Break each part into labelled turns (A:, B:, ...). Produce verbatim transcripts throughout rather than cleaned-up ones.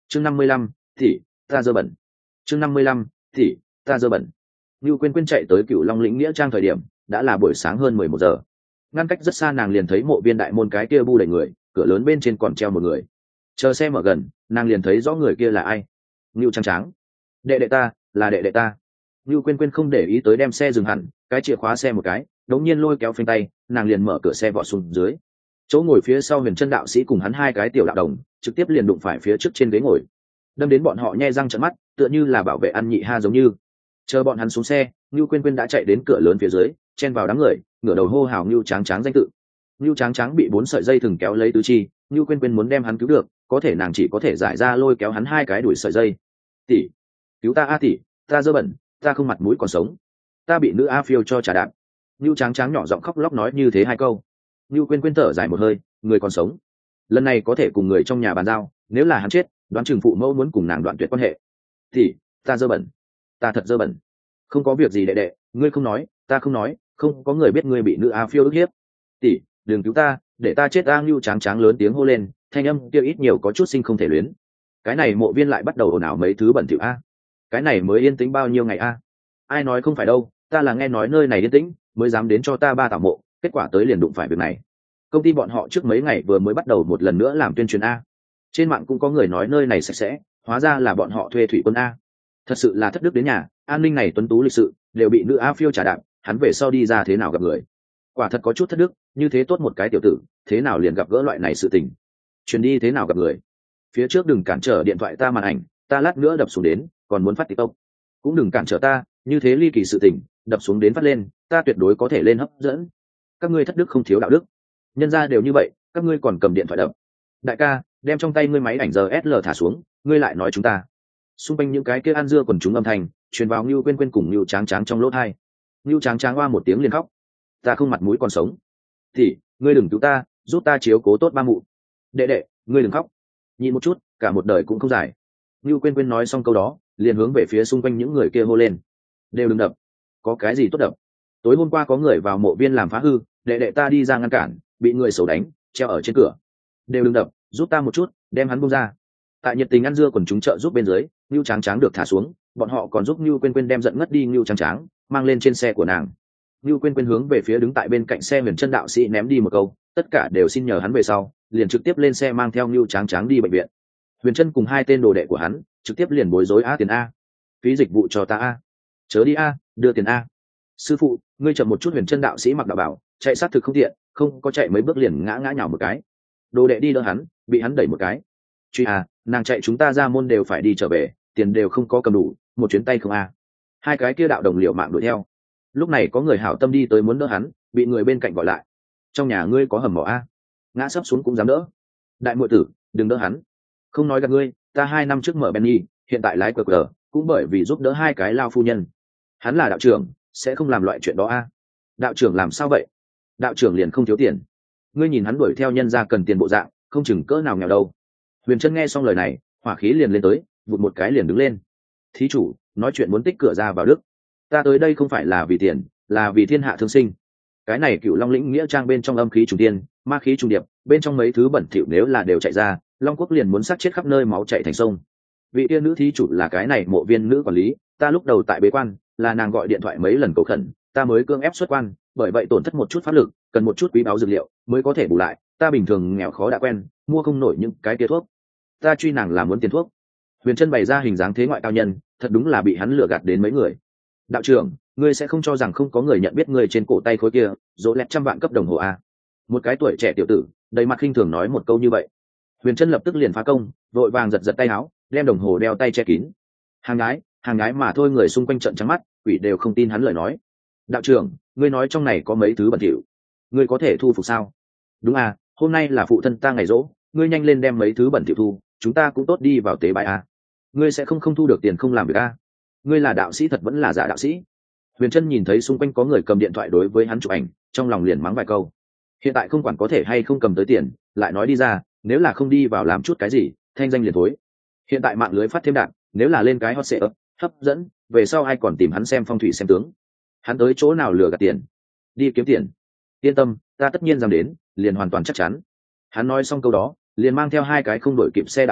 A: chương năm mươi lăm, tỷ ta dơ bẩn. chương năm mươi lăm, tỷ ta dơ bẩn. Như quên quên chạy tới Cửu Long lĩnh nghĩa trang thời điểm đã là buổi sáng hơn mười một giờ. Ngăn cách rất xa, nàng liền thấy mộ viên đại môn cái kia bu đầy người, cửa lớn bên trên còn treo một người. Chờ xe mở gần, nàng liền thấy rõ người kia là ai. Ngưu Tráng Tráng. Đệ đệ ta, là đệ đệ ta. Ngưu quên quên không để ý tới, đem xe dừng hẳn, cái chìa khóa xe một cái, đống nhiên lôi kéo phanh tay, nàng liền mở cửa xe vọt xuống dưới. Chỗ ngồi phía sau Huyền Chân đạo sĩ cùng hắn hai cái tiểu đạo đồng trực tiếp liền đụng phải phía trước trên ghế ngồi, đâm đến bọn họ nhe răng trợn mắt, tựa như là bảo vệ ăn nhị ha giống như. Chờ bọn hắn xuống xe, Ngưu quên quên đã chạy đến cửa lớn phía dưới, chen vào đám người, ngửa đầu hô hào Ngưu Tráng Tráng danh tự. Ngưu Tráng Tráng bị bốn sợi dây thừng kéo lấy tứ chi, Ngưu quên quên muốn đem hắn cứu được, có thể nàng chỉ có thể giải ra lôi kéo hắn hai cái đuổi sợi dây. Tỷ, cứu ta a tỷ, ta dơ bẩn, ta không mặt mũi còn sống, ta bị nữ a phiêu cho trả đạp. Ngưu Tráng Tráng nhỏ giọng khóc lóc nói như thế hai câu. Ngưu quên quên thở dài một hơi, người còn sống, lần này có thể cùng người trong nhà bàn giao, nếu là hắn chết, đoán chừng phụ mẫu muốn cùng nàng đoạn tuyệt quan hệ. Tỷ, ta dơ bẩn, ta thật dơ bẩn. Không có việc gì đệ đệ, ngươi không nói, ta không nói, không có người biết ngươi bị nữ a phiêu ức hiếp. Tỷ, đừng cứu ta, để ta chết. A Ngưu Tráng Tráng lớn tiếng hô lên, thanh âm kia ít nhiều có chút sinh không thể luyến. Cái này mộ viên lại bắt đầu ồn ào mấy thứ bẩn thỉu a. Cái này mới yên tĩnh bao nhiêu ngày a? Ai nói không phải đâu, ta là nghe nói nơi này yên tĩnh mới dám đến cho ta ba tảo mộ, kết quả tới liền đụng phải việc này. Công ty bọn họ trước mấy ngày vừa mới bắt đầu một lần nữa làm tuyên truyền a. Trên mạng cũng có người nói nơi này sạch sẽ, hóa ra là bọn họ thuê thủy quân a. Thật sự là thất đức đến nhà, an ninh này tuấn tú lịch sự đều bị nữ a phiêu trả đạp, hắn về sau đi ra thế nào gặp người. Quả thật có chút thất đức, như thế tốt một cái tiểu tử, thế nào liền gặp gỡ loại này sự tình. Truyền đi thế nào gặp người. Phía trước đừng cản trở điện thoại ta màn ảnh, ta lát nữa đập xuống đến, còn muốn phát TikTok. Cũng đừng cản trở ta, như thế ly kỳ sự tình, đập xuống đến phát lên, ta tuyệt đối có thể lên hấp dẫn. Các ngươi thất đức không thiếu đạo đức. Nhân gia đều như vậy, các ngươi còn cầm điện thoại đập. Đại ca, đem trong tay ngươi máy ảnh giờ ét lờ thả xuống, ngươi lại nói chúng ta. Xung quanh những cái kia ăn dưa quần chúng âm thanh truyền vào Ngưu quên quên cùng Ngưu Tráng Tráng trong lỗ tai. Ngưu Tráng Tráng oa một tiếng liền khóc. Ta không mặt mũi còn sống. Thì, ngươi đừng cứu ta, giúp ta chiếu cố tốt ba mụ. Đệ đệ, ngươi đừng khóc. Nhìn một chút, cả một đời cũng không dài. Ngưu quên quên nói xong câu đó, liền hướng về phía xung quanh những người kia hô lên. Đều đừng đập. Có cái gì tốt đập? Tối hôm qua có người vào mộ viên làm phá hư, đệ đệ ta đi ra ngăn cản, bị người xấu đánh, treo ở trên cửa. Đều đừng đập, giúp ta một chút, đem hắn buông ra. Tại nhiệt tình ăn dưa quần chúng trợ giúp bên dưới, Ngưu Tráng Tráng được thả xuống, bọn họ còn giúp Ngưu quên quên đem giận ngất đi Ngưu Tráng Tráng mang lên trên xe của nàng. Ngưu quên quên hướng về phía đứng tại bên cạnh xe Huyền Chân đạo sĩ ném đi một câu, tất cả đều xin nhờ hắn về sau, liền trực tiếp lên xe mang theo Ngưu Tráng Tráng đi bệnh viện. Huyền Chân cùng hai tên đồ đệ của hắn trực tiếp liền bối rối a tiền a, phí dịch vụ cho ta a, chớ đi a, đưa tiền a. Sư phụ, ngươi chậm một chút. Huyền Chân đạo sĩ mặc đạo bảo, chạy sát thực không tiện, không có chạy mấy bước liền ngã ngã nhào một cái. Đồ đệ đi đỡ hắn, bị hắn đẩy một cái. Truy a, nàng chạy chúng ta ra môn đều phải đi trở về, tiền đều không có cầm đủ, một chuyến tay không a. Hai cái kia đạo đồng liều mạng đuổi theo. Lúc này có người hảo tâm đi tới muốn đỡ hắn, bị người bên cạnh gọi lại. Trong nhà ngươi có hầm mỏ a? Ngã sấp xuống cũng dám đỡ. Đại muội tử, đừng đỡ hắn. Không nói gạt ngươi, ta hai năm trước mở Benny, hiện tại lái cờ cờ, cũng bởi vì giúp đỡ hai cái lao phu nhân. Hắn là đạo trưởng, sẽ không làm loại chuyện đó a. Đạo trưởng làm sao vậy? Đạo trưởng liền không thiếu tiền. Ngươi nhìn hắn đuổi theo nhân ra cần tiền bộ dạng, không chừng cỡ nào nghèo đâu. Huyền Chân nghe xong lời này, hỏa khí liền lên tới, vụt một cái liền đứng lên. Thí chủ, nói chuyện muốn tích cửa ra vào đức. Ta tới đây không phải là vì tiền, là vì thiên hạ thương sinh. Cái này Cửu Long lĩnh nghĩa trang bên trong âm khí trùng tiên, ma khí trùng điệp, bên trong mấy thứ bẩn thỉu nếu là đều chạy ra, Long Quốc liền muốn sát chết khắp nơi, máu chảy thành sông. Vị tiên nữ thí chủ là cái này mộ viên nữ quản lý, ta lúc đầu tại bế quan, là nàng gọi điện thoại mấy lần cầu khẩn, ta mới cương ép xuất quan, bởi vậy tổn thất một chút pháp lực, cần một chút quý báu dược liệu mới có thể bù lại, ta bình thường nghèo khó đã quen, mua không nổi những cái kia thuốc. Ta truy nàng là muốn tiền thuốc. Huyền Chân bày ra hình dáng thế ngoại cao nhân, thật đúng là bị hắn lừa gạt đến mấy người. Đạo trưởng, ngươi sẽ không cho rằng không có người nhận biết ngươi trên cổ tay khối kia dỗ lẹt trăm vạn cấp đồng hồ a? Một cái tuổi trẻ tiểu tử đầy mặt khinh thường nói một câu như vậy. Huyền Chân lập tức liền phá công, vội vàng giật giật tay áo, đem đồng hồ đeo tay che kín. Hàng gái, hàng gái mà thôi. Người xung quanh trợn trắng mắt, quỷ đều không tin hắn lời nói. Đạo trưởng, ngươi nói trong này có mấy thứ bẩn thỉu, ngươi có thể thu phục sao? Đúng à, hôm nay là phụ thân ta ngày rỗ, ngươi nhanh lên đem mấy thứ bẩn thỉu thu, chúng ta cũng tốt đi vào tế bái a. Ngươi sẽ không không thu được tiền không làm việc a? Ngươi là đạo sĩ thật vẫn là giả đạo sĩ? Huyền Chân nhìn thấy xung quanh có người cầm điện thoại đối với hắn chụp ảnh, trong lòng liền mắng vài câu. Hiện tại không quản có thể hay không cầm tới tiền, lại nói đi ra, nếu là không đi vào làm chút cái gì, thanh danh liền thối. Hiện tại mạng lưới phát thêm đạn, nếu là lên cái hot search hấp dẫn, về sau ai còn tìm hắn xem phong thủy xem tướng. Hắn tới chỗ nào lừa gạt tiền, đi kiếm tiền. Yên tâm, ta tất nhiên dám đến, liền hoàn toàn chắc chắn. Hắn nói xong câu đó, liền mang theo hai cái không đổi kịp xe đạo đồng,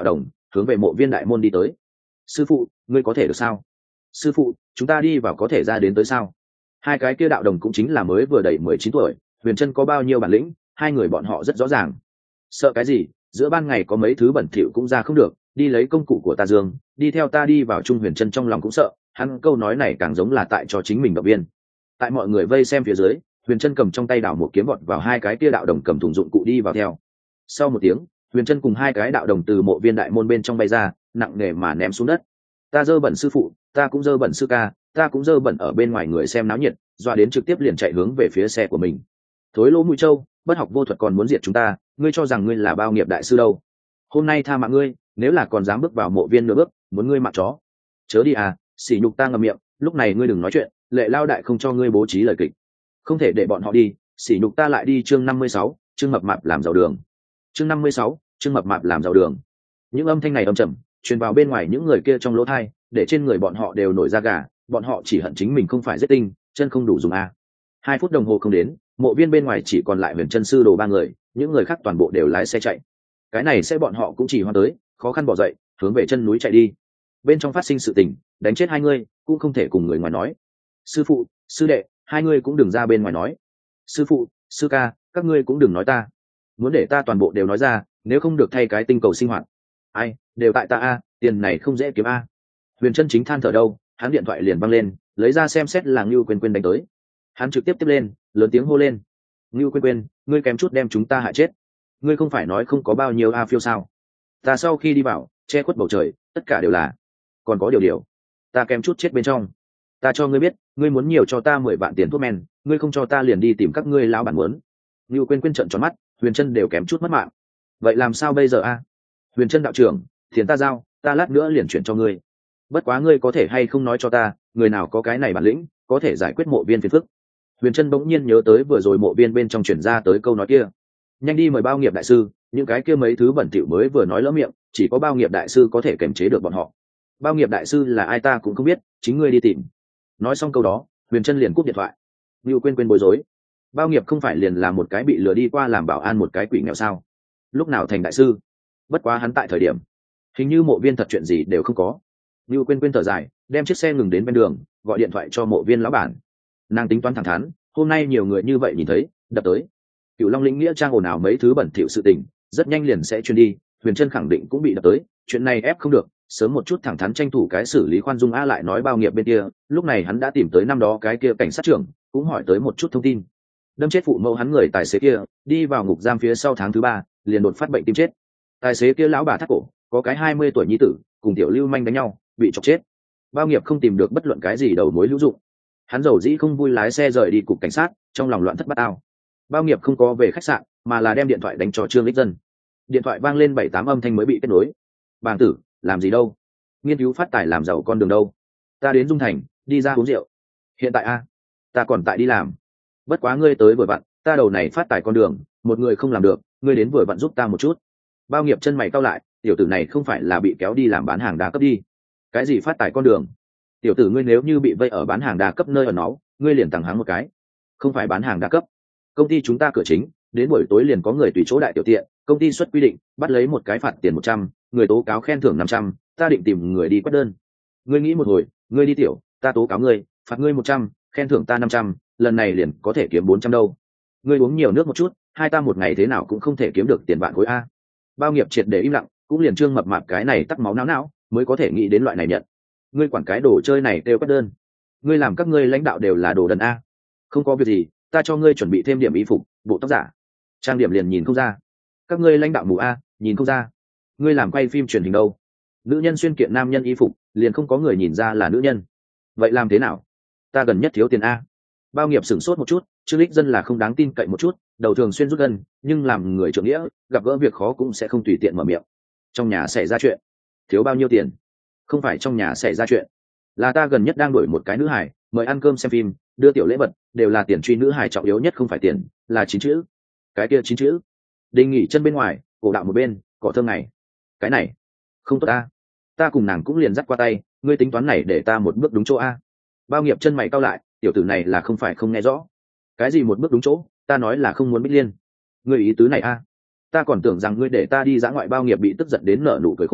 A: hướng về mộ viên đại môn đi tới. Sư phụ, ngươi có thể được sao? Sư phụ, chúng ta đi vào có thể ra đến tới sao? Hai cái kia đạo đồng cũng chính là mới vừa đầy mười chín tuổi, Huyền Trân có bao nhiêu bản lĩnh, hai người bọn họ rất rõ ràng. Sợ cái gì, giữa ban ngày có mấy thứ bẩn thỉu cũng ra không được, đi lấy công cụ của ta Dương, đi theo ta đi vào. Trung Huyền Trân trong lòng cũng sợ, hắn câu nói này càng giống là tại cho chính mình động viên. Tại mọi người vây xem phía dưới, Huyền Trân cầm trong tay đảo một kiếm vọt vào hai cái kia đạo đồng cầm thùng dụng cụ đi vào theo. Sau một tiếng, Huyền Trân cùng hai cái đạo đồng từ mộ viên đại môn bên trong bay ra, nặng nề mà ném xuống đất. Ta dơ bẩn sư phụ, ta cũng dơ bẩn sư ca, ta cũng dơ bẩn. Ở bên ngoài người xem náo nhiệt, dọa đến trực tiếp liền chạy hướng về phía xe của mình. Thối lỗ mũi trâu, bất học vô thuật còn muốn diệt chúng ta, ngươi cho rằng ngươi là bao nghiệp đại sư đâu? Hôm nay tha mạng ngươi, nếu là còn dám bước vào mộ viên nửa bước, muốn ngươi mạng chó. Chớ đi à, sỉ nhục ta ngậm miệng, lúc này ngươi đừng nói chuyện, Lệ Lao đại không cho ngươi bố trí lời kịch. Không thể để bọn họ đi, sỉ nhục ta lại đi. Chương năm mươi sáu, chương mập mạp làm giàu đường. Chương năm mươi sáu, chương mập mạp làm giàu đường. Những âm thanh này âm trầm, truyền vào bên ngoài những người kia trong lỗ tai, để trên người bọn họ đều nổi da gà, bọn họ chỉ hận chính mình không phải giết tinh, chân không đủ dùng a. Hai phút đồng hồ không đến, mộ viên bên ngoài chỉ còn lại Huyền Trân sư đồ ba người, những người khác toàn bộ đều lái xe chạy. Cái này sẽ bọn họ cũng chỉ hoan tới, khó khăn bỏ dậy, hướng về chân núi chạy đi. Bên trong phát sinh sự tình, đánh chết hai người, cũng không thể cùng người ngoài nói. Sư phụ, sư đệ, hai người cũng đừng ra bên ngoài nói. Sư phụ, sư ca, các ngươi cũng đừng nói ta. Muốn để ta toàn bộ đều nói ra, nếu không được thay cái tinh cầu sinh hoạt. Ai, đều tại ta a, tiền này không dễ kiếm a. Huyền Trân chính than thở đâu, hắn điện thoại liền văng lên, lấy ra xem xét là Ngưu Quên Quên đánh tới. Hắn trực tiếp tiếp lên, lớn tiếng hô lên: Ngưu Quên Quên, ngươi kém chút đem chúng ta hại chết. Ngươi không phải nói không có bao nhiêu a phiêu sao? Ta sau khi đi vào, che khuất bầu trời, tất cả đều là. Còn có điều điều, ta kém chút chết bên trong. Ta cho ngươi biết, ngươi muốn nhiều cho ta mười vạn tiền thuốc men, ngươi không cho ta liền đi tìm các ngươi lão bản muốn. Ngưu Quên Quên trợn tròn mắt, Huyền Trân đều kém chút mất mạng. Vậy làm sao bây giờ a? Huyền Trân đạo trưởng, tiền ta giao, ta lát nữa liền chuyển cho ngươi. Bất quá ngươi có thể hay không nói cho ta, người nào có cái này bản lĩnh, có thể giải quyết mộ viên phiền phức. Huyền Trân bỗng nhiên nhớ tới vừa rồi mộ viên bên trong chuyển ra tới câu nói kia. Nhanh đi mời bao nghiệp đại sư, những cái kia mấy thứ bẩn thỉu mới vừa nói lỡ miệng, chỉ có bao nghiệp đại sư có thể kiềm chế được bọn họ. Bao nghiệp đại sư là ai ta cũng không biết, chính ngươi đi tìm. Nói xong câu đó, Huyền Trân liền cúp điện thoại. Ngưu Quên Quên bối rối. Bao nghiệp không phải liền là một cái bị lừa đi qua làm bảo an một cái quỷ nghèo sao? Lúc nào thành đại sư? Bất quá hắn tại thời điểm, hình như mộ viên thật chuyện gì đều không có. Ngưu Quên Quên thở dài, đem chiếc xe ngừng đến bên đường, gọi điện thoại cho mộ viên lão bản. Nàng tính toán thẳng thắn, hôm nay nhiều người như vậy nhìn thấy, đập tới. Cựu Long lĩnh nghĩa trang ồn ào mấy thứ bẩn thỉu sự tình, rất nhanh liền sẽ truyền đi. Huyền Trân khẳng định cũng bị đập tới, chuyện này ép không được, sớm một chút thẳng thắn tranh thủ cái xử lý khoan dung. A lại nói bao nghiệp bên kia, lúc này hắn đã tìm tới năm đó cái kia cảnh sát trưởng, cũng hỏi tới một chút thông tin. Đâm chết phụ mẫu hắn người tài xế kia, đi vào ngục giam phía sau tháng thứ ba, liền đột phát bệnh tim chết. Tài xế kia lão bà thắt cổ, có cái hai mươi tuổi nhi tử, cùng tiểu lưu manh đánh nhau, bị chọc chết. Bao nghiệp không tìm được bất luận cái gì đầu mối hữu dụng, hắn dầu dĩ không vui lái xe rời đi cục cảnh sát, trong lòng loạn thất bát ao. Bao nghiệp không có về khách sạn, mà là đem điện thoại đánh cho Trương Lích Dân. Điện thoại vang lên bảy tám âm thanh mới bị kết nối. Bàng tử, làm gì đâu? Nghiên cứu phát tài làm giàu con đường đâu? Ta đến Dung Thành, đi ra uống rượu. Hiện tại a, ta còn tại đi làm. Bất quá ngươi tới vừa vặn, ta đầu này phát tài con đường, một người không làm được, ngươi đến vừa vặn giúp ta một chút. Bao nghiệp chân mày cau lại, tiểu tử này không phải là bị kéo đi làm bán hàng đa cấp đi? Cái gì phát tài con đường? Tiểu tử ngươi nếu như bị vây ở bán hàng đa cấp nơi ở nó, ngươi liền tặng hắn một cái. Không phải bán hàng đa cấp, công ty chúng ta cửa chính, đến buổi tối liền có người tùy chỗ đại tiểu tiện, công ty xuất quy định, bắt lấy một cái phạt tiền một trăm, người tố cáo khen thưởng năm trăm, ta định tìm người đi quét đơn. Ngươi nghĩ một hồi, ngươi đi tiểu, ta tố cáo ngươi, phạt ngươi một trăm, khen thưởng ta năm trăm, lần này liền có thể kiếm bốn trăm đâu. Ngươi uống nhiều nước một chút, hai ta một ngày thế nào cũng không thể kiếm được tiền vạn khối a. Bao nghiệp triệt để im lặng, cũng liền Trương mập mạp cái này tắc máu não não, mới có thể nghĩ đến loại này nhận. Ngươi quản cái đồ chơi này kêu quét đơn. Ngươi làm các ngươi lãnh đạo đều là đồ đần a. Không có việc gì, ta cho ngươi chuẩn bị thêm điểm y phục, bộ tóc giả. Trang điểm liền nhìn không ra. Các ngươi lãnh đạo mù a, nhìn không ra. Ngươi làm quay phim truyền hình đâu? Nữ nhân xuyên kiện nam nhân y phục, liền không có người nhìn ra là nữ nhân. Vậy làm thế nào? Ta gần nhất thiếu tiền a. Bao nghiệp sửng sốt một chút, Trương Lích Dân là không đáng tin cậy một chút, đầu thường xuyên rút gân, nhưng làm người trưởng nghĩa, gặp gỡ việc khó cũng sẽ không tùy tiện mở miệng. Trong nhà xảy ra chuyện, thiếu bao nhiêu tiền? Không phải trong nhà xảy ra chuyện, là ta gần nhất đang đuổi một cái nữ hải, mời ăn cơm xem phim, đưa tiểu lễ vật, đều là tiền truy nữ hải, trọng yếu nhất không phải tiền, là chín chữ. Cái kia chín chữ. Đình nghỉ chân bên ngoài, cổ đạo một bên, cỏ thơm này. Cái này, không tốt a. Ta cùng nàng cũng liền dắt qua tay, ngươi tính toán này để ta một bước đúng chỗ a. Bao nghiệp chân mày cau lại, tiểu tử này là không phải không nghe rõ. Cái gì một bước đúng chỗ, ta nói là không muốn Bích Liên. Ngươi ý tứ này a? Ta còn tưởng rằng ngươi để ta đi dã ngoại. Bao nghiệp bị tức giận đến nở nụ cười khổ,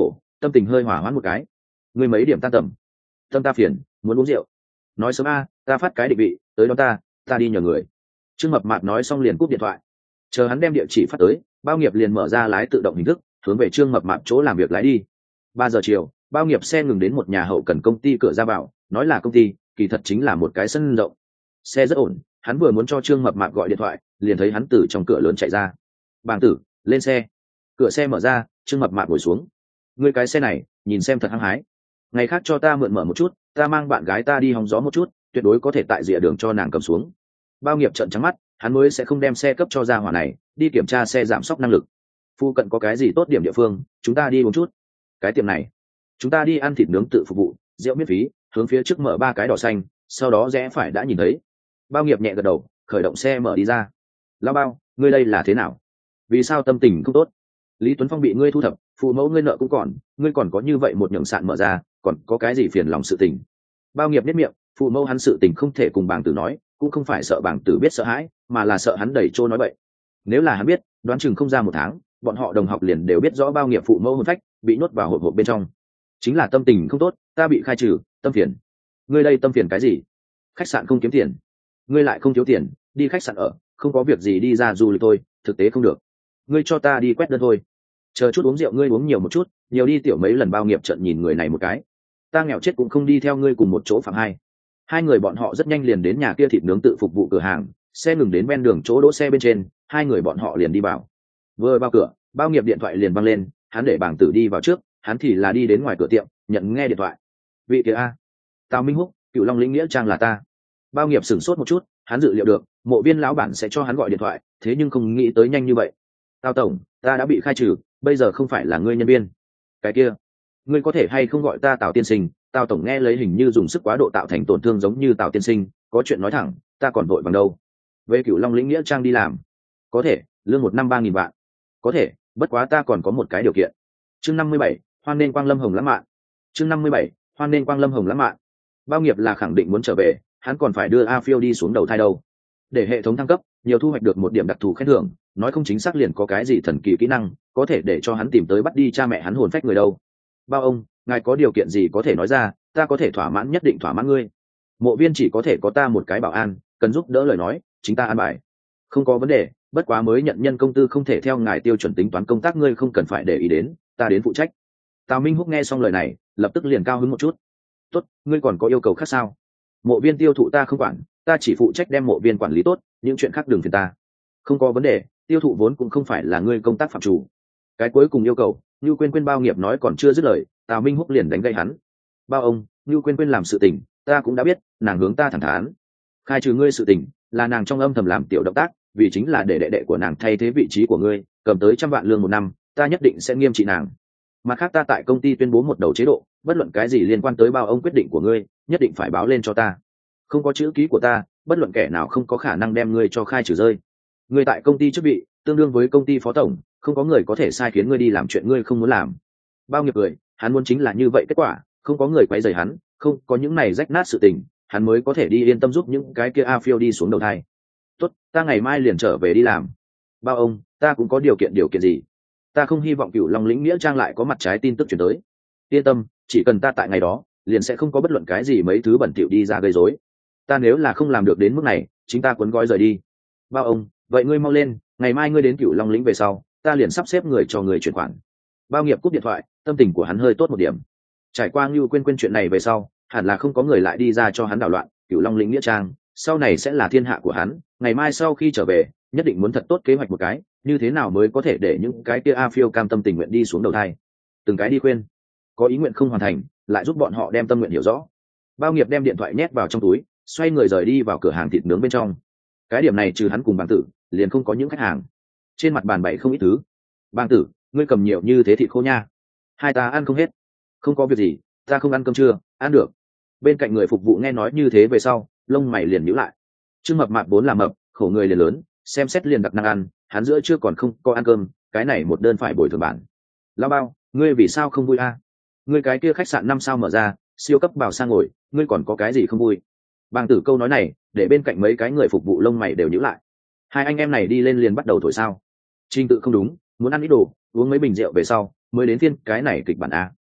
A: tâm tình hơi hỏa hoãn một cái. Ngươi mấy điểm tan tầm? Tâm ta phiền, muốn uống rượu. Nói sớm a, ta phát cái định vị, tới đó ta, ta đi nhờ người. Trương Mập Mạp nói xong liền cúp điện thoại. Chờ hắn đem địa chỉ phát tới, Bao Nghiệp liền mở ra lái tự động hình thức, hướng về Trương Mập Mạp chỗ làm việc lái đi. Ba giờ chiều, Bao Nghiệp xe ngừng đến một nhà hậu cần công ty cửa ra vào, nói là công ty, kỳ thật chính là một cái sân rộng. Xe rất ổn, hắn vừa muốn cho Trương Mập Mạp gọi điện thoại, liền thấy hắn từ trong cửa lớn chạy ra. Bàng tử, lên xe. Cửa xe mở ra, Trương Mập Mạp ngồi xuống. Ngươi cái xe này, nhìn xem thật hăng hái. Ngày khác cho ta mượn mở một chút, ta mang bạn gái ta đi hóng gió một chút, tuyệt đối có thể tại rìa đường cho nàng cầm xuống. Bao Nghiệp trợn trắng mắt, hắn mới sẽ không đem xe cấp cho gia hỏa này, đi kiểm tra xe giảm sóc năng lực. Phu cận có cái gì tốt điểm địa phương, chúng ta đi uống chút. Cái tiệm này, chúng ta đi ăn thịt nướng tự phục vụ, rượu miễn phí, hướng phía trước mở ba cái đỏ xanh, sau đó rẽ phải đã nhìn thấy. Bao Nghiệp nhẹ gật đầu, khởi động xe mở đi ra. Lão Bao, ngươi đây là thế nào? Vì sao tâm tình không tốt? Lý Tuấn Phong bị ngươi thu thập, phụ mẫu ngươi nợ cũng còn, ngươi còn có như vậy một nhượng sạn mở ra, còn có cái gì phiền lòng sự tình? Bao Nghiệp biết miệng, phụ mẫu hắn sự tình không thể cùng Bàng Tử nói, cũng không phải sợ Bàng Tử biết sợ hãi, mà là sợ hắn đẩy trôi nói bậy. Nếu là hắn biết, đoán chừng không ra một tháng, bọn họ đồng học liền đều biết rõ Bao Nghiệp phụ mẫu hôn phách, bị nhốt vào hộp hộp bên trong. Chính là tâm tình không tốt, ta bị khai trừ, tâm phiền. Ngươi đây tâm phiền cái gì? Khách sạn không kiếm tiền, ngươi lại không thiếu tiền, đi khách sạn ở, không có việc gì đi ra du lịch thôi, thực tế không được. Ngươi cho ta đi quét đơn thôi. Chờ chút uống rượu ngươi uống nhiều một chút, nhiều đi tiểu mấy lần. Bao Nghiệp trận nhìn người này một cái. Ta nghèo chết cũng không đi theo ngươi cùng một chỗ phạm hai. Hai người bọn họ rất nhanh liền đến nhà kia thịt nướng tự phục vụ cửa hàng, xe ngừng đến ven đường chỗ đỗ xe bên trên, hai người bọn họ liền đi vào. Vừa vào cửa, Bao Nghiệp điện thoại liền văng lên, hắn để Bàng Tử đi vào trước, hắn thì là đi đến ngoài cửa tiệm, nhận nghe điện thoại. Vị kia a, Tào Minh Húc, Cựu Long lĩnh nghĩa trang là ta. Bao Nghiệp sửng sốt một chút, hắn dự liệu được Mộ Viên lão bản sẽ cho hắn gọi điện thoại, thế nhưng không nghĩ tới nhanh như vậy. Tào tổng, ta đã bị khai trừ, bây giờ không phải là ngươi nhân viên. Cái kia, ngươi có thể hay không gọi ta Tào tiên sinh? Tào tổng nghe lấy hình như dùng sức quá độ tạo thành tổn thương giống như Tào tiên sinh, có chuyện nói thẳng, ta còn vội bằng đâu. Về Cựu Long lĩnh nghĩa trang đi làm, có thể, lương một năm ba nghìn vạn. Có thể, bất quá ta còn có một cái điều kiện. Chương năm mươi bảy, hoan nên Quang Lâm Hồng lãng mạn. Chương năm mươi bảy, hoan nên Quang Lâm Hồng lãng mạn. Bao Nghiệp là khẳng định muốn trở về, hắn còn phải đưa A Phiêu đi xuống đầu thai đâu. Để hệ thống thăng cấp, nhiều thu hoạch được một điểm đặc thù khen thưởng, nói không chính xác liền có cái gì thần kỳ kỹ năng, có thể để cho hắn tìm tới bắt đi cha mẹ hắn hồn phách người đâu. Bao ông, ngài có điều kiện gì có thể nói ra, ta có thể thỏa mãn, nhất định thỏa mãn ngươi. Mộ Viên chỉ có thể có ta một cái bảo an, cần giúp đỡ lời nói, chính ta an bài. Không có vấn đề, bất quá mới nhận nhân công tư không thể theo ngài tiêu chuẩn tính toán công tác, ngươi không cần phải để ý đến, ta đến phụ trách. Tào Minh Húc nghe xong lời này, lập tức liền cao hứng một chút. Tốt, ngươi còn có yêu cầu khác sao? Mộ Viên tiêu thụ ta không quản, ta chỉ phụ trách đem Mộ Viên quản lý tốt, những chuyện khác đừng phiền ta. Không có vấn đề, tiêu thụ vốn cũng không phải là ngươi công tác phạm chủ. Cái cuối cùng yêu cầu, Như Quyên Quyên Bao Nghiệp nói còn chưa dứt lời, Tào Minh Húc liền đánh gây hắn. Bao ông, Như Quyên Quyên làm sự tình, ta cũng đã biết, nàng hướng ta thẳng thắn. Khai trừ ngươi sự tình, là nàng trong âm thầm làm tiểu động tác, vì chính là để đệ đệ của nàng thay thế vị trí của ngươi, cầm tới trăm vạn lương một năm, ta nhất định sẽ nghiêm trị nàng. Mặt khác ta tại công ty tuyên bố một đầu chế độ, bất luận cái gì liên quan tới Bao ông quyết định của ngươi, nhất định phải báo lên cho ta. Không có chữ ký của ta, bất luận kẻ nào không có khả năng đem ngươi cho khai trừ rơi. Ngươi tại công ty chức vị tương đương với công ty phó tổng, không có người có thể sai khiến ngươi đi làm chuyện ngươi không muốn làm. Bao Nghiệp cười, hắn muốn chính là như vậy kết quả, không có người quấy rầy hắn, không có những này rách nát sự tình, hắn mới có thể đi yên tâm giúp những cái kia A Phiêu đi xuống đầu thai. Tốt, ta ngày mai liền trở về đi làm. Bao ông, ta cũng có điều kiện. Điều kiện gì? Ta không hy vọng Cựu Long lĩnh nghĩa trang lại có mặt trái tin tức chuyển tới. Yên tâm, chỉ cần ta tại ngày đó, liền sẽ không có bất luận cái gì mấy thứ bẩn thỉu đi ra gây rối. Ta nếu là không làm được đến mức này, chính ta cuốn gói rời đi. Bao ông, vậy ngươi mau lên, ngày mai ngươi đến Cựu Long lĩnh về sau, ta liền sắp xếp người cho người chuyển khoản. Bao Nghiệp cúp điện thoại, tâm tình của hắn hơi tốt một điểm. Trải qua Như Quyên Quyên chuyện này về sau, hẳn là không có người lại đi ra cho hắn đảo loạn. Cựu Long lĩnh nghĩa trang sau này sẽ là thiên hạ của hắn, ngày mai sau khi trở về, nhất định muốn thật tốt kế hoạch một cái, như thế nào mới có thể để những cái kia A Phiêu cam tâm tình nguyện đi xuống đầu thai. Từng cái đi khuyên, có ý nguyện không hoàn thành, lại giúp bọn họ đem tâm nguyện hiểu rõ. Bao Nghiệp đem điện thoại nhét vào trong túi, xoay người rời đi vào cửa hàng thịt nướng bên trong. Cái điểm này trừ hắn cùng Bàng Tử, liền không có những khách hàng. Trên mặt bàn bày không ít thứ. Bàng Tử, ngươi cầm nhiều như thế thịt khô nha, hai ta ăn không hết. Không có việc gì, ta không ăn cơm trưa, ăn được. Bên cạnh người phục vụ nghe nói như thế về sau, lông mày liền nhíu lại. Trương Mập Mạp vốn là mập, khổ người liền lớn, xem xét liền đặc năng ăn, hắn giữa chưa còn không có ăn cơm, cái này một đơn phải bồi thường bản. Lão Bao, ngươi vì sao không vui a? Ngươi cái kia khách sạn năm sao mở ra, siêu cấp bảo sang ngồi, ngươi còn có cái gì không vui? Bàng Tử câu nói này, để bên cạnh mấy cái người phục vụ lông mày đều nhíu lại. Hai anh em này đi lên liền bắt đầu thổi sao? Trình tự không đúng, muốn ăn ít đồ, uống mấy bình rượu về sau, mới đến phiên cái này kịch bản a.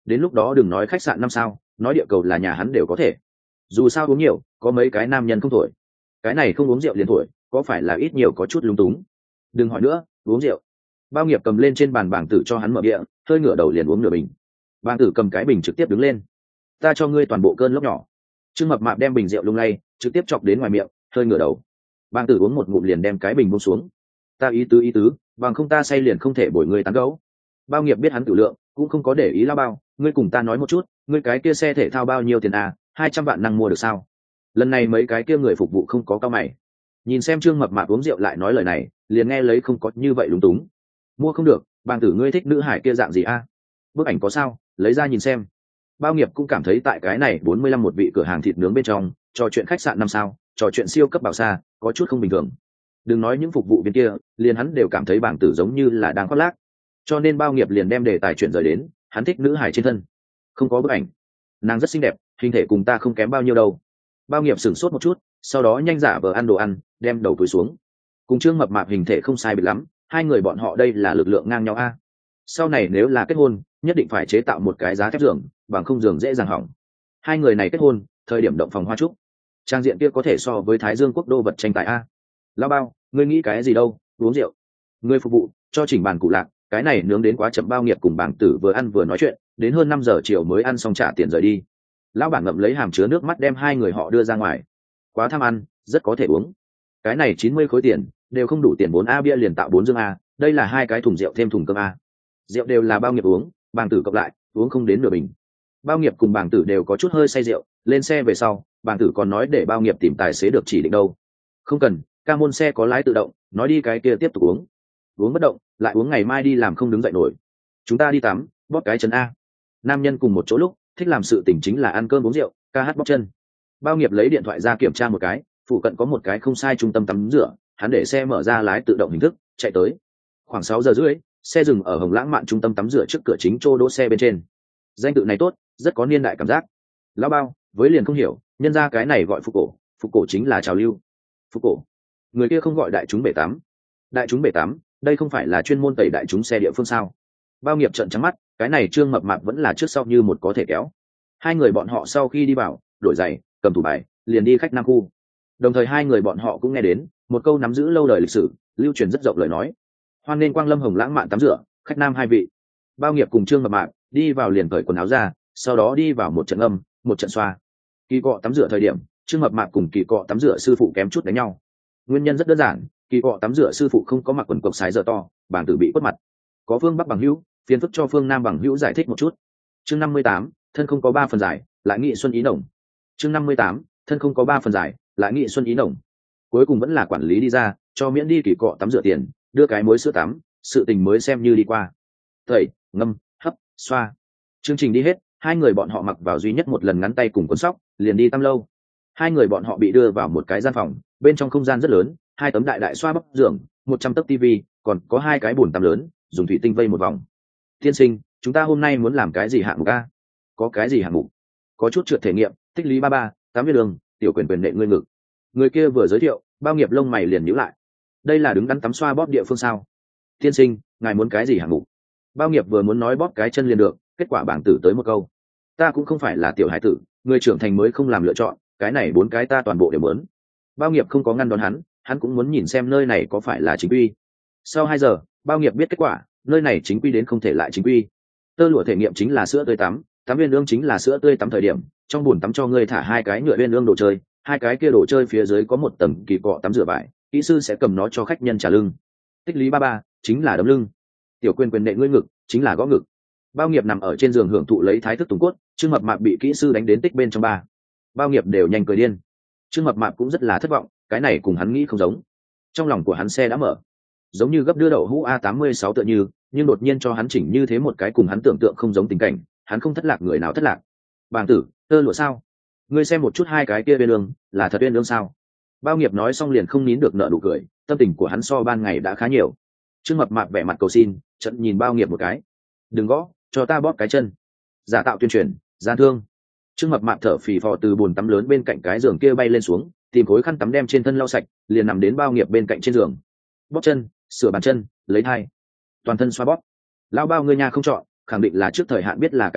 A: đến lúc đó đừng nói khách sạn năm sao, nói địa cầu là nhà hắn đều có thể. Dù sao uống nhiều, có mấy cái nam nhân không thổi, cái này không uống rượu liền thổi, có phải là ít nhiều có chút lúng túng. Đừng hỏi nữa, uống rượu. Bao Nghiệp cầm lên trên bàn bảng tử cho hắn mở bia, hơi ngửa đầu liền uống nửa bình. Bảng tử cầm cái bình trực tiếp đứng lên. Ta cho ngươi toàn bộ cơn lốc nhỏ. Trương Mập Mạp đem bình rượu lung lay, trực tiếp chọc đến ngoài miệng, hơi ngửa đầu. Bảng tử uống một ngụm liền đem cái bình buông xuống. Ta ý tứ ý tứ, bằng không ta say liền không thể bồi ngươi tán gẫu. Bao Nghiệp biết hắn tự lượng, cũng không có để ý lao bao, ngươi cùng ta nói một chút, ngươi cái kia xe thể thao bao nhiêu tiền à, hai trăm vạn năng mua được sao? Lần này mấy cái kia người phục vụ không có cao mày. Nhìn xem Trương Mập Mạp uống rượu lại nói lời này, liền nghe lấy không có như vậy lúng túng. Mua không được, Bàng tử ngươi thích nữ hải kia dạng gì a? Bức ảnh có sao, lấy ra nhìn xem. Bao Nghiệp cũng cảm thấy tại cái này bốn mươi lăm một vị cửa hàng thịt nướng bên trong, trò chuyện khách sạn năm sao, trò chuyện siêu cấp bảo xa, có chút không bình thường. Đừng nói những phục vụ viên kia, liền hắn đều cảm thấy Bàng tử giống như là đang khoác lác. Cho nên Bao Nghiệp liền đem đề tài chuyện rời đến, hắn thích nữ hải trên thân. Không có bức ảnh. Nàng rất xinh đẹp, hình thể cùng ta không kém bao nhiêu đâu. Bao Nghiệp sửng sốt một chút, sau đó nhanh giả vờ ăn đồ ăn, đem đầu túi xuống. Cùng Trương Mập Mạp hình thể không sai biệt lắm, hai người bọn họ đây là lực lượng ngang nhau a. Sau này nếu là kết hôn, nhất định phải chế tạo một cái giá thép giường, bằng không giường dễ dàng hỏng. Hai người này kết hôn, thời điểm động phòng hoa trúc, trang diện kia có thể so với Thái Dương quốc đô vật tranh tài a. Lao Bao, ngươi nghĩ cái gì đâu, uống rượu. Ngươi phục vụ, cho chỉnh bàn cụ lạc, cái này nướng đến quá chậm. Bao Nghiệp cùng Bàng tử vừa ăn vừa nói chuyện, đến hơn năm giờ chiều mới ăn xong trả tiền rời đi. Lão bản ngậm lấy hàm chứa nước mắt đem hai người họ đưa ra ngoài. Quá tham ăn, rất có thể uống. Cái này chín mươi khối tiền, đều không đủ tiền bốn a, bia liền tạo bốn dương a, đây là hai cái thùng rượu thêm thùng cơm a. Rượu đều là Bao Nghiệp uống, Bàng tử cộng lại, uống không đến nửa bình. Bao Nghiệp cùng Bàng tử đều có chút hơi say rượu, lên xe về sau, Bàng tử còn nói để Bao Nghiệp tìm tài xế được chỉ định đâu. Không cần, ca môn xe có lái tự động, nói đi cái kia tiếp tục uống. Uống bất động, lại uống ngày mai đi làm không đứng dậy nổi. Chúng ta đi tắm, bóp cái chân a. Nam nhân cùng một chỗ lúc, thích làm sự tình chính là ăn cơm uống rượu, ca hát bóp chân. Bao Nghiệp lấy điện thoại ra kiểm tra một cái, phụ cận có một cái không sai trung tâm tắm rửa, hắn để xe mở ra lái tự động hình thức, chạy tới. Khoảng sáu giờ rưỡi, xe dừng ở Hồng Lãng Mạn trung tâm tắm rửa trước cửa chính chỗ đỗ xe bên trên. Danh tự này tốt, rất có niên đại cảm giác. Lão Bao, với liền không hiểu, nhân ra cái này gọi phục cổ, phục cổ chính là trào lưu. Phục cổ, người kia không gọi đại chúng bể tắm. Đại chúng bể tắm, đây không phải là chuyên môn tẩy đại chúng xe địa phương sao? Bao Nghiệp trợn trắng mắt, cái này Trương Mập Mạp vẫn là trước sau như một có thể kéo. Hai người bọn họ sau khi đi vào, đổi giày, cầm tủ bài, liền đi khách nam khu. Đồng thời hai người bọn họ cũng nghe đến một câu nắm giữ lâu đời lịch sử, lưu truyền rất rộng lời nói: hoan nên quang lâm Hồng Lãng Mạn tắm rửa, khách nam hai vị. Bao Nghiệp cùng Trương Mập Mạp đi vào liền cởi quần áo ra, sau đó đi vào một trận âm, một trận xoa. Kỳ cọ tắm rửa thời điểm, Trương Mập Mạp cùng kỳ cọ tắm rửa sư phụ kém chút đánh nhau. Nguyên nhân rất đơn giản, kỳ cọ tắm rửa sư phụ không có mặc quần cộc sái giờ to, Bàng tử bị quất mặt. Có Phương Bắc bằng hữu, phiền phức cho Phương Nam bằng hữu giải thích một chút. Chương năm mươi tám, thân không có ba phần giải, lại nghị xuân ý nồng. Chương năm mươi tám, thân không có ba phần giải, lại nghị xuân ý nồng. Cuối cùng vẫn là quản lý đi ra, cho miễn đi kỳ cọ tắm rửa tiền, đưa cái muối sữa tắm, sự tình mới xem như đi qua. Tẩy, ngâm, hấp, xoa. Chương trình đi hết, hai người bọn họ mặc vào duy nhất một lần ngắn tay cùng cuốn sóc, liền đi tăm lâu. Hai người bọn họ bị đưa vào một cái gian phòng, bên trong không gian rất lớn, hai tấm đại đại xoa bắp giường, một trăm tấc tivi, còn có hai cái bồn tắm lớn, dùng thủy tinh vây một vòng. Tiên sinh, chúng ta hôm nay muốn làm cái gì hạng mục a? Có cái gì hạng mục? Có chút trượt thể nghiệm, tích lý ba ba, tám viên đường, tiểu quyền quyền nệ ngươi ngực. Người kia vừa giới thiệu, Bao Nghiệp lông mày liền nhíu lại. Đây là đứng đắn tắm xoa bóp địa phương sao? Tiên sinh, ngài muốn cái gì hạng mục? Bao Nghiệp vừa muốn nói bóp cái chân liền được, kết quả Bàng tử tới một câu: ta cũng không phải là tiểu hải tử, người trưởng thành mới không làm lựa chọn, cái này bốn cái ta toàn bộ đều muốn. Bao Nghiệp không có ngăn đón hắn, hắn cũng muốn nhìn xem nơi này có phải là chính quy. Sau hai giờ, Bao Nghiệp biết kết quả, nơi này chính quy đến không thể lại chính quy. Tơ lụa thể nghiệm chính là sữa tươi tắm, tắm viên ương chính là sữa tươi tắm thời điểm, trong bồn tắm cho ngươi thả hai cái nhựa viên ương đồ chơi, hai cái kia đồ chơi phía dưới có một tầng kỳ cọ tắm rửa vải, kỹ sư sẽ cầm nó cho khách nhân trả lưng. Tích lý ba ba chính là đấm lưng, tiểu quyền quyền nệ ngươi ngực chính là gõ ngực. Bao Nghiệp nằm ở trên giường hưởng thụ lấy thái thức tùng cốt, Trương Mập Mạp bị kỹ sư đánh đến tích bên trong ba. Bao Nghiệp đều nhanh cười điên. Trương Mập Mạp cũng rất là thất vọng, cái này cùng hắn nghĩ không giống. Trong lòng của hắn xe đã mở, giống như gấp đưa đậu hũ a tám mươi sáu tựa như, nhưng đột nhiên cho hắn chỉnh như thế một cái cùng hắn tưởng tượng không giống tình cảnh, hắn không thất lạc người nào thất lạc. Bàng tử, tơ lụa sao? Ngươi xem một chút hai cái kia bên đường, là thật bên đường sao? Bao Nghiệp nói xong liền không nín được nở nụ cười, tâm tình của hắn so ban ngày đã khá nhiều. Trương Mập Mạp vẻ mặt cầu xin, trận nhìn Bao Nghiệp một cái. Đừng gõ, cho ta bóp cái chân. Giả tạo tuyên truyền, gian thương. Trương Mập Mạp thở phì phò từ bồn tắm lớn bên cạnh cái giường kia bay lên xuống, tìm khối khăn tắm đem trên thân lau sạch, liền nằm đến Bao Nghiệp bên cạnh trên giường. Bóp chân, sửa bàn chân, lấy thai, toàn thân xoa bóp. Lao Bao ngươi nhà không chọn, khẳng định là trước thời hạn biết là cái gì,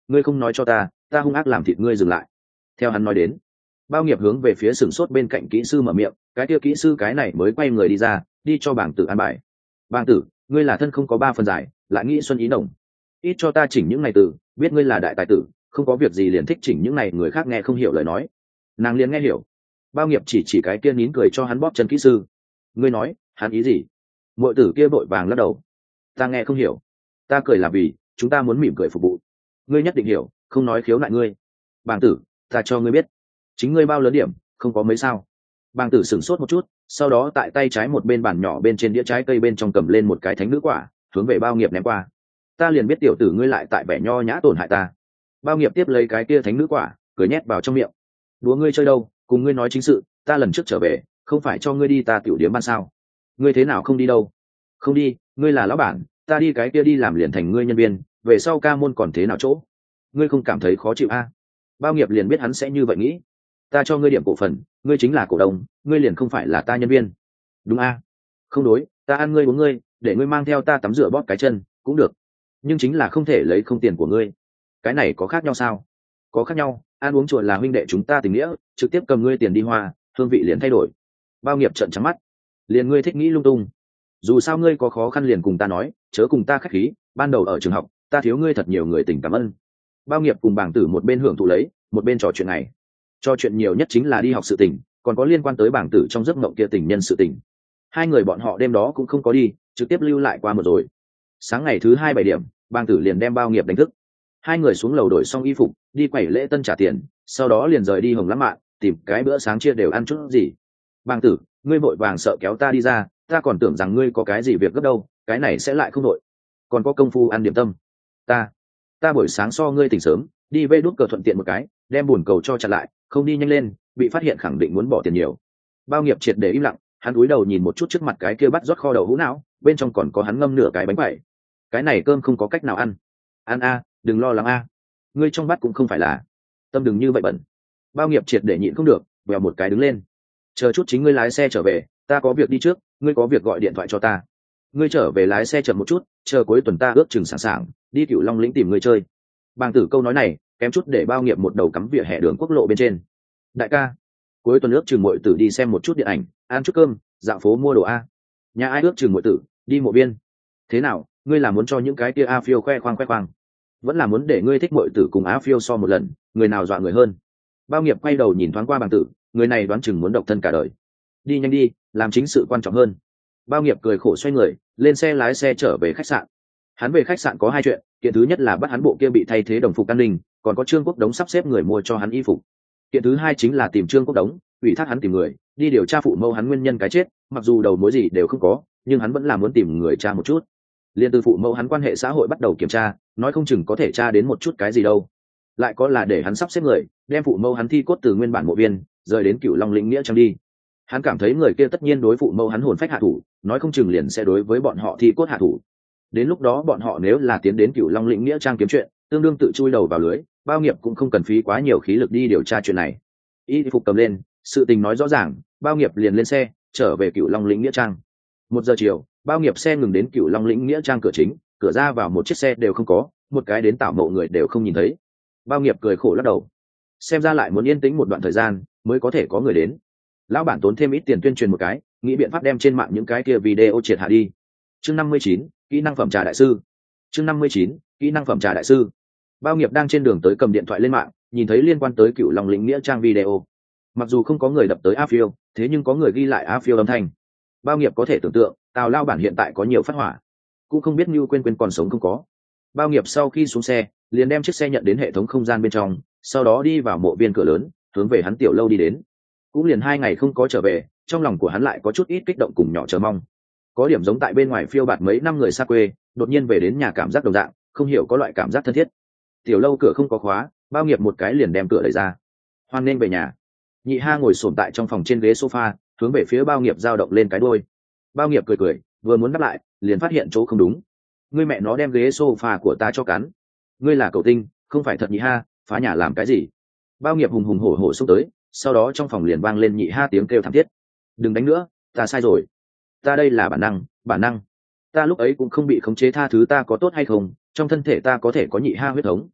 A: ngươi không nói cho ta ta hung ác làm thịt ngươi dừng lại. Theo hắn nói đến, Bao Nghiệp hướng về phía sừng sốt bên cạnh kỹ sư mở miệng, cái kia kỹ sư cái này mới quay người đi ra, đi cho bảng tử an bài. Bảng tử, ngươi là thân không có ba phần giải, lại nghĩ xuân ý nồng, ít cho ta chỉnh những này từ, biết ngươi là đại tài tử, không có việc gì liền thích chỉnh những này người khác nghe không hiểu lời nói. Nàng liền nghe hiểu. Bao Nghiệp chỉ chỉ cái kia nín cười cho hắn bóp chân kỹ sư. Ngươi nói hắn ý gì? Muội tử kia vội vàng lắc đầu, ta nghe không hiểu. Ta cười là vì chúng ta muốn mỉm cười phục vụ, ngươi nhất định hiểu, không nói khiếu nại ngươi. Bàng tử, ta cho ngươi biết, chính ngươi bao lớn điểm không có mấy sao. Bàng tử sửng sốt một chút, sau đó tại tay trái một bên bàn nhỏ bên trên đĩa trái cây bên trong cầm lên một cái thánh nữ quả, hướng về Bao Nghiệp ném qua. Ta liền biết tiểu tử ngươi lại tại vẻ nho nhã tổn hại ta. Bao Nghiệp tiếp lấy cái kia thánh nữ quả, cười nhét vào trong miệng. Đùa ngươi chơi đâu, cùng ngươi nói chính sự, ta lần trước trở về không phải cho ngươi đi ta tiểu điếm ban sao? Ngươi thế nào không đi đâu? Không đi, ngươi là lão bản, ta đi cái kia đi làm liền thành ngươi nhân viên, về sau ca môn còn thế nào chỗ? Ngươi không cảm thấy khó chịu a? À? Bao Nghiệp liền biết hắn sẽ như vậy nghĩ. Ta cho ngươi điểm cổ phần, ngươi chính là cổ đông, ngươi liền không phải là ta nhân viên. Đúng a? À? Không đối, ta ăn ngươi uống ngươi, để ngươi mang theo ta tắm rửa bóp cái chân cũng được, nhưng chính là không thể lấy không tiền của ngươi. Cái này có khác nhau sao? Có khác nhau, ăn uống chuột là huynh đệ chúng ta tình nghĩa, trực tiếp cầm ngươi tiền đi hoa, hương vị liền thay đổi. Bao Nghiệp trợn trắng mắt, liền ngươi thích nghĩ lung tung. Dù sao ngươi có khó khăn liền cùng ta nói, chớ cùng ta khách khí, ban đầu ở trường học ta thiếu ngươi thật nhiều người tình cảm ơn. Bao Nghiệp cùng bảng tử một bên hưởng thụ lấy, một bên trò chuyện này. Trò chuyện nhiều nhất chính là đi học sự tình, còn có liên quan tới bảng tử trong giấc mộng kia tình nhân sự tình. Hai người bọn họ đêm đó cũng không có đi, trực tiếp lưu lại qua một rồi. Sáng ngày thứ hai bảy điểm, bảng tử liền đem Bao Nghiệp đánh thức. Hai người xuống lầu đổi xong y phục, đi quẩy lễ tân trả tiền, sau đó liền rời đi Hồng Lãng Mạn, tìm cái bữa sáng chia đều ăn chút gì. Bảng tử, ngươi vội vàng sợ kéo ta đi ra, ta còn tưởng rằng ngươi có cái gì việc gấp đâu, cái này sẽ lại không đội. Còn có công phu ăn điểm tâm. Ta, ta buổi sáng so ngươi tỉnh sớm, đi vê đút cờ thuận tiện một cái, đem buồn cầu cho chặn lại, không đi nhanh lên, bị phát hiện khẳng định muốn bỏ tiền nhiều. Bao Nghiệp triệt để im lặng, hắn cúi đầu nhìn một chút trước mặt cái kia bắt rót kho đậu hũ não, bên trong còn có hắn ngâm nửa cái bánh quẩy. Cái này cơm không có cách nào ăn. Ăn a, đừng lo lắng a. Ngươi trong bát cũng không phải là. Tâm đừng như vậy bẩn. Bao Nghiệp triệt để nhịn không được, vèo một cái đứng lên. Chờ chút chính ngươi lái xe trở về, ta có việc đi trước, ngươi có việc gọi điện thoại cho ta. Ngươi trở về lái xe chậm một chút, chờ cuối tuần ta ước chừng sẵn sàng đi Cửu Long lĩnh tìm ngươi chơi. Bàng tử câu nói này kém chút để Bao Nghiệp một đầu cắm vỉa hè đường quốc lộ bên trên. Đại ca, cuối tuần ước chừng muội tử đi xem một chút điện ảnh, ăn chút cơm, dạo phố mua đồ a. Nhà ai ước chừng muội tử đi mộ viên. Thế nào, ngươi là muốn cho những cái kia a phiêu khoe khoang khoe khoang, vẫn là muốn để ngươi thích muội tử cùng a phiêu so một lần, người nào dọa người hơn? Bao Nghiệp quay đầu nhìn thoáng qua Bàng tử, người này đoán chừng muốn độc thân cả đời. Đi nhanh đi, làm chính sự quan trọng hơn. Bao Nghiệp cười khổ xoay người lên xe lái xe trở về khách sạn. Hắn về khách sạn có hai chuyện, kiện thứ nhất là bắt hắn bộ kia bị thay thế đồng phục an ninh, còn có Trương Quốc Đống sắp xếp người mua cho hắn y phục. Kiện thứ hai chính là tìm Trương Quốc Đống, ủy thác hắn tìm người đi điều tra phụ mẫu hắn nguyên nhân cái chết, mặc dù đầu mối gì đều không có, nhưng hắn vẫn là muốn tìm người tra một chút. Liên từ phụ mẫu hắn quan hệ xã hội bắt đầu kiểm tra, nói không chừng có thể tra đến một chút cái gì đâu. Lại có là để hắn sắp xếp người đem phụ mẫu hắn thi cốt từ nguyên bản mộ viên rời đến Cửu Long lĩnh nghĩa trang đi. Hắn cảm thấy người kia tất nhiên đối phụ mẫu hắn hồn phách hạ thủ, nói không chừng liền sẽ đối với bọn họ thi cốt hạ thủ. Đến lúc đó bọn họ nếu là tiến đến Cửu Long lĩnh nghĩa trang kiếm chuyện, tương đương tự chui đầu vào lưới, Bao Nghiệp cũng không cần phí quá nhiều khí lực đi điều tra chuyện này. Y phục cầm lên, sự tình nói rõ ràng, Bao Nghiệp liền lên xe trở về Cửu Long lĩnh nghĩa trang. Một giờ chiều, Bao Nghiệp xe ngừng đến Cửu Long lĩnh nghĩa trang cửa chính, cửa ra vào một chiếc xe đều không có, một cái đến tảo mộ người đều không nhìn thấy. Bao Nghiệp cười khổ lắc đầu, xem ra lại muốn yên tĩnh một đoạn thời gian mới có thể có người đến. Lão bản tốn thêm ít tiền tuyên truyền một cái, nghĩ biện pháp đem trên mạng những cái kia video triệt hạ đi. Chương năm mươi chín, kỹ năng phẩm trà đại sư. Chương năm mươi chín, kỹ năng phẩm trà đại sư. Bao Nghiệp đang trên đường tới cầm điện thoại lên mạng, nhìn thấy liên quan tới Cửu Long lĩnh nghĩa trang video. Mặc dù không có người đập tới A Phiêu, thế nhưng có người ghi lại A Phiêu âm thanh. Bao Nghiệp có thể tưởng tượng, Tào lao bản hiện tại có nhiều phát hỏa, cũng không biết Như Quên Quên còn sống không có. Bao Nghiệp sau khi xuống xe, liền đem chiếc xe nhận đến hệ thống không gian bên trong, sau đó đi vào mộ viên cửa lớn, hướng về hắn tiểu lâu đi đến. Cũng liền hai ngày không có trở về, trong lòng của hắn lại có chút ít kích động cùng nhỏ chờ mong. Có điểm giống tại bên ngoài phiêu bạt mấy năm người xa quê, đột nhiên về đến nhà cảm giác đồng dạng, không hiểu có loại cảm giác thân thiết. Tiểu lâu cửa không có khóa, Bao Nghiệp một cái liền đem cửa đẩy ra. Hoan nên về nhà. Nhị Ha ngồi xổm tại trong phòng trên ghế sofa, hướng về phía Bao Nghiệp dao động lên cái đuôi. Bao Nghiệp cười cười, vừa muốn đáp lại, liền phát hiện chỗ không đúng. Ngươi mẹ nó đem ghế sofa của ta cho cắn. Ngươi là cậu tinh, không phải thật Nhị Ha, phá nhà làm cái gì? Bao Nghiệp hùng hùng hổ hổ xông tới, sau đó trong phòng liền vang lên Nhị Ha tiếng kêu thảm thiết. Đừng đánh nữa, ta sai rồi. Ta đây là bản năng, bản năng. Ta lúc ấy cũng không bị khống chế, tha thứ ta có tốt hay không, trong thân thể ta có thể có Nhị Ha huyết thống.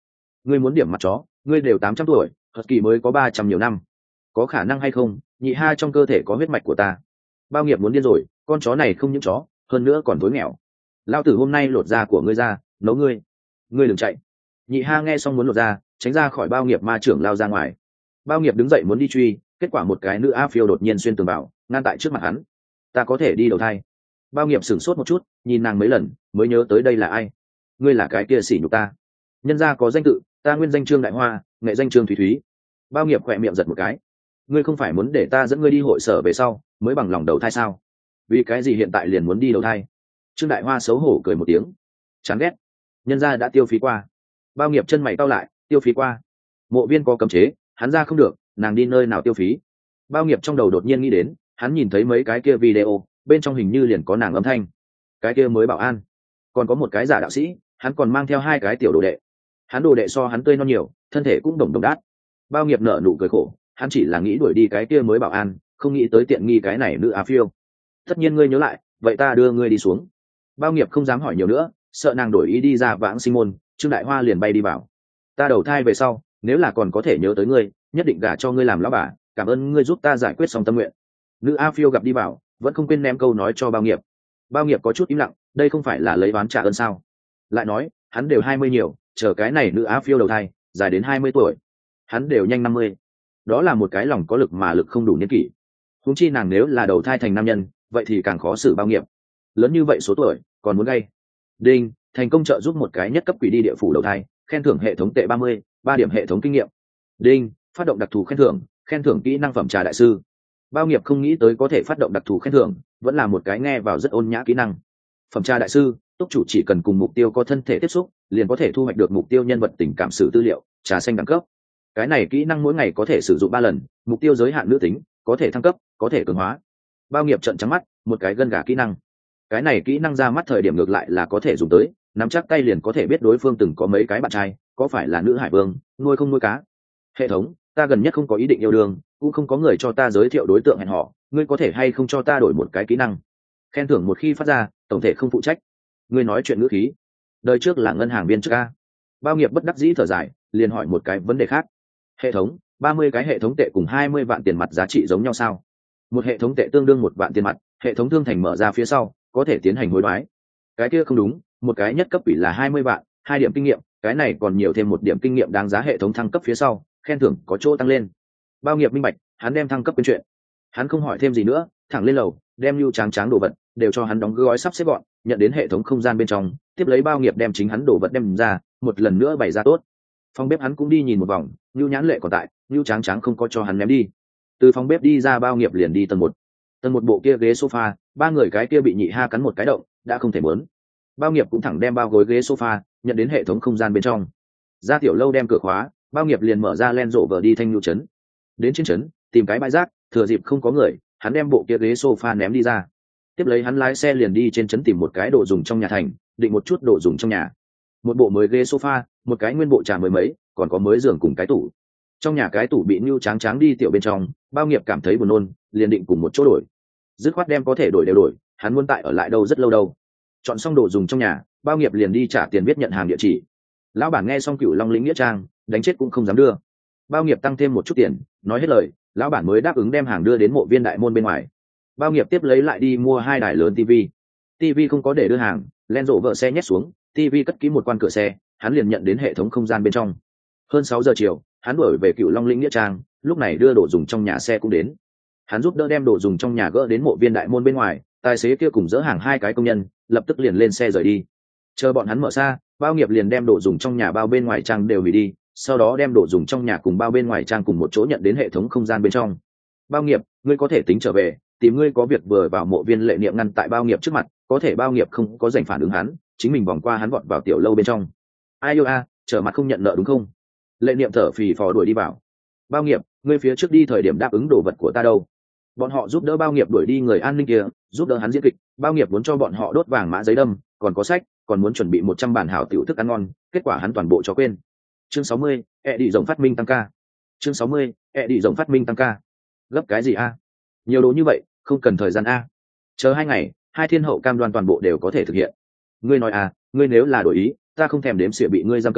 A: ngươi muốn điểm mặt chó, ngươi đều tám trăm tuổi, hật kỳ mới có ba trăm nhiều năm, có khả năng hay không? Nhị ha trong cơ thể có huyết mạch của ta. Bao nghiệp muốn điên rồi, con chó này không những chó, hơn nữa còn tối nghèo. Lao tử hôm nay lột da của ngươi ra, nấu ngươi, ngươi đừng chạy. Nhị ha nghe xong muốn lột da, tránh ra khỏi bao nghiệp ma trưởng lao ra ngoài. Bao nghiệp đứng dậy muốn đi truy, kết quả một cái nữ a phiêu đột nhiên xuyên tường vào, ngăn tại trước mặt hắn. Ta có thể đi đầu thai. Bao nghiệp sửng sốt một chút, nhìn nàng mấy lần mới nhớ tới đây là ai. Ngươi là cái kia sỉ nhục ta. Nhân gia có danh tự, ta nguyên danh Trương Đại Hoa, nghệ danh Trương Thúy Thúy. Bao nghiệp khỏe miệng giật một cái. Ngươi không phải muốn để ta dẫn ngươi đi hội sở về sau mới bằng lòng đầu thai sao? Vì cái gì hiện tại liền muốn đi đầu thai? Trương Đại Hoa xấu hổ cười một tiếng, chán ghét. Nhân gia đã tiêu phí qua. Bao nghiệp chân mày cau lại, tiêu phí qua. Mộ viên có cấm chế, hắn ra không được, nàng đi nơi nào tiêu phí? Bao nghiệp trong đầu đột nhiên nghĩ đến, hắn nhìn thấy mấy cái kia video, bên trong hình như liền có nàng âm thanh. Cái kia mới bảo an, còn có một cái giả đạo sĩ, hắn còn mang theo hai cái tiểu đồ đệ. Hắn đồ đệ so hắn tươi non nhiều, thân thể cũng đồng đồng đát. Bao nghiệp nở nụ cười khổ, hắn chỉ là nghĩ đuổi đi cái kia mới bảo an, không nghĩ tới tiện nghi cái này nữ á phiêu. Tất nhiên ngươi nhớ lại, vậy ta đưa ngươi đi xuống. Bao nghiệp không dám hỏi nhiều nữa, sợ nàng đổi ý đi ra vãng sinh môn. Trương Đại Hoa liền bay đi bảo, ta đầu thai về sau, nếu là còn có thể nhớ tới ngươi, nhất định gả cho ngươi làm lão bà, cảm ơn ngươi giúp ta giải quyết xong tâm nguyện. Nữ a phiêu gặp đi bảo, vẫn không quên ném câu nói cho bao nghiệp. Bao nghiệp có chút im lặng, đây không phải là lấy oán trả ơn sao? Lại nói, hắn đều hai mươi nhiều, chờ cái này nữ a phiêu đầu thai, dài đến hai mươi tuổi, hắn đều nhanh năm mươi, đó là một cái lòng có lực mà lực không đủ niên kỷ. Huống chi nàng nếu là đầu thai thành nam nhân, vậy thì càng khó xử bao nghiệp. Lớn như vậy số tuổi, còn muốn gây. Đinh, thành công trợ giúp một cái nhất cấp quỷ đi địa phủ đầu thai, khen thưởng hệ thống tệ ba mươi, ba điểm hệ thống kinh nghiệm. Đinh, phát động đặc thù khen thưởng, khen thưởng kỹ năng phẩm trà đại sư. Bao nghiệp không nghĩ tới có thể phát động đặc thù khen thưởng, vẫn là một cái nghe vào rất ôn nhã kỹ năng. Phẩm trà đại sư, túc chủ chỉ cần cùng mục tiêu có thân thể tiếp xúc, liền có thể thu hoạch được mục tiêu nhân vật tình cảm sử tư liệu, trà xanh đẳng cấp. Cái này kỹ năng mỗi ngày có thể sử dụng ba lần, mục tiêu giới hạn nữ tính, có thể thăng cấp, có thể cường hóa. Bao nghiệp trợn trắng mắt, một cái gân gà kỹ năng. Cái này kỹ năng ra mắt thời điểm ngược lại là có thể dùng tới, nắm chắc tay liền có thể biết đối phương từng có mấy cái bạn trai, có phải là nữ hải vương, nuôi không nuôi cá. Hệ thống, ta gần nhất không có ý định yêu đương, cũng không có người cho ta giới thiệu đối tượng hẹn hò, ngươi có thể hay không cho ta đổi một cái kỹ năng? Khen thưởng một khi phát ra, tổng thể không phụ trách. Ngươi nói chuyện ngữ khí, đời trước là ngân hàng viên trước a. Bao nghiệp bất đắc dĩ thở dài, liền hỏi một cái vấn đề khác. Hệ thống, ba mươi cái hệ thống tệ cùng hai mươi vạn tiền mặt giá trị giống nhau sao? Một hệ thống tệ tương đương một vạn tiền mặt, hệ thống thương thành mở ra phía sau, có thể tiến hành hối đoái. Cái kia không đúng, một cái nhất cấp ủy là hai mươi vạn, hai điểm kinh nghiệm, cái này còn nhiều thêm một điểm kinh nghiệm đáng giá hệ thống thăng cấp phía sau, khen thưởng có chỗ tăng lên. Bao nghiệp minh bạch, hắn đem thăng cấp quên chuyện. Hắn không hỏi thêm gì nữa, thẳng lên lầu, đem lưu tráng tráng đồ vật đều cho hắn đóng gói sắp xếp gọn, nhận đến hệ thống không gian bên trong, tiếp lấy bao nghiệp đem chính hắn đồ vật đem ra, một lần nữa bày ra tốt. Phòng bếp hắn cũng đi nhìn một vòng, lưu nhãn lệ còn tại, lưu tráng tráng không có cho hắn ném đi. Từ phòng bếp đi ra bao nghiệp liền đi tầng một. Tầng một bộ kia ghế sofa, ba người cái kia bị nhị ha cắn một cái động, đã không thể muốn. Bao nghiệp cũng thẳng đem bao gối ghế sofa nhận đến hệ thống không gian bên trong. Ra tiểu lâu đem cửa khóa, bao nghiệp liền mở ra len rộ vờ đi thanh lưu trấn. Đến trên trấn, tìm cái bãi rác, thừa dịp không có người, hắn đem bộ kia ghế sofa ném đi ra. Tiếp lấy hắn lái xe liền đi trên trấn tìm một cái đồ dùng trong nhà thành, định một chút đồ dùng trong nhà. Một bộ mới ghế sofa, một cái nguyên bộ trà mới mấy, còn có mới giường cùng cái tủ. Trong nhà cái tủ bị nưu tráng tráng đi tiểu bên trong, bao nghiệp cảm thấy buồn nôn, liền định cùng một chỗ đổi. Dứt khoát đem có thể đổi đều đổi, hắn muốn tại ở lại đâu rất lâu đâu. Chọn xong đồ dùng trong nhà, bao nghiệp liền đi trả tiền viết nhận hàng địa chỉ. Lão bản nghe xong Cửu Long lĩnh nghĩa trang, đánh chết cũng không dám đưa. Bao nghiệp tăng thêm một chút tiền, nói hết lời, lão bản mới đáp ứng đem hàng đưa đến mộ viên đại môn bên ngoài. Bao nghiệp tiếp lấy lại đi mua hai đài lớn tivi. Tivi không có để đưa hàng, len rộ vợ xe nhét xuống, tivi cất kỹ một quan cửa xe, hắn liền nhận đến hệ thống không gian bên trong. Hơn sáu giờ chiều, hắn đuổi về Cửu Long lĩnh nghĩa trang, lúc này đưa đồ dùng trong nhà xe cũng đến. Hắn giúp đỡ đem đồ dùng trong nhà gỡ đến mộ viên đại môn bên ngoài, tài xế kia cùng dỡ hàng hai cái công nhân, lập tức liền lên xe rời đi. Chờ bọn hắn mở xa, bao nghiệp liền đem đồ dùng trong nhà bao bên ngoài trang đều hủy đi, sau đó đem đồ dùng trong nhà cùng bao bên ngoài trang cùng một chỗ nhận đến hệ thống không gian bên trong. Bao nghiệp, ngươi có thể tính trở về, tìm ngươi có việc vừa vào mộ viên lệ niệm ngăn tại bao nghiệp trước mặt, có thể bao nghiệp không có giành phản ứng hắn, chính mình vòng qua hắn vọt vào tiểu lâu bên trong. Ai yêu a, trở mặt không nhận nợ đúng không? Lệ niệm thở phì phò đuổi đi vào. Bao nghiệp, ngươi phía trước đi thời điểm đáp ứng đồ vật của ta đâu? Bọn họ giúp đỡ bao nghiệp đuổi đi người an ninh kia, giúp đỡ hắn diễn kịch, bao nghiệp muốn cho bọn họ đốt vàng mã giấy đâm, còn có sách, còn muốn chuẩn bị một trăm bản hảo tiểu thức ăn ngon, kết quả hắn toàn bộ cho quên. Chương sáu mươi, ẹ đi rồng phát minh tăng ca. Chương sáu mươi, ẹ đi rồng phát minh tăng ca. Gấp cái gì a? Nhiều đồ như vậy, không cần thời gian a. Chờ hai ngày, hai thiên hậu cam đoan toàn bộ đều có thể thực hiện. Ngươi nói à, ngươi nếu là đổi ý, ta không thèm đếm xỉa bị ngươi giam cầm,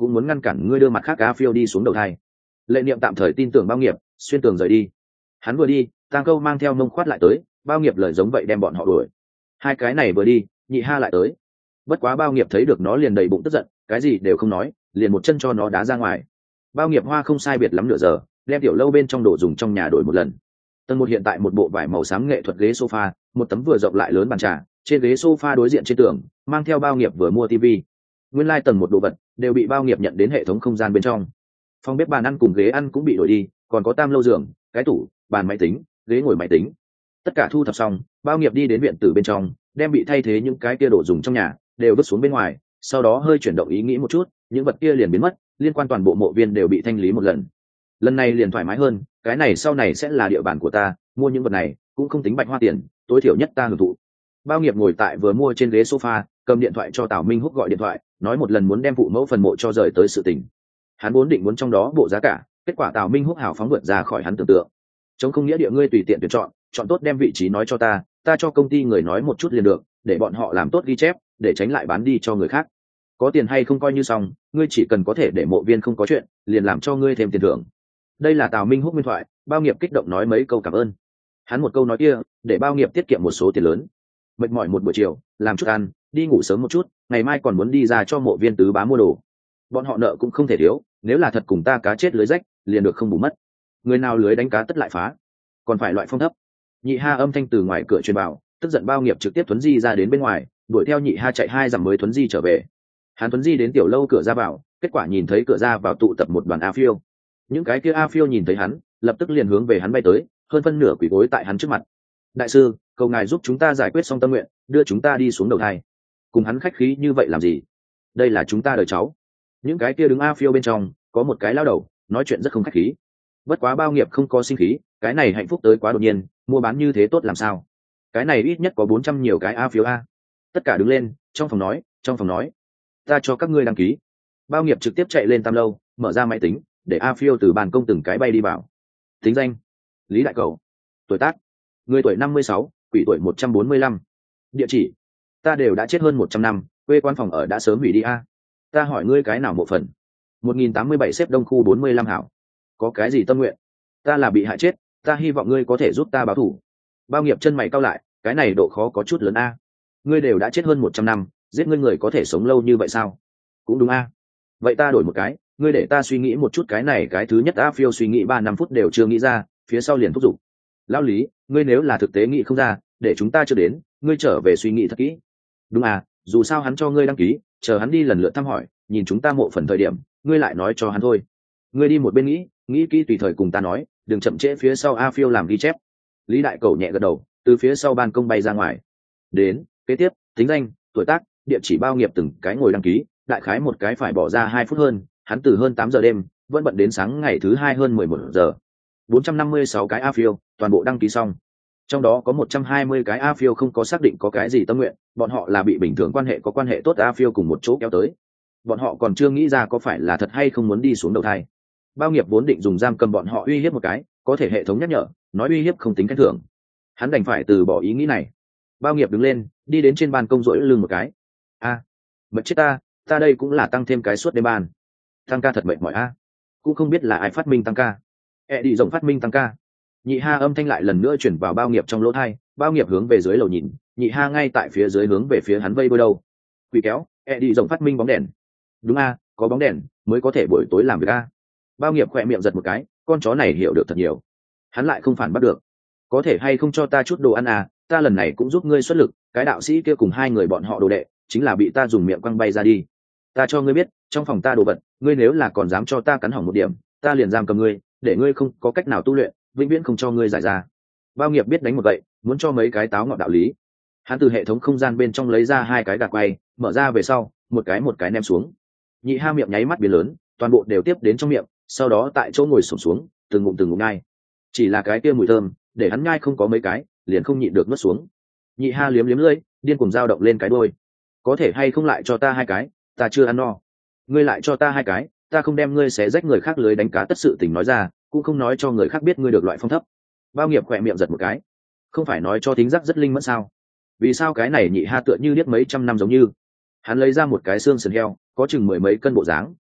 A: cũng muốn ngăn cản ngươi đưa mặt khác a phiêu đi xuống đầu thai. Lệ Niệm tạm thời tin tưởng Bao Nghiệp, xuyên tường rời đi. Hắn vừa đi, Tang Câu mang theo Mông Khoát lại tới, Bao Nghiệp lời giống vậy đem bọn họ đuổi. Hai cái này vừa đi, Nhị Ha lại tới. Bất quá Bao Nghiệp thấy được nó liền đầy bụng tức giận, cái gì đều không nói, liền một chân cho nó đá ra ngoài. Bao Nghiệp hoa không sai biệt lắm nửa giờ, đem tiểu lâu bên trong đồ dùng trong nhà đổi một lần. Tầng một hiện tại một bộ vải màu xám nghệ thuật ghế sofa, một tấm vừa rộng lại lớn bàn trà, trên ghế sofa đối diện trên tường, mang theo Bao Nghiệp vừa mua tivi. Nguyên lai like tầng một đồ vật đều bị Bao Nghiệp nhận đến hệ thống không gian bên trong. Phòng bếp bàn ăn cùng ghế ăn cũng bị đổi đi, còn có tam lâu giường, cái tủ, bàn máy tính, ghế ngồi máy tính. Tất cả thu thập xong, Bao Nghiệp đi đến viện tử bên trong, đem bị thay thế những cái kia đồ dùng trong nhà đều vứt xuống bên ngoài, sau đó hơi chuyển động ý nghĩ một chút, những vật kia liền biến mất, liên quan toàn bộ mộ viên đều bị thanh lý một lần. Lần này liền thoải mái hơn, cái này sau này sẽ là địa bàn của ta, mua những vật này cũng không tính bạch hoa tiền, tối thiểu nhất ta hưởng thụ. Bao Nghiệp ngồi tại vừa mua trên ghế sofa, cầm điện thoại cho Tào Minh Húc gọi điện thoại, nói một lần muốn đem phụ mẫu phần mộ cho rời tới sự tình. Hắn vốn định muốn trong đó bộ giá cả, kết quả Tào Minh Húc hào phóng vượt ra khỏi hắn tưởng tượng. Chống không nghĩa địa ngươi tùy tiện tuyển chọn, chọn tốt đem vị trí nói cho ta, ta cho công ty người nói một chút liền được, để bọn họ làm tốt ghi chép, để tránh lại bán đi cho người khác. Có tiền hay không coi như xong, ngươi chỉ cần có thể để mộ viên không có chuyện, liền làm cho ngươi thêm tiền thưởng. Đây là Tào Minh Húc nguyên thoại, Bao Nghiệp kích động nói mấy câu cảm ơn. Hắn một câu nói kia, để Bao Nghiệp tiết kiệm một số tiền lớn. Mệt mỏi một buổi chiều, làm chút ăn, đi ngủ sớm một chút, ngày mai còn muốn đi ra cho mộ viên tứ bá mua đồ. Bọn họ nợ cũng không thể thiếu, nếu là thật cùng ta cá chết lưới rách, liền được không bù mất. Người nào lưới đánh cá tất lại phá, còn phải loại phong thấp. Nhị Ha âm thanh từ ngoài cửa truyền vào, tức giận Bao Nghiệp trực tiếp thuấn di ra đến bên ngoài, đuổi theo Nhị Ha chạy hai dặm mới thuấn di trở về. Hắn thuấn di đến tiểu lâu cửa ra vào, kết quả nhìn thấy cửa ra vào tụ tập một đoàn a phiêu. Những cái kia a phiêu nhìn thấy hắn, lập tức liền hướng về hắn bay tới, hơn phân nửa quỳ gối tại hắn trước mặt. Đại sư, cầu ngài giúp chúng ta giải quyết xong tâm nguyện, đưa chúng ta đi xuống đầu thai. Cùng hắn khách khí như vậy làm gì? Đây là chúng ta đời cháu. Những cái kia đứng a phiêu bên trong, có một cái lao đầu, nói chuyện rất không khách khí. Bất quá Bao Nghiệp không có sinh khí, cái này hạnh phúc tới quá đột nhiên, mua bán như thế tốt làm sao? Cái này ít nhất có bốn trăm nhiều cái a phiếu a. Tất cả đứng lên, trong phòng nói, trong phòng nói, ta cho các ngươi đăng ký. Bao Nghiệp trực tiếp chạy lên tam lâu, mở ra máy tính, để a phiêu từ bàn công từng cái bay đi vào. Tính danh: Lý Đại Cầu. Tuổi tác: người tuổi năm mươi sáu, quỷ tuổi một trăm bốn mươi lăm. Địa chỉ: ta đều đã chết hơn một trăm năm, quê quán phòng ở đã sớm hủy đi a. Ta hỏi ngươi cái nào mộ phần? một nghìn tám mươi bảy xếp đông khu bốn mươi lăm hảo. Có cái gì tâm nguyện? Ta là bị hại chết, ta hy vọng ngươi có thể giúp ta báo thù. Bao Nghiệp chân mày cau lại, cái này độ khó có chút lớn a. Ngươi đều đã chết hơn một trăm năm, giết ngươi người có thể sống lâu như vậy sao? Cũng đúng a. Vậy ta đổi một cái, ngươi để ta suy nghĩ một chút, cái này cái thứ nhất a phiêu suy nghĩ ba năm phút đều chưa nghĩ ra, phía sau liền thúc giục. Lão Lý, ngươi nếu là thực tế nghĩ không ra, để chúng ta chưa đến, ngươi trở về suy nghĩ thật kỹ. Đúng à, dù sao hắn cho ngươi đăng ký, chờ hắn đi lần lượt thăm hỏi, nhìn chúng ta mộ phần thời điểm, ngươi lại nói cho hắn thôi. Ngươi đi một bên nghĩ, nghĩ kỹ tùy thời cùng ta nói, đừng chậm trễ phía sau a phiêu làm ghi chép. Lý Đại Cầu nhẹ gật đầu, từ phía sau ban công bay ra ngoài. Đến, kế tiếp, tính danh, tuổi tác, địa chỉ, Bao Nghiệp từng cái ngồi đăng ký, đại khái một cái phải bỏ ra hai phút hơn, hắn từ hơn tám giờ đêm vẫn bận đến sáng ngày thứ hai hơn mười một giờ. bốn trăm năm mươi sáu cái a phiêu toàn bộ đăng ký xong, trong đó có một trăm hai mươi cái a phiêu không có xác định có cái gì tâm nguyện, bọn họ là bị bình thường quan hệ có quan hệ tốt a phiêu cùng một chỗ kéo tới. Bọn họ còn chưa nghĩ ra có phải là thật hay không muốn đi xuống đầu thai. Bao Nghiệp vốn định dùng giam cầm bọn họ uy hiếp một cái, có thể hệ thống nhắc nhở nói uy hiếp không tính khen thưởng, hắn đành phải từ bỏ ý nghĩ này. Bao Nghiệp đứng lên, đi đến trên ban công rỗi lưng một cái. A, à, mệt chết ta, ta đây cũng là tăng thêm cái suốt đêm ban, tăng ca thật mệt mỏi a. Cũng không biết là ai phát minh tăng ca. E đi rộng phát minh tăng ca. Nhị Ha âm thanh lại lần nữa chuyển vào Bao Nghiệp trong lỗ tai. Bao Nghiệp hướng về dưới lầu nhìn, Nhị Ha ngay tại phía dưới hướng về phía hắn vây đôi đâu. Quỷ kéo, E đi rộng phát minh bóng đèn. Đúng a, có bóng đèn mới có thể buổi tối làm việc a. Bao Nghiệp khỏe miệng giật một cái, con chó này hiểu được thật nhiều. Hắn lại không phản bắt được. Có thể hay không cho ta chút đồ ăn à, ta lần này cũng giúp ngươi xuất lực, cái đạo sĩ kia cùng hai người bọn họ đồ đệ, chính là bị ta dùng miệng quăng bay ra đi. Ta cho ngươi biết, trong phòng ta đồ vật, ngươi nếu là còn dám cho ta cắn hỏng một điểm, ta liền giam cầm ngươi, để ngươi không có cách nào tu luyện, vĩnh viễn không cho ngươi giải ra. Bao Nghiệp biết đánh một vậy, muốn cho mấy cái táo ngọt đạo lý. Hắn từ hệ thống không gian bên trong lấy ra hai cái gạt quay, mở ra về sau, một cái một cái ném xuống. Nhị Ha miệng nháy mắt biến lớn, toàn bộ đều tiếp đến trong miệng, sau đó tại chỗ ngồi xổm xuống, từng ngụm từng ngụm nhai. Chỉ là cái kia mùi thơm, để hắn nhai không có mấy cái, liền không nhịn được nuốt xuống. Nhị Ha liếm liếm lưỡi, điên cuồng dao động lên cái đuôi. Có thể hay không lại cho ta hai cái, ta chưa ăn no. Ngươi lại cho ta hai cái, ta không đem ngươi xé rách người khác lưới đánh cá tất sự tình nói ra, cũng không nói cho người khác biết ngươi được loại phong thấp. Bao Nghiệp khỏe miệng giật một cái. Không phải nói cho thính giác rất linh mẫn sao? Vì sao cái này Nhị Ha tựa như điếc mấy trăm năm giống như? Hắn lấy ra một cái xương sườn heo, có chừng mười mấy cân bộ dáng,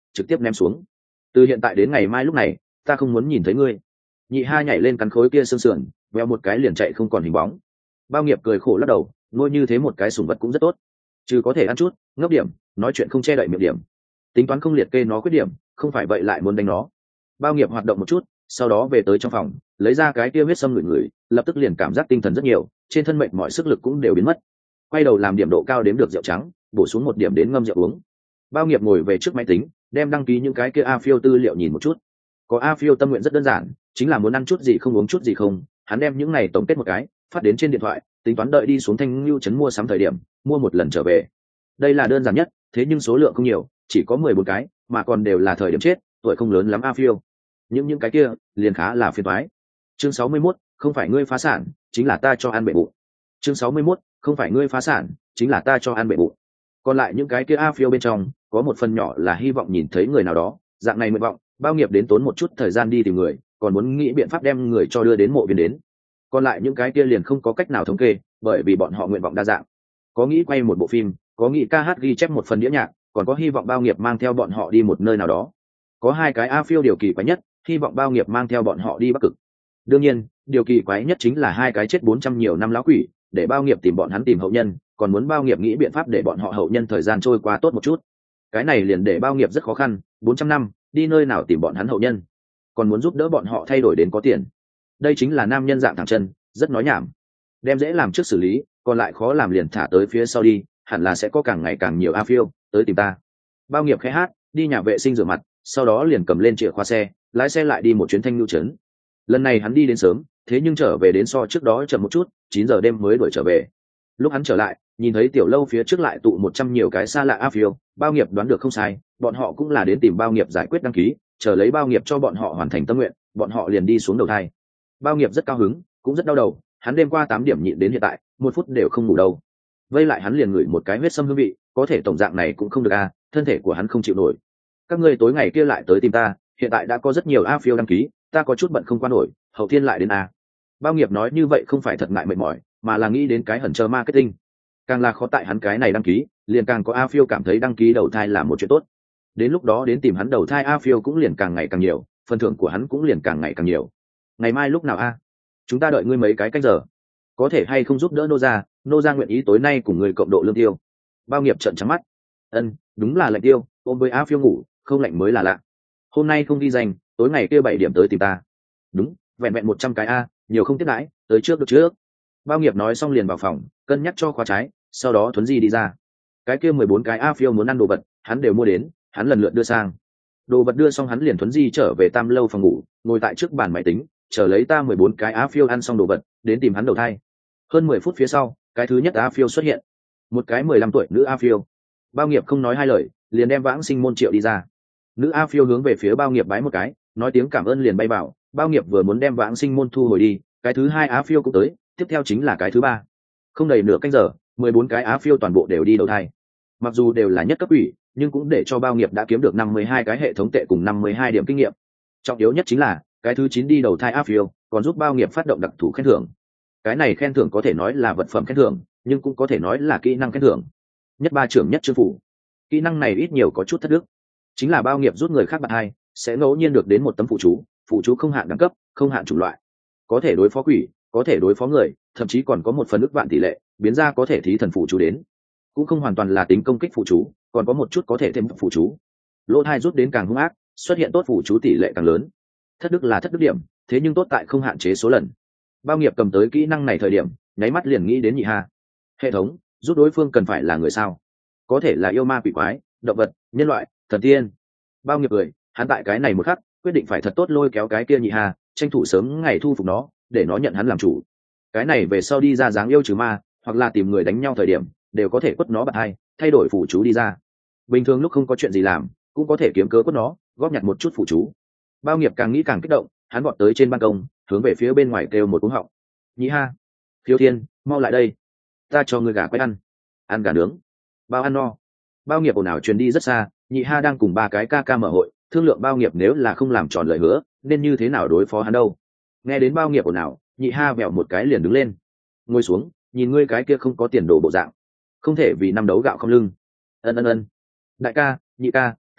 A: trực tiếp ném xuống. Từ hiện tại đến ngày mai lúc này ta không muốn nhìn thấy ngươi. Nhị Ha nhảy lên cắn khối kia xương sườn, veo một cái liền chạy không còn hình bóng. Bao Nghiệp cười khổ lắc đầu, nuôi như thế một cái sủng vật cũng rất tốt, chứ có thể ăn chút ngốc điểm, nói chuyện không che đậy miệng điểm, tính toán không liệt kê nó khuyết điểm, không phải vậy lại muốn đánh nó. Bao Nghiệp hoạt động một chút, sau đó về tới trong phòng, lấy ra cái kia huyết sâm ngửi ngửi, lập tức liền cảm giác tinh thần rất nhiều, trên thân mệnh mọi sức lực cũng đều biến mất. Quay đầu làm điểm độ cao đếm được rượu trắng, bổ xuống một điểm đến ngâm rượu uống. Bao Nghiệp ngồi về trước máy tính, đem đăng ký những cái kia a phiêu tư liệu nhìn một chút. Có a phiêu tâm nguyện rất đơn giản, chính là muốn ăn chút gì không uống chút gì không. Hắn đem những này tổng kết một cái, phát đến trên điện thoại, tính toán đợi đi xuống Thanh Lưu trấn mua sắm thời điểm, mua một lần trở về. Đây là đơn giản nhất, thế nhưng số lượng không nhiều, chỉ có mười bốn cái, mà còn đều là thời điểm chết, tuổi không lớn lắm a phiêu. Những những cái kia liền khá là phiền toái. Chương sáu mươi mốt, không phải ngươi phá sản, chính là ta cho ăn bể bụng. Chương sáu mươi mốt, không phải ngươi phá sản, chính là ta cho ăn bể bụng. Còn lại những cái kia a phiêu bên trong, có một phần nhỏ là hy vọng nhìn thấy người nào đó, dạng này nguyện vọng, Bao Nghiệp đến tốn một chút thời gian đi tìm người, còn muốn nghĩ biện pháp đem người cho đưa đến mộ viên đến. Còn lại những cái kia liền không có cách nào thống kê, bởi vì bọn họ nguyện vọng đa dạng. Có nghĩ quay một bộ phim, có nghĩ ca hát ghi chép một phần đĩa nhạc, còn có hy vọng Bao Nghiệp mang theo bọn họ đi một nơi nào đó. Có hai cái a phiêu điều kỳ quái nhất, hy vọng Bao Nghiệp mang theo bọn họ đi Bắc Cực. Đương nhiên, điều kỳ quái nhất chính là hai cái chết bốn trăm nhiều năm lão quỷ, để Bao Nghiệp tìm bọn hắn tìm hậu nhân, còn muốn Bao Nghiệp nghĩ biện pháp để bọn họ hậu nhân thời gian trôi qua tốt một chút. Cái này liền để Bao Nghiệp rất khó khăn, bốn trăm năm, đi nơi nào tìm bọn hắn hậu nhân, còn muốn giúp đỡ bọn họ thay đổi đến có tiền. Đây chính là nam nhân dạng thẳng chân, rất nói nhảm. Đem dễ làm trước xử lý, còn lại khó làm liền thả tới phía sau đi, hẳn là sẽ có càng ngày càng nhiều a phiêu tới tìm ta. Bao Nghiệp khẽ hát, đi nhà vệ sinh rửa mặt, sau đó liền cầm lên chìa khóa xe, lái xe lại đi một chuyến Thanh Lưu trấn. Lần này hắn đi đến sớm, thế nhưng trở về đến so trước đó chậm một chút, chín giờ đêm mới đuổi trở về. Lúc hắn trở lại, nhìn thấy tiểu lâu phía trước lại tụ một trăm nhiều cái xa lạ a phiêu, Bao Nghiệp đoán được không sai, bọn họ cũng là đến tìm Bao Nghiệp giải quyết đăng ký, chờ lấy Bao Nghiệp cho bọn họ hoàn thành tâm nguyện, bọn họ liền đi xuống đầu thai. Bao Nghiệp rất cao hứng, cũng rất đau đầu, hắn đêm qua tám điểm nhịn đến hiện tại, một phút đều không ngủ đâu. Vây lại hắn liền ngửi một cái huyết sâm hương vị, có thể tổng dạng này cũng không được a, thân thể của hắn không chịu nổi. Các ngươi tối ngày kia lại tới tìm ta, hiện tại đã có rất nhiều a phiêu đăng ký, ta có chút bận không qua nổi, hậu thiên lại đến a. Bao Nghiệp nói như vậy không phải thật ngại mệt mỏi, mà là nghĩ đến cái hẩn chờ marketing. Càng là khó tại hắn cái này đăng ký, liền càng có a phiêu cảm thấy đăng ký đầu thai là một chuyện tốt. Đến lúc đó đến tìm hắn đầu thai a phiêu cũng liền càng ngày càng nhiều, phần thưởng của hắn cũng liền càng ngày càng nhiều. Ngày mai lúc nào a? Chúng ta đợi ngươi mấy cái cách giờ. Có thể hay không giúp đỡ nô gia, nô gia nguyện ý tối nay cùng người cộng độ lương tiêu. Bao Nghiệp trợn trắng mắt. Ân, đúng là lạnh tiêu, ôm với a phiêu ngủ, không lạnh mới là lạ. Hôm nay không đi dành, tối ngày kia bảy điểm tới tìm ta. Đúng, vẹn vẹn một trăm cái a, nhiều không tiếp đãi, tới trước được trước. Bao Nghiệp nói xong liền vào phòng, cân nhắc cho khóa trái, sau đó thuấn di đi ra. Cái kia mười bốn cái a phiêu muốn ăn đồ vật, hắn đều mua đến, hắn lần lượt đưa sang. Đồ vật đưa xong hắn liền thuấn di trở về tam lâu phòng ngủ, ngồi tại trước bàn máy tính, chờ lấy ta mười bốn cái a phiêu ăn xong đồ vật, đến tìm hắn đầu thai. Hơn mười phút phía sau, cái thứ nhất a phiêu xuất hiện, một cái mười lăm tuổi nữ a phiêu. Bao Nghiệp không nói hai lời, liền đem vãng sinh môn triệu đi ra. Nữ a phiêu hướng về phía Bao Nghiệp bái một cái, nói tiếng cảm ơn liền bay vào. Bao Nghiệp vừa muốn đem vãng sinh môn thu hồi đi, cái thứ hai á phiêu cũng tới, tiếp theo chính là cái thứ ba. Không đầy nửa canh giờ, mười bốn cái á phiêu toàn bộ đều đi đầu thai. Mặc dù đều là nhất cấp ủy, nhưng cũng để cho Bao Nghiệp đã kiếm được năm mươi hai cái hệ thống tệ cùng năm mươi hai điểm kinh nghiệm. Trọng yếu nhất chính là cái thứ chín đi đầu thai á phiêu, còn giúp Bao Nghiệp phát động đặc thù khen thưởng. Cái này khen thưởng có thể nói là vật phẩm khen thưởng, nhưng cũng có thể nói là kỹ năng khen thưởng. Nhất ba trưởng nhất chương phủ. Kỹ năng này ít nhiều có chút thất đức, chính là Bao Nghiệp rút người khác bạn hai, sẽ ngẫu nhiên được đến một tấm phụ chú, phụ chú không hạn đẳng cấp, không hạn chủng loại, có thể đối phó quỷ, có thể đối phó người, thậm chí còn có một phần ức vạn tỷ lệ biến ra có thể thí thần phụ chú đến. Cũng không hoàn toàn là tính công kích phụ chú, còn có một chút có thể thêm phụ chú. Lỗ thai rút đến càng hung ác, xuất hiện tốt phụ chú tỷ lệ càng lớn. Thất đức là thất đức điểm, thế nhưng tốt tại không hạn chế số lần. Bao Nghiệp cầm tới kỹ năng này thời điểm, nháy mắt liền nghĩ đến nhị ha. Hệ thống rút đối phương cần phải là người sao? Có thể là yêu ma quỷ quái, động vật, nhân loại, thần tiên. Bao Nghiệp cười, hắn tại cái này một khắc quyết định phải thật tốt lôi kéo cái kia nhị ha, tranh thủ sớm ngày thu phục nó, để nó nhận hắn làm chủ. Cái này về sau đi ra dáng yêu trừ ma, hoặc là tìm người đánh nhau thời điểm, đều có thể quất nó bật hai, thay đổi phụ chú đi ra. Bình thường lúc không có chuyện gì làm, cũng có thể kiếm cớ quất nó, góp nhặt một chút phụ chú. Bao Nghiệp càng nghĩ càng kích động, hắn vọt tới trên ban công, hướng về phía bên ngoài kêu một cú họng. Nhị ha, Khiếu Thiên, mau lại đây, ta cho ngươi gà quay ăn, ăn gà nướng. Bao ăn no. Bao Nghiệp ồn ào truyền đi rất xa, nhị ha đang cùng ba cái ca ca mở hội, thương lượng Bao Nghiệp nếu là không làm tròn lời hứa, nên như thế nào đối phó hắn đâu. Nghe đến Bao Nghiệp ồn ào, nhị ha vẹo một cái liền đứng lên, ngồi xuống, nhìn ngươi cái kia không có tiền đồ bộ dạng, không thể vì năm đấu gạo không lưng. Ân ân ân. Đại ca, nhị ca, tam ca,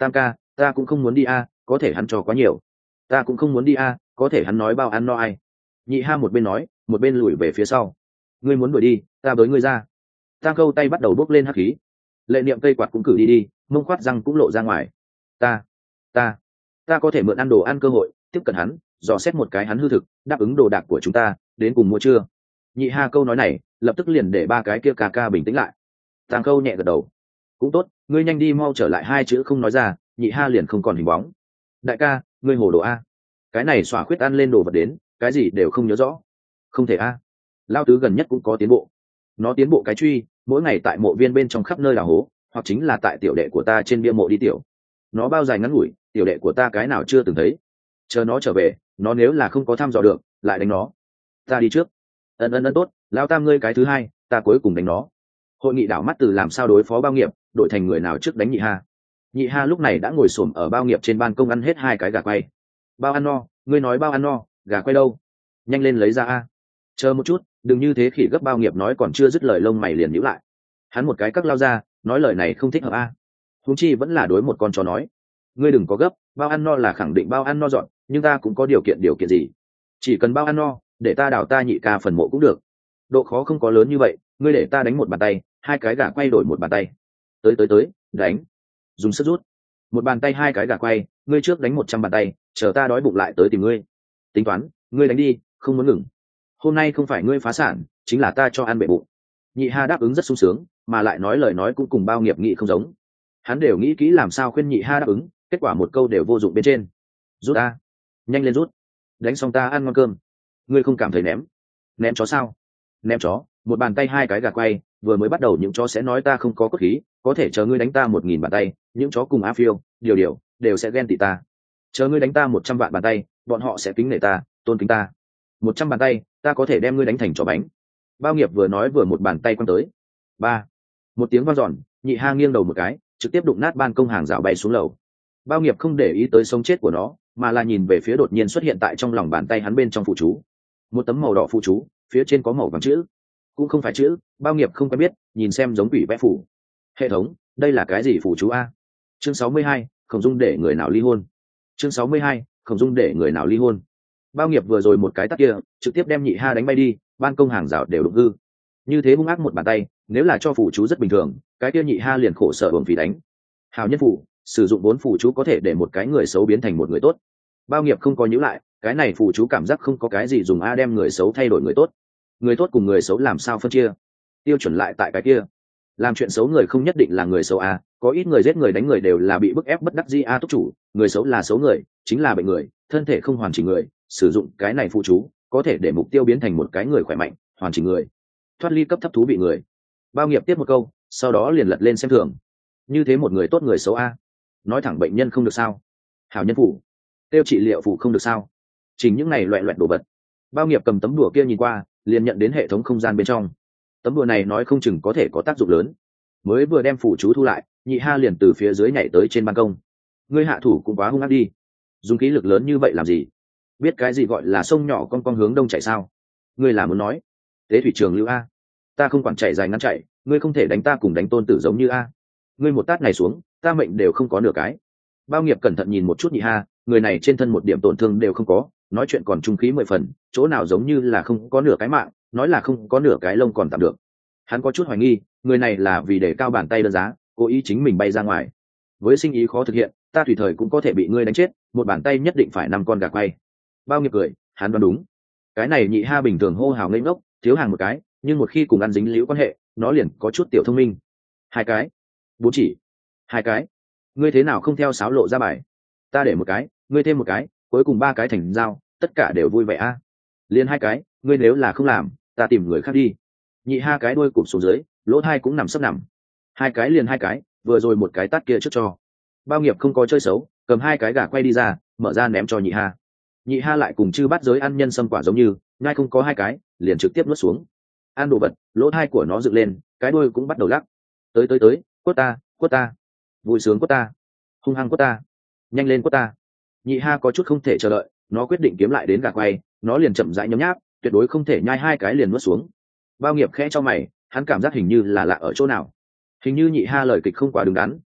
A: ta cũng không muốn đi a, có thể hắn cho quá nhiều. Ta cũng không muốn đi a, có thể hắn nói bao ăn no ai. Nhị ha một bên nói một bên lùi về phía sau. Ngươi muốn đuổi đi, ta với ngươi ra. Tam Câu tay bắt đầu bốc lên hắc khí. Lệ Niệm cây quạt cũng cử đi đi, mông khoát răng cũng lộ ra ngoài. Ta, ta, ta có thể mượn ăn đồ ăn cơ hội tiếp cận hắn, dò xét một cái hắn hư thực, đáp ứng đồ đạc của chúng ta, đến cùng mua chưa? Nhị ha câu nói này lập tức liền để ba cái kia ca ca bình tĩnh lại. Tam Câu nhẹ gật đầu. Cũng tốt, ngươi nhanh đi mau trở lại, hai chữ không nói ra, nhị ha liền không còn hình bóng. Đại ca, ngươi hồ đồ a. Cái này xỏa khuyết ăn lên đồ vật đến, cái gì đều không nhớ rõ. Không thể a. Lao tứ gần nhất cũng có tiến bộ. Nó tiến bộ cái truy, mỗi ngày tại mộ viên bên trong khắp nơi đào hố, hoặc chính là tại tiểu đệ của ta trên bia mộ đi tiểu. Nó bao dài ngắn ngủi, tiểu đệ của ta cái nào chưa từng thấy. Chờ nó trở về, nó nếu là không có thăm dò được, lại đánh nó. Ta đi trước. Ân ân ân tốt, Lao tam ngươi cái thứ hai, ta cuối cùng đánh nó. Hội nghị đảo mắt từ làm sao đối phó Bao Nghiệp, đổi thành người nào trước đánh nhị ha. Nhị ha lúc này đã ngồi xổm ở Bao Nghiệp trên ban công ăn hết hai cái gà quay. Bao ăn no, ngươi nói bao ăn no, gà quay đâu? Nhanh lên lấy ra a. Chờ một chút, đừng như thế, khỉ gấp. Bao Nghiệp nói còn chưa dứt lời lông mày liền nhíu lại. Hắn một cái cắt lao ra, nói lời này không thích hợp a. Huống chi vẫn là đối một con chó nói. Ngươi đừng có gấp, bao ăn no là khẳng định bao ăn no dọn, nhưng ta cũng có điều kiện. Điều kiện gì? Chỉ cần bao ăn no, để ta đào ta nhị ca phần mộ cũng được. Độ khó không có lớn như vậy, ngươi để ta đánh một bàn tay, hai cái gà quay đổi một bàn tay. Tới tới tới, đánh. Dùng sức rút. Một bàn tay hai cái gà quay, ngươi trước đánh một trăm bàn tay, chờ ta đói bụng lại tới tìm ngươi. Tính toán, ngươi đánh đi, không muốn ngừng. Hôm nay không phải ngươi phá sản, chính là ta cho ăn bể bụng. Nhị ha đáp ứng rất sung sướng, mà lại nói lời nói cũng cùng Bao Nghiệp nghị không giống. Hắn đều nghĩ kỹ làm sao khuyên nhị ha đáp ứng, kết quả một câu đều vô dụng bên trên. Rút a, nhanh lên rút. Đánh xong ta ăn ngon cơm. Ngươi không cảm thấy ném? Ném chó sao? Ném chó, một bàn tay hai cái gà quay, vừa mới bắt đầu những chó sẽ nói ta không có cốt khí, có thể chờ ngươi đánh ta một nghìn bàn tay, những chó cùng A Phiêu, điều điều, đều sẽ ghen tị ta. Chờ ngươi đánh ta một trăm vạn bàn tay, bọn họ sẽ kính nể ta, tôn kính ta. Một trăm bàn tay, ta có thể đem ngươi đánh thành chó bánh. Bao Nghiệp vừa nói vừa một bàn tay quăng tới. Ba, một tiếng vang dọn, nhị ha nghiêng đầu một cái, trực tiếp đụng nát ban công hàng rào bay xuống lầu. Bao Nghiệp không để ý tới sống chết của nó, mà là nhìn về phía đột nhiên xuất hiện tại trong lòng bàn tay hắn bên trong phụ chú. Một tấm màu đỏ phụ chú, phía trên có màu vàng chữ, cũng không phải chữ, Bao Nghiệp không quen biết, nhìn xem giống quỷ vẽ phủ. Hệ thống, đây là cái gì phụ chú a? Chương sáu mươi hai, không dung để người nào ly hôn. Chương sáu mươi hai, không dung để người nào ly hôn. Bao Nghiệp vừa rồi một cái tát kia, trực tiếp đem nhị ha đánh bay đi, ban công hàng rào đều đụng hư. Như thế hung ác một bàn tay, nếu là cho phụ chú rất bình thường, cái kia nhị ha liền khổ sở uổng phí đánh. Hào nhân phụ, sử dụng bốn phụ chú có thể để một cái người xấu biến thành một người tốt. Bao Nghiệp không có nhíu lại, cái này phụ chú cảm giác không có cái gì dùng a, đem người xấu thay đổi người tốt. Người tốt cùng người xấu làm sao phân chia? Tiêu chuẩn lại tại cái kia. Làm chuyện xấu người không nhất định là người xấu a, có ít người giết người đánh người đều là bị bức ép bất đắc dĩ a. Túc chủ, người xấu là xấu người, chính là bệnh người, thân thể không hoàn chỉnh người, sử dụng cái này phụ chú có thể để mục tiêu biến thành một cái người khỏe mạnh, hoàn chỉnh người, thoát ly cấp thấp thú bị người. Bao Nghiệp tiếp một câu, sau đó liền lật lên xem thường. Như thế một người tốt người xấu a, nói thẳng bệnh nhân không được sao? Hảo nhân phụ, tiêu trị liệu phụ không được sao? Chính những này loẹt loẹt đồ vật. Bao Nghiệp cầm tấm đùa kia nhìn qua, liền nhận đến hệ thống không gian bên trong. Tấm đùa này nói không chừng có thể có tác dụng lớn. Mới vừa đem phụ chú thu lại, nhị ha liền từ phía dưới nhảy tới trên ban công. Ngươi hạ thủ cũng quá hung ác đi, dùng khí lực lớn như vậy làm gì? Biết cái gì gọi là sông nhỏ con con hướng đông chảy sao? Ngươi là muốn nói tế thủy trường lưu a? Ta không quản chạy dài ngắn chạy, ngươi không thể đánh ta cùng đánh tôn tử giống như a. Ngươi một tát này xuống, ta mệnh đều không có nửa cái. Bao Nghiệp cẩn thận nhìn một chút nhị ha, người này trên thân một điểm tổn thương đều không có, nói chuyện còn trung khí mười phần, chỗ nào giống như là không có nửa cái mạng, nói là không có nửa cái lông còn tạm được. Hắn có chút hoài nghi, người này là vì để cao bàn tay đơn giá, cố ý chính mình bay ra ngoài. Với sinh ý khó thực hiện, ta tùy thời cũng có thể bị ngươi đánh chết, một bàn tay nhất định phải năm con gà quay. Bao Nghiệp cười, hắn đoán đúng. Cái này nhị ha bình thường hô hào ngây ngốc, thiếu hàng một cái, nhưng một khi cùng ăn dính liễu quan hệ, nó liền có chút tiểu thông minh. Hai cái, bốn chỉ, hai cái, ngươi thế nào không theo sáo lộ ra bài? Ta để một cái, ngươi thêm một cái, cuối cùng ba cái thành dao, tất cả đều vui vẻ a. Liên hai cái, ngươi nếu là không làm, ta tìm người khác đi. Nhị ha cái đuôi cụp xuống dưới, lỗ thai cũng nằm sấp nằm. Hai cái liền hai cái, vừa rồi một cái tát kia trước cho. Bao Nghiệp không có chơi xấu, cầm hai cái gà quay đi ra, mở ra ném cho nhị ha. Nhị ha lại cùng chư bát giới ăn nhân sâm quả giống như, ngay không có hai cái, liền trực tiếp nuốt xuống. Ăn đồ vật, lỗ thai của nó dựng lên, cái đuôi cũng bắt đầu lắc. Tới tới tới, quất ta, quất ta, vui sướng quất ta, hung hăng quất ta, nhanh lên quất ta. Nhị ha có chút không thể chờ đợi, nó quyết định kiếm lại đến gà quay, nó liền chậm rãi nhấm nháp, tuyệt đối không thể nhai hai cái liền nuốt xuống. Bao Nghiệp khẽ cho mày, hắn cảm giác hình như là lạ ở chỗ nào. Hình như nhị ha lời kịch không quá đứng đắn,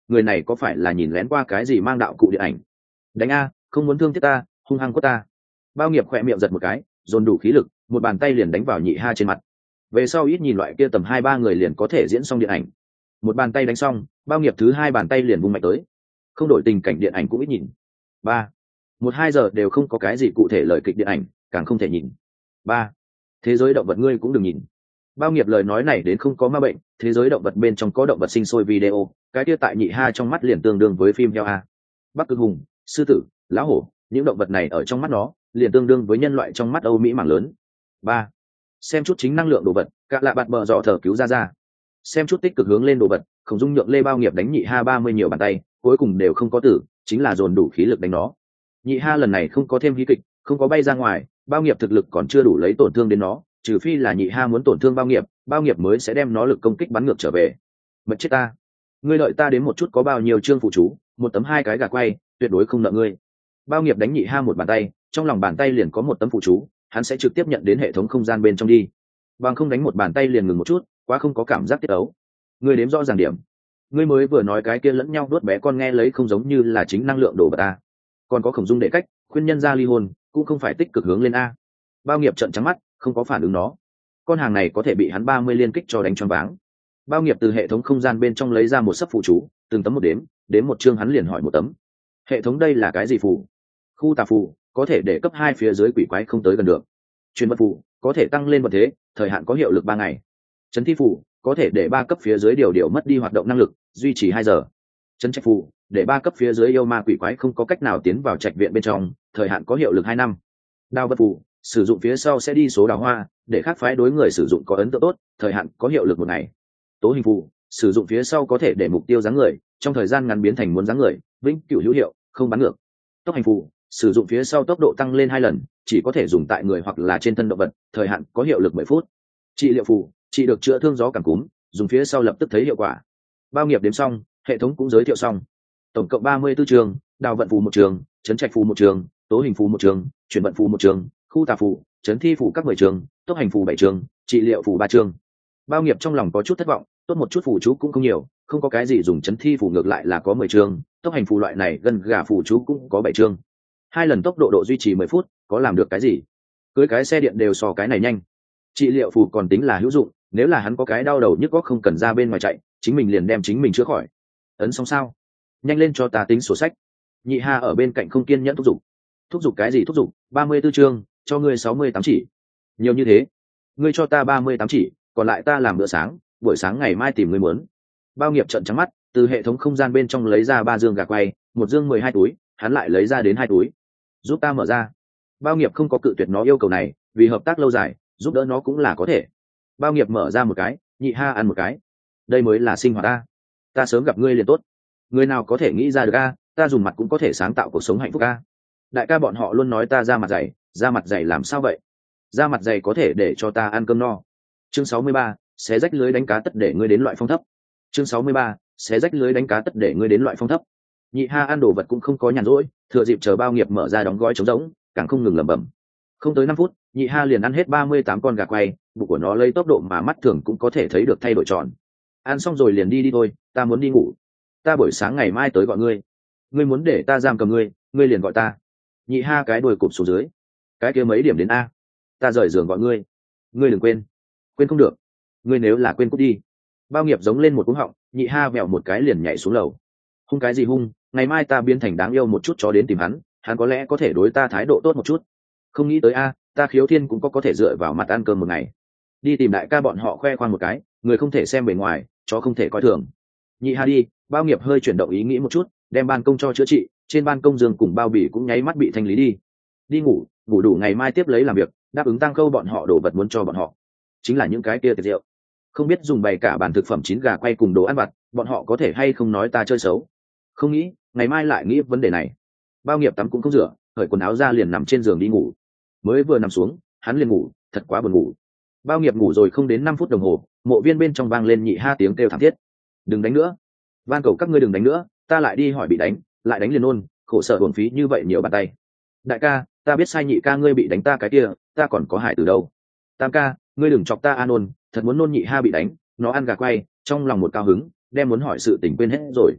A: người này có phải là nhìn lén qua cái gì mang đạo cụ điện ảnh. Đánh a, không muốn thương tiếc ta, hung hăng của ta. Bao nghiệp khỏe miệng giật một cái, dồn đủ khí lực, một bàn tay liền đánh vào nhị ha trên mặt. Về sau ít nhìn loại kia tầm hai ba người liền có thể diễn xong điện ảnh. Một bàn tay đánh xong, bao nghiệp thứ hai bàn tay liền vung mạnh tới. Không đổi tình cảnh điện ảnh cũng ít nhìn. Ba, một hai giờ đều không có cái gì cụ thể lời kịch điện ảnh, càng không thể nhìn. Ba, thế giới động vật ngươi cũng đừng nhìn. Bao nghiệp lời nói này đến không có ma bệnh, thế giới động vật bên trong có động vật sinh sôi video, cái kia tại nhị ha trong mắt liền tương đương với phim heo a. Bắc cực hùng, sư tử, lão hổ, những động vật này ở trong mắt nó liền tương đương với nhân loại trong mắt Âu Mỹ mảng lớn. Ba, xem chút chính năng lượng đồ vật, cả lạ bạt bờ dọ thở cứu ra ra. Xem chút tích cực hướng lên đồ vật, không dung nhượng lê bao nghiệp đánh nhị ha ba mươi nhiều bàn tay, cuối cùng đều không có tử, chính là dồn đủ khí lực đánh nó. Nhị ha lần này không có thêm hí kịch, không có bay ra ngoài, bao nghiệp thực lực còn chưa đủ lấy tổn thương đến nó, trừ phi là nhị ha muốn tổn thương bao nghiệp, bao nghiệp mới sẽ đem nó lực công kích bắn ngược trở về. Mệt chết ta, ngươi đợi ta đến một chút có bao nhiêu chương phụ chú, một tấm hai cái gà quay, tuyệt đối không nợ ngươi. Bao nghiệp đánh nhị ha một bàn tay, trong lòng bàn tay liền có một tấm phụ chú, hắn sẽ trực tiếp nhận đến hệ thống không gian bên trong đi. Bằng không đánh một bàn tay liền ngừng một chút, quá không có cảm giác tiết ấu. Ngươi đếm rõ ràng điểm. Ngươi mới vừa nói cái kia lẫn nhau đuốt bé con nghe lấy không giống như là chính năng lượng đồ vật ta. Còn có khổng dung đệ cách, khuyên nhân ra ly hôn, cũng không phải tích cực hướng lên a. Bao nghiệp trợn trắng mắt, không có phản ứng nó. Con hàng này có thể bị hắn ba mươi liên kích cho đánh choáng váng. Bao nghiệp từ hệ thống không gian bên trong lấy ra một sấp phụ chú, từng tấm một đếm, đến một chương hắn liền hỏi một tấm. Hệ thống đây là cái gì phù? Khu tà phù, có thể để cấp hai phía dưới quỷ quái không tới gần được. Truyền vật phù, có thể tăng lên vật thế, thời hạn có hiệu lực ba ngày. Chấn thi phù, có thể để ba cấp phía dưới điều điều mất đi hoạt động năng lực, duy trì hai giờ. Chấn trạch phù, để ba cấp phía dưới yêu ma quỷ quái không có cách nào tiến vào trạch viện bên trong, thời hạn có hiệu lực hai năm. Đao vật phù, sử dụng phía sau sẽ đi số đào hoa, để khác phái đối người sử dụng có ấn tượng tốt, thời hạn có hiệu lực một ngày. Tố hình phù, sử dụng phía sau có thể để mục tiêu dáng người trong thời gian ngắn biến thành muốn dáng người, vĩnh cửu hữu hiệu, không bắn ngược. Tốc hành phù, sử dụng phía sau tốc độ tăng lên hai lần, chỉ có thể dùng tại người hoặc là trên thân động vật, thời hạn có hiệu lực mười phút. Trị liệu phù, trị được chữa thương gió cảm cúm, dùng phía sau lập tức thấy hiệu quả. Bao nghiệp đếm xong, hệ thống cũng giới thiệu xong. Tổng cộng ba mươi tư trường, đào vận phù một trường, chấn trạch phù một trường, tố hình phù một trường, chuyển vận phù một trường, khu tà phù, chấn thi phù các mười trường, tốc hành phù bảy trường, trị liệu phù ba trường. Bao nghiệp trong lòng có chút thất vọng, tốt một chút phù chú cũng không nhiều, không có cái gì dùng chấn thi phù ngược lại là có mười trường, tốc hành phù loại này gần gà phù chú cũng có bảy trường. Hai lần tốc độ độ duy trì mười phút, có làm được cái gì? Cưới cái xe điện đều so cái này nhanh. Trị liệu phù còn tính là hữu dụng, nếu là hắn có cái đau đầu nhức óc không cần ra bên ngoài chạy, chính mình liền đem chính mình chữa khỏi. Ấn xong sao? Nhanh lên cho ta tính sổ sách. Nhị ha ở bên cạnh không kiên nhẫn thúc giục. Thúc giục cái gì thúc giục? ba mươi tư chương, cho ngươi sáu mươi tám chỉ. Nhiều như thế? Ngươi cho ta ba mươi tám chỉ, còn lại ta làm bữa sáng, buổi sáng ngày mai tìm ngươi muốn. Bao nghiệp trợn trắng mắt, từ hệ thống không gian bên trong lấy ra ba dương gà quay, một dương mười hai túi, hắn lại lấy ra đến hai túi. Giúp ta mở ra. Bao nghiệp không có cự tuyệt nó yêu cầu này, vì hợp tác lâu dài, giúp đỡ nó cũng là có thể. Bao nghiệp mở ra một cái, nhị ha ăn một cái. Đây mới là sinh hoạt ta. Ta sớm gặp ngươi liền tốt. Người nào có thể nghĩ ra được a, ta dùng mặt cũng có thể sáng tạo cuộc sống hạnh phúc a. Đại ca bọn họ luôn nói ta ra mặt dày, ra mặt dày làm sao vậy? Ra mặt dày có thể để cho ta ăn cơm no. Chương sáu mươi ba, xé rách lưới đánh cá tất để ngươi đến loại phong thấp. Chương sáu mươi ba, xé rách lưới đánh cá tất để ngươi đến loại phong thấp. Nhị ha ăn đồ vật cũng không có nhàn rỗi, thừa dịp chờ bao nghiệp mở ra đóng gói trống rỗng, càng không ngừng lẩm bẩm. Không tới năm phút, nhị ha liền ăn hết ba mươi tám con gà quay, bụng của nó lấy tốc độ mà mắt thường cũng có thể thấy được thay đổi tròn. Ăn xong rồi liền đi đi thôi, ta muốn đi ngủ. Ta buổi sáng ngày mai tới gọi ngươi. Ngươi muốn để ta giam cầm ngươi, ngươi liền gọi ta. Nhị ha cái đuôi cụp xuống dưới. Cái kia mấy điểm đến a? Ta rời giường gọi ngươi. Ngươi đừng quên. Quên không được. Ngươi nếu là quên cút đi. Bao nghiệp giống lên một cú họng, nhị ha vèo một cái liền nhảy xuống lầu. Hung cái gì hung, ngày mai ta biến thành đáng yêu một chút chó đến tìm hắn, hắn có lẽ có thể đối ta thái độ tốt một chút. Không nghĩ tới a, ta khiếu thiên cũng có có thể dựa vào mặt ăn cơm một ngày. Đi tìm đại ca bọn họ khoe khoang một cái, người không thể xem bề ngoài, chó không thể coi thường. Nhị ha đi. Bao nghiệp hơi chuyển động ý nghĩ một chút, đem ban công cho chữa trị, trên ban công giường cùng bao bì cũng nháy mắt bị thanh lý đi. Đi ngủ, ngủ đủ ngày mai tiếp lấy làm việc, đáp ứng tăng khâu bọn họ đồ vật muốn cho bọn họ, chính là những cái kia tiệc rượu. Không biết dùng bày cả bàn thực phẩm chín gà quay cùng đồ ăn vặt, bọn họ có thể hay không nói ta chơi xấu. Không nghĩ, ngày mai lại nghĩ vấn đề này. Bao nghiệp tắm cũng không rửa, cởi quần áo ra liền nằm trên giường đi ngủ. Mới vừa nằm xuống, hắn liền ngủ, thật quá buồn ngủ. Bao nghiệp ngủ rồi không đến năm phút đồng hồ, mộ viên bên trong vang lên nhị ha tiếng kêu thảm thiết. Đừng đánh nữa, van cầu các ngươi đừng đánh nữa, ta lại đi hỏi bị đánh, lại đánh liền ôn, khổ sở uổng phí như vậy nhiều bàn tay. Đại ca, ta biết sai, nhị ca ngươi bị đánh ta cái kia, ta còn có hại từ đâu. Tam ca, ngươi đừng chọc ta an ôn, thật muốn nôn nhị ha bị đánh, nó ăn gà quay, trong lòng một cao hứng, đem muốn hỏi sự tình quên hết rồi.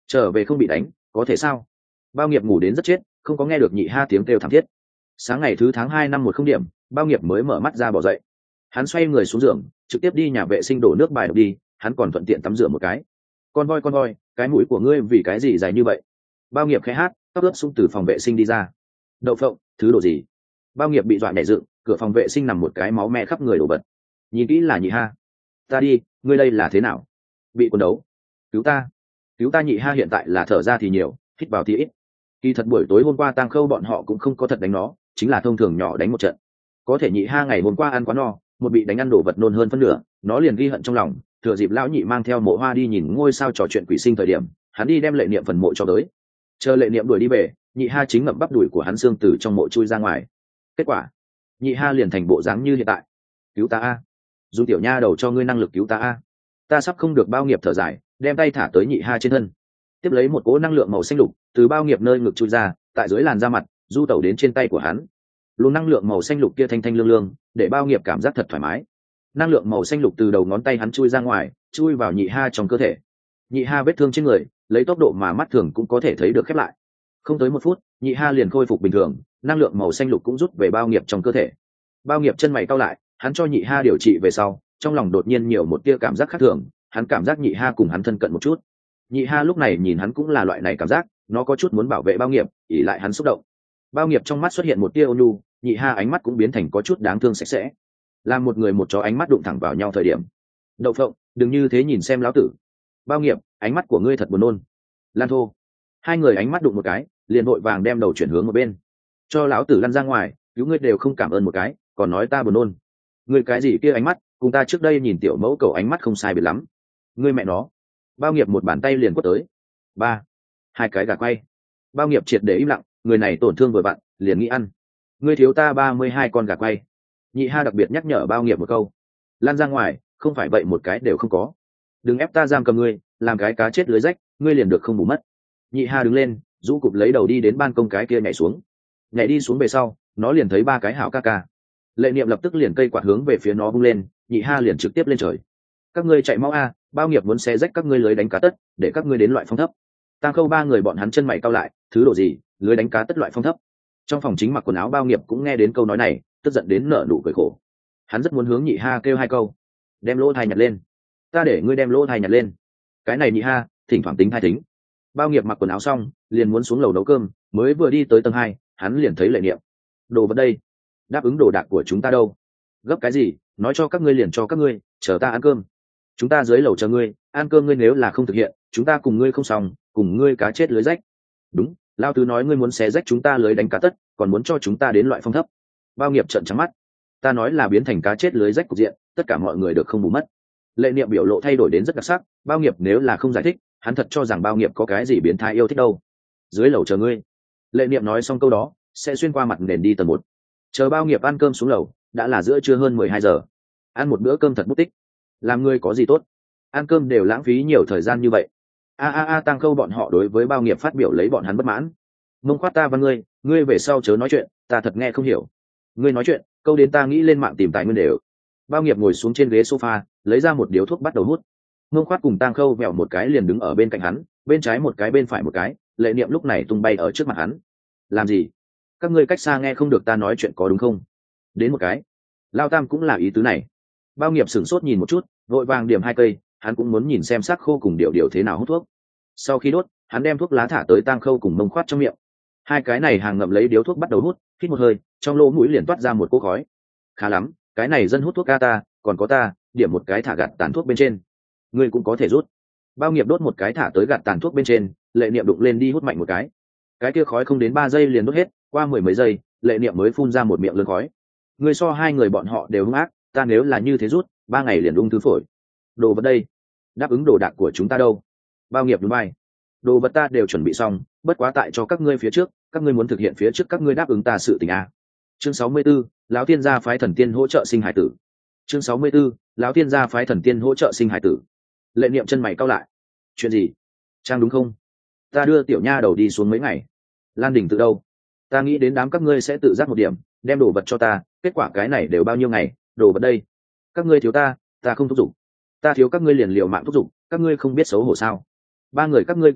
A: trở về không bị đánh có thể sao? Bao nghiệp ngủ đến rất chết, không có nghe được nhị ha tiếng kêu thảm thiết. Sáng ngày thứ tháng hai năm một không điểm, bao nghiệp mới mở mắt ra bỏ dậy. Hắn xoay người xuống giường, trực tiếp đi nhà vệ sinh đổ nước bài độc đi, hắn còn thuận tiện tắm rửa một cái. Con voi con voi, cái mũi của ngươi vì cái gì dài như vậy? Bao nghiệp khẽ hát, tóc ướt sũng từ phòng vệ sinh đi ra. Đậu phộng, thứ đồ gì? Bao nghiệp bị dọa nhảy dựng, cửa phòng vệ sinh nằm một cái máu me khắp người đổ vật. Nhìn kỹ là nhị ha. Ta đi, ngươi đây là thế nào? Bị quần đấu. Cứu ta, cứu ta! Nhị ha hiện tại là thở ra thì nhiều, hít vào thì ít. Kỳ thật buổi tối hôm qua Tang Khâu bọn họ cũng không có thật đánh nó, chính là thông thường nhỏ đánh một trận. Có thể nhị ha ngày hôm qua ăn quá no, một bị đánh ăn đổ vật nôn hơn phân nửa, nó liền ghi hận trong lòng. Thừa dịp lão nhị mang theo Mộ Hoa đi nhìn ngôi sao trò chuyện quỷ sinh thời điểm, hắn đi đem Lệ Niệm phần mộ cho tới. Chờ Lệ Niệm đuổi đi về, nhị ha chính ngậm bắp đùi của hắn xương từ trong mộ chui ra ngoài. Kết quả, nhị ha liền thành bộ dáng như hiện tại. Cứu ta a! Dùng tiểu nha đầu cho ngươi năng lực cứu ta a! Ta sắp không được. Bao nghiệp thở dài, đem tay thả tới nhị ha trên thân, tiếp lấy một cỗ năng lượng màu xanh lục từ bao nghiệp nơi ngực chui ra, tại dưới làn da mặt du tẩu đến trên tay của hắn. Luồng năng lượng màu xanh lục kia thanh thanh lương lương, để bao nghiệp cảm giác thật thoải mái. Năng lượng màu xanh lục từ đầu ngón tay hắn chui ra ngoài, chui vào nhị ha trong cơ thể. Nhị ha vết thương trên người lấy tốc độ mà mắt thường cũng có thể thấy được khép lại. Không tới một phút, nhị ha liền khôi phục bình thường, năng lượng màu xanh lục cũng rút về bao nghiệp trong cơ thể. Bao nghiệp chân mày cau lại, hắn cho nhị ha điều trị về sau, trong lòng đột nhiên nhiều một tia cảm giác khác thường, hắn cảm giác nhị ha cùng hắn thân cận một chút. Nhị ha lúc này nhìn hắn cũng là loại này cảm giác, nó có chút muốn bảo vệ bao nghiệp, ỉ lại hắn xúc động. Bao nghiệp trong mắt xuất hiện một tia ôn nhu, nhị ha ánh mắt cũng biến thành có chút đáng thương sạch sẽ. Làm một người một chó ánh mắt đụng thẳng vào nhau thời điểm. Đậu phộng, đừng như thế nhìn xem lão tử. Bao nghiệp, ánh mắt của ngươi thật buồn nôn. Lan thô. Hai người ánh mắt đụng một cái, liền vội vàng đem đầu chuyển hướng một bên. Cho lão tử lăn ra ngoài, cứu ngươi đều không cảm ơn một cái, còn nói ta buồn nôn. Ngươi cái gì kia ánh mắt, cùng ta trước đây nhìn tiểu mẫu cầu ánh mắt không sai biệt lắm. Ngươi mẹ nó. Bao nghiệp một bàn tay liền quất tới. Ba. Hai cái gà quay. Bao nghiệp triệt để im lặng, người này tổn thương vừa vặn, liền nghĩ ăn. Ngươi thiếu ta ba mươi hai con gà quay. Nhị ha đặc biệt nhắc nhở bao nghiệp một câu. Lan ra ngoài, không phải vậy một cái đều không có. Đừng ép ta giam cầm ngươi, làm cái cá chết lưới rách, ngươi liền được không bù mất. Nhị ha đứng lên, rũ cụp lấy đầu đi đến ban công cái kia nhảy xuống. Nhảy đi xuống về sau, nó liền thấy ba cái hảo ca ca. Lệ Niệm lập tức liền cây quạt hướng về phía nó vung lên, nhị ha liền trực tiếp lên trời. Các ngươi chạy mau a, bao nghiệp muốn xé rách các ngươi lưới đánh cá tất, để các ngươi đến loại phong thấp. Tang Khâu ba người bọn hắn chân mày cau lại, thứ độ gì, lưới đánh cá tất loại phong thấp. Trong phòng chính mặc quần áo bao nghiệp cũng nghe đến câu nói này, tức giận đến nở nụ cười khổ. Hắn rất muốn hướng nhị ha kêu hai câu, đem lỗ thai nhặt lên, ta để ngươi đem lỗ thai nhặt lên. Cái này nhị ha thỉnh thoảng tính hai tính. Bao nghiệp mặc quần áo xong liền muốn xuống lầu nấu cơm, mới vừa đi tới tầng hai, hắn liền thấy Lệ Niệm. Đồ vật đây, đáp ứng đồ đạc của chúng ta đâu? Gấp cái gì, nói cho các ngươi liền cho các ngươi, chờ ta ăn cơm. Chúng ta dưới lầu chờ ngươi, ăn cơm. Ngươi nếu là không thực hiện, chúng ta cùng ngươi không xong, cùng ngươi cá chết lưới rách. Đúng, lao tứ nói ngươi muốn xé rách chúng ta lưới đánh cá tất, còn muốn cho chúng ta đến loại phong thấp. Bao nghiệp trợn trắng mắt. Ta nói là biến thành cá chết lưới rách cục diện, tất cả mọi người được không bù mất. Lệ Niệm biểu lộ thay đổi đến rất đặc sắc. Bao nghiệp nếu là không giải thích, hắn thật cho rằng bao nghiệp có cái gì biến thái yêu thích đâu. Dưới lầu chờ ngươi. Lệ Niệm nói xong câu đó, sẽ xuyên qua mặt nền đi tầng một. Chờ bao nghiệp ăn cơm xuống lầu, đã là giữa trưa hơn mười hai giờ. Ăn một bữa cơm thật bút tích. Làm ngươi có gì tốt, ăn cơm đều lãng phí nhiều thời gian như vậy. A a a Tang Khâu bọn họ đối với bao nghiệp phát biểu lấy bọn hắn bất mãn. Mông khoát ta văn ngươi, ngươi về sau chớ nói chuyện, ta thật nghe không hiểu. Ngươi nói chuyện, câu đến ta nghĩ lên mạng tìm tài nguyên đều. Bao nghiệp ngồi xuống trên ghế sofa, lấy ra một điếu thuốc bắt đầu hút. Mông khoát cùng Tang Khâu vẹo một cái liền đứng ở bên cạnh hắn, bên trái một cái bên phải một cái. Lệ Niệm lúc này tung bay ở trước mặt hắn. Làm gì? Các ngươi cách xa nghe không được ta nói chuyện có đúng không? Đến một cái. Lao Tam cũng là ý tứ này. Bao nghiệp sửng sốt nhìn một chút, vội vàng điểm hai cây, hắn cũng muốn nhìn xem xác khô cùng điệu điệu thế nào hút thuốc. Sau khi đốt, hắn đem thuốc lá thả tới Tang Khâu cùng Mông khoát trong miệng. Hai cái này hàng ngậm lấy điếu thuốc bắt đầu hút, hít một hơi, trong lỗ mũi liền toát ra một cỗ khói. Khá lắm, cái này dân hút thuốc ca ta, còn có ta, điểm một cái thả gạt tàn thuốc bên trên. Ngươi cũng có thể rút. Bao nghiệp đốt một cái thả tới gạt tàn thuốc bên trên, Lệ Niệm đụng lên đi hút mạnh một cái. Cái kia khói không đến ba giây liền đốt hết, qua mười mấy giây, Lệ Niệm mới phun ra một miệng lớn khói. Ngươi so hai người bọn họ đều hung ác, ta nếu là như thế rút, ba ngày liền ung thư phổi. Đồ vật đây, đáp ứng đồ đạc của chúng ta đâu? Bao nghiệp đúng vai. Đồ vật ta đều chuẩn bị xong, bất quá tại cho các ngươi phía trước, các ngươi muốn thực hiện phía trước các ngươi đáp ứng ta sự tình a. Chương sáu mươi 'ứ, lão tiên gia phái thần tiên hỗ trợ sinh hải tử. Chương sáu mươi 'ứ, lão tiên gia phái thần tiên hỗ trợ sinh hải tử. Lệ Niệm chân mày cau lại. Chuyện gì? Trang đúng không? Ta đưa tiểu nha đầu đi xuống mấy ngày. Lan Đình tự đâu? Ta nghĩ đến đám các ngươi sẽ tự giác một điểm, đem đồ vật cho ta, kết quả cái này đều bao nhiêu ngày, đồ vật đây. Các ngươi thiếu ta, ta không thúc giục. Ta thiếu các ngươi liền liều mạng thúc giục, các ngươi không biết xấu hổ sao? Ba người các ngươi cộng lại,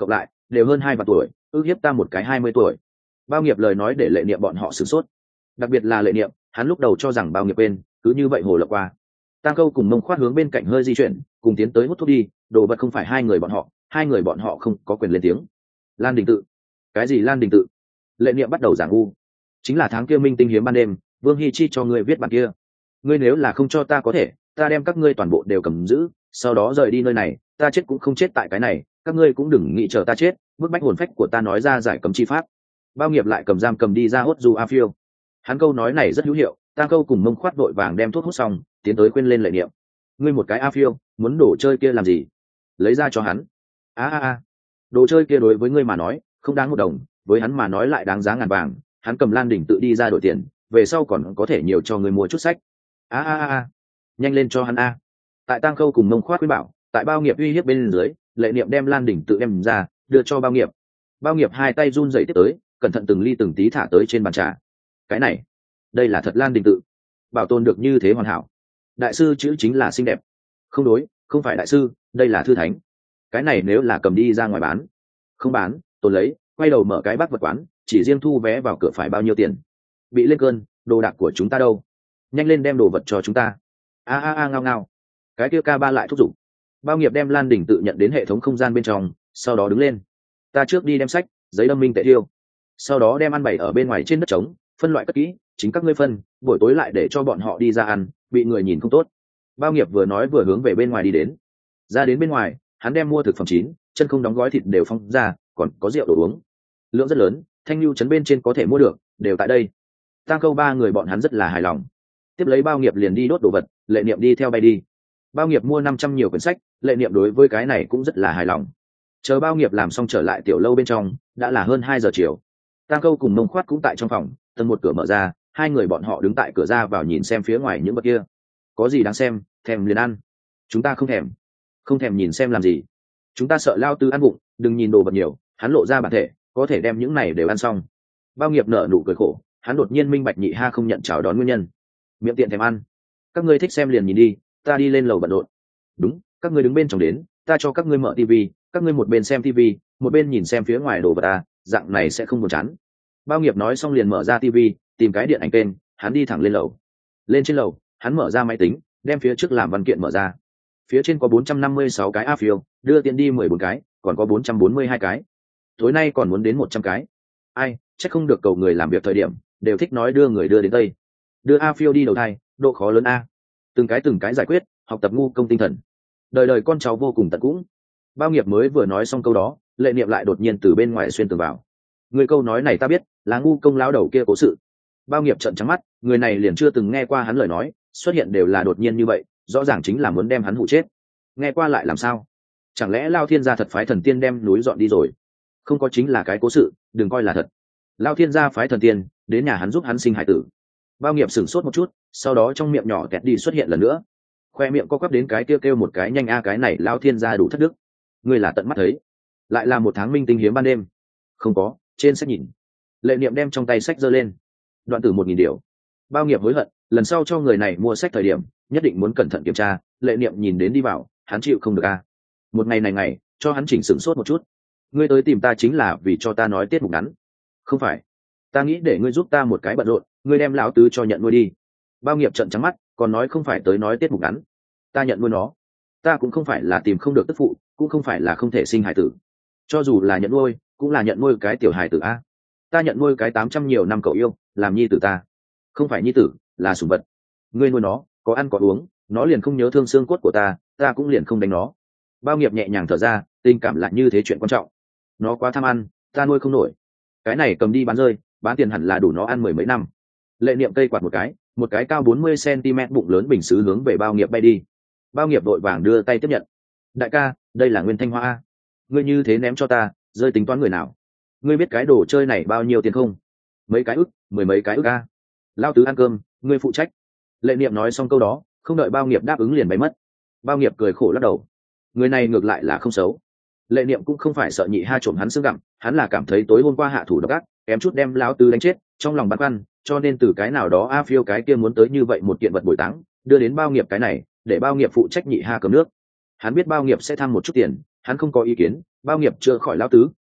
A: đều hơn hai vạn tuổi, ước hiếp ta một cái hai mươi tuổi. Bao nghiệp lời nói để Lệ Niệm bọn họ sửng sốt, đặc biệt là Lệ Niệm, hắn lúc đầu cho rằng Bao nghiệp quên, cứ như vậy hồ lộng qua. Tang Câu cùng Mông Khoát hướng bên cạnh hơi di chuyển, cùng tiến tới hút thuốc đi, đồ vật không phải hai người bọn họ, hai người bọn họ không có quyền lên tiếng. Lan Đình Tự? Cái gì Lan Đình Tự? Lệ Niệm bắt đầu giảng u, chính là tháng kia minh tinh hiếm ban đêm, Vương Hi Chi cho ngươi viết bản kia. Ngươi nếu là không cho ta có thể, ta đem các ngươi toàn bộ đều cầm giữ, sau đó rời đi nơi này, ta chết cũng không chết tại cái này, các ngươi cũng đừng nghĩ chờ ta chết, bức bách hồn phách của ta nói ra giải cấm chi pháp. Bao nghiệp lại cầm giam cầm đi ra hốt du a phiêu. Hắn câu nói này rất hữu hiệu, Tang Câu cùng Mông Khoát vội vàng đem thuốc hút xong, tiến tới khuyên lên Lệ Niệm. Ngươi một cái a phiêu, muốn đồ chơi kia làm gì? Lấy ra cho hắn. A a a, đồ chơi kia đối với ngươi mà nói không đáng một đồng, với hắn mà nói lại đáng giá ngàn vàng. Hắn cầm Lan Đỉnh tự đi ra đổi tiền, về sau còn có thể nhiều cho ngươi mua chút sách. A a a, nhanh lên cho hắn a. Tại Tang Câu cùng Mông Khoát khuyên bảo, tại Bao nghiệp uy hiếp bên dưới, Lệ Niệm đem Lan Đỉnh tự đem ra, đưa cho Bao nghiệp. Bao nghiệp hai tay run rẩy tiếp tới, cẩn thận từng ly từng tí thả tới trên bàn trà. Cái này, đây là thật Lan Đình tự, bảo tồn được như thế hoàn hảo. Đại sư chữ chính là xinh đẹp. Không đối, không phải đại sư, đây là thư thánh. Cái này nếu là cầm đi ra ngoài bán, không bán, tồn lấy, quay đầu mở cái bác vật quán, chỉ riêng thu vé vào cửa phải bao nhiêu tiền? Bị lên cơn, đồ đạc của chúng ta đâu? Nhanh lên đem đồ vật cho chúng ta. A a a ngao ngao. Cái kia ca ba lại thúc giục. Bao nghiệp đem Lan Đỉnh tự nhận đến hệ thống không gian bên trong, sau đó đứng lên. Ta trước đi đem sách, giấy đâm minh tệ tiêu, sau đó đem ăn bày ở bên ngoài trên đất trống, phân loại cất kỹ, chính các ngươi phân, buổi tối lại để cho bọn họ đi ra ăn, bị người nhìn không tốt. Bao nghiệp vừa nói vừa hướng về bên ngoài đi đến. Ra đến bên ngoài, hắn đem mua thực phẩm chín, chân không đóng gói thịt đều phong ra, còn có rượu đồ uống, lượng rất lớn, thanh lưu trấn bên trên có thể mua được, đều tại đây. Tang Câu ba người bọn hắn rất là hài lòng. Tiếp lấy Bao nghiệp liền đi đốt đồ vật, Lệ Niệm đi theo bay đi. Bao nghiệp mua năm trăm nhiều quyển sách, Lệ Niệm đối với cái này cũng rất là hài lòng. Chờ Bao nghiệp làm xong trở lại tiểu lâu bên trong, đã là hơn hai giờ chiều. Tang Câu cùng Mông Khoát cũng tại trong phòng, tầng một cửa mở ra, hai người bọn họ đứng tại cửa ra vào nhìn xem phía ngoài những vật kia. Có gì đáng xem, thèm liền ăn. Chúng ta không thèm. Không thèm nhìn xem làm gì? Chúng ta sợ lao tư ăn bụng, đừng nhìn đồ vật nhiều, hắn lộ ra bản thể, có thể đem những này đều ăn xong. Bao nghiệp nở nụ cười khổ, hắn đột nhiên minh bạch nhị ha không nhận chào đón nguyên nhân. Miệng tiện thèm ăn. Các ngươi thích xem liền nhìn đi, ta đi lên lầu bận rộn. Đúng, các ngươi đứng bên trong đến, ta cho các ngươi mở tivi, các ngươi một bên xem tivi, một bên nhìn xem phía ngoài đồ vật ta, dạng này sẽ không buồn chán. Bao nghiệp nói xong liền mở ra tivi, tìm cái điện ảnh kênh, hắn đi thẳng lên lầu. Lên trên lầu, hắn mở ra máy tính, đem phía trước làm văn kiện mở ra. Phía trên có bốn trăm năm mươi sáu cái a phiếu, đưa tiền đi mười bốn cái, còn có bốn trăm bốn mươi hai cái. Tối nay còn muốn đến một trăm cái. Ai, chắc không được cầu người làm việc thời điểm, đều thích nói đưa người đưa đến tây. Đưa a phiếu đi đầu thai, độ khó lớn a. Từng cái từng cái giải quyết, học tập ngu công tinh thần. Đời đời con cháu vô cùng tận cũng. Bao nghiệp mới vừa nói xong câu đó, Lệ Niệm lại đột nhiên từ bên ngoài xuyên tường vào. Người câu nói này ta biết, là ngu công lão đầu kia cố sự. Bao nghiệp trợn trắng mắt, người này liền chưa từng nghe qua hắn lời nói, xuất hiện đều là đột nhiên như vậy, rõ ràng chính là muốn đem hắn hụ chết. Nghe qua lại làm sao? Chẳng lẽ Lao Thiên gia thật phái thần tiên đem núi dọn đi rồi? Không có, chính là cái cố sự, đừng coi là thật. Lao Thiên gia phái thần tiên đến nhà hắn giúp hắn sinh hải tử. Bao nghiệp sửng sốt một chút, sau đó trong miệng nhỏ kẹt đi xuất hiện lần nữa. Khoe miệng co quắp đến cái kêu kêu một cái nhanh a cái này Lao Thiên gia đủ thất đức. Ngươi là tận mắt thấy, lại là một tháng minh tinh hiếm ban đêm. Không có, trên sách nhìn. Lệ Niệm đem trong tay sách giơ lên. Đoạn tử một nghìn điều. Bao nghiệp hối hận, lần sau cho người này mua sách thời điểm, nhất định muốn cẩn thận kiểm tra. Lệ Niệm nhìn đến đi vào, hắn chịu không được a. Một ngày này ngày, cho hắn chỉnh sửng sốt một chút. Ngươi tới tìm ta chính là vì cho ta nói tiết mục ngắn. Không phải, ta nghĩ để ngươi giúp ta một cái bận rộn, ngươi đem lão tứ cho nhận nuôi đi. Bao nghiệp trợn trắng mắt, còn nói không phải tới nói tiết mục ngắn. Ta nhận nuôi nó. Ta cũng không phải là tìm không được tức phụ, cũng không phải là không thể sinh hài tử. Cho dù là nhận nuôi, cũng là nhận nuôi cái tiểu hài tử a. Ta nhận nuôi cái tám trăm nhiều năm cậu yêu, làm nhi tử ta. Không phải nhi tử, là sủng vật. Ngươi nuôi nó, có ăn có uống, nó liền không nhớ thương xương cốt của ta, ta cũng liền không đánh nó. Bao nghiệp nhẹ nhàng thở ra, tình cảm lại như thế chuyện quan trọng. Nó quá tham ăn, ta nuôi không nổi. Cái này cầm đi bán rơi, bán tiền hẳn là đủ nó ăn mười mấy năm. Lệ Niệm cây quạt một cái, một cái cao bốn mươi xăng-ti-mét bụng lớn bình sứ hướng về Bao nghiệp bay đi. Bao nghiệp đội vàng đưa tay tiếp nhận. Đại ca, đây là nguyên thanh hoa a. Ngươi như thế ném cho ta, rơi tính toán người nào? Ngươi biết cái đồ chơi này bao nhiêu tiền không? Mấy cái ức, mười mấy cái ức a. Lao tứ ăn cơm, ngươi phụ trách. Lệ Niệm nói xong câu đó, không đợi Bao nghiệp đáp ứng liền bay mất. Bao nghiệp cười khổ lắc đầu. Người này ngược lại là không xấu. Lệ Niệm cũng không phải sợ nhị ha trộm hắn xương gặm, hắn là cảm thấy tối hôm qua hạ thủ độc ác, kém chút đem lão tứ đánh chết, trong lòng băn khoăn, cho nên từ cái nào đó a phiêu cái kia muốn tới như vậy một kiện vật bồi táng, đưa đến Bao nghiệp cái này, để Bao nghiệp phụ trách nhị ha cầm nước. Hắn biết Bao nghiệp sẽ thăng một chút tiền, hắn không có ý kiến, Bao nghiệp chưa khỏi lão tứ,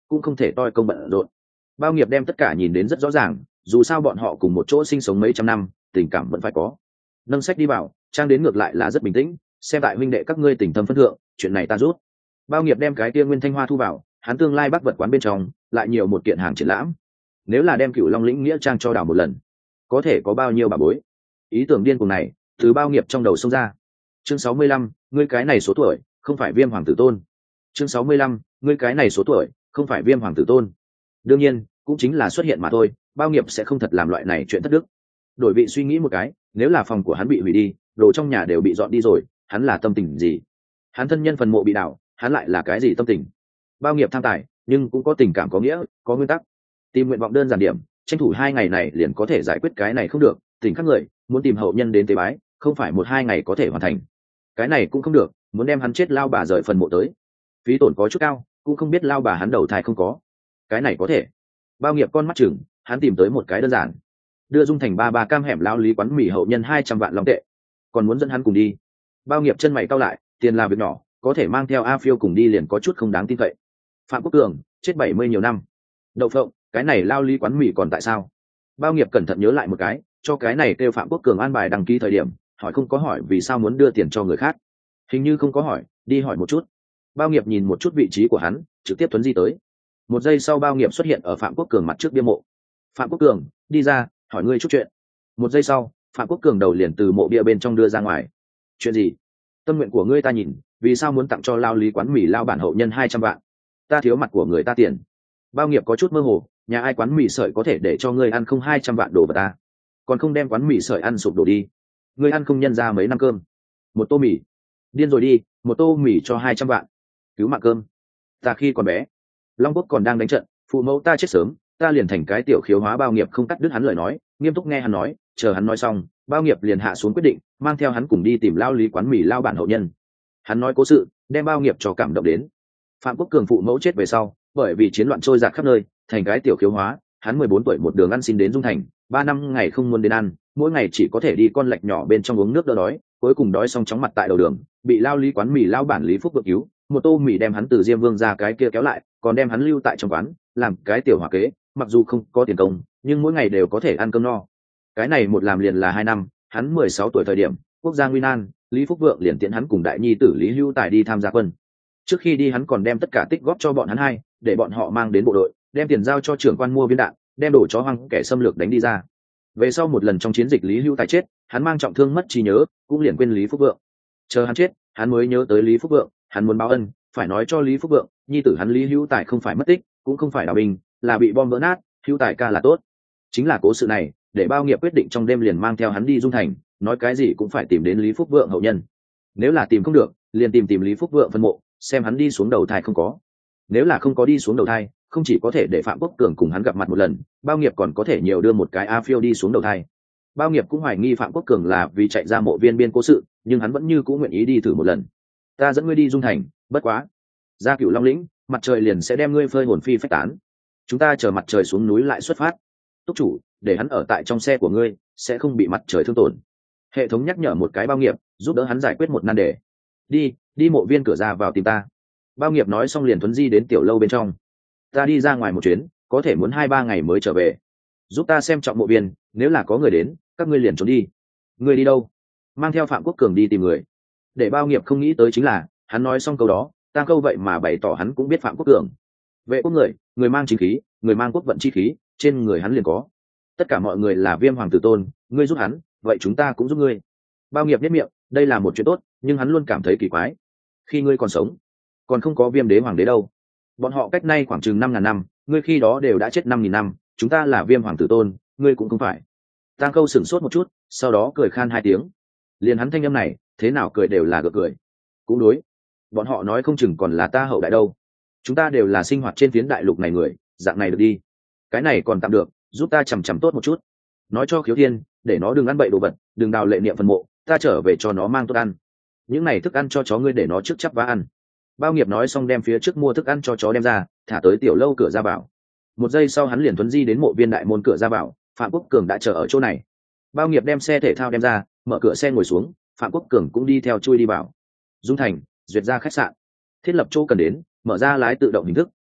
A: cũng không thể toi công bận rộn. Bao nghiệp đem tất cả nhìn đến rất rõ ràng, dù sao bọn họ cùng một chỗ sinh sống mấy trăm năm, tình cảm vẫn phải có. Nâng sách đi vào, trang đến ngược lại là rất bình tĩnh, xem tại huynh đệ các ngươi tình thâm phân thượng, chuyện này ta rút. Bao nghiệp đem cái kia nguyên thanh hoa thu vào, hắn tương lai bắc vật quán bên trong lại nhiều một kiện hàng triển lãm. Nếu là đem Cửu Long lĩnh nghĩa trang cho đảo một lần, có thể có bao nhiêu bà bối. Ý tưởng điên cuồng này từ Bao nghiệp trong đầu xông ra. Chương sáu mươi lăm, ngươi cái này số tuổi không phải Viêm Hoàng tử tôn. Chương sáu mươi lăm, ngươi cái này số tuổi không phải Viêm Hoàng tử tôn. Đương nhiên cũng chính là xuất hiện mà thôi, Bao nghiệp sẽ không thật làm loại này chuyện thất đức. Đổi vị suy nghĩ một cái, nếu là phòng của hắn bị hủy đi, đồ trong nhà đều bị dọn đi rồi, hắn là tâm tình gì? Hắn thân nhân phần mộ bị đảo, hắn lại là cái gì tâm tình? Bao nghiệp tham tài nhưng cũng có tình cảm có nghĩa, có nguyên tắc. Tìm nguyện vọng đơn giản điểm, tranh thủ hai ngày này liền có thể giải quyết cái này không được, tình các người muốn tìm hậu nhân đến tế bái, không phải một hai ngày có thể hoàn thành. Cái này cũng không được, muốn đem hắn chết lao bà rời phần mộ tới, phí tổn có chút cao, cũng không biết lao bà hắn đầu thai không có. Cái này có thể. Bao nghiệp con mắt chừng, hắn tìm tới một cái đơn giản, đưa Dung Thành ba ba cam hẻm lao lý quán mì hậu nhân hai trăm vạn long tệ, còn muốn dẫn hắn cùng đi. Bao nghiệp chân mày cau lại, tiền là việc nhỏ, có thể mang theo A Phiêu cùng đi liền có chút không đáng tin cậy. Phạm Quốc Cường chết bảy mươi nhiều năm, đậu phộng, cái này lao lý quán mì còn tại sao? Bao nghiệp cẩn thận nhớ lại một cái, cho cái này kêu Phạm Quốc Cường an bài đăng ký thời điểm, hỏi không có hỏi vì sao muốn đưa tiền cho người khác, hình như không có hỏi, đi hỏi một chút. Bao nghiệp nhìn một chút vị trí của hắn, trực tiếp tuấn di tới. Một giây sau Bao nghiệp xuất hiện ở Phạm Quốc Cường mặt trước bia mộ. Phạm Quốc Cường đi ra, hỏi ngươi chút chuyện. Một giây sau Phạm Quốc Cường đầu liền từ mộ bia bên trong đưa ra ngoài. Chuyện gì? Tâm nguyện của ngươi ta nhìn, vì sao muốn tặng cho lao lý quán mì lao bản hậu nhân hai trăm vạn? Ta thiếu mặt của người ta tiền. Bao nghiệp có chút mơ hồ, nhà ai quán mì sợi có thể để cho ngươi ăn không hai trăm vạn đồ vào ta, còn không đem quán mì sợi ăn sụp đổ đi. Ngươi ăn không nhân ra mấy năm cơm, một tô mì. Điên rồi đi, một tô mì cho hai trăm vạn, cứu mạng cơm. Ta khi còn bé, Long Quốc còn đang đánh trận, phụ mẫu ta chết sớm, ta liền thành cái tiểu khiếu hóa. Bao nghiệp không cắt đứt hắn lời nói, nghiêm túc nghe hắn nói, chờ hắn nói xong, Bao nghiệp liền hạ xuống quyết định, mang theo hắn cùng đi tìm lao lý quán mì lao bản hậu nhân. Hắn nói cố sự, đem Bao nghiệp cho cảm động đến. Phạm Quốc Cường phụ mẫu chết về sau, bởi vì chiến loạn trôi dạt khắp nơi, thành cái tiểu khiếu hóa. Hắn mười bốn tuổi một đường ăn xin đến Dung Thành, ba năm ngày không muốn đến ăn, mỗi ngày chỉ có thể đi con lạch nhỏ bên trong uống nước đỡ đói, cuối cùng đói xong chóng mặt tại đầu đường, bị lao lý quán mì lao bản Lý Phúc vượt cứu, một tô mì đem hắn từ Diêm Vương ra cái kia kéo lại, còn đem hắn lưu tại trong quán, làm cái tiểu hỏa kế, mặc dù không có tiền công, nhưng mỗi ngày đều có thể ăn cơm no. Cái này một làm liền là hai năm, hắn mười sáu tuổi thời điểm, quốc gia nguy nan, Lý Phúc Vượng liền tiễn hắn cùng đại nhi tử Lý Hữu Tài đi tham gia quân. Trước khi đi hắn còn đem tất cả tích góp cho bọn hắn hai, để bọn họ mang đến bộ đội, đem tiền giao cho trưởng quan mua viên đạn, đem đổ chó hoang kẻ xâm lược đánh đi ra. Về sau một lần trong chiến dịch Lý Hữu Tài chết, hắn mang trọng thương mất trí nhớ, cũng liền quên Lý Phúc Vượng. Chờ hắn chết, hắn mới nhớ tới Lý Phúc Vượng, hắn muốn báo ân, phải nói cho Lý Phúc Vượng, nhi tử hắn Lý Hữu Tài không phải mất tích, cũng không phải đào binh, là bị bom vỡ nát, Hữu Tài ca là tốt. Chính là cố sự này, để Bao nghiệp quyết định trong đêm liền mang theo hắn đi Dung Thành, nói cái gì cũng phải tìm đến Lý Phúc Vượng hậu nhân. Nếu là tìm không được, liền tìm tìm Lý Phúc Vượng phân mộ, xem hắn đi xuống đầu thai không có. Nếu là không có đi xuống đầu thai, không chỉ có thể để Phạm Quốc Cường cùng hắn gặp mặt một lần, Bao nghiệp còn có thể nhiều đưa một cái A Phiêu đi xuống đầu thai. Bao nghiệp cũng hoài nghi Phạm Quốc Cường là vì chạy ra mộ viên biên cố sự, nhưng hắn vẫn như cũng nguyện ý đi thử một lần. Ta dẫn ngươi đi Dung Thành, bất quá ra Cửu Long lĩnh, mặt trời liền sẽ đem ngươi phơi hồn phi phách tán. Chúng ta chờ mặt trời xuống núi lại xuất phát. Túc chủ, để hắn ở tại trong xe của ngươi, sẽ không bị mặt trời thương tổn. Hệ thống nhắc nhở một cái Bao nghiệp, giúp đỡ hắn giải quyết một nan đề. Đi, đi mộ viên cửa ra vào tìm ta. Bao nghiệp nói xong liền thuấn di đến tiểu lâu bên trong. Ta đi ra ngoài một chuyến, có thể muốn hai ba ngày mới trở về. Giúp ta xem trọng mộ viên, nếu là có người đến, các ngươi liền trốn đi. Ngươi đi đâu? Mang theo Phạm Quốc Cường đi tìm người. Để Bao nghiệp không nghĩ tới chính là, hắn nói xong câu đó, ta câu vậy mà bày tỏ hắn cũng biết Phạm Quốc Cường. Vệ quốc người, người mang chính khí, người mang quốc vận chi khí, trên người hắn liền có. Tất cả mọi người là Viêm Hoàng tử tôn, ngươi giúp hắn, vậy chúng ta cũng giúp ngươi. Bao nghiệp biết miệng, đây là một chuyện tốt, nhưng hắn luôn cảm thấy kỳ quái. Khi ngươi còn sống, còn không có Viêm đế hoàng đế đâu. Bọn họ cách nay khoảng chừng năm ngàn năm, ngươi khi đó đều đã chết năm nghìn năm, chúng ta là Viêm Hoàng tử tôn, ngươi cũng không phải. Tang Câu sửng sốt một chút, sau đó cười khan hai tiếng. Liền hắn thanh âm này, thế nào cười đều là gượng cười. Cũng đối, bọn họ nói không chừng còn là ta hậu đại đâu. Chúng ta đều là sinh hoạt trên phiến đại lục này người, dạng này được đi. Cái này còn tạm được, giúp ta chằm chằm tốt một chút. Nói cho Khiếu Thiên, để nó đừng ăn bậy đồ vật, đừng đào lệ niệm phần mộ, ta trở về cho nó mang tốt ăn. Những này thức ăn cho chó ngươi để nó trước chắp vá ăn. Bao nghiệp nói xong đem phía trước mua thức ăn cho chó đem ra, thả tới tiểu lâu cửa ra vào. Một giây sau hắn liền thuấn di đến mộ viên đại môn cửa ra vào, Phạm Quốc Cường đã chờ ở chỗ này. Bao nghiệp đem xe thể thao đem ra, mở cửa xe ngồi xuống, Phạm Quốc Cường cũng đi theo chui đi vào. Dung Thành, duyệt ra khách sạn, thiết lập chỗ cần đến, mở ra lái tự động hình thức,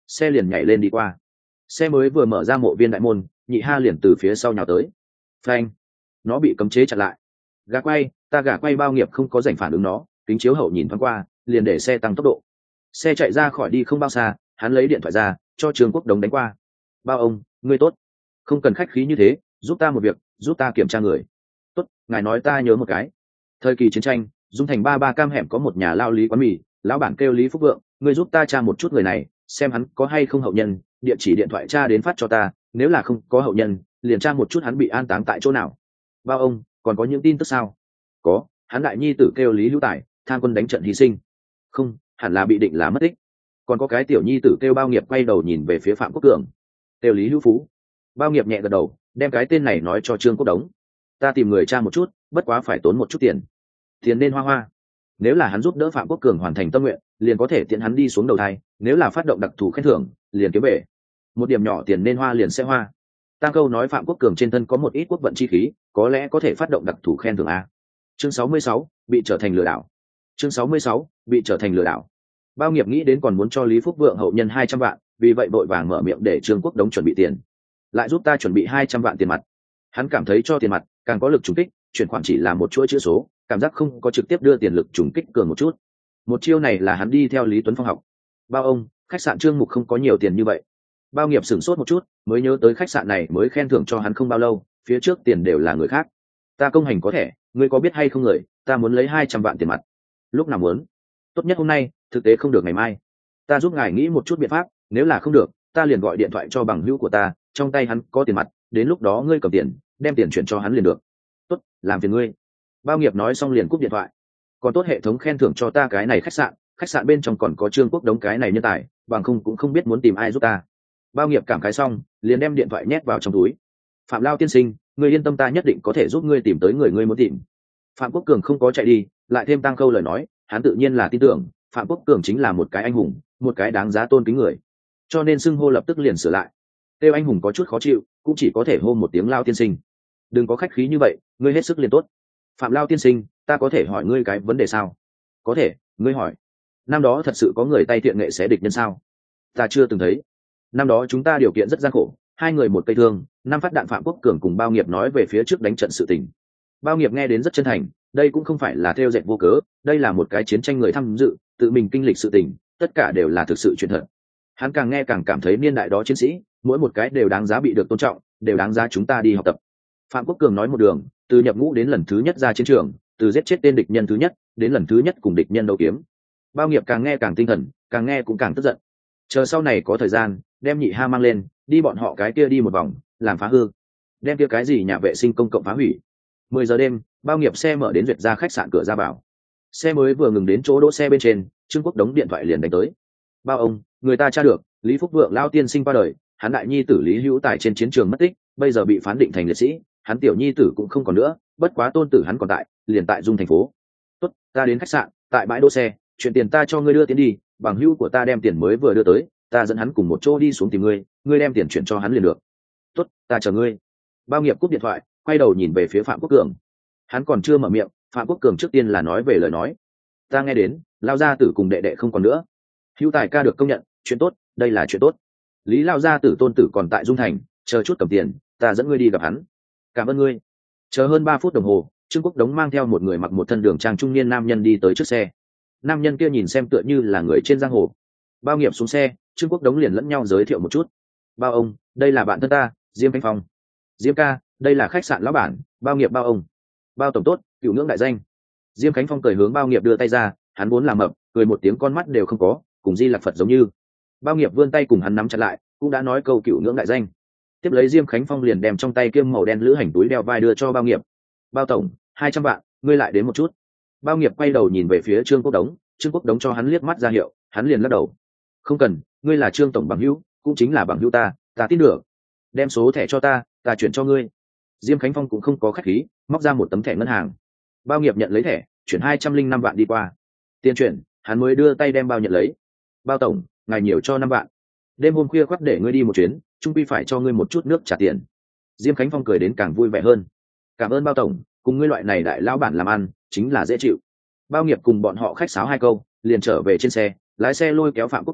A: xe liền nhảy lên đi qua. Xe mới vừa mở ra mộ viên đại môn, nhị ha liền từ phía sau nhào tới. Phanh, nó bị cấm chế chặn lại. Gà quay, ta gà quay bao nghiệp không có rảnh phản ứng nó, kính chiếu hậu nhìn thoáng qua, liền để xe tăng tốc độ. Xe chạy ra khỏi đi không bao xa, hắn lấy điện thoại ra cho Trương Quốc Đống đánh qua. Bao ông, ngươi tốt, không cần khách khí như thế, giúp ta một việc, giúp ta kiểm tra người. Tốt, ngài nói ta nhớ một cái. Thời kỳ chiến tranh, Dung Thành ba ba cam hẻm có một nhà lao lý quán mì, lão bản kêu Lý Phúc Vượng, ngươi giúp ta tra một chút người này, xem hắn có hay không hậu nhân, địa chỉ điện thoại tra đến phát cho ta, nếu là không có hậu nhân, liền tra một chút hắn bị an táng tại chỗ nào. Bao ông, còn có những tin tức sao? Có, hắn đại nhi tử kêu Lý Hữu Tài, tham quân đánh trận hy sinh. Không, hẳn là bị định là mất tích. Còn có cái tiểu nhi tử kêu Bao Nghiệp, quay đầu nhìn về phía Phạm Quốc Cường, kêu Lý Hữu Phú. Bao Nghiệp nhẹ gật đầu, đem cái tên này nói cho Trương Quốc Đống. Ta tìm người tra một chút, bất quá phải tốn một chút tiền. Tiền nên hoa hoa. Nếu là hắn giúp đỡ Phạm Quốc Cường hoàn thành tâm nguyện, liền có thể tiện hắn đi xuống đầu thai, nếu là phát động đặc thù khen thưởng, liền kiếm về. Một điểm nhỏ tiền nên hoa liền sẽ hoa. Tăng Câu nói Phạm Quốc Cường trên thân có một ít quốc vận chi khí, có lẽ có thể phát động đặc thù khen thưởng a. Chương sáu mươi sáu, bị trở thành lừa đảo. Chương sáu mươi sáu, bị trở thành lừa đảo. Bao Nghiệp nghĩ đến còn muốn cho Lý Phúc Vượng hậu nhân hai trăm vạn, vì vậy vội vàng mở miệng để Trương Quốc Đống chuẩn bị tiền. Lại giúp ta chuẩn bị hai trăm vạn tiền mặt. Hắn cảm thấy cho tiền mặt càng có lực trùng kích, chuyển khoản chỉ là một chuỗi chữ số, cảm giác không có trực tiếp đưa tiền lực trùng kích cường một chút. Một chiêu này là hắn đi theo Lý Tuấn Phong học. Bao ông, khách sạn Trương Mục không có nhiều tiền như vậy. Bao Nghiệp sửng sốt một chút, mới nhớ tới khách sạn này mới khen thưởng cho hắn không bao lâu, phía trước tiền đều là người khác. Ta công hành có thể, ngươi có biết hay không người, ta muốn lấy hai trăm vạn tiền mặt. Lúc nào muốn? Tốt nhất hôm nay, thực tế không được ngày mai. Ta giúp ngài nghĩ một chút biện pháp, nếu là không được, ta liền gọi điện thoại cho bằng hữu của ta, trong tay hắn có tiền mặt, đến lúc đó ngươi cầm tiền, đem tiền chuyển cho hắn liền được. Tốt, làm phiền ngươi. Bao Nghiệp nói xong liền cúp điện thoại. Còn tốt hệ thống khen thưởng cho ta cái này khách sạn, khách sạn bên trong còn có Trương Quốc Đống cái này nhân tài, bằng không cũng không biết muốn tìm ai giúp ta. Bao Nghiệp cảm khái xong, liền đem điện thoại nhét vào trong túi. Phạm Lao tiên sinh, ngươi yên tâm, ta nhất định có thể giúp ngươi tìm tới người ngươi muốn tìm. Phạm Quốc Cường không có chạy đi, lại thêm Tăng Câu lời nói, hắn tự nhiên là tin tưởng Phạm Quốc Cường chính là một cái anh hùng, một cái đáng giá tôn kính người, cho nên xưng hô lập tức liền sửa lại. Tiêu anh hùng có chút khó chịu, cũng chỉ có thể hô một tiếng Lao tiên sinh. Đừng có khách khí như vậy, ngươi hết sức liền tốt. Phạm Lao tiên sinh, ta có thể hỏi ngươi cái vấn đề sao? Có thể, ngươi hỏi. Năm đó thật sự có người tay thiện nghệ xé địch nhân sao? Ta chưa từng thấy. Năm đó chúng ta điều kiện rất gian khổ, hai người một cây thương, năm phát đạn. Phạm Quốc Cường cùng Bao Nghiệp nói về phía trước đánh trận sự tình. Bao Nghiệp nghe đến rất chân thành, đây cũng không phải là theo dệt vô cớ, đây là một cái chiến tranh người tham dự, tự mình kinh lịch sự tình, tất cả đều là thực sự chuyện thật. Hắn càng nghe càng cảm thấy niên đại đó chiến sĩ, mỗi một cái đều đáng giá bị được tôn trọng, đều đáng giá chúng ta đi học tập. Phạm Quốc Cường nói một đường, từ nhập ngũ đến lần thứ nhất ra chiến trường, từ giết chết tên địch nhân thứ nhất đến lần thứ nhất cùng địch nhân đấu kiếm. Bao Nghiệp càng nghe càng tinh thần, càng nghe cũng càng tức giận. Chờ sau này có thời gian, đem nhị ha mang lên, đi bọn họ cái kia đi một vòng, làm phá hư, đem kia cái gì nhà vệ sinh công cộng phá hủy. Mười giờ đêm, Bao Nghiệp xe mở đến duyệt ra khách sạn cửa ra vào. Xe mới vừa ngừng đến chỗ đỗ xe bên trên, Trương Quốc Đống điện thoại liền đánh tới. Bao ông, người ta tra được Lý Phúc Vượng Lao tiên sinh qua đời, hắn đại nhi tử Lý Hữu Tài trên chiến trường mất tích, bây giờ bị phán định thành liệt sĩ, hắn tiểu nhi tử cũng không còn nữa, bất quá tôn tử hắn còn tại, liền tại Dung thành phố. Tốt, ta đến khách sạn, tại bãi đỗ xe, chuyện tiền ta cho ngươi đưa tiền đi, bằng hữu của ta đem tiền mới vừa đưa tới, ta dẫn hắn cùng một chỗ đi xuống tìm ngươi, ngươi đem tiền chuyển cho hắn liền được. Tốt, ta chờ ngươi. Bao Nghiệp cúp điện thoại, quay đầu nhìn về phía Phạm Quốc Cường. Hắn còn chưa mở miệng, Phạm Quốc Cường trước tiên là nói về lời nói. Ta nghe đến Lao gia tử cùng đệ đệ không còn nữa, Hữu Tài ca được công nhận, chuyện tốt, đây là chuyện tốt. Lý Lao gia tử tôn tử còn tại Dung thành, chờ chút cầm tiền, ta dẫn ngươi đi gặp hắn. Cảm ơn ngươi. Chờ hơn ba phút đồng hồ, Trương Quốc Đống mang theo một người mặc một thân đường trang trung niên nam nhân đi tới trước xe. Nam nhân kia nhìn xem tựa như là người trên giang hồ. Bao Nghiệp xuống xe, Trương Quốc Đống liền lẫn nhau giới thiệu một chút. Bao ông, đây là bạn thân ta, Diêm Khánh Phong. Diêm ca, đây là khách sạn lão bản. Bao Nghiệp. Bao ông. Bao tổng tốt, cựu ngưỡng đại danh. Diêm Khánh Phong cười hướng Bao Nghiệp đưa tay ra, hắn vốn làm mập, cười một tiếng con mắt đều không có, cùng Di Lặc Phật giống như. Bao Nghiệp vươn tay cùng hắn nắm chặt lại, cũng đã nói câu cựu ngưỡng đại danh. Tiếp lấy Diêm Khánh Phong liền đem trong tay kiêm màu đen lữ hành túi đeo vai đưa cho Bao Nghiệp. Bao tổng, hai trăm vạn, ngươi lại đến một chút. Bao Nghiệp quay đầu nhìn về phía Trương Quốc Đống, Trương Quốc Đống cho hắn liếc mắt ra hiệu, hắn liền lắc đầu. Không cần, ngươi là Trương tổng bằng hữu, cũng chính là bằng hữu ta, ta tin được. Đem số thẻ cho ta, ta chuyển cho ngươi. Diêm Khánh Phong cũng không có khách khí, móc ra một tấm thẻ ngân hàng. Bao Nghiệp nhận lấy thẻ, chuyển hai trăm linh năm vạn đi qua. Tiền chuyển, hắn mới đưa tay đem bao nhận lấy. Bao tổng, ngài nhiều cho năm vạn. Đêm hôm khuya khoắt để ngươi đi một chuyến, trung quy phải cho ngươi một chút nước trả tiền. Diêm Khánh Phong cười đến càng vui vẻ hơn. Cảm ơn Bao tổng, cùng ngươi loại này đại lão bản làm ăn chính là dễ chịu. Bao Nghiệp cùng bọn họ khách sáo hai câu, liền trở về trên xe, lái xe lôi kéo Phạm Quốc Cường,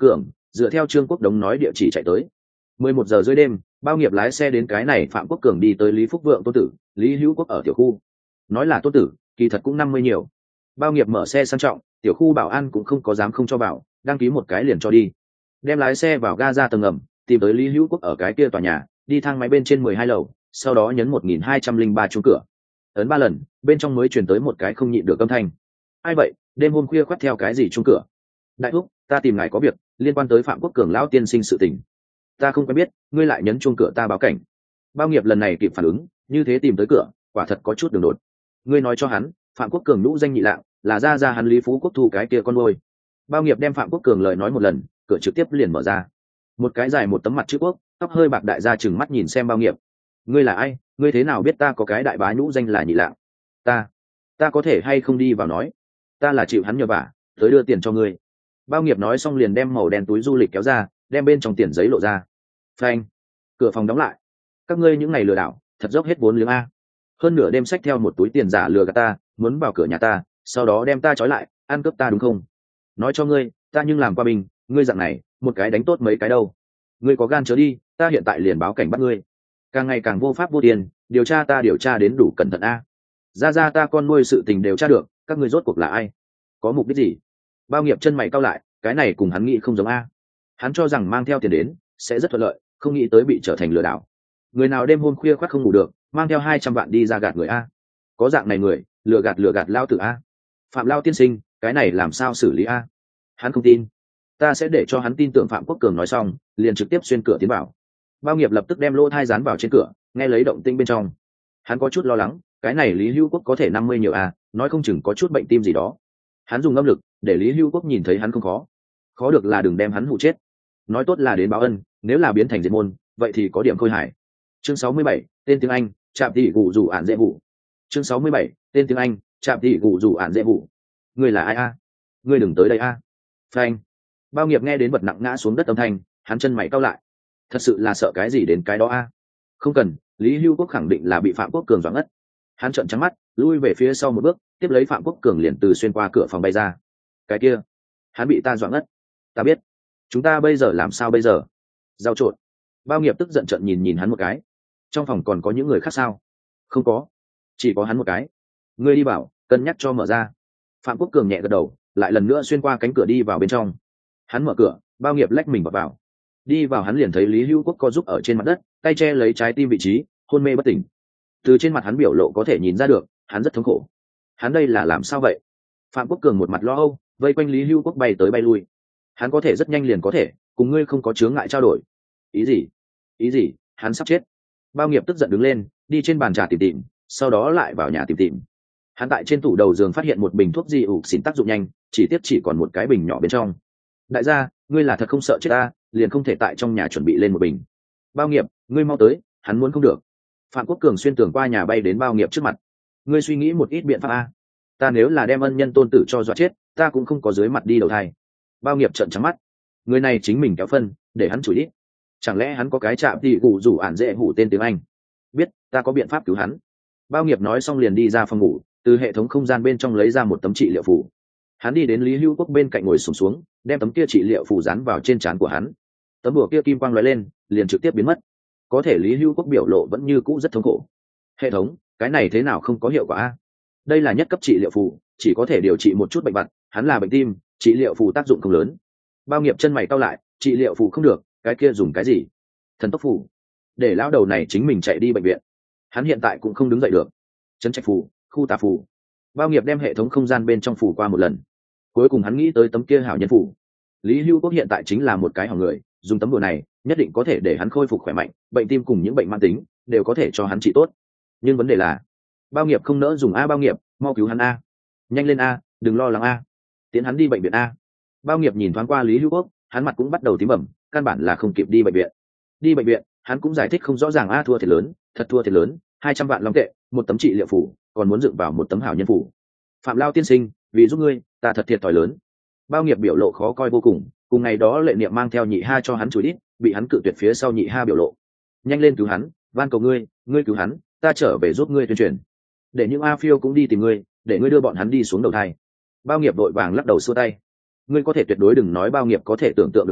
A: dựa theo Trương Quốc Đống nói địa chỉ chạy tới. Mười một giờ dưới đêm, Bao Nghiệp lái xe đến cái này Phạm Quốc Cường đi tới Lý Phúc Vượng tôn tử Lý Hữu Quốc ở tiểu khu. Nói là tôn tử, kỳ thật cũng năm mươi nhiều. Bao Nghiệp mở xe sang trọng, tiểu khu bảo an cũng không có dám không cho vào, đăng ký một cái liền cho đi. Đem lái xe vào ga ra tầng ngầm, tìm tới Lý Hữu Quốc ở cái kia tòa nhà, đi thang máy bên trên mười hai lầu, sau đó nhấn một nghìn hai trăm linh ba chuông cửa. Ấn ba lần, bên trong mới truyền tới một cái không nhịn được âm thanh. Ai vậy, đêm hôm khuya khoắt theo cái gì chuông cửa? Đại thúc, ta tìm ngài có việc, liên quan tới Phạm Quốc Cường lão tiên sinh sự tình. Ta không quen biết, ngươi lại nhấn chuông cửa ta báo cảnh. Bao Nghiệp lần này kịp phản ứng, như thế tìm tới cửa, quả thật có chút đường đột. Ngươi nói cho hắn, Phạm Quốc Cường nhũ danh nhị lạng, là ra ra hắn Lý Phú Quốc thu cái kia con nuôi. Bao Nghiệp đem Phạm Quốc Cường lời nói một lần, cửa trực tiếp liền mở ra. Một cái dài một tấm mặt chữ quốc, tóc hơi bạc đại gia chừng mắt nhìn xem Bao Nghiệp. Ngươi là ai, ngươi thế nào biết ta có cái đại bá nhũ danh là nhị lạng? Ta, ta có thể hay không đi vào nói? Ta là chịu hắn nhờ vả, tới đưa tiền cho ngươi. Bao Nghiệp nói xong liền đem màu đen túi du lịch kéo ra, đem bên trong tiền giấy lộ ra. Phanh, cửa phòng đóng lại. Các ngươi những ngày lừa đảo, thật dốc hết vốn liếng a. Hơn nửa đêm xách theo một túi tiền giả lừa gạt ta, muốn vào cửa nhà ta, sau đó đem ta trói lại, ăn cướp ta đúng không? Nói cho ngươi, ta nhưng làm qua bình, ngươi dạng này, một cái đánh tốt mấy cái đâu. Ngươi có gan chớ đi, ta hiện tại liền báo cảnh bắt ngươi. Càng ngày càng vô pháp vô tiền, điều tra ta điều tra đến đủ cẩn thận a. Ra ra ta con nuôi sự tình đều tra được, các ngươi rốt cuộc là ai? Có mục đích gì? Bao Nghiệp chân mày cau lại, cái này cùng hắn nghĩ không giống a. Hắn cho rằng mang theo tiền đến sẽ rất thuận lợi, không nghĩ tới bị trở thành lừa đảo. Người nào đêm hôm khuya khoắt không ngủ được, mang theo hai trăm vạn đi ra gạt người a? Có dạng này người, lừa gạt lừa gạt lao tử a. Phạm Lao tiên sinh, cái này làm sao xử lý a? Hắn không tin. Ta sẽ để cho hắn tin tưởng. Phạm Quốc Cường nói xong, liền trực tiếp xuyên cửa tiến vào. Bao Nghiệp lập tức đem lỗ thai dán vào trên cửa, nghe lấy động tĩnh bên trong. Hắn có chút lo lắng, cái này Lý Hữu Quốc có thể năm mươi nhiều a, nói không chừng có chút bệnh tim gì đó. Hắn dùng âm lực để Lý Hữu Quốc nhìn thấy hắn không khó, khó được là đừng đem hắn hụ chết. Nói tốt là đến báo ân, nếu là biến thành diệt môn, vậy thì có điểm khôi hài. Chương sáu mươi bảy, tên tiếng Anh, chạm tỷ gù rủ ản dễ vụ. Chương sáu mươi bảy, tên tiếng Anh, chạm tỷ gù rủ ản dễ vụ. Ngươi là ai a? Ngươi đừng tới đây a. Phanh. Bao Nghiệp nghe đến vật nặng ngã xuống đất âm thanh, hắn chân mày cau lại. Thật sự là sợ cái gì đến cái đó a? Không cần, Lý Hữu Quốc khẳng định là bị Phạm Quốc Cường doãn ngất. Hắn trợn trắng mắt, lui về phía sau một bước, tiếp lấy Phạm Quốc Cường liền từ xuyên qua cửa phòng bay ra. Cái kia, hắn bị ta doãn ngất. Ta biết. Chúng ta bây giờ làm sao bây giờ? Giao trộn. Bao Nghiệp tức giận trợn nhìn nhìn hắn một cái. Trong phòng còn có những người khác sao? Không có, chỉ có hắn một cái. Ngươi đi bảo, cân nhắc cho mở ra. Phạm Quốc Cường nhẹ gật đầu, lại lần nữa xuyên qua cánh cửa đi vào bên trong. Hắn mở cửa, Bao Nghiệp lách mình vào vào. Đi vào hắn liền thấy Lý Hữu Quốc co giúp ở trên mặt đất, tay che lấy trái tim vị trí, hôn mê bất tỉnh. Từ trên mặt hắn biểu lộ có thể nhìn ra được, hắn rất thống khổ. Hắn đây là làm sao vậy? Phạm Quốc Cường một mặt lo âu, vây quanh Lý Hữu Quốc bay tới bay lui. Hắn có thể rất nhanh liền có thể, cùng ngươi không có chướng ngại trao đổi. Ý gì? Ý gì? Hắn sắp chết. Bao Nghiệp tức giận đứng lên, đi trên bàn trà tìm tìm, sau đó lại vào nhà tìm tìm. Hắn tại trên tủ đầu giường phát hiện một bình thuốc di ủ xỉn tác dụng nhanh, chỉ tiếp chỉ còn một cái bình nhỏ bên trong. Đại gia, ngươi là thật không sợ chết ta, liền không thể tại trong nhà chuẩn bị lên một bình. Bao Nghiệp, ngươi mau tới, hắn muốn không được. Phạm Quốc Cường xuyên tường qua nhà bay đến Bao Nghiệp trước mặt. Ngươi suy nghĩ một ít biện pháp a. Ta nếu là đem ân nhân tôn tử cho dọa chết, ta cũng không có dưới mặt đi đầu thai. Bao Nghiệp trợn trắng mắt. Người này chính mình kéo phân, để hắn chửi ít. Chẳng lẽ hắn có cái chạm thì gù rủ ản dễ hủ tên tiếng Anh? Biết, ta có biện pháp cứu hắn. Bao Nghiệp nói xong liền đi ra phòng ngủ, từ hệ thống không gian bên trong lấy ra một tấm trị liệu phù. Hắn đi đến Lý Hữu Quốc bên cạnh ngồi xổm xuống, xuống, đem tấm kia trị liệu phù dán vào trên trán của hắn. Tấm bùa kia kim quang lóe lên, liền trực tiếp biến mất. Có thể Lý Hữu Quốc biểu lộ vẫn như cũ rất thống khổ. Hệ thống, cái này thế nào không có hiệu quả a? Đây là nhất cấp trị liệu phù, chỉ có thể điều trị một chút bệnh vặt, hắn là bệnh tim, trị liệu phù tác dụng không lớn. Bao Nghiệp chân mày cau lại, trị liệu phù không được, cái kia dùng cái gì? Thần tốc phù. Để lão đầu này chính mình chạy đi bệnh viện. Hắn hiện tại cũng không đứng dậy được. Trấn trạch phù, khu tà phù. Bao Nghiệp đem hệ thống không gian bên trong phù qua một lần. Cuối cùng hắn nghĩ tới tấm kia hảo nhân phù. Lý Hữu Quốc hiện tại chính là một cái hảo người, dùng tấm bùa này nhất định có thể để hắn khôi phục khỏe mạnh, bệnh tim cùng những bệnh mãn tính đều có thể cho hắn trị tốt. Nhưng vấn đề là, Bao Nghiệp không nỡ dùng a. Bao Nghiệp, mau cứu hắn a. Nhanh lên a, đừng lo lắng a. Tiến hắn đi bệnh viện a. Bao Nghiệp nhìn thoáng qua Lý Hữu Quốc, hắn mặt cũng bắt đầu tím bầm, căn bản là không kịp đi bệnh viện. Đi bệnh viện, hắn cũng giải thích không rõ ràng a. Thua thiệt lớn, thật thua thiệt lớn, hai trăm vạn long tệ, một tấm trị liệu phủ, còn muốn dựng vào một tấm hảo nhân phủ. Phạm Lao tiên sinh, vì giúp ngươi, ta thật thiệt thòi lớn. Bao Nghiệp biểu lộ khó coi vô cùng, cùng ngày đó Lệ Niệm mang theo nhị ha cho hắn chửi đít, bị hắn cự tuyệt phía sau nhị ha biểu lộ. Nhanh lên cứu hắn, van cầu ngươi, ngươi cứu hắn, ta trở về giúp ngươi tuyên truyền. Để những A Phiêu cũng đi tìm ngươi, để ngươi đưa bọn hắn đi xuống đầu thai. Bao Nghiệp đội vàng lắc đầu xua tay. Ngươi có thể tuyệt đối đừng nói Bao Nghiệp có thể tưởng tượng được đến,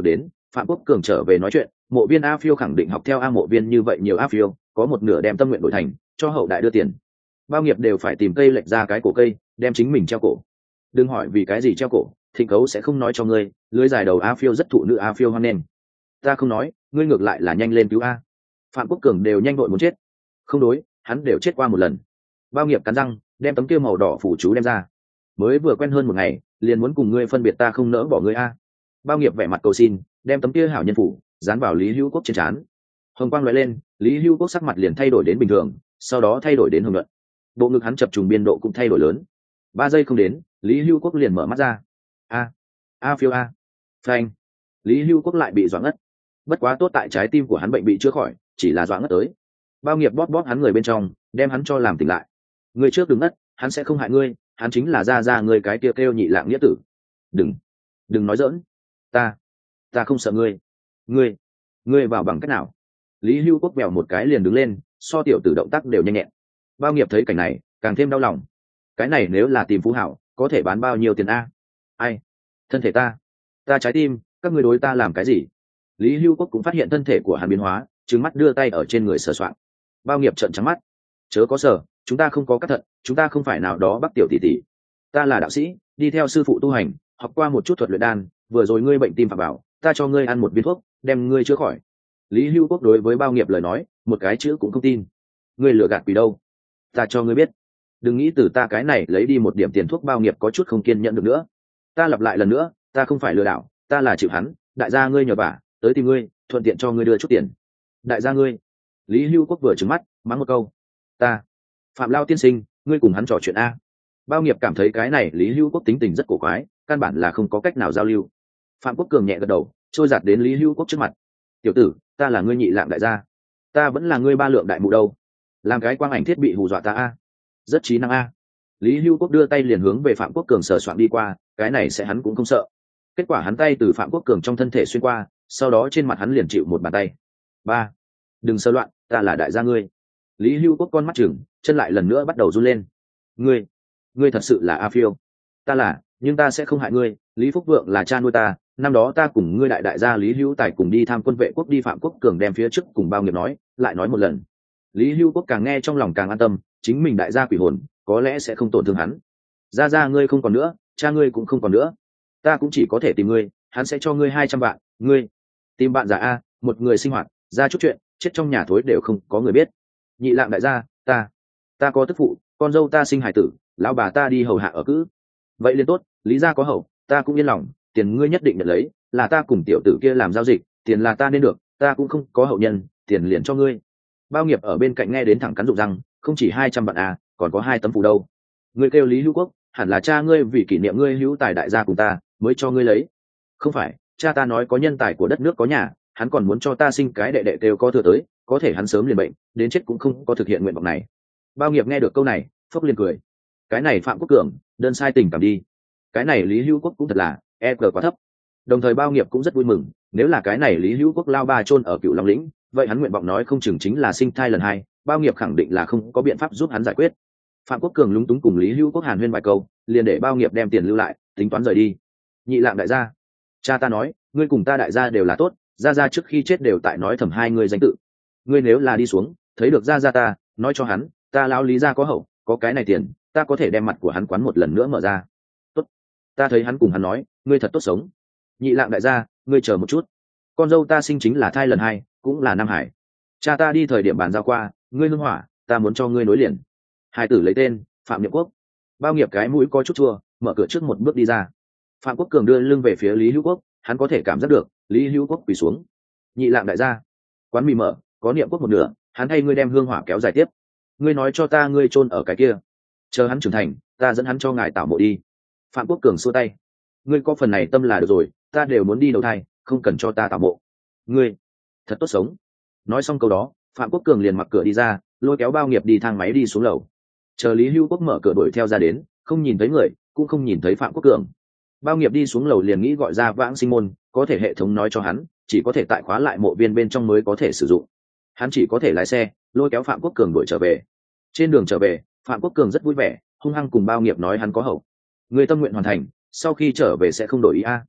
A: Phạm Quốc Cường trở về nói chuyện, mộ viên A Phiêu khẳng định học theo A mộ viên như vậy nhiều A Phiêu, có một nửa đem tâm nguyện đổi thành, cho hậu đại đưa tiền. Bao nghiệp đều phải tìm cây lệch ra cái cổ cây, đem chính mình treo cổ. Đừng hỏi vì cái gì treo cổ, Thịnh Cấu sẽ không nói cho ngươi, lưới dài đầu A Phiêu rất thụ nữ A Phiêu hoan nghênh. Ta không nói, ngươi ngược lại là nhanh lên cứu A. Phạm Quốc Cường đều nhanh vội muốn chết. Không đối, hắn đều chết qua một lần. Bao nghiệp cắn răng, đem tấm kia màu đỏ phủ chú đem ra. Mới vừa quen hơn một ngày, liền muốn cùng ngươi phân biệt, ta không nỡ bỏ ngươi A. Bao nghiệp vẻ mặt cầu xin, đem tấm kia hảo nhân phủ dán vào Lý Hữu Quốc trên trán. Hồng quang lóe lên, Lý Hữu Quốc sắc mặt liền thay đổi đến bình thường, sau đó thay đổi đến hồng nhuận. Bộ ngực hắn chập trùng biên độ cũng thay đổi lớn. Ba giây không đến, Lý Hữu Quốc liền mở mắt ra. A, A Phiêu A. Phanh. Lý Hữu Quốc lại bị doãn ngất. Bất quá tốt tại trái tim của hắn bệnh bị chữa khỏi, chỉ là doãn ngất tới. Bao nghiệp bóp bóp hắn người bên trong, đem hắn cho làm tỉnh lại. Ngươi trước đừng ngất, hắn sẽ không hại ngươi, hắn chính là ra ra ngươi cái kia kêu, kêu nhị lạng nghĩa tử. Đừng, đừng nói giỡn. Ta, ta không sợ ngươi. Ngươi, ngươi vào bằng cách nào? Lý Hữu Quốc bèo một cái liền đứng lên, so tiểu tử động tác đều nhanh nhẹn. Bao nghiệp thấy cảnh này, càng thêm đau lòng. Cái này nếu là tìm phú hảo, có thể bán bao nhiêu tiền a? Ai? Thân thể ta, ta trái tim, các ngươi đối ta làm cái gì? Lý Hữu Quốc cũng phát hiện thân thể của hắn biến hóa, trừng mắt đưa tay ở trên người sờ soạng. Bao nghiệp trợn trắng mắt. Chớ có sờ, chúng ta không có cắt thận, chúng ta không phải nào đó bắt tiểu tỷ tỷ. Ta là đạo sĩ, đi theo sư phụ tu hành, học qua một chút thuật luyện đan, vừa rồi ngươi bệnh tim phạm bảo, ta cho ngươi ăn một viên thuốc, đem ngươi chữa khỏi. Lý Hữu Quốc đối với Bao nghiệp lời nói, một cái chữ cũng không tin. Ngươi lừa gạt quỷ đâu? Ta cho ngươi biết, đừng nghĩ từ ta cái này lấy đi một điểm tiền thuốc. Bao nghiệp có chút không kiên nhẫn được nữa. Ta lặp lại lần nữa, ta không phải lừa đảo, ta là chịu hắn, đại gia ngươi nhờ vả, tới tìm ngươi, thuận tiện cho ngươi đưa chút tiền. Đại gia ngươi. Lý Hữu Quốc vừa trừng mắt, mắng một câu. Ta, Phạm Lao tiên sinh, ngươi cùng hắn trò chuyện a. Bao nghiệp cảm thấy cái này Lý Hữu Quốc tính tình rất cổ quái, căn bản là không có cách nào giao lưu. Phạm Quốc Cường nhẹ gật đầu, trôi giạt đến Lý Hữu Quốc trước mặt. Tiểu tử, ta là ngươi nhị lạng đại gia, ta vẫn là ngươi ba lượng đại mụ đâu, làm cái quang ảnh thiết bị hù dọa ta a. Rất trí năng a. Lý Hữu Quốc đưa tay liền hướng về Phạm Quốc Cường sờ soạng đi qua, cái này sẽ hắn cũng không sợ. Kết quả hắn tay từ Phạm Quốc Cường trong thân thể xuyên qua, sau đó trên mặt hắn liền chịu một bàn tay. Ba, đừng sơ loạn, ta là đại gia ngươi. Lý Hữu Quốc con mắt chừng, chân lại lần nữa bắt đầu run lên. Ngươi, ngươi thật sự là A Phiêu? Ta là, nhưng ta sẽ không hại ngươi. Lý Phúc Vượng là cha nuôi ta, năm đó ta cùng ngươi đại đại gia Lý Hữu Tài cùng đi tham quân vệ quốc đi. Phạm Quốc Cường đem phía trước cùng Bao nghiệp nói, lại nói một lần. Lý Hữu Quốc càng nghe trong lòng càng an tâm, chính mình đại gia quỷ hồn, có lẽ sẽ không tổn thương hắn. Gia gia ngươi không còn nữa, cha ngươi cũng không còn nữa, ta cũng chỉ có thể tìm ngươi, hắn sẽ cho ngươi hai trăm vạn. Ngươi tìm bạn già a, một người sinh hoạt, ra chút chuyện, chết trong nhà thối đều không có người biết. Nhị lạng đại gia, ta, ta có tức phụ, con dâu ta sinh hải tử, lão bà ta đi hầu hạ ở cữ. Vậy liền tốt, Lý gia có hậu, ta cũng yên lòng, tiền ngươi nhất định nhận lấy, là ta cùng tiểu tử kia làm giao dịch, tiền là ta nên được, ta cũng không có hậu nhân, tiền liền cho ngươi. Bao nghiệp ở bên cạnh nghe đến thẳng cắn rụng răng, không chỉ hai trăm vạn à, còn có hai tấm phù đâu. Ngươi kêu Lý Hữu Quốc, hẳn là cha ngươi vì kỷ niệm ngươi hữu tài đại gia cùng ta, mới cho ngươi lấy. Không phải, cha ta nói có nhân tài của đất nước có nhà, hắn còn muốn cho ta sinh cái đệ đệ kêu có thừa tới, có thể hắn sớm liền bệnh, đến chết cũng không có thực hiện nguyện vọng này. Bao nghiệp nghe được câu này, phốc liền cười. Cái này Phạm Quốc Cường, đơn sai tình cảm đi. Cái này Lý Hữu Quốc cũng thật là e giê quá thấp. Đồng thời Bao nghiệp cũng rất vui mừng, nếu là cái này Lý Hữu Quốc lao ba chôn ở Cựu Long lĩnh, vậy hắn nguyện vọng nói không chừng chính là sinh thai lần hai. Bao nghiệp khẳng định là không có biện pháp giúp hắn giải quyết. Phạm Quốc Cường lúng túng cùng Lý Hữu Quốc hàn huyên vài câu, liền để Bao nghiệp đem tiền lưu lại, tính toán rời đi. Nhị lạng đại gia, cha ta nói, ngươi cùng ta đại gia đều là tốt, gia gia trước khi chết đều tại nói thầm hai người danh tự. Ngươi nếu là đi xuống, thấy được gia gia ta, nói cho hắn, ta lão Lý gia có hậu, có cái này tiền, ta có thể đem mặt của hắn quán một lần nữa mở ra. Tốt, ta thấy hắn cùng hắn nói, ngươi thật tốt sống. Nhị lạng đại gia, ngươi chờ một chút, con dâu ta sinh chính là thai lần hai, cũng là Nam Hải. Cha ta đi thời điểm bàn giao qua, ngươi hương hỏa, ta muốn cho ngươi nối liền. Hai tử lấy tên Phạm Nhậm Quốc. Bao nghiệp cái mũi có chút chua, mở cửa trước một bước đi ra. Phạm Quốc Cường đưa lưng về phía Lý Hữu Quốc, hắn có thể cảm giác được Lý Hữu Quốc quỳ xuống. Nhị lạng đại gia, quán mì mở, có Niệm Quốc một nửa, hắn hay ngươi đem hương hỏa kéo dài tiếp. Ngươi nói cho ta ngươi chôn ở cái kia, chờ hắn trưởng thành, ta dẫn hắn cho ngài tảo mộ đi. Phạm Quốc Cường xua tay, ngươi có phần này tâm là được rồi, ta đều muốn đi đầu thai, không cần cho ta tảo mộ. Ngươi thật tốt sống. Nói xong câu đó, Phạm Quốc Cường liền mặc cửa đi ra, lôi kéo Bao nghiệp đi thang máy đi xuống lầu. Chờ Lý Hữu Quốc mở cửa đuổi theo ra đến, không nhìn thấy người, cũng không nhìn thấy Phạm Quốc Cường. Bao nghiệp đi xuống lầu liền nghĩ gọi ra Vãng Sinh môn, có thể hệ thống nói cho hắn, chỉ có thể tại khóa lại mộ viên bên trong mới có thể sử dụng. Hắn chỉ có thể lái xe, lôi kéo Phạm Quốc Cường đuổi trở về. Trên đường trở về, Phạm Quốc Cường rất vui vẻ, hung hăng cùng Bao nghiệp nói hắn có hậu. Người tâm nguyện hoàn thành, sau khi trở về sẽ không đổi ý a.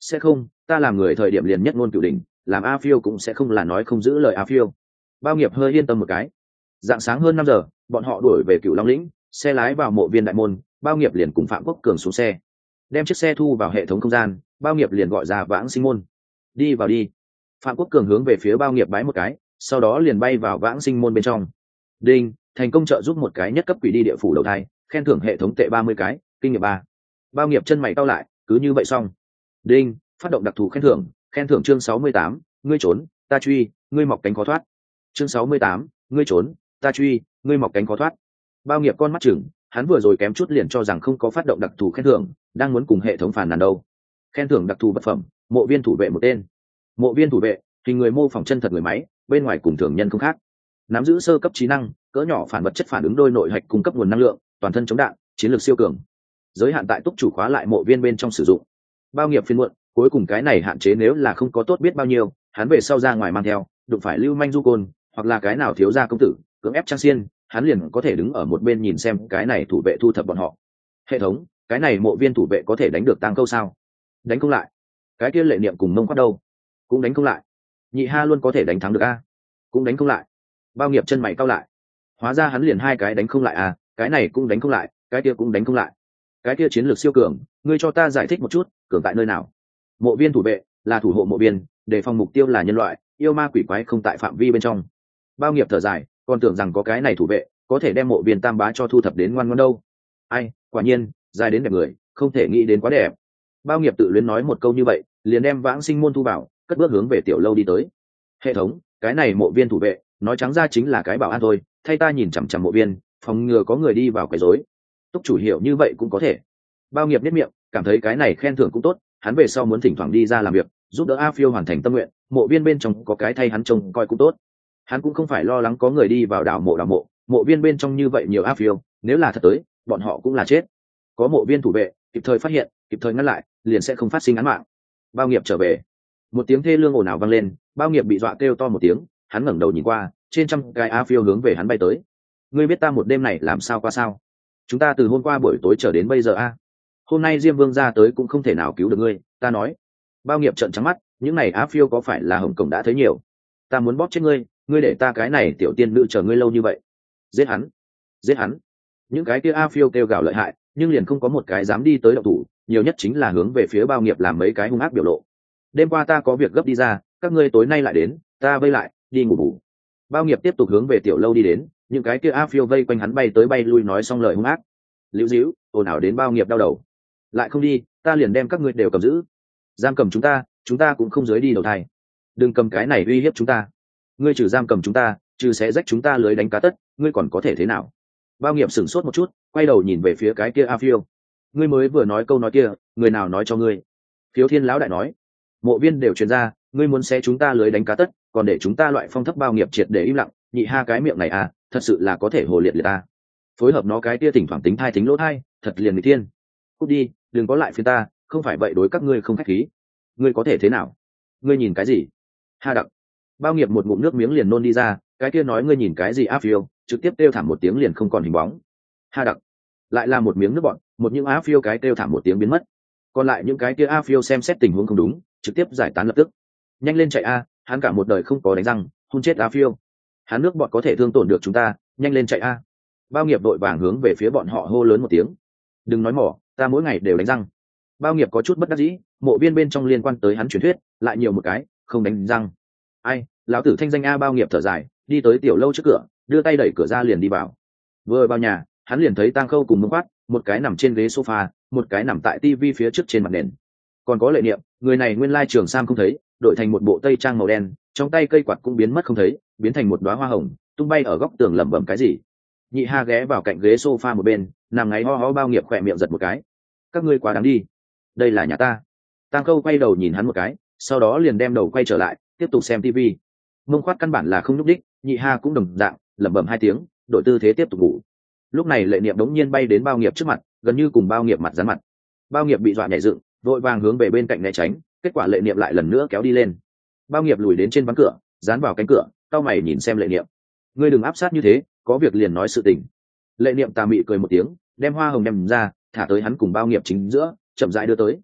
A: sẽ không, ta làm người thời điểm liền nhất ngôn cửu đỉnh, làm a phiêu cũng sẽ không là nói không giữ lời a phiêu. Bao nghiệp hơi yên tâm một cái. Dạng sáng hơn năm giờ, bọn họ đuổi về Cửu Long lĩnh, xe lái vào mộ viên đại môn, Bao nghiệp liền cùng Phạm Quốc Cường xuống xe, đem chiếc xe thu vào hệ thống không gian. Bao nghiệp liền gọi ra Vãng Sinh môn, đi vào đi. Phạm Quốc Cường hướng về phía Bao nghiệp bái một cái, sau đó liền bay vào Vãng Sinh môn bên trong. Đinh, thành công trợ giúp một cái nhất cấp quỷ đi địa phủ đầu thai, khen thưởng hệ thống tệ ba mươi cái, kinh nghiệm ba. Bao nghiệp chân mày cau lại, cứ như vậy xong. Đinh, phát động đặc thù khen thưởng, khen thưởng chương sáu mươi tám, ngươi trốn ta truy, ngươi mọc cánh khó thoát. Chương sáu mươi tám, ngươi trốn ta truy, ngươi mọc cánh khó thoát. Bao nghiệp con mắt chừng, hắn vừa rồi kém chút liền cho rằng không có phát động đặc thù khen thưởng, đang muốn cùng hệ thống phản nàn đâu. Khen thưởng đặc thù vật phẩm, mộ viên thủ vệ một tên. Mộ viên thủ vệ, hình người mô phỏng chân thật người máy, bên ngoài cùng thường nhân không khác, nắm giữ sơ cấp trí năng, cỡ nhỏ phản vật chất phản ứng đôi nội hạch cung cấp nguồn năng lượng, toàn thân chống đạn, chiến lược siêu cường. Giới hạn tại túc chủ khóa lại mộ viên bên trong sử dụng. Bao nghiệp phiên muộn, cuối cùng cái này hạn chế nếu là không có tốt biết bao nhiêu, hắn về sau ra ngoài mang theo, đụng phải lưu manh du côn, hoặc là cái nào thiếu gia công tử, cưỡng ép trang xiên, hắn liền có thể đứng ở một bên nhìn xem cái này thủ vệ thu thập bọn họ. Hệ thống, cái này mộ viên thủ vệ có thể đánh được tang câu sao? Đánh không lại. Cái kia lệ niệm cùng mông quát đâu? Cũng đánh không lại. Nhị ha luôn có thể đánh thắng được a? Cũng đánh không lại. Bao nghiệp chân mày cau lại. Hóa ra hắn liền hai cái đánh không lại à, cái này cũng đánh không lại, cái kia cũng đánh không lại. Cái kia chiến lược siêu cường, ngươi cho ta giải thích một chút, cường tại nơi nào? Mộ viên thủ vệ là thủ hộ mộ viên, đề phòng mục tiêu là nhân loại, yêu ma quỷ quái không tại phạm vi bên trong. Bao nghiệp thở dài, còn tưởng rằng có cái này thủ vệ có thể đem mộ viên tam bá cho thu thập đến ngoan ngoãn đâu. Ai, quả nhiên dài đến đẹp người, không thể nghĩ đến quá đẹp. Bao nghiệp tự luyến nói một câu như vậy, liền đem Vãng Sinh môn thu vào, cất bước hướng về tiểu lâu đi tới. Hệ thống, cái này mộ viên thủ vệ nói trắng ra chính là cái bảo an thôi, thay ta nhìn chằm chằm mộ viên, phòng ngừa có người đi vào quấy rối. Túc chủ hiểu như vậy cũng có thể. Bao nghiệp biết miệng, cảm thấy cái này khen thưởng cũng tốt, hắn về sau muốn thỉnh thoảng đi ra làm việc, giúp đỡ A Phiêu hoàn thành tâm nguyện, mộ viên bên trong có cái thay hắn trông coi cũng tốt. Hắn cũng không phải lo lắng có người đi vào đảo mộ đảo mộ, mộ viên bên trong như vậy nhiều A Phiêu, nếu là thật tới, bọn họ cũng là chết. Có mộ viên thủ vệ, kịp thời phát hiện, kịp thời ngăn lại, liền sẽ không phát sinh án mạng. Bao nghiệp trở về. Một tiếng thê lương ồn ào vang lên, Bao nghiệp bị dọa kêu to một tiếng, hắn ngẩng đầu nhìn qua, trên trăm cái A Phiêu hướng về hắn bay tới. Ngươi biết ta một đêm này làm sao qua sao? Chúng ta từ hôm qua buổi tối chờ đến bây giờ a. Hôm nay Diêm Vương ra tới cũng không thể nào cứu được ngươi, ta nói. Bao nghiệp trợn trắng mắt, những này A Phiêu có phải là Hồng Cổng đã thấy nhiều? Ta muốn bóp chết ngươi, ngươi để ta cái này tiểu tiên nữ chờ ngươi lâu như vậy. Giết hắn, giết hắn. Những cái kia A Phiêu kêu gào lợi hại, nhưng liền không có một cái dám đi tới động thủ, nhiều nhất chính là hướng về phía Bao nghiệp làm mấy cái hung ác biểu lộ. Đêm qua ta có việc gấp đi ra, các ngươi tối nay lại đến, ta vây lại, đi ngủ bù. Bao nghiệp tiếp tục hướng về tiểu lâu đi đến, những cái kia A Phiêu vây quanh hắn bay tới bay lui nói xong lời hung ác. Liễu díu, ồn ào đến Bao nghiệp đau đầu. Lại không đi, ta liền đem các ngươi đều cầm giữ. Giam cầm chúng ta, chúng ta cũng không dưới đi đầu thai. Đừng cầm cái này uy hiếp chúng ta. Ngươi trừ giam cầm chúng ta, trừ sẽ rách chúng ta lưới đánh cá tất, ngươi còn có thể thế nào? Bao nghiệp sửng sốt một chút, quay đầu nhìn về phía cái kia A Phiêu. Ngươi mới vừa nói câu nói kia, người nào nói cho ngươi? Phiếu Thiên lão đại nói. Mộ viên đều truyền ra, ngươi muốn xé chúng ta lưới đánh cá tất, còn để chúng ta loại phong thấp Bao nghiệp triệt để im lặng, nhị ha cái miệng này à, thật sự là có thể hồ liệt liệt ta. Phối hợp nó cái kia thỉnh thoảng tính thai tính lỗ thai, thật liền người thiên. Cút đi, đừng có lại phía ta, không phải vậy đối các ngươi không khách khí. Ngươi có thể thế nào? Ngươi nhìn cái gì? Ha đặc. Bao nghiệp một ngụm nước miếng liền nôn đi ra, cái kia nói ngươi nhìn cái gì A Phiêu, trực tiếp kêu thảm một tiếng liền không còn hình bóng. Ha đặc. Lại là một miếng nước bọn, một những A Phiêu cái kêu thảm một tiếng biến mất. Còn lại những cái kia A Phiêu xem xét tình huống không đúng, trực tiếp giải tán lập tức. Nhanh lên chạy a, hắn cả một đời không có đánh răng, hôn chết A Phiêu. Hắn nước bọn có thể thương tổn được chúng ta, nhanh lên chạy a. Bao nghiệp đội vàng hướng về phía bọn họ hô lớn một tiếng. Đừng nói mỏ, ta mỗi ngày đều đánh răng. Bao nghiệp có chút bất đắc dĩ, mộ viên bên trong liên quan tới hắn truyền thuyết, lại nhiều một cái, không đánh răng. Ai, lão tử thanh danh a. Bao nghiệp thở dài, đi tới tiểu lâu trước cửa, đưa tay đẩy cửa ra liền đi vào. Vừa vào nhà, hắn liền thấy Tang Khâu cùng Mông Quát, một cái nằm trên ghế sofa, một cái nằm tại tivi phía trước trên mặt nền. Còn có Lệ Niệm, người này nguyên lai trường sam không thấy, đổi thành một bộ tây trang màu đen, trong tay cây quạt cũng biến mất không thấy, biến thành một đóa hoa hồng, tung bay ở góc tường lẩm bẩm cái gì. Nhị ha ghé vào cạnh ghế sofa một bên, nằm ngáy ho ho. Bao nghiệp khỏe miệng giật một cái. Các ngươi quá đáng đi, đây là nhà ta. Tang Khâu quay đầu nhìn hắn một cái, sau đó liền đem đầu quay trở lại, tiếp tục xem tivi. Mông Khoát căn bản là không nhúc đích, nhị ha cũng đồng dạng, lẩm bẩm hai tiếng, đổi tư thế tiếp tục ngủ. Lúc này Lệ Niệm đống nhiên bay đến Bao nghiệp trước mặt, gần như cùng Bao nghiệp mặt dán mặt. Bao nghiệp bị dọa nhảy dựng, vội vàng hướng về bên cạnh né tránh, kết quả Lệ Niệm lại lần nữa kéo đi lên. Bao nghiệp lùi đến trên ván cửa, dán vào cánh cửa, cau mày nhìn xem Lệ Niệm. Ngươi đừng áp sát như thế, có việc liền nói sự tình. Lệ Niệm tà mị cười một tiếng, đem hoa hồng đem ra, thả tới hắn cùng Bao nghiệp chính giữa, chậm rãi đưa tới.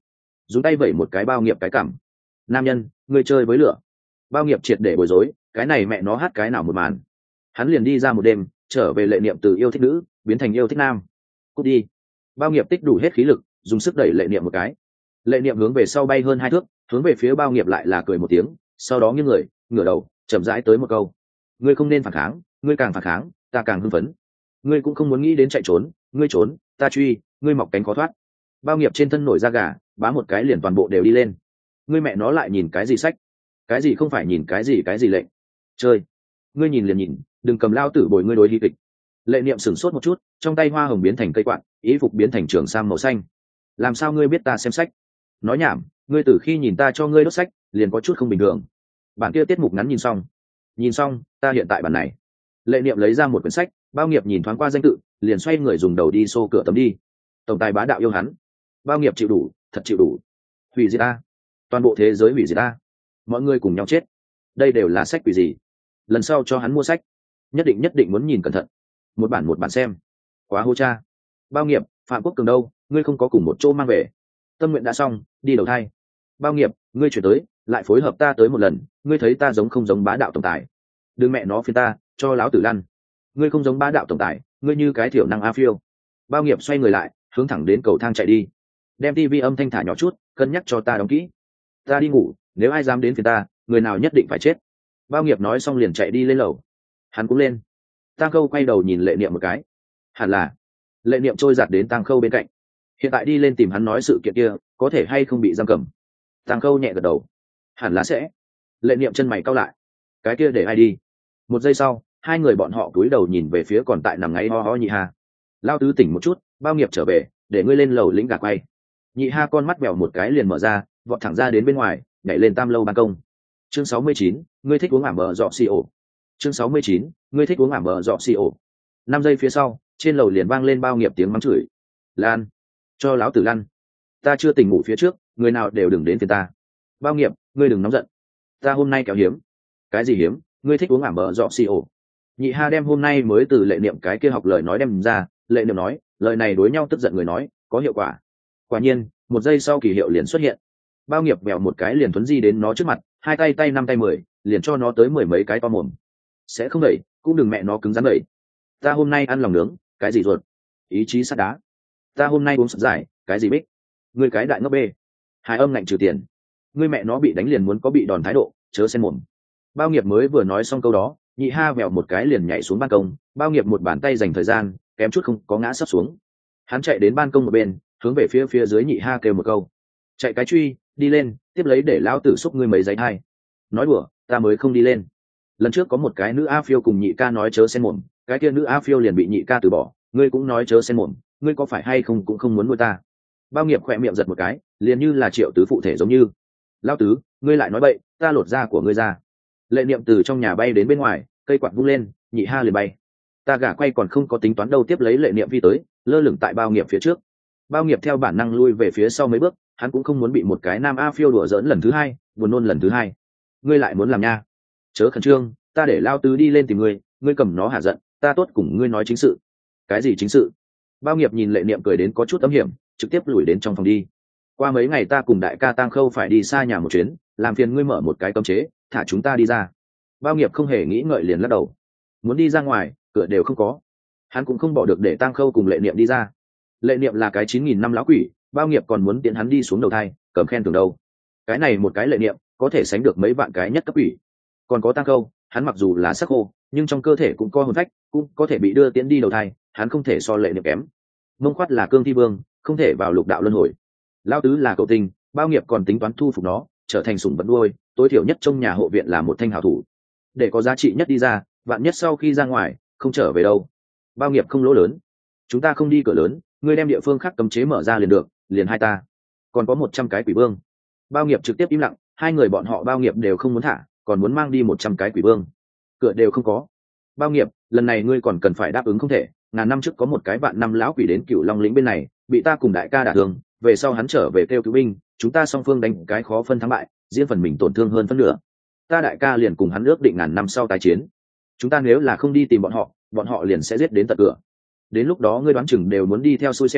A: dùng tay vẩy một cái bao nghiệp cái cảm. Nam nhân, ngươi chơi với lửa. Bao nghiệp triệt để bối rối, cái này mẹ nó hát cái nào một màn. Hắn liền đi ra một đêm, trở về lệ niệm từ yêu thích nữ biến thành yêu thích nam. Cút đi. Bao nghiệp tích đủ hết khí lực, dùng sức đẩy lệ niệm một cái. Lệ niệm hướng về sau bay hơn hai thước, hướng về phía bao nghiệp lại là cười một tiếng, sau đó nghiêng người ngửa đầu chậm rãi tới một câu: ngươi không nên phản kháng, ngươi càng phản kháng ta càng hưng phấn. Ngươi cũng không muốn nghĩ đến chạy trốn, ngươi trốn ta truy, ngươi mọc cánh khó thoát. Bao nghiệp trên thân nổi da gà, bá một cái liền toàn bộ đều đi lên. Ngươi mẹ nó lại nhìn cái gì sách, cái gì không phải nhìn cái gì cái gì lệnh chơi, ngươi nhìn liền nhìn, đừng cầm lao tử bồi ngươi đối hy kịch. Lệ niệm sửng sốt một chút, trong tay hoa hồng biến thành cây quạt, ý phục biến thành trường sam màu xanh. Làm sao ngươi biết ta xem sách? Nói nhảm, ngươi từ khi nhìn ta cho ngươi đốt sách liền có chút không bình thường. Bản kia tiết mục ngắn nhìn xong nhìn xong ta hiện tại bản này. Lệ niệm lấy ra một quyển sách. Bao nghiệp nhìn thoáng qua danh tự liền xoay người dùng đầu đi xô cửa tấm đi. Tổng tài bá đạo yêu hắn. Bao nghiệp chịu đủ, thật chịu đủ. Hủy diệt ta, toàn bộ thế giới hủy diệt ta, mọi người cùng nhau chết. Đây đều là sách quỷ gì? Lần sau cho hắn mua sách, nhất định nhất định muốn nhìn cẩn thận, một bản một bản xem. Quá hô cha. Bao nghiệp, Phạm Quốc Cường đâu, ngươi không có cùng một chỗ mang về? Tâm nguyện đã xong, đi đầu thai. Bao nghiệp, ngươi chuyển tới lại phối hợp ta tới một lần, ngươi thấy ta giống không giống bá đạo tổng tài? Đừng mẹ nó phiền ta, cho láo tử lăn. Ngươi không giống bá đạo tổng tài, ngươi như cái thiểu năng a phiêu. Bao nghiệp xoay người lại hướng thẳng đến cầu thang chạy đi. Đem tivi âm thanh thả nhỏ chút, cân nhắc cho ta đóng kỹ. Ta đi ngủ, nếu ai dám đến phiền ta, người nào nhất định phải chết. Bao nghiệp nói xong liền chạy đi lên lầu. Hắn cũng lên. Tang Khâu quay đầu nhìn Lệ Niệm một cái. Hẳn là Lệ Niệm trôi giạt đến Tang Khâu bên cạnh. Hiện tại đi lên tìm hắn nói sự kiện kia có thể hay không bị giam cầm. Tang Khâu nhẹ gật đầu. Hẳn là sẽ. Lệ Niệm chân mày cau lại. Cái kia để ai đi? Một giây sau, hai người bọn họ cúi đầu nhìn về phía còn tại nằm ngáy ho ho Nhị Ha. Lao tứ tỉnh một chút, Bao nghiệp trở về, để ngươi lên lầu lĩnh gà quay. Nhị Ha con mắt bèo một cái liền mở ra, vọt thẳng ra đến bên ngoài, nhảy lên tam lâu ban công. Chương sáu mươi chín, ngươi thích uống ảm bờ dọ xì ổ. Chương sáu mươi chín, ngươi thích uống ảm bờ dọ xì ổ. Năm giây phía sau, trên lầu liền vang lên Bao nghiệp tiếng mắng chửi. Lan, cho láo tử lăn. Ta chưa tỉnh ngủ phía trước, người nào đều đừng đến phiền ta. Bao nghiệp, ngươi đừng nóng giận. Ta hôm nay kéo hiếm. Cái gì hiếm? Ngươi thích uống ảm bờ dọ xì ổ. Nhị Ha đem hôm nay mới từ Lệ Niệm cái kia học lời nói đem ra. Lệ Niệm nói, lời này đối nhau tức giận người nói, có hiệu quả. Quả nhiên, một giây sau kỳ hiệu liền xuất hiện. Bao nghiệp bèo một cái liền thuấn di đến nó trước mặt, hai tay tay năm tay mười, liền cho nó tới mười mấy cái to mồm. Sẽ không đẩy, cũng đừng mẹ nó cứng rắn đẩy. Ta hôm nay ăn lòng nướng, cái gì ruột? Ý chí sắt đá. Ta hôm nay uống sập giải, cái gì bích? Ngươi cái đại ngốc bê. Hai âm ngạnh trừ tiền. Ngươi mẹ nó bị đánh liền muốn có bị đòn thái độ, chớ xen mồm. Bao nghiệp mới vừa nói xong câu đó, Nhị Ha vèo một cái liền nhảy xuống ban công. Bao nghiệp một bàn tay dành thời gian, kém chút không có ngã sấp xuống. Hắn chạy đến ban công một bên, hướng về phía phía dưới Nhị Ha kêu một câu. Chạy cái truy, đi lên, tiếp lấy để lão tử xúc ngươi mấy giấy hai. Nói đùa, ta mới không đi lên. Lần trước có một cái nữ a phiêu cùng Nhị Ca nói chớ xen mồm, cái kia nữ a phiêu liền bị Nhị Ca từ bỏ, ngươi cũng nói chớ xen mồm, ngươi có phải hay không cũng không muốn nuôi ta. Bao nghiệp khỏe miệng giật một cái, liền như là Triệu Tứ phụ thể giống như. Lão tứ, ngươi lại nói bậy, ta lột da của ngươi ra. Lệ Niệm từ trong nhà bay đến bên ngoài, cây quạt vung lên, Nhị Ha liền bay. Ta gả quay còn không có tính toán đâu, tiếp lấy Lệ Niệm vi tới, lơ lửng tại Bao nghiệp phía trước. Bao nghiệp theo bản năng lui về phía sau mấy bước, hắn cũng không muốn bị một cái nam a phiêu đùa giỡn lần thứ hai, buồn nôn lần thứ hai. Ngươi lại muốn làm nha? Chớ khẩn trương, ta để Lao tứ đi lên tìm ngươi, ngươi cầm nó hạ giận, ta tốt cùng ngươi nói chính sự. Cái gì chính sự? Bao nghiệp nhìn Lệ Niệm cười đến có chút âm hiểm, trực tiếp lùi đến trong phòng đi. Qua mấy ngày ta cùng đại ca Tang Khâu phải đi xa nhà một chuyến, làm phiền ngươi mở một cái cấm chế, thả chúng ta đi ra. Bao nghiệp không hề nghĩ ngợi liền lắc đầu. Muốn đi ra ngoài, cửa đều không có. Hắn cũng không bỏ được để Tang Khâu cùng Lệ Niệm đi ra. Lệ Niệm là cái chín nghìn năm lão quỷ, Bao nghiệp còn muốn tiễn hắn đi xuống đầu thai, cầm khen thưởng đâu. Cái này một cái Lệ Niệm có thể sánh được mấy vạn cái nhất cấp quỷ. Còn có Tang Khâu, hắn mặc dù là sắc khô, nhưng trong cơ thể cũng có hồn phách, cũng có thể bị đưa tiễn đi đầu thai, hắn không thể so Lệ Niệm kém. Mông Khoát là cương thi vương, không thể vào lục đạo luân hồi. Lão tứ là cậu tinh, Bao nghiệp còn tính toán thu phục nó, trở thành sủng vật nuôi, tối thiểu nhất trong nhà hộ viện là một thanh hảo thủ. Để có giá trị nhất đi ra, vạn nhất sau khi ra ngoài, không trở về đâu. Bao nghiệp không lỗ lớn. Chúng ta không đi cửa lớn, ngươi đem địa phương khác cấm chế mở ra liền được, liền hai ta. Còn có một trăm cái quỷ vương. Bao nghiệp trực tiếp im lặng, hai người bọn họ Bao nghiệp đều không muốn thả, còn muốn mang đi một trăm cái quỷ vương. Cửa đều không có. Bao nghiệp, lần này ngươi còn cần phải đáp ứng không thể, ngàn năm trước có một cái vạn năm lão quỷ đến Cửu Long lĩnh bên này, bị ta cùng đại ca đả thương, về sau hắn trở về kêu cứu binh, chúng ta song phương đánh cái khó phân thắng bại, riêng phần mình tổn thương hơn phân nửa. Ta đại ca liền cùng hắn ước định ngàn năm sau tái chiến. Chúng ta nếu là không đi tìm bọn họ, bọn họ liền sẽ giết đến tận cửa. Đến lúc đó ngươi đoán chừng đều muốn đi theo xui xẻo,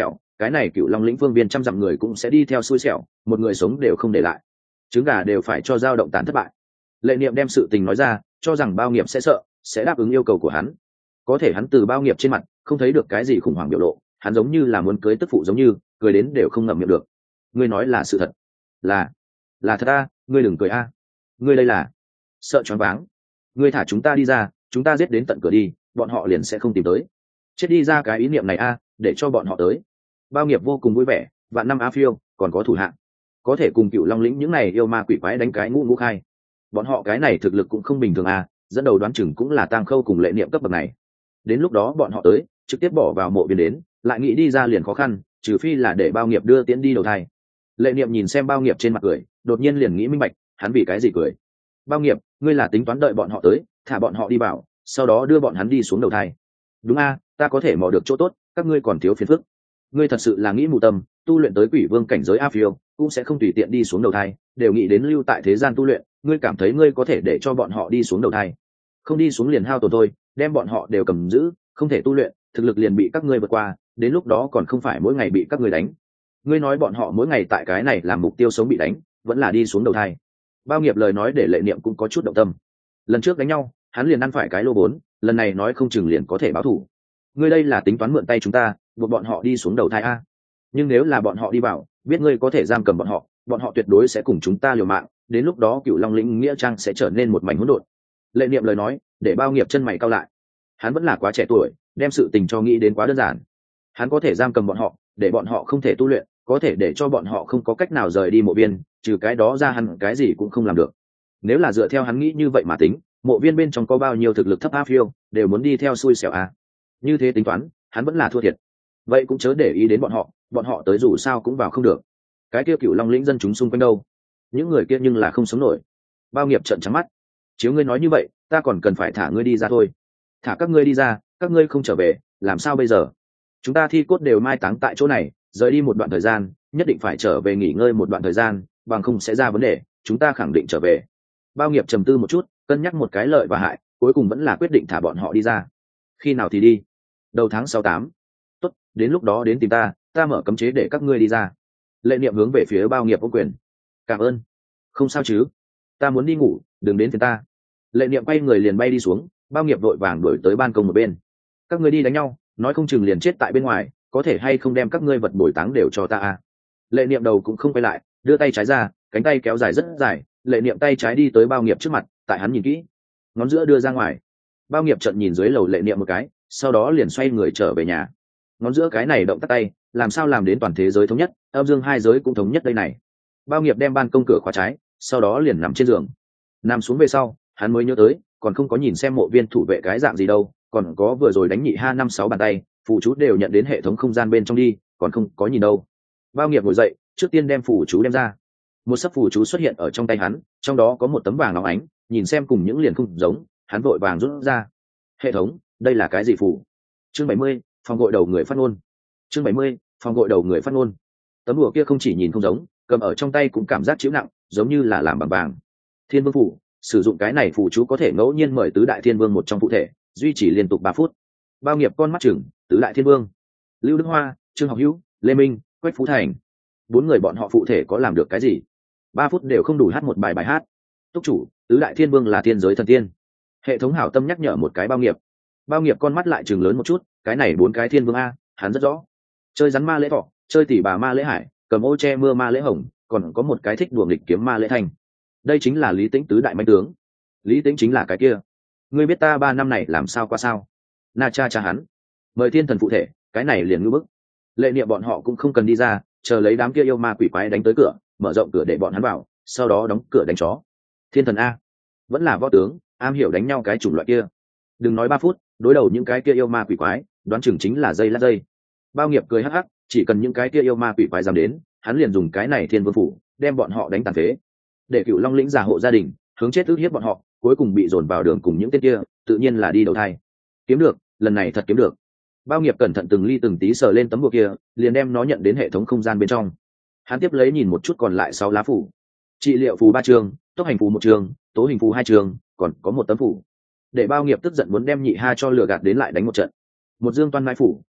A: cái này cựu long lĩnh phương viên trăm dặm người cũng sẽ đi theo xui xẻo, một người sống đều không để lại, trứng gà đều phải cho dao động tán thất bại. Lệ Niệm đem sự tình nói ra, cho rằng Bao Nghiệp sẽ sợ, sẽ đáp ứng yêu cầu của hắn. Có thể hắn từ Bao Nghiệp trên mặt không thấy được cái gì khủng hoảng biểu lộ, hắn giống như là muốn cưới tức phụ giống như, cười đến đều không ngậm miệng được. Ngươi nói là sự thật? Là, là thật a, ngươi đừng cười a. Ngươi đây là sợ choáng váng. Ngươi thả chúng ta đi ra, chúng ta giết đến tận cửa đi, bọn họ liền sẽ không tìm tới. Chết đi ra cái ý niệm này a, để cho bọn họ tới. Bao Nghiệp vô cùng vui vẻ, vạn năm á phiêu, còn có thủ hạng, có thể cùng cựu long lĩnh những này yêu ma quỷ quái đánh cái ngũ ngũ khai. Bọn họ cái này thực lực cũng không bình thường à, dẫn đầu đoán chừng cũng là Tang Khâu cùng Lệ Niệm cấp bậc này. Đến lúc đó bọn họ tới, trực tiếp bỏ vào mộ viên đến, lại nghĩ đi ra liền khó khăn, trừ phi là để Bao Nghiệp đưa tiễn đi đầu thai. Lệ Niệm nhìn xem Bao Nghiệp trên mặt cười, đột nhiên liền nghĩ minh bạch, hắn vì cái gì cười. Bao Nghiệp, ngươi là tính toán đợi bọn họ tới, thả bọn họ đi vào, sau đó đưa bọn hắn đi xuống đầu thai. Đúng a, ta có thể mò được chỗ tốt, các ngươi còn thiếu phiền phức. Ngươi thật sự là nghĩ mù tâm, tu luyện tới quỷ vương cảnh giới a phiêu, cũng sẽ không tùy tiện đi xuống đầu thai, đều nghĩ đến lưu tại thế gian tu luyện. Ngươi cảm thấy ngươi có thể để cho bọn họ đi xuống đầu thai? Không đi xuống liền hao tổn thôi, đem bọn họ đều cầm giữ, không thể tu luyện, thực lực liền bị các ngươi vượt qua, đến lúc đó còn không phải mỗi ngày bị các ngươi đánh. Ngươi nói bọn họ mỗi ngày tại cái này làm mục tiêu sống bị đánh, vẫn là đi xuống đầu thai. Bao Nghiệp lời nói để Lệ Niệm cũng có chút động tâm. Lần trước đánh nhau, hắn liền ăn phải cái lô vốn, lần này nói không chừng liền có thể báo thù. Ngươi đây là tính toán mượn tay chúng ta, buộc bọn họ đi xuống đầu thai a. Nhưng nếu là bọn họ đi vào, biết ngươi có thể giam cầm bọn họ, bọn họ tuyệt đối sẽ cùng chúng ta liều mạng, đến lúc đó cựu long lĩnh nghĩa trang sẽ trở nên một mảnh hỗn độn. Lệ Niệm lời nói để Bao Nghiệp chân mày cau lại. Hắn vẫn là quá trẻ tuổi, đem sự tình cho nghĩ đến quá đơn giản. Hắn có thể giam cầm bọn họ, để bọn họ không thể tu luyện, có thể để cho bọn họ không có cách nào rời đi mộ viên, trừ cái đó ra hắn cái gì cũng không làm được. Nếu là dựa theo hắn nghĩ như vậy mà tính, mộ viên bên trong có bao nhiêu thực lực thấp áp phiêu, đều muốn đi theo xui xẻo a. Như thế tính toán, hắn vẫn là thua thiệt. Vậy cũng chớ để ý đến bọn họ, bọn họ tới dù sao cũng vào không được. Cái kia cựu long lĩnh dân chúng xung quanh đâu? Những người kia nhưng là không sống nổi. Bao Nghiệp trợn trắng mắt. Chiếu ngươi nói như vậy, ta còn cần phải thả ngươi đi ra thôi. Thả các ngươi đi ra, các ngươi không trở về, làm sao bây giờ? Chúng ta thi cốt đều mai táng tại chỗ này, rời đi một đoạn thời gian, nhất định phải trở về nghỉ ngơi một đoạn thời gian, bằng không sẽ ra vấn đề, chúng ta khẳng định trở về. Bao Nghiệp trầm tư một chút, cân nhắc một cái lợi và hại, cuối cùng vẫn là quyết định thả bọn họ đi ra. Khi nào thì đi? Đầu tháng sáu tám. Tốt, đến lúc đó đến tìm ta, ta mở cấm chế để các ngươi đi ra. Lệ Niệm hướng về phía Bao Nghiệp ô quyền. Cảm ơn. Không sao chứ? Ta muốn đi ngủ, đừng đến phiền ta. Lệ Niệm quay người liền bay đi xuống, Bao Nghiệp vội vàng đuổi tới ban công một bên. Các ngươi đi đánh nhau, nói không chừng liền chết tại bên ngoài, có thể hay không đem các ngươi vật bồi táng đều cho ta à? Lệ Niệm đầu cũng không quay lại, đưa tay trái ra, cánh tay kéo dài rất dài. Lệ Niệm tay trái đi tới Bao Nghiệp trước mặt, tại hắn nhìn kỹ, ngón giữa đưa ra ngoài. Bao Nghiệp trợn nhìn dưới lầu Lệ Niệm một cái, sau đó liền xoay người trở về nhà. Ngón giữa cái này động tác tay, làm sao làm đến toàn thế giới thống nhất, âm dương hai giới cũng thống nhất đây này. Bao Nghiệp đem ban công cửa khóa trái, sau đó liền nằm trên giường. Nằm xuống về sau, hắn mới nhớ tới, còn không có nhìn xem mộ viên thủ vệ cái dạng gì đâu, còn có vừa rồi đánh nhị ha năm sáu bàn tay, phụ chú đều nhận đến hệ thống không gian bên trong đi, còn không có nhìn đâu. Bao Nghiệp ngồi dậy, trước tiên đem phụ chú đem ra. Một sấp phụ chú xuất hiện ở trong tay hắn, trong đó có một tấm vàng óng ánh, nhìn xem cùng những liền không giống, hắn vội vàng rút ra. Hệ thống, đây là cái gì phù? Chương bảy mươi, phòng gội đầu người phát ngôn. Chương bảy mươi, phòng gội đầu người phát ngôn. Tấm đùa kia không chỉ nhìn không giống, cầm ở trong tay cũng cảm giác chịu nặng, giống như là làm bằng vàng. Thiên Vương phủ, sử dụng cái này phù chú có thể ngẫu nhiên mời tứ đại thiên vương một trong phụ thể, duy trì liên tục ba phút. Bao Nghiệp con mắt chừng, tứ đại thiên vương, Lưu Đức Hoa, Trương Học Hữu, Lê Minh, Quách Phú Thành, bốn người bọn họ phụ thể có làm được cái gì? Ba phút đều không đủ hát một bài bài hát. Túc chủ, tứ đại thiên vương là thiên giới thần tiên. Hệ thống hảo tâm nhắc nhở một cái Bao Nghiệp. Bao Nghiệp con mắt lại chừng lớn một chút, cái này bốn cái thiên vương a, hắn rất rõ. Chơi rắn ma lễ thọ, chơi tỷ bà ma lễ hải, cầm ô che mưa ma lễ hồng, còn có một cái thích đùa nghịch kiếm ma lễ thanh. Đây chính là Lý Tĩnh tứ đại manh tướng. Lý Tĩnh chính là cái kia. Ngươi biết ta ba năm này làm sao qua sao? Na cha cha hắn. Mời thiên thần phụ thể, cái này liền ngư bức. Lệ Niệm bọn họ cũng không cần đi ra, chờ lấy đám kia yêu ma quỷ quái đánh tới cửa, mở rộng cửa để bọn hắn vào, sau đó đóng cửa đánh chó. Thiên thần a, vẫn là võ tướng, am hiểu đánh nhau cái chủng loại kia. Đừng nói ba phút, đối đầu những cái kia yêu ma quỷ quái, đoán chừng chính là dây lát dây. Bao Nghiệp cười hắc hắc, chỉ cần những cái kia yêu ma quỷ quái dám đến, hắn liền dùng cái này thiên vương phủ, đem bọn họ đánh tàn phế. Để cựu long lĩnh giả hộ gia đình, hướng chết ức hiếp bọn họ, cuối cùng bị dồn vào đường cùng những tên kia, tự nhiên là đi đầu thai. Kiếm được, lần này thật kiếm được. Bao Nghiệp cẩn thận từng ly từng tí sờ lên tấm bùa kia, liền đem nó nhận đến hệ thống không gian bên trong. Hắn tiếp lấy nhìn một chút còn lại sáu lá phủ. Trị liệu phù ba trường, tốc hành phù một trường, tố hình phù hai trường, còn có một tấm phủ. Để Bao Nghiệp tức giận muốn đem nhị ha cho lừa gạt đến lại đánh một trận. Một dương toan mai phủ,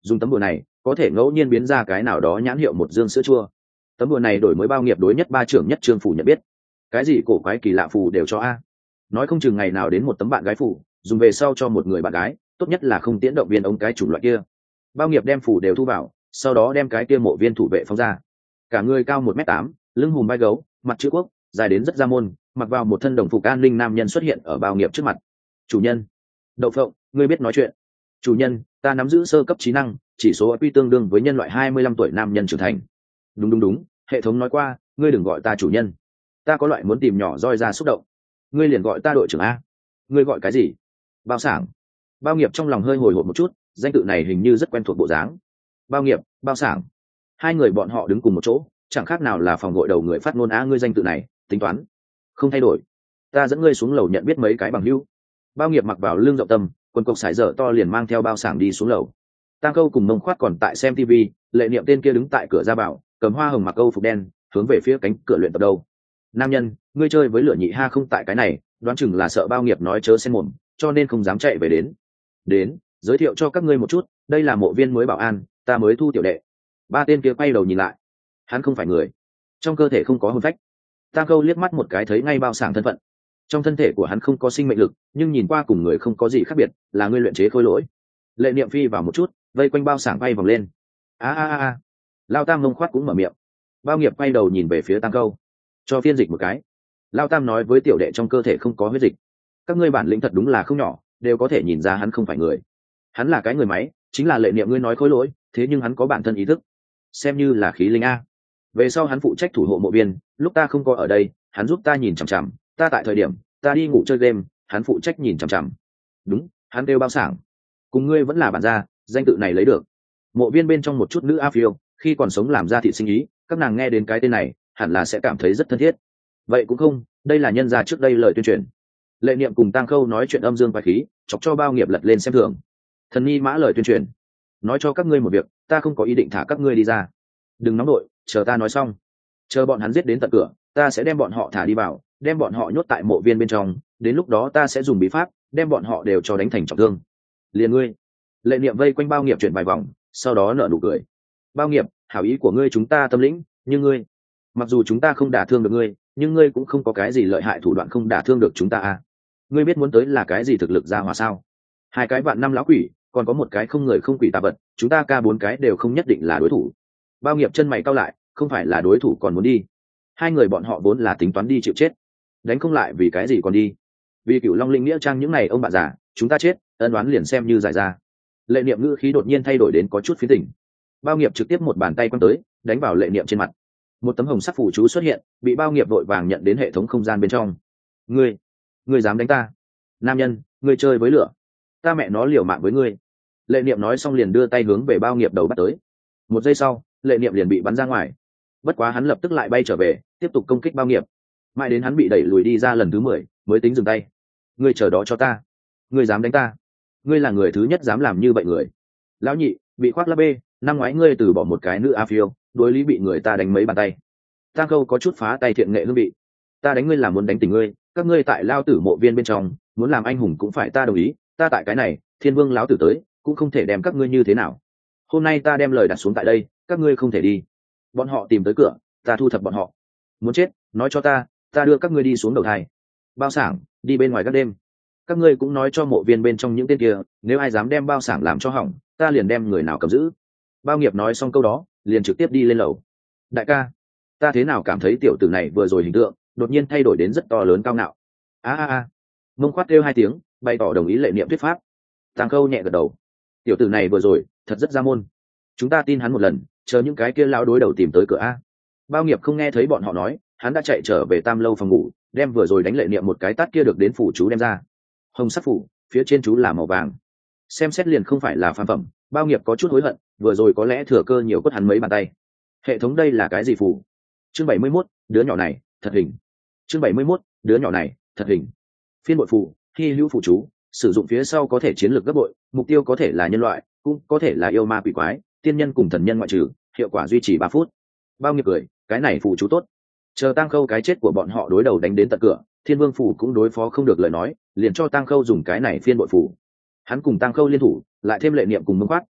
A: dùng tấm bùa này có thể ngẫu nhiên biến ra cái nào đó nhãn hiệu một dương sữa chua. Tấm bùa này đổi mới bao nghiệp đối nhất ba trưởng nhất trương phủ nhận biết, cái gì cổ quái kỳ lạ phù đều cho a. Nói không chừng ngày nào đến một tấm bạn gái phù, dùng về sau cho một người bạn gái, tốt nhất là không tiễn động viên ống cái chủng loại kia. Bao nghiệp đem phù đều thu vào, sau đó đem cái kia mộ viên thủ vệ phóng ra. Cả người cao một mét tám, lưng hùm vai gấu, mặt chữ quốc, dài đến rất ra môn, mặc vào một thân đồng phục an ninh nam nhân xuất hiện ở bao nghiệp trước mặt. Chủ nhân. Đậu phộng, ngươi biết nói chuyện. Chủ nhân, ta nắm giữ sơ cấp trí năng, chỉ số i kiu tương đương với nhân loại hai mươi lăm tuổi nam nhân trưởng thành. Đúng đúng đúng, hệ thống nói qua, ngươi đừng gọi ta chủ nhân. Ta có loại muốn tìm nhỏ roi ra xúc động. Ngươi liền gọi ta đội trưởng a. Ngươi gọi cái gì? Bao Sảng. Bao nghiệp trong lòng hơi hồi hộp một chút, danh tự này hình như rất quen thuộc bộ dáng. Bao nghiệp, Bao Sảng. Hai người bọn họ đứng cùng một chỗ, chẳng khác nào là phòng gội đầu người phát ngôn á. Ngươi danh tự này, tính toán không thay đổi. Ta dẫn ngươi xuống lầu nhận biết mấy cái bằng hữu. Bao nghiệp mặc vào lưng rộng tâm, quần cộc sải dở to liền mang theo Bao Sảng đi xuống lầu. Tang Câu cùng Mông Khoát còn tại xem tivi, Lệ Niệm tên kia đứng tại cửa ra vào, cầm hoa hồng mặc câu phục đen, hướng về phía cánh cửa luyện tập đâu. Nam nhân, ngươi chơi với lửa nhị ha không tại cái này, đoán chừng là sợ Bao nghiệp nói chớ xen mồm, cho nên không dám chạy về đến. Đến, giới thiệu cho các ngươi một chút, đây là mộ viên mới bảo an, ta mới thu tiểu đệ. Ba tên kia quay đầu nhìn lại, hắn không phải người, trong cơ thể không có hồn phách. Tang Câu liếc mắt một cái thấy ngay Bao Sảng thân phận, trong thân thể của hắn không có sinh mệnh lực, nhưng nhìn qua cùng người không có gì khác biệt, là ngươi luyện chế khôi lỗi. Lệ Niệm phi vào một chút, vây quanh Bao Sảng bay vòng lên. A a a, Lao Tam Mông Khoát cũng mở miệng. Bao nghiệp quay đầu nhìn về phía Tang Câu, cho phiên dịch một cái. Lao Tam nói với tiểu đệ trong cơ thể không có huyết dịch. Các ngươi bản lĩnh thật đúng là không nhỏ, đều có thể nhìn ra hắn không phải người. Hắn là cái người máy, chính là Lệ Niệm ngươi nói khối lỗi, thế nhưng hắn có bản thân ý thức, xem như là khí linh a. Về sau hắn phụ trách thủ hộ mộ viên, lúc ta không có ở đây, hắn giúp ta nhìn chằm chằm, ta tại thời điểm ta đi ngủ chơi game, hắn phụ trách nhìn chằm chằm. Đúng, hắn kêu Bao Sảng, cùng ngươi vẫn là bản gia, danh tự này lấy được. Mộ viên bên trong một chút nữ a phiêu, khi còn sống làm ra thị sinh ý, các nàng nghe đến cái tên này, hẳn là sẽ cảm thấy rất thân thiết. Vậy cũng không, đây là nhân gia trước đây lời tuyên truyền. Lệ Niệm cùng Tang Khâu nói chuyện âm dương quái khí, chọc cho Bao nghiệp lật lên xem thường. Thần nhi mã lời tuyên truyền, nói cho các ngươi một việc, ta không có ý định thả các ngươi đi ra. Đừng nóng đội, chờ ta nói xong, chờ bọn hắn giết đến tận cửa, ta sẽ đem bọn họ thả đi vào, đem bọn họ nhốt tại mộ viên bên trong, đến lúc đó ta sẽ dùng bí pháp đem bọn họ đều cho đánh thành trọng thương. Liền ngươi. Lệ Niệm vây quanh Bao nghiệp chuyển vài vòng, sau đó nở nụ cười. Bao nghiệp, hảo ý của ngươi chúng ta tâm lĩnh, nhưng ngươi, mặc dù chúng ta không đả thương được ngươi, nhưng ngươi cũng không có cái gì lợi hại thủ đoạn không đả thương được chúng ta à. Ngươi biết muốn tới là cái gì thực lực ra hòa sao? Hai cái vạn năm lão quỷ, còn có một cái không người không quỷ tà vật, chúng ta ca bốn cái đều không nhất định là đối thủ. Bao nghiệp chân mày cau lại, không phải là đối thủ còn muốn đi. Hai người bọn họ vốn là tính toán đi chịu chết, đánh không lại vì cái gì còn đi? Vì Cửu Long Linh nghĩa trang những này ông bà già, chúng ta chết, ân oán liền xem như giải ra. Lệ Niệm ngữ khí đột nhiên thay đổi đến có chút phiến tỉnh. Bao nghiệp trực tiếp một bàn tay quăng tới, đánh vào Lệ Niệm trên mặt. Một tấm hồng sắc phù chú xuất hiện, bị Bao nghiệp vội vàng nhận đến hệ thống không gian bên trong. Ngươi, ngươi dám đánh ta? Nam nhân, ngươi chơi với lửa, ta mẹ nó liều mạng với ngươi. Lệ Niệm nói xong liền đưa tay hướng về Bao nghiệp đầu bắt tới. Một giây sau, Lệ Niệm liền bị bắn ra ngoài. Bất quá hắn lập tức lại bay trở về, tiếp tục công kích Bao nghiệp. Mãi đến hắn bị đẩy lùi đi ra lần thứ mười, mới tính dừng tay. Ngươi chờ đó cho ta, ngươi dám đánh ta, ngươi là người thứ nhất dám làm như vậy người. Lão nhị, bị khoác lắp bê, năm ngoái ngươi từ bỏ một cái nữ a phiêu, đối lý bị người ta đánh mấy bàn tay. Tang Câu có chút phá tay thiện nghệ hương vị. Ta đánh ngươi là muốn đánh tỉnh ngươi, các ngươi tại lao tử mộ viên bên trong, muốn làm anh hùng cũng phải ta đồng ý, ta tại cái này, Thiên Vương lão tử tới, cũng không thể đem các ngươi như thế nào. Hôm nay ta đem lời đặt xuống tại đây, các ngươi không thể đi. Bọn họ tìm tới cửa, ta thu thập bọn họ. Muốn chết, nói cho ta, ta đưa các ngươi đi xuống đầu thai. Bao Sảng, đi bên ngoài các đêm. Các ngươi cũng nói cho mộ viên bên trong những tên kia, nếu ai dám đem Bao Sảng làm cho hỏng, ta liền đem người nào cầm giữ. Bao nghiệp nói xong câu đó, liền trực tiếp đi lên lầu. Đại ca, ta thế nào cảm thấy tiểu tử này vừa rồi hình tượng đột nhiên thay đổi đến rất to lớn cao ngạo. A a a. Mông Khoát kêu hai tiếng, bày tỏ đồng ý Lệ Niệm thuyết pháp. Tàng Câu nhẹ gật đầu. Tiểu tử này vừa rồi thật rất ra môn, chúng ta tin hắn một lần, chờ những cái kia lão đối đầu tìm tới cửa a. Bao nghiệp không nghe thấy bọn họ nói, hắn đã chạy trở về tam lâu phòng ngủ, đem vừa rồi đánh Lệ Niệm một cái tát kia được đến phủ chú đem ra. Hồng sắc phủ, phía trên chú là màu vàng, xem xét liền không phải là phàm phẩm. Bao nghiệp có chút hối hận, vừa rồi có lẽ thừa cơ nhiều quất hắn mấy bàn tay. Hệ thống đây là cái gì phủ? Chương bảy mươi mốt, đứa nhỏ này thật hình. Chương bảy mươi mốt, đứa nhỏ này thật hình. Phiên bội phù, hy hữu phù chú, sử dụng phía sau có thể chiến lược gấp bội, mục tiêu có thể là nhân loại, cũng có thể là yêu ma quỷ quái, tiên nhân cùng thần nhân ngoại trừ, hiệu quả duy trì ba phút. Bao nghiệp cười, cái này phù chú tốt. Chờ Tang Khâu cái chết của bọn họ đối đầu đánh đến tận cửa, Thiên Vương phủ cũng đối phó không được lời nói, liền cho Tang Khâu dùng cái này phiên bội phù. Hắn cùng Tang Khâu liên thủ, lại thêm Lệ Niệm cùng Mông Khoát,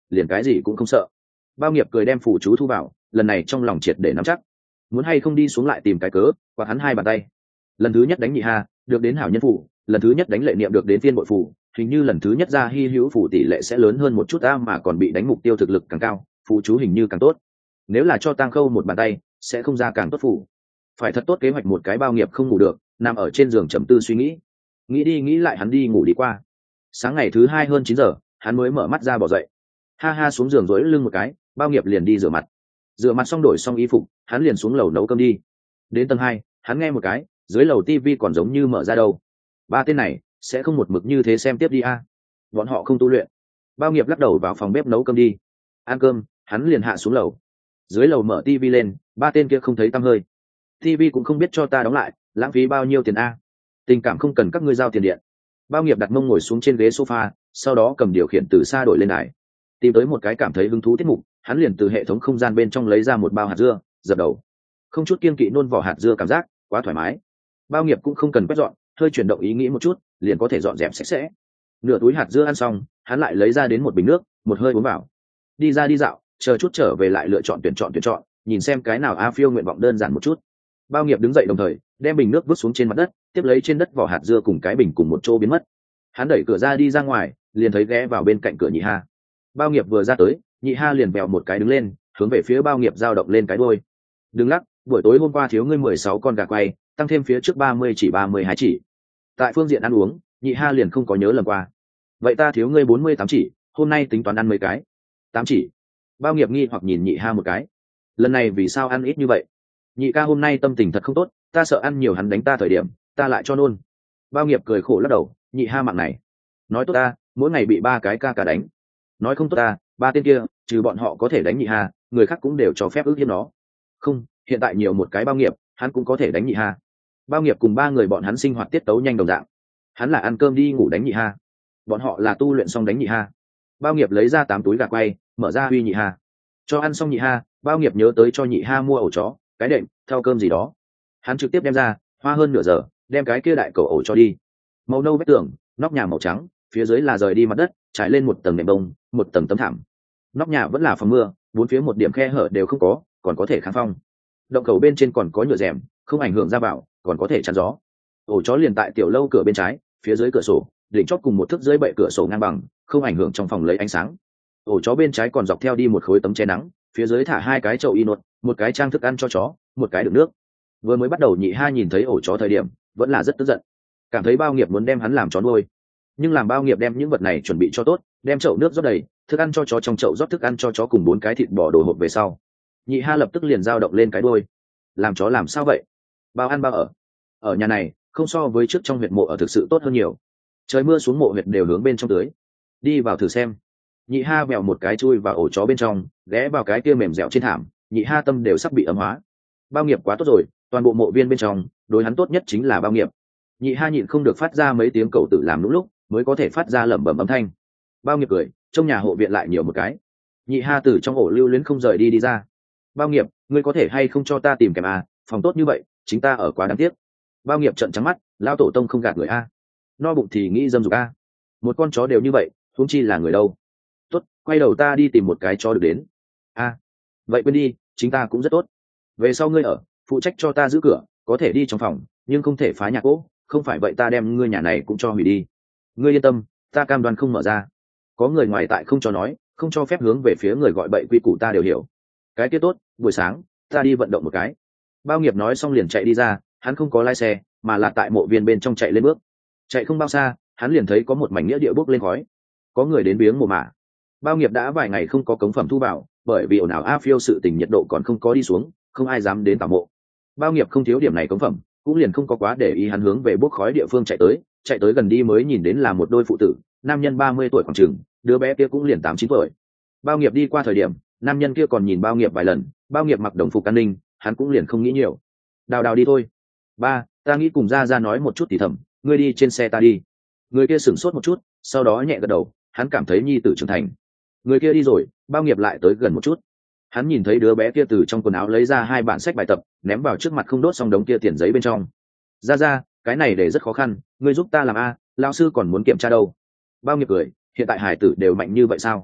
A: liền cái gì cũng không sợ. Bao Nghiệp cười đem phủ chú thu vào, lần này trong lòng triệt để nắm chắc, muốn hay không đi xuống lại tìm cái cớ quạt hắn hai bàn tay. Lần thứ nhất đánh nhị ha được đến hảo nhân phủ, lần thứ nhất đánh lệ niệm được đến phiên bội phủ, hình như lần thứ nhất ra hy hữu phủ tỷ lệ sẽ lớn hơn một chút ta, mà còn bị đánh mục tiêu thực lực càng cao phụ chú hình như càng tốt. Nếu là cho Tang Khâu một bàn tay sẽ không ra càng tốt phủ. Phải thật tốt kế hoạch một cái. Bao Nghiệp không ngủ được, nằm ở trên giường trầm tư suy nghĩ, nghĩ đi nghĩ lại hắn đi ngủ đi qua. Sáng ngày thứ hai hơn chín giờ hắn mới mở mắt ra bỏ dậy, ha ha xuống giường rối lưng một cái. Bao Nghiệp liền đi rửa mặt, rửa mặt xong đổi xong y phục hắn liền xuống lầu nấu cơm đi. Đến tầng hai hắn nghe một cái, dưới lầu tivi còn giống như mở ra đâu. Ba tên này sẽ không một mực như thế xem tiếp đi a, bọn họ không tu luyện. Bao Nghiệp lắc đầu vào phòng bếp nấu cơm đi. Ăn cơm hắn liền hạ xuống lầu, dưới lầu mở tivi lên, ba tên kia không thấy tăm hơi. Tivi cũng không biết cho ta đóng lại, lãng phí bao nhiêu tiền a. Tình cảm không cần các ngươi giao tiền điện. Bao Nghiệp đặt mông ngồi xuống trên ghế sofa, sau đó cầm điều khiển từ xa đổi lên đài, tìm tới một cái cảm thấy hứng thú tiết mục. Hắn liền từ hệ thống không gian bên trong lấy ra một bao hạt dưa, dập đầu, không chút kiêng kỵ nôn vỏ hạt dưa, cảm giác quá thoải mái. Bao Nghiệp cũng không cần quét dọn, hơi chuyển động ý nghĩ một chút liền có thể dọn dẹp sạch sẽ. Nửa túi hạt dưa ăn xong hắn lại lấy ra đến một bình nước, một hơi uống vào, đi ra đi dạo, chờ chút trở về lại lựa chọn tuyển chọn tuyển chọn nhìn xem cái nào a phiêu nguyện vọng đơn giản một chút. Bao Nghiệp đứng dậy đồng thời đem bình nước vứt xuống trên mặt đất, tiếp lấy trên đất vỏ hạt dưa cùng cái bình cùng một chỗ biến mất. Hắn đẩy cửa ra đi ra ngoài, liền thấy ghé vào bên cạnh cửa nhị ha. Bao Nghiệp vừa ra tới, nhị ha liền vèo một cái đứng lên, hướng về phía Bao Nghiệp giao động lên cái đuôi. Đừng lắc, buổi tối hôm qua thiếu ngươi mười sáu con gà quay, tăng thêm phía trước ba mươi chỉ ba mươi hai chỉ. Tại phương diện ăn uống nhị ha liền không có nhớ lầm qua. Vậy ta thiếu ngươi bốn mươi tám chỉ, hôm nay tính toán ăn mấy cái? Tám chỉ. Bao Nghiệp nghi hoặc nhìn nhị ha một cái, lần này vì sao ăn ít như vậy? Nhị ca hôm nay tâm tình thật không tốt, ta sợ ăn nhiều hắn đánh ta thời điểm ta lại cho nôn. Bao Nghiệp cười khổ lắc đầu, nhị ha mạng này nói tốt ta mỗi ngày bị ba cái ca cả đánh, nói không tốt ta ba tên kia trừ bọn họ có thể đánh nhị ha, người khác cũng đều cho phép ước hiếp nó. Không, hiện tại nhiều một cái Bao Nghiệp hắn cũng có thể đánh nhị ha. Bao Nghiệp cùng ba người bọn hắn sinh hoạt tiết tấu nhanh đồng dạng, hắn là ăn cơm đi ngủ đánh nhị ha, bọn họ là tu luyện xong đánh nhị ha. Bao Nghiệp lấy ra tám túi gà quay, mở ra huy nhị ha, cho ăn xong nhị ha. Bao Nghiệp nhớ tới cho nhị ha mua ổ chó, cái đệm, thau cơm gì đó, hắn trực tiếp đem ra, hoa hơn nửa giờ đem cái kia đại cầu ổ cho đi. Màu nâu vách tường, nóc nhà màu trắng, phía dưới là rời đi mặt đất, trải lên một tầng nệm bông, một tầng tấm thảm. Nóc nhà vẫn là phòng mưa, bốn phía một điểm khe hở đều không có, còn có thể kháng phong. Động cầu bên trên còn có nhựa rèm, không ảnh hưởng ra vào, còn có thể chắn gió. Ổ chó liền tại tiểu lâu cửa bên trái, phía dưới cửa sổ, đỉnh chóp cùng một thước dưới bệ cửa sổ ngang bằng, không ảnh hưởng trong phòng lấy ánh sáng. Ổ chó bên trái còn dọc theo đi một khối tấm che nắng, phía dưới thả hai cái chậu inox, một cái trang thức ăn cho chó, một cái đựng nước. Vừa mới bắt đầu nhị ha nhìn thấy ổ chó thời điểm vẫn là rất tức giận, cảm thấy Bao Nghiệp muốn đem hắn làm chó nuôi. Nhưng làm Bao Nghiệp đem những vật này chuẩn bị cho tốt, đem chậu nước rót đầy, thức ăn cho chó trong chậu rót thức ăn cho chó cùng bốn cái thịt bò đồ hộp về sau, nhị ha lập tức liền dao động lên cái đuôi. Làm chó làm sao vậy? Bao ăn bao ở, ở nhà này không so với trước trong huyệt mộ ở thực sự tốt hơn nhiều. Trời mưa xuống mộ huyệt đều hướng bên trong tưới, đi vào thử xem. Nhị ha vèo một cái chui vào ổ chó bên trong, ghé vào cái kia mềm dẻo trên thảm, nhị ha tâm đều sắp bị ấm hóa. Bao Nghiệp quá tốt rồi, toàn bộ mộ viên bên trong đối hắn tốt nhất chính là Bao Nghiệp. Nhị ha nhịn không được phát ra mấy tiếng cầu tự làm lúc lúc mới có thể phát ra lẩm bẩm âm thanh. Bao Nghiệp cười, trong nhà hộ viện lại nhiều một cái. Nhị ha từ trong ổ lưu luyến không rời đi đi ra. Bao Nghiệp, ngươi có thể hay không cho ta tìm kèm à, phòng tốt như vậy chính ta ở quá đáng tiếc. Bao Nghiệp trợn trắng mắt, lao tổ tông không gạt người a, no bụng thì nghĩ dâm dục a, một con chó đều như vậy huống chi là người đâu. Tốt, quay đầu ta đi tìm một cái chó được đến. A, vậy quên đi, chính ta cũng rất tốt. Về sau ngươi ở phụ trách cho ta giữ cửa, có thể đi trong phòng nhưng không thể phá nhà cỗ, không phải vậy ta đem ngươi nhà này cũng cho hủy đi. Ngươi yên tâm, ta cam đoan không mở ra. Có người ngoài tại không cho nói, không cho phép hướng về phía người gọi bậy quy củ ta đều hiểu. Cái kia tốt, buổi sáng ta đi vận động một cái. Bao Nghiệp nói xong liền chạy đi ra, hắn không có lái xe mà là tại mộ viên bên trong chạy lên bước. Chạy không bao xa hắn liền thấy có một mảnh nghĩa địa bốc lên khói, có người đến viếng mồ mả. Bao Nghiệp đã vài ngày không có cống phẩm thu vào, bởi vì ồn ào a phiêu sự tình nhiệt độ còn không có đi xuống, không ai dám đến tảo mộ. Bao Nghiệp không thiếu điểm này cống phẩm, cũng liền không có quá để ý, hắn hướng về bốc khói địa phương chạy tới. Chạy tới gần đi mới nhìn đến là một đôi phụ tử, nam nhân ba mươi tuổi khoảng chừng, đứa bé kia cũng liền tám chín tuổi. Bao Nghiệp đi qua thời điểm nam nhân kia còn nhìn Bao Nghiệp vài lần. Bao Nghiệp mặc đồng phục an ninh, hắn cũng liền không nghĩ nhiều. Đào đào đi thôi. Ba, ta nghĩ cùng ra ra nói một chút thì thầm, ngươi đi trên xe ta đi. Người kia sửng sốt một chút, sau đó nhẹ gật đầu, hắn cảm thấy nhi tử trưởng thành. Người kia đi rồi, Bao Nghiệp lại tới gần một chút, hắn nhìn thấy đứa bé kia từ trong quần áo lấy ra hai bản sách bài tập, ném vào trước mặt không đốt xong đống kia tiền giấy bên trong. Ra ra, cái này để rất khó khăn, ngươi giúp ta làm a, lão sư còn muốn kiểm tra đâu. Bao Nghiệp cười, hiện tại hải tử đều mạnh như vậy sao?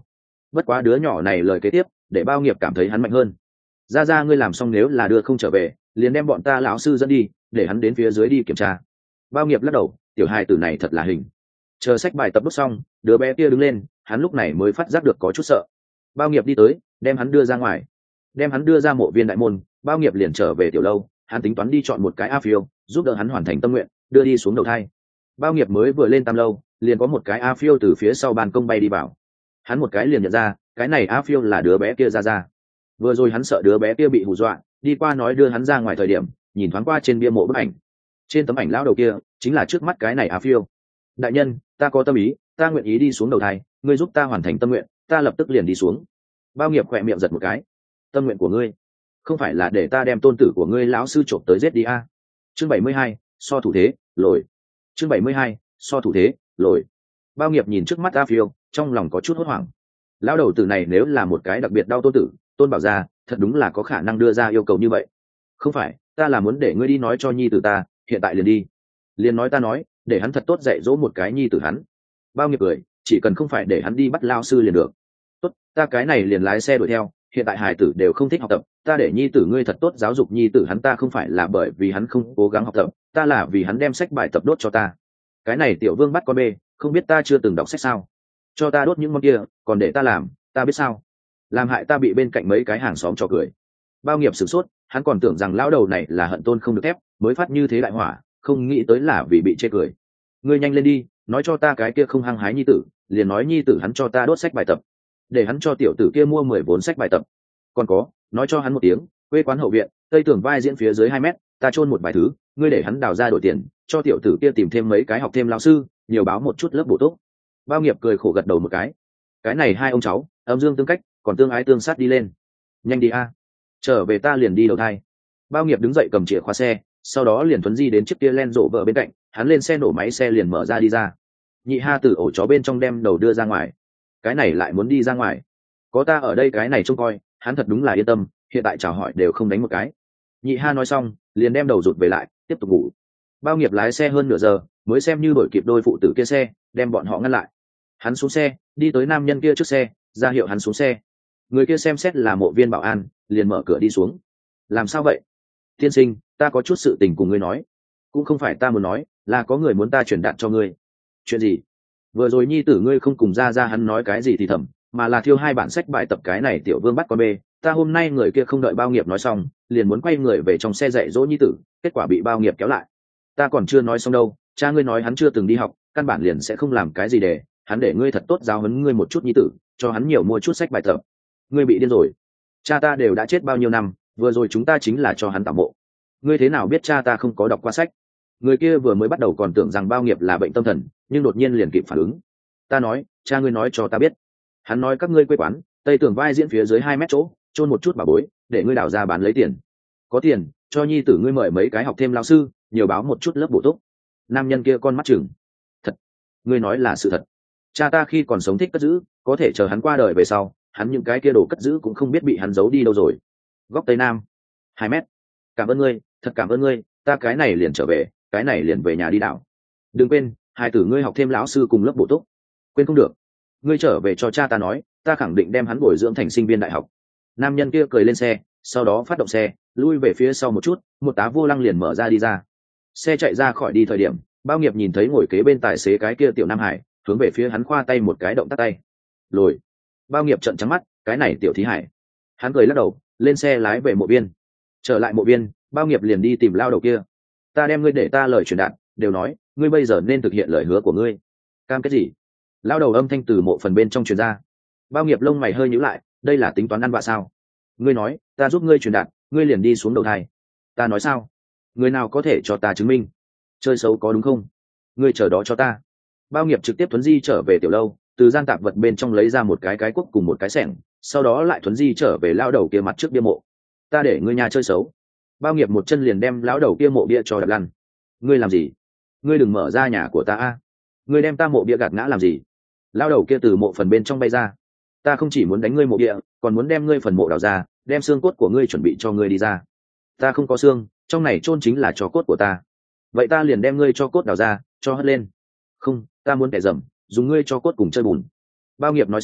A: bất quá đứa nhỏ này lời kế tiếp để bao nghiệp cảm thấy hắn mạnh hơn. Ra ra ngươi làm xong nếu là đưa không trở về liền đem bọn ta lão sư dẫn đi để hắn đến phía dưới đi kiểm tra. Bao nghiệp lắc đầu, tiểu hài tử này thật là hình. Chờ sách bài tập đốt xong đứa bé kia đứng lên, hắn lúc này mới phát giác được có chút sợ. Bao nghiệp đi tới đem hắn đưa ra ngoài, đem hắn đưa ra mộ viên đại môn. Bao nghiệp liền trở về tiểu lâu, hắn tính toán đi chọn một cái a phiêu giúp đỡ hắn hoàn thành tâm nguyện, đưa đi xuống đầu thai. Bao nghiệp mới vừa lên tam lâu liền có một cái a phiêu từ phía sau ban công bay đi vào, hắn một cái liền nhận ra cái này a phiêu là đứa bé kia ra ra. Vừa rồi hắn sợ đứa bé kia bị hù dọa, đi qua nói đưa hắn ra ngoài thời điểm nhìn thoáng qua trên bia mộ bức ảnh, trên tấm ảnh lão đầu kia chính là trước mắt cái này a phiêu. Đại nhân, ta có tâm ý, ta nguyện ý đi xuống đầu thai, ngươi giúp ta hoàn thành tâm nguyện, ta lập tức liền đi xuống. Bao nghiệp khỏe miệng giật một cái. Tâm nguyện của ngươi không phải là để ta đem tôn tử của ngươi lão sư trộm tới giết đi a? Chương bảy mươi hai, so thủ thế lồi. Chương bảy mươi hai, so thủ thế lồi. Bao nghiệp nhìn trước mắt a phiêu, trong lòng có chút hốt hoảng. Lão đầu tử này nếu là một cái đặc biệt đau tôn tử, tôn bảo gia thật đúng là có khả năng đưa ra yêu cầu như vậy. Không phải, ta là muốn để ngươi đi nói cho nhi tử ta, hiện tại liền đi. Liền nói ta nói, để hắn thật tốt dạy dỗ một cái nhi tử hắn. Bao nghiệp cười, chỉ cần không phải để hắn đi bắt lao sư liền được. Tốt, ta cái này liền lái xe đuổi theo, hiện tại hải tử đều không thích học tập, ta để nhi tử ngươi thật tốt giáo dục nhi tử hắn, ta không phải là bởi vì hắn không cố gắng học tập, ta là vì hắn đem sách bài tập đốt cho ta. Cái này tiểu vương bắt con bê, không biết ta chưa từng đọc sách sao? Cho ta đốt những món kia, còn để ta làm, ta biết sao? Làm hại ta bị bên cạnh mấy cái hàng xóm trò cười. Bao nghiệp sửng sốt, hắn còn tưởng rằng lão đầu này là hận tôn không được thép, mới phát như thế đại hỏa, không nghĩ tới là vì bị chê cười. Ngươi nhanh lên đi, nói cho ta cái kia không hăng hái nhi tử, liền nói nhi tử hắn cho ta đốt sách bài tập, để hắn cho tiểu tử kia mua mười vốn sách bài tập. Còn có, nói cho hắn một tiếng, quê quán hậu viện, tây tường vai diễn phía dưới hai mét, ta chôn một vài thứ, ngươi để hắn đào ra đổi tiền, cho tiểu tử kia tìm thêm mấy cái học thêm lão sư, nhiều báo một chút lớp bổ túc. Bao nghiệp cười khổ gật đầu một cái. Cái này hai ông cháu, âm dương tương cách, còn tương ái tương sát đi lên. Nhanh đi a, trở về ta liền đi đầu thai. Bao nghiệp đứng dậy cầm chìa khóa xe, sau đó liền thuấn di đến chiếc kia len rộ vợ bên cạnh, hắn lên xe nổ máy xe liền mở ra đi ra. Nhị ha từ ổ chó bên trong đem đầu đưa ra ngoài. Cái này lại muốn đi ra ngoài, có ta ở đây cái này trông coi, hắn thật đúng là yên tâm, hiện tại chào hỏi đều không đánh một cái. Nhị ha nói xong liền đem đầu rụt về lại, tiếp tục ngủ. Bao nghiệp lái xe hơn nửa giờ mới xem như đổi kịp đôi phụ tử kia xe, đem bọn họ ngăn lại. Hắn xuống xe, đi tới nam nhân kia trước xe, ra hiệu hắn xuống xe. Người kia xem xét là mộ viên bảo an, liền mở cửa đi xuống. Làm sao vậy? Tiên sinh, ta có chút sự tình cùng ngươi nói. Cũng không phải ta muốn nói, là có người muốn ta truyền đạt cho ngươi. Chuyện gì? Vừa rồi nhi tử ngươi không cùng ra ra hắn nói cái gì thì thầm, mà là thiêu hai bản sách bài tập, cái này tiểu vương bắt con bê. Ta hôm nay người kia không đợi bao nghiệp nói xong liền muốn quay người về trong xe dạy dỗ nhi tử, kết quả bị bao nghiệp kéo lại. Ta còn chưa nói xong đâu, cha ngươi nói hắn chưa từng đi học, căn bản liền sẽ không làm cái gì để hắn để ngươi thật tốt giáo huấn ngươi một chút nhi tử, cho hắn nhiều mua chút sách bài tập. Ngươi bị điên rồi, cha ta đều đã chết bao nhiêu năm, vừa rồi chúng ta chính là cho hắn tạm mộ. Ngươi thế nào biết cha ta không có đọc qua sách? Người kia vừa mới bắt đầu còn tưởng rằng bao nghiệp là bệnh tâm thần, nhưng đột nhiên liền kịp phản ứng. Ta nói, cha ngươi nói cho ta biết. Hắn nói các ngươi quê quán tây tường vai diễn phía dưới hai mét chỗ chôn một chút bà bối, để ngươi đào ra bán lấy tiền. Có tiền cho nhi tử ngươi mời mấy cái học thêm lão sư, nhiều báo một chút lớp bổ túc. Nam nhân kia con mắt chừng. Thật? Ngươi nói là sự thật? Cha ta khi còn sống thích cất giữ, có thể chờ hắn qua đời về sau, hắn những cái kia đồ cất giữ cũng không biết bị hắn giấu đi đâu rồi. Góc tây nam hai mét. Cảm ơn ngươi, thật cảm ơn ngươi, ta cái này liền trở về, cái này liền về nhà đi đảo. Đừng quên, hai tử ngươi học thêm lão sư cùng lớp bổ túc. Quên không được. Ngươi trở về cho cha ta nói, ta khẳng định đem hắn bồi dưỡng thành sinh viên đại học. Nam nhân kia cười lên xe, sau đó phát động xe, lui về phía sau một chút, một tá vô lăng liền mở ra đi ra. Xe chạy ra khỏi đi thời điểm, bao nghiệp nhìn thấy ngồi kế bên tài xế cái kia tiểu nam hải, hướng về phía hắn khoa tay một cái động tác tay. Lồi. Bao nghiệp trợn trắng mắt, cái này tiểu thí hải. Hắn cười lắc đầu, lên xe lái về mộ viên. Trở lại mộ viên, bao nghiệp liền đi tìm lao đầu kia. Ta đem ngươi để ta lời truyền đạt, đều nói, ngươi bây giờ nên thực hiện lời hứa của ngươi. Cam kết gì? Lao đầu âm thanh từ mộ phần bên trong truyền ra. Bao nghiệp lông mày hơi nhíu lại, đây là tính toán ăn vạ sao? Ngươi nói, ta giúp ngươi truyền đạt, ngươi liền đi xuống đầu thai. Ta nói sao? Người nào có thể cho ta chứng minh? Chơi xấu có đúng không? Ngươi chờ đó cho ta. Bao nghiệp trực tiếp thuấn di trở về tiểu lâu, từ gian tạp vật bên trong lấy ra một cái cái cuốc cùng một cái xẻng, sau đó lại thuấn di trở về lao đầu kia mặt trước bia mộ. Ta để ngươi nhà chơi xấu. Bao nghiệp một chân liền đem lão đầu kia mộ bia cho đập lăn. Ngươi làm gì? Ngươi đừng mở ra nhà của ta a! Ngươi đem ta mộ bia gạt ngã làm gì? Lao đầu kia từ mộ phần bên trong bay ra. Ta không chỉ muốn đánh ngươi mộ bia, còn muốn đem ngươi phần mộ đào ra, đem xương cốt của ngươi chuẩn bị cho ngươi đi ra. Ta không có xương, trong này chôn chính là cho cốt của ta. Vậy ta liền đem ngươi cho cốt đào ra, cho hất lên. Không, ta muốn kẻ dầm, dùng ngươi cho cốt cùng chơi bùn. Bao nghiệp nói xong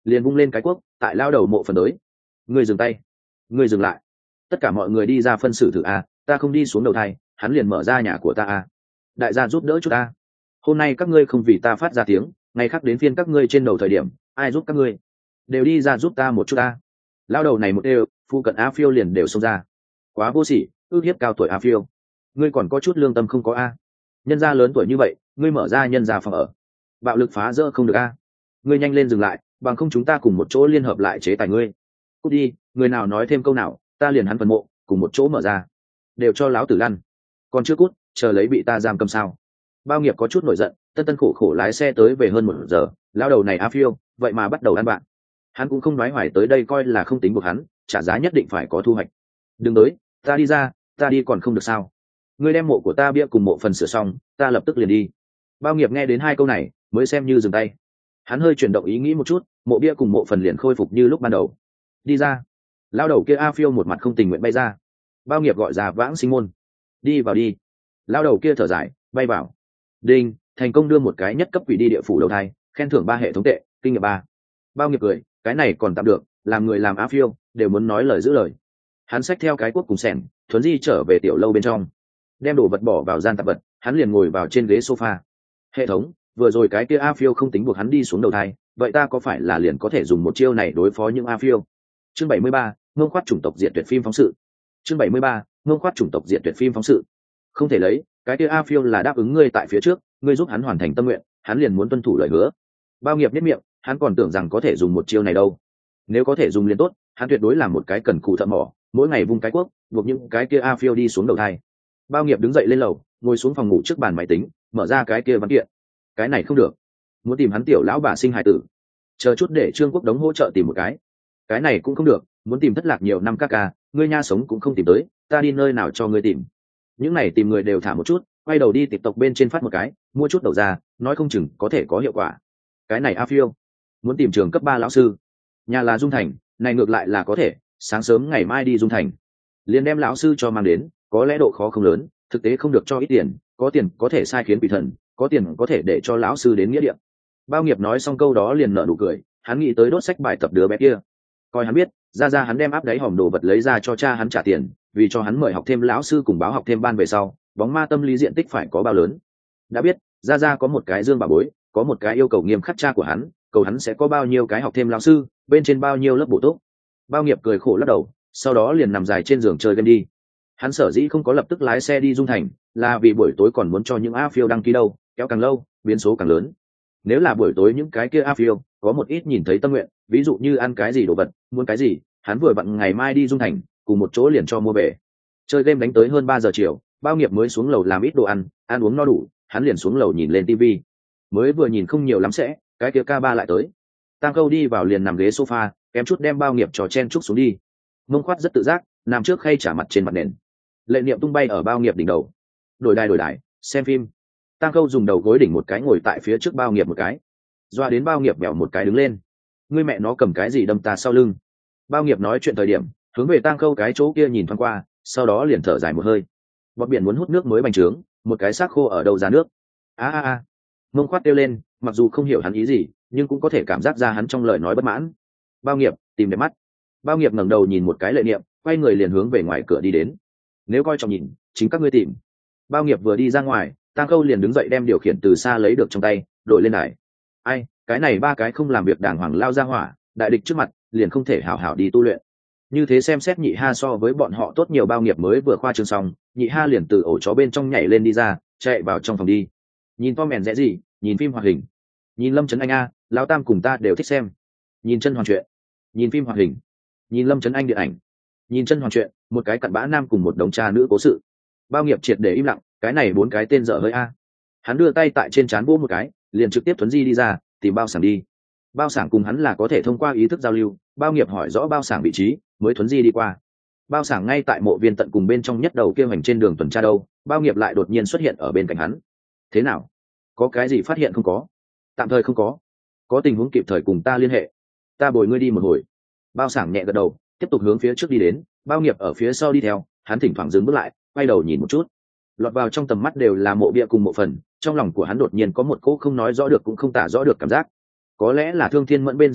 A: liền vung lên cái cuốc tại lao đầu mộ phần tới. Ngươi dừng tay, ngươi dừng lại, tất cả mọi người đi ra phân xử thử a, ta không đi xuống đầu thai, hắn liền mở ra nhà của ta a. Đại gia giúp đỡ chút ta, hôm nay các ngươi không vì ta phát ra tiếng, ngày khác đến phiên các ngươi trên đầu thời điểm ai giúp các ngươi, đều đi ra giúp ta một chút ta. Lao đầu này một đều phu cận a phiêu liền đều xông ra. Quá vô sỉ, ước hiếp cao tuổi a phiêu, ngươi còn có chút lương tâm không có a? Nhân gia lớn tuổi như vậy, ngươi mở ra nhân gia phòng ở, bạo lực phá rỡ không được a? Ngươi nhanh lên dừng lại, bằng không chúng ta cùng một chỗ liên hợp lại chế tài ngươi. Cút đi, người nào nói thêm câu nào ta liền hắn phần mộ cùng một chỗ mở ra, đều cho láo tử lăn. Còn chưa cút, chờ lấy bị ta giam cầm sao? Bao nghiệp có chút nổi giận, tân tân khổ khổ lái xe tới về hơn một giờ, lao đầu này a phiêu vậy mà bắt đầu ăn bạn. Hắn cũng không nói hoài tới đây coi là không tính buộc hắn, trả giá nhất định phải có thu hoạch. Đừng tới, ta đi ra, ta đi còn không được sao? Ngươi đem mộ của ta bia cùng mộ phần sửa xong, ta lập tức liền đi. Bao nghiệp nghe đến hai câu này mới xem như dừng tay. Hắn hơi chuyển động ý nghĩ một chút, mộ bia cùng mộ phần liền khôi phục như lúc ban đầu. Đi ra. Lao đầu kia a phiêu một mặt không tình nguyện bay ra. Bao nghiệp gọi ra vãng sinh môn, đi vào đi. Lao đầu kia thở dài bay vào. Đinh, thành công đưa một cái nhất cấp quỷ đi địa phủ đầu thai, khen thưởng ba hệ thống tệ, kinh nghiệm ba. Bao nghiệp cười, cái này còn tạm được, làm người làm a phiêu đều muốn nói lời giữ lời. Hắn xách theo cái cuốc cùng sẻng, thuấn di trở về tiểu lâu bên trong, đem đồ vật bỏ vào gian tạp vật, hắn liền ngồi vào trên ghế sofa. Hệ thống, vừa rồi cái kia a phiêu không tính buộc hắn đi xuống đầu thai, vậy ta có phải là liền có thể dùng một chiêu này đối phó những a phiêu? Chương bảy mươi ba, ngông khoát chủng tộc diệt tuyệt phim phóng sự. Chương bảy mươi ba, ngông khoát chủng tộc diệt tuyệt phim phóng sự. Không thể lấy, cái kia a phiêu là đáp ứng ngươi tại phía trước, ngươi giúp hắn hoàn thành tâm nguyện, hắn liền muốn tuân thủ lời hứa. Bao nghiệp nhất miệng, hắn còn tưởng rằng có thể dùng một chiêu này đâu. Nếu có thể dùng liền tốt, hắn tuyệt đối làm một cái cần cù thợ mỏ, mỗi ngày vung cái cuốc, buộc những cái kia a phiêu đi xuống đầu thai. Bao nghiệp đứng dậy lên lầu, ngồi xuống phòng ngủ trước bàn máy tính, mở ra cái kia văn kiện. Cái này không được, muốn tìm hắn tiểu lão bà sinh hài tử, chờ chút để Trương Quốc Đống hỗ trợ tìm một cái. Cái này cũng không được, muốn tìm thất lạc nhiều năm ca ca, ngươi nha sống cũng không tìm tới, ta đi nơi nào cho ngươi tìm. Những này tìm người đều thả một chút, quay đầu đi TikTok bên trên phát một cái, mua chút đầu ra, nói không chừng có thể có hiệu quả. Cái này a phiêu muốn tìm trường cấp ba lão sư, nhà là Dung Thành, này ngược lại là có thể, sáng sớm ngày mai đi Dung Thành, liền đem lão sư cho mang đến, có lẽ độ khó không lớn, thực tế không được cho ít tiền, có tiền có thể sai khiến quỷ thần, có tiền có thể để cho lão sư đến nghĩa địa. Bao nghiệp nói xong câu đó liền nở nụ cười, hắn nghĩ tới đốt sách bài tập đứa bé kia, coi hắn biết, ra ra hắn đem áp đáy hòm đồ vật lấy ra cho cha hắn trả tiền, vì cho hắn mời học thêm lão sư cùng báo học thêm ban về sau, bóng ma tâm lý diện tích phải có bao lớn. Đã biết, ra ra có một cái dương bà bối, có một cái yêu cầu nghiêm khắc cha của hắn, cầu hắn sẽ có bao nhiêu cái học thêm lão sư, bên trên bao nhiêu lớp bổ túc. Bao nghiệp cười khổ lắc đầu, sau đó liền nằm dài trên giường chơi game đi. Hắn sở dĩ không có lập tức lái xe đi Dung Thành, là vì buổi tối còn muốn cho những a phiêu đăng ký đâu, kéo càng lâu biến số càng lớn. Nếu là buổi tối những cái kia a phiêu có một ít nhìn thấy tâm nguyện, ví dụ như ăn cái gì đồ vật, muốn cái gì, hắn vừa vặn ngày mai đi Dung Thành, cùng một chỗ liền cho mua về. Chơi game đánh tới hơn ba giờ chiều, Bao nghiệp mới xuống lầu làm ít đồ ăn, ăn uống no đủ, hắn liền xuống lầu nhìn lên tivi. Mới vừa nhìn không nhiều lắm sẽ, cái kia ca ba lại tới. Tang Câu đi vào liền nằm ghế sofa, kém chút đem Bao nghiệp trò chen chúc xuống đi. Mông Khoát rất tự giác, nằm trước khay trả mặt trên mặt nền. Lệ Niệm tung bay ở Bao nghiệp đỉnh đầu, đổi đài đổi đài xem phim. Tang Câu dùng đầu gối đỉnh một cái ngồi tại phía trước Bao nghiệp một cái, doa đến Bao nghiệp bèo một cái đứng lên. Ngươi mẹ nó cầm cái gì đâm ta sau lưng? Bao nghiệp nói chuyện thời điểm hướng về Tang Câu cái chỗ kia nhìn thoáng qua, sau đó liền thở dài một hơi. Bọt biển muốn hút nước mới bành trướng, một cái xác khô ở đâu ra nước? A a a! Mông Khoát kêu lên, mặc dù không hiểu hắn ý gì, nhưng cũng có thể cảm giác ra hắn trong lời nói bất mãn. Bao nghiệp tìm đẹp mắt. Bao nghiệp ngẩng đầu nhìn một cái Lệ Niệm, quay người liền hướng về ngoài cửa đi đến. Nếu coi trọng nhìn, chính các ngươi tìm. Bao nghiệp vừa đi ra ngoài, Tang Câu liền đứng dậy đem điều khiển từ xa lấy được trong tay, đội lên đài. Ai, cái này ba cái không làm việc đàng hoàng lao ra hỏa, đại địch trước mặt, liền không thể hảo hảo đi tu luyện. Như thế xem xét Nhị Ha so với bọn họ tốt nhiều. Bao nghiệp mới vừa khoa trương xong, Nhị Ha liền từ ổ chó bên trong nhảy lên đi ra, chạy vào trong phòng đi. Nhìn Tom mèn rẽ gì, nhìn phim hoạt hình, nhìn Lâm Trấn Anh a, lão Tam cùng ta đều thích xem. Nhìn chân hoàn truyện, nhìn phim hoạt hình, nhìn Lâm Trấn Anh điện ảnh, nhìn chân hoàn truyện, một cái cặn bã nam cùng một đống cha nữ cố sự. Bao nghiệp triệt để im lặng, cái này bốn cái tên dở hơi a. Hắn đưa tay tại trên trán vỗ một cái, liền trực tiếp thuấn di đi ra, tìm Bao Sảng đi. Bao Sảng cùng hắn là có thể thông qua ý thức giao lưu, Bao nghiệp hỏi rõ Bao Sảng vị trí, mới thuấn di đi qua. Bao Sảng ngay tại mộ viên tận cùng bên trong nhất đầu kia hành trên đường tuần tra đâu, Bao nghiệp lại đột nhiên xuất hiện ở bên cạnh hắn. Thế nào? Có cái gì phát hiện không có? Tạm thời không có. Có tình huống kịp thời cùng ta liên hệ, ta bồi ngươi đi một hồi. Bao Sảng nhẹ gật đầu, tiếp tục hướng phía trước đi đến. Bao nghiệp ở phía sau đi theo, hắn thỉnh thoảng dừng bước lại, quay đầu nhìn một chút. Lọt vào trong tầm mắt đều là mộ bia cùng mộ phần, trong lòng của hắn đột nhiên có một cỗ không nói rõ được cũng không tả rõ được cảm giác. Có lẽ là Thương Thiên Mẫn bên dưới bụi,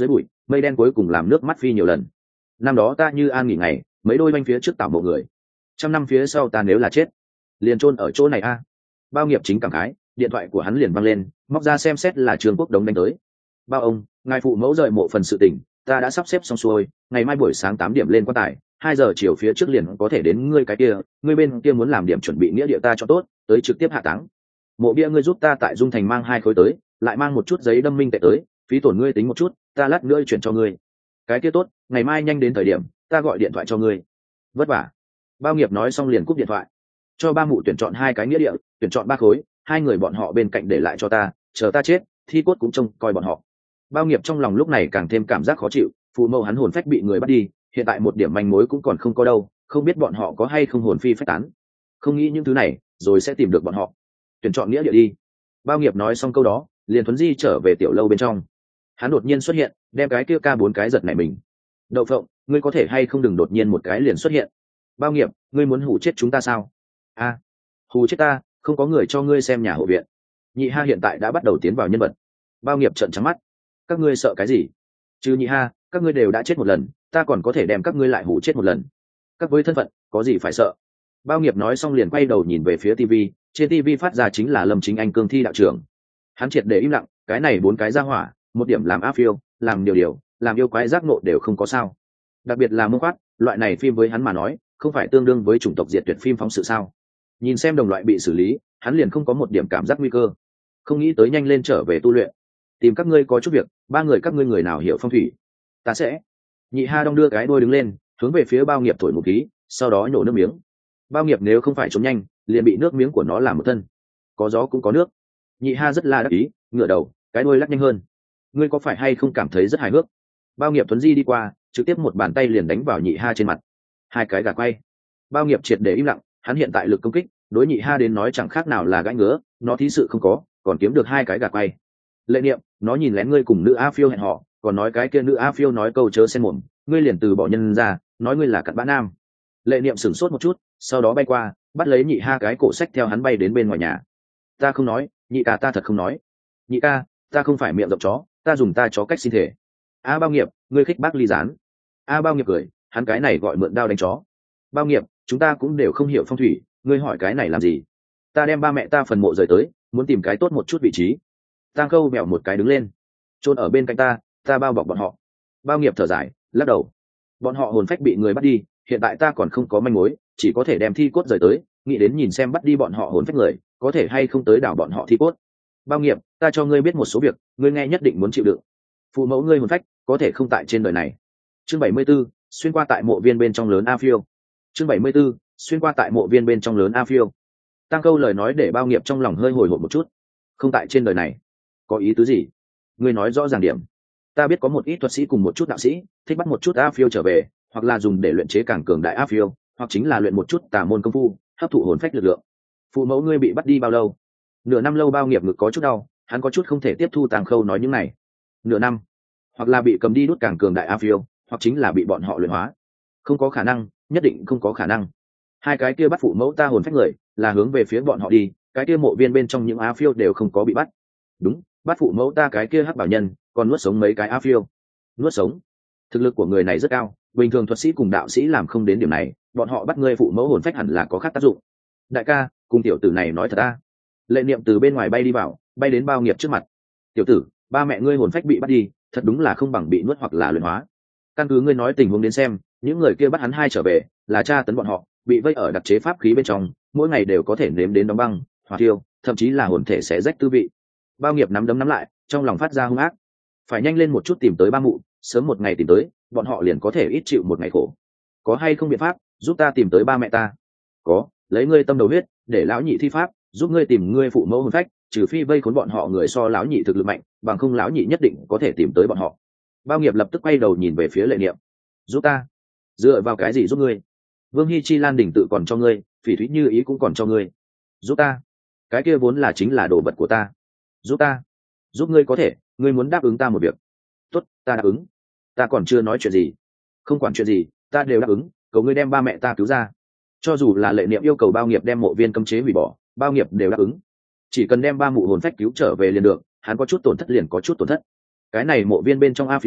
A: mây đen cuối cùng làm nước mắt phi nhiều lần. Năm đó ta như an nghỉ ngày, mấy đôi manh phía trước tảo mộ người, trăm năm phía sau ta nếu là chết liền chôn ở chỗ này a. Bao Nghiệp chính cảm khái, điện thoại của hắn liền văng lên, móc ra xem xét là Trương Quốc Đống đánh tới. Bao ông, ngài phụ mẫu rời mộ phần sự tình ta đã sắp xếp xong xuôi, ngày mai buổi sáng tám điểm lên quan tài, hai giờ chiều phía trước liền có thể đến ngươi cái kia, ngươi bên kia muốn làm điểm chuẩn bị nghĩa địa ta cho tốt, tới trực tiếp hạ táng. Mộ bia ngươi giúp ta tại Dung Thành mang hai khối tới, lại mang một chút giấy đâm minh tệ tới, phí tổn ngươi tính một chút, ta lát nữa chuyển cho ngươi. Cái kia tốt, ngày mai nhanh đến thời điểm ta gọi điện thoại cho ngươi. Vất vả. Bao Nghiệp nói xong liền cúp điện thoại. Cho ba mụ tuyển chọn hai cái nghĩa địa, tuyển chọn ba khối, hai người bọn họ bên cạnh để lại cho ta, chờ ta chết thi cốt cũng trông coi bọn họ. Bao Nghiệp trong lòng lúc này càng thêm cảm giác khó chịu, phụ mẫu hắn hồn phách bị người bắt đi, hiện tại một điểm manh mối cũng còn không có đâu, không biết bọn họ có hay không hồn phi phách tán. Không nghĩ những thứ này rồi sẽ tìm được bọn họ. Tuyển chọn nghĩa địa đi. Bao Nghiệp nói xong câu đó liền thuấn di trở về tiểu lâu bên trong. Hắn đột nhiên xuất hiện, đem cái kia ca bốn cái giật nảy mình. Đậu Phộng, ngươi có thể hay không đừng đột nhiên một cái liền xuất hiện. Bao Nghiệp, ngươi muốn hù chết chúng ta sao? A, à, hù chết ta, không có người cho ngươi xem nhà hộ viện. Nhị Ha hiện tại đã bắt đầu tiến vào nhân vật. Bao Nghiệp trợn trắng mắt. Các ngươi sợ cái gì? Chứ Nhị Ha, các ngươi đều đã chết một lần, ta còn có thể đem các ngươi lại hù chết một lần. Các với thân phận, có gì phải sợ? Bao Nghiệp nói xong liền quay đầu nhìn về phía tivi, trên tivi phát ra chính là Lâm Chính Anh cương thi đạo trưởng. Hắn triệt để im lặng, cái này bốn cái ra hỏa, một điểm làm áp phiêu, làm điều điều, làm yêu quái giác nộ đều không có sao. Đặc biệt là Mông Khoát, loại này phim với hắn mà nói, không phải tương đương với chủng tộc diệt tuyệt phim phóng sự sao? Nhìn xem đồng loại bị xử lý, hắn liền không có một điểm cảm giác nguy cơ. Không nghĩ tới nhanh lên trở về tu luyện. Tìm các ngươi có chút việc, ba người các ngươi người nào hiểu phong thủy? Ta sẽ. Nhị Ha đong đưa cái đuôi đứng lên, hướng về phía Bao Nghiệp thổi một khí, sau đó nhổ nước miếng. Bao Nghiệp nếu không phải trốn nhanh, liền bị nước miếng của nó làm một thân. Có gió cũng có nước. Nhị Ha rất là đắc ý, ngửa đầu, cái đuôi lắc nhanh hơn. Ngươi có phải hay không cảm thấy rất hài hước? Bao Nghiệp thuấn di đi qua, trực tiếp một bàn tay liền đánh vào Nhị Ha trên mặt. Hai cái gà quay. Bao Nghiệp triệt để im lặng, hắn hiện tại lực công kích đối Nhị Ha đến nói chẳng khác nào là gãi ngứa, nó thí sự không có, còn kiếm được hai cái gà quay. Lệ Niệm, nó nhìn lén ngươi cùng nữ A Phiêu hẹn họ, còn nói cái kia nữ A Phiêu nói câu chớ xen mồm, ngươi liền từ bỏ nhân ra, nói ngươi là cặn bã nam. Lệ Niệm sửng sốt một chút, sau đó bay qua, bắt lấy Nhị Ha cái cổ sách theo hắn bay đến bên ngoài nhà. Ta không nói, Nhị ca ta thật không nói. Nhị ca, ta không phải miệng rộng chó, ta dùng ta chó cách xin thể. A Bao Nghiệp, ngươi khích bác ly gián. A Bao Nghiệp cười, hắn cái này gọi mượn đao đánh chó. Bao Nghiệp, chúng ta cũng đều không hiểu phong thủy, ngươi hỏi cái này làm gì? Ta đem ba mẹ ta phần mộ rời tới, muốn tìm cái tốt một chút vị trí. Tang Khâu bèo một cái đứng lên, chôn ở bên cạnh ta, ta bao bọc bọn họ. Bao Nghiệp thở dài, lắc đầu. Bọn họ hồn phách bị người bắt đi, hiện tại ta còn không có manh mối, chỉ có thể đem thi cốt rời tới, nghĩ đến nhìn xem bắt đi bọn họ hồn phách người, có thể hay không tới đảo bọn họ thi cốt. Bao Nghiệp, ta cho ngươi biết một số việc, ngươi nghe nhất định muốn chịu đựng. Phụ mẫu ngươi hồn phách có thể không tại trên đời này. Chương bảy mươi 74, xuyên qua tại mộ viên bên trong lớn A Phiêu. Chương bảy mươi 74, xuyên qua tại mộ viên bên trong lớn A Phiêu. Tăng Câu lời nói để Bao Nghiệp trong lòng hơi hồi hộp một chút. Không tại trên đời này, có ý tứ gì? Ngươi nói rõ ràng điểm. Ta biết có một ít thuật sĩ cùng một chút đạo sĩ thích bắt một chút A Phiêu trở về, hoặc là dùng để luyện chế càng cường đại A Phiêu, hoặc chính là luyện một chút tà môn công phu, hấp thụ hồn phách lực lượng. Phụ mẫu ngươi bị bắt đi bao lâu? Nửa năm lâu. Bao Nghiệp ngực có chút đau, hắn có chút không thể tiếp thu Tàng Khâu nói những này. Nửa năm, hoặc là bị cầm đi đút càng cường đại A Phiêu, hoặc chính là bị bọn họ luyện hóa. Không có khả năng, nhất định không có khả năng. Hai cái kia bắt phụ mẫu ta hồn phách người, là hướng về phía bọn họ đi, cái kia mộ viên bên trong những A Phiêu đều không có bị bắt. Đúng, bắt phụ mẫu ta cái kia hắc bảo nhân, còn nuốt sống mấy cái A Phiêu. Nuốt sống? Thực lực của người này rất cao, bình thường thuật sĩ cùng đạo sĩ làm không đến điểm này, bọn họ bắt ngươi phụ mẫu hồn phách hẳn là có khác tác dụng. Đại ca, cùng tiểu tử này nói thật a. Lệ Niệm từ bên ngoài bay đi vào, bay đến Bao Nghiệp trước mặt. Tiểu tử, ba mẹ ngươi hồn phách bị bắt đi, thật đúng là không bằng bị nuốt hoặc là luyện hóa. Căn cứ ngươi nói tình huống đến xem, những người kia bắt hắn hai trở về, là tra tấn bọn họ, bị vây ở đặc chế pháp khí bên trong, mỗi ngày đều có thể nếm đến đóng băng, hỏa tiêu, thậm chí là hồn thể sẽ rách tư vị. Bao Nghiệp nắm đấm nắm lại, trong lòng phát ra hung ác. Phải nhanh lên một chút tìm tới ba mụ, sớm một ngày tìm tới, bọn họ liền có thể ít chịu một ngày khổ. Có hay không biện pháp giúp ta tìm tới ba mẹ ta? Có, lấy ngươi tâm đầu huyết, để lão nhị thi pháp, giúp ngươi tìm ngươi phụ mẫu hồn phách, trừ phi vây khốn bọn họ người so lão nhị thực lực mạnh, bằng không lão nhị nhất định có thể tìm tới bọn họ. Bao Nghiệp lập tức quay đầu nhìn về phía Lệ Niệm. Giúp ta? Dựa vào cái gì giúp ngươi? Vương Hi Chi Lan đỉnh tự còn cho ngươi, Phỉ Thúy Như ý cũng còn cho ngươi. Giúp ta? Cái kia vốn là chính là đồ vật của ta. Giúp ta? Giúp ngươi có thể, ngươi muốn đáp ứng ta một việc. Tốt, ta đáp ứng. Ta còn chưa nói chuyện gì. Không quản chuyện gì, ta đều đáp ứng, cầu ngươi đem ba mẹ ta cứu ra. Cho dù là Lệ Niệm yêu cầu Bao Nghiệp đem mộ viên cấm chế hủy bỏ, Bao Nghiệp đều đáp ứng. Chỉ cần đem ba mụ hồn phách cứu trở về liền được, hắn có chút tổn thất liền có chút tổn thất. Cái này mộ viên bên trong A Phiêu,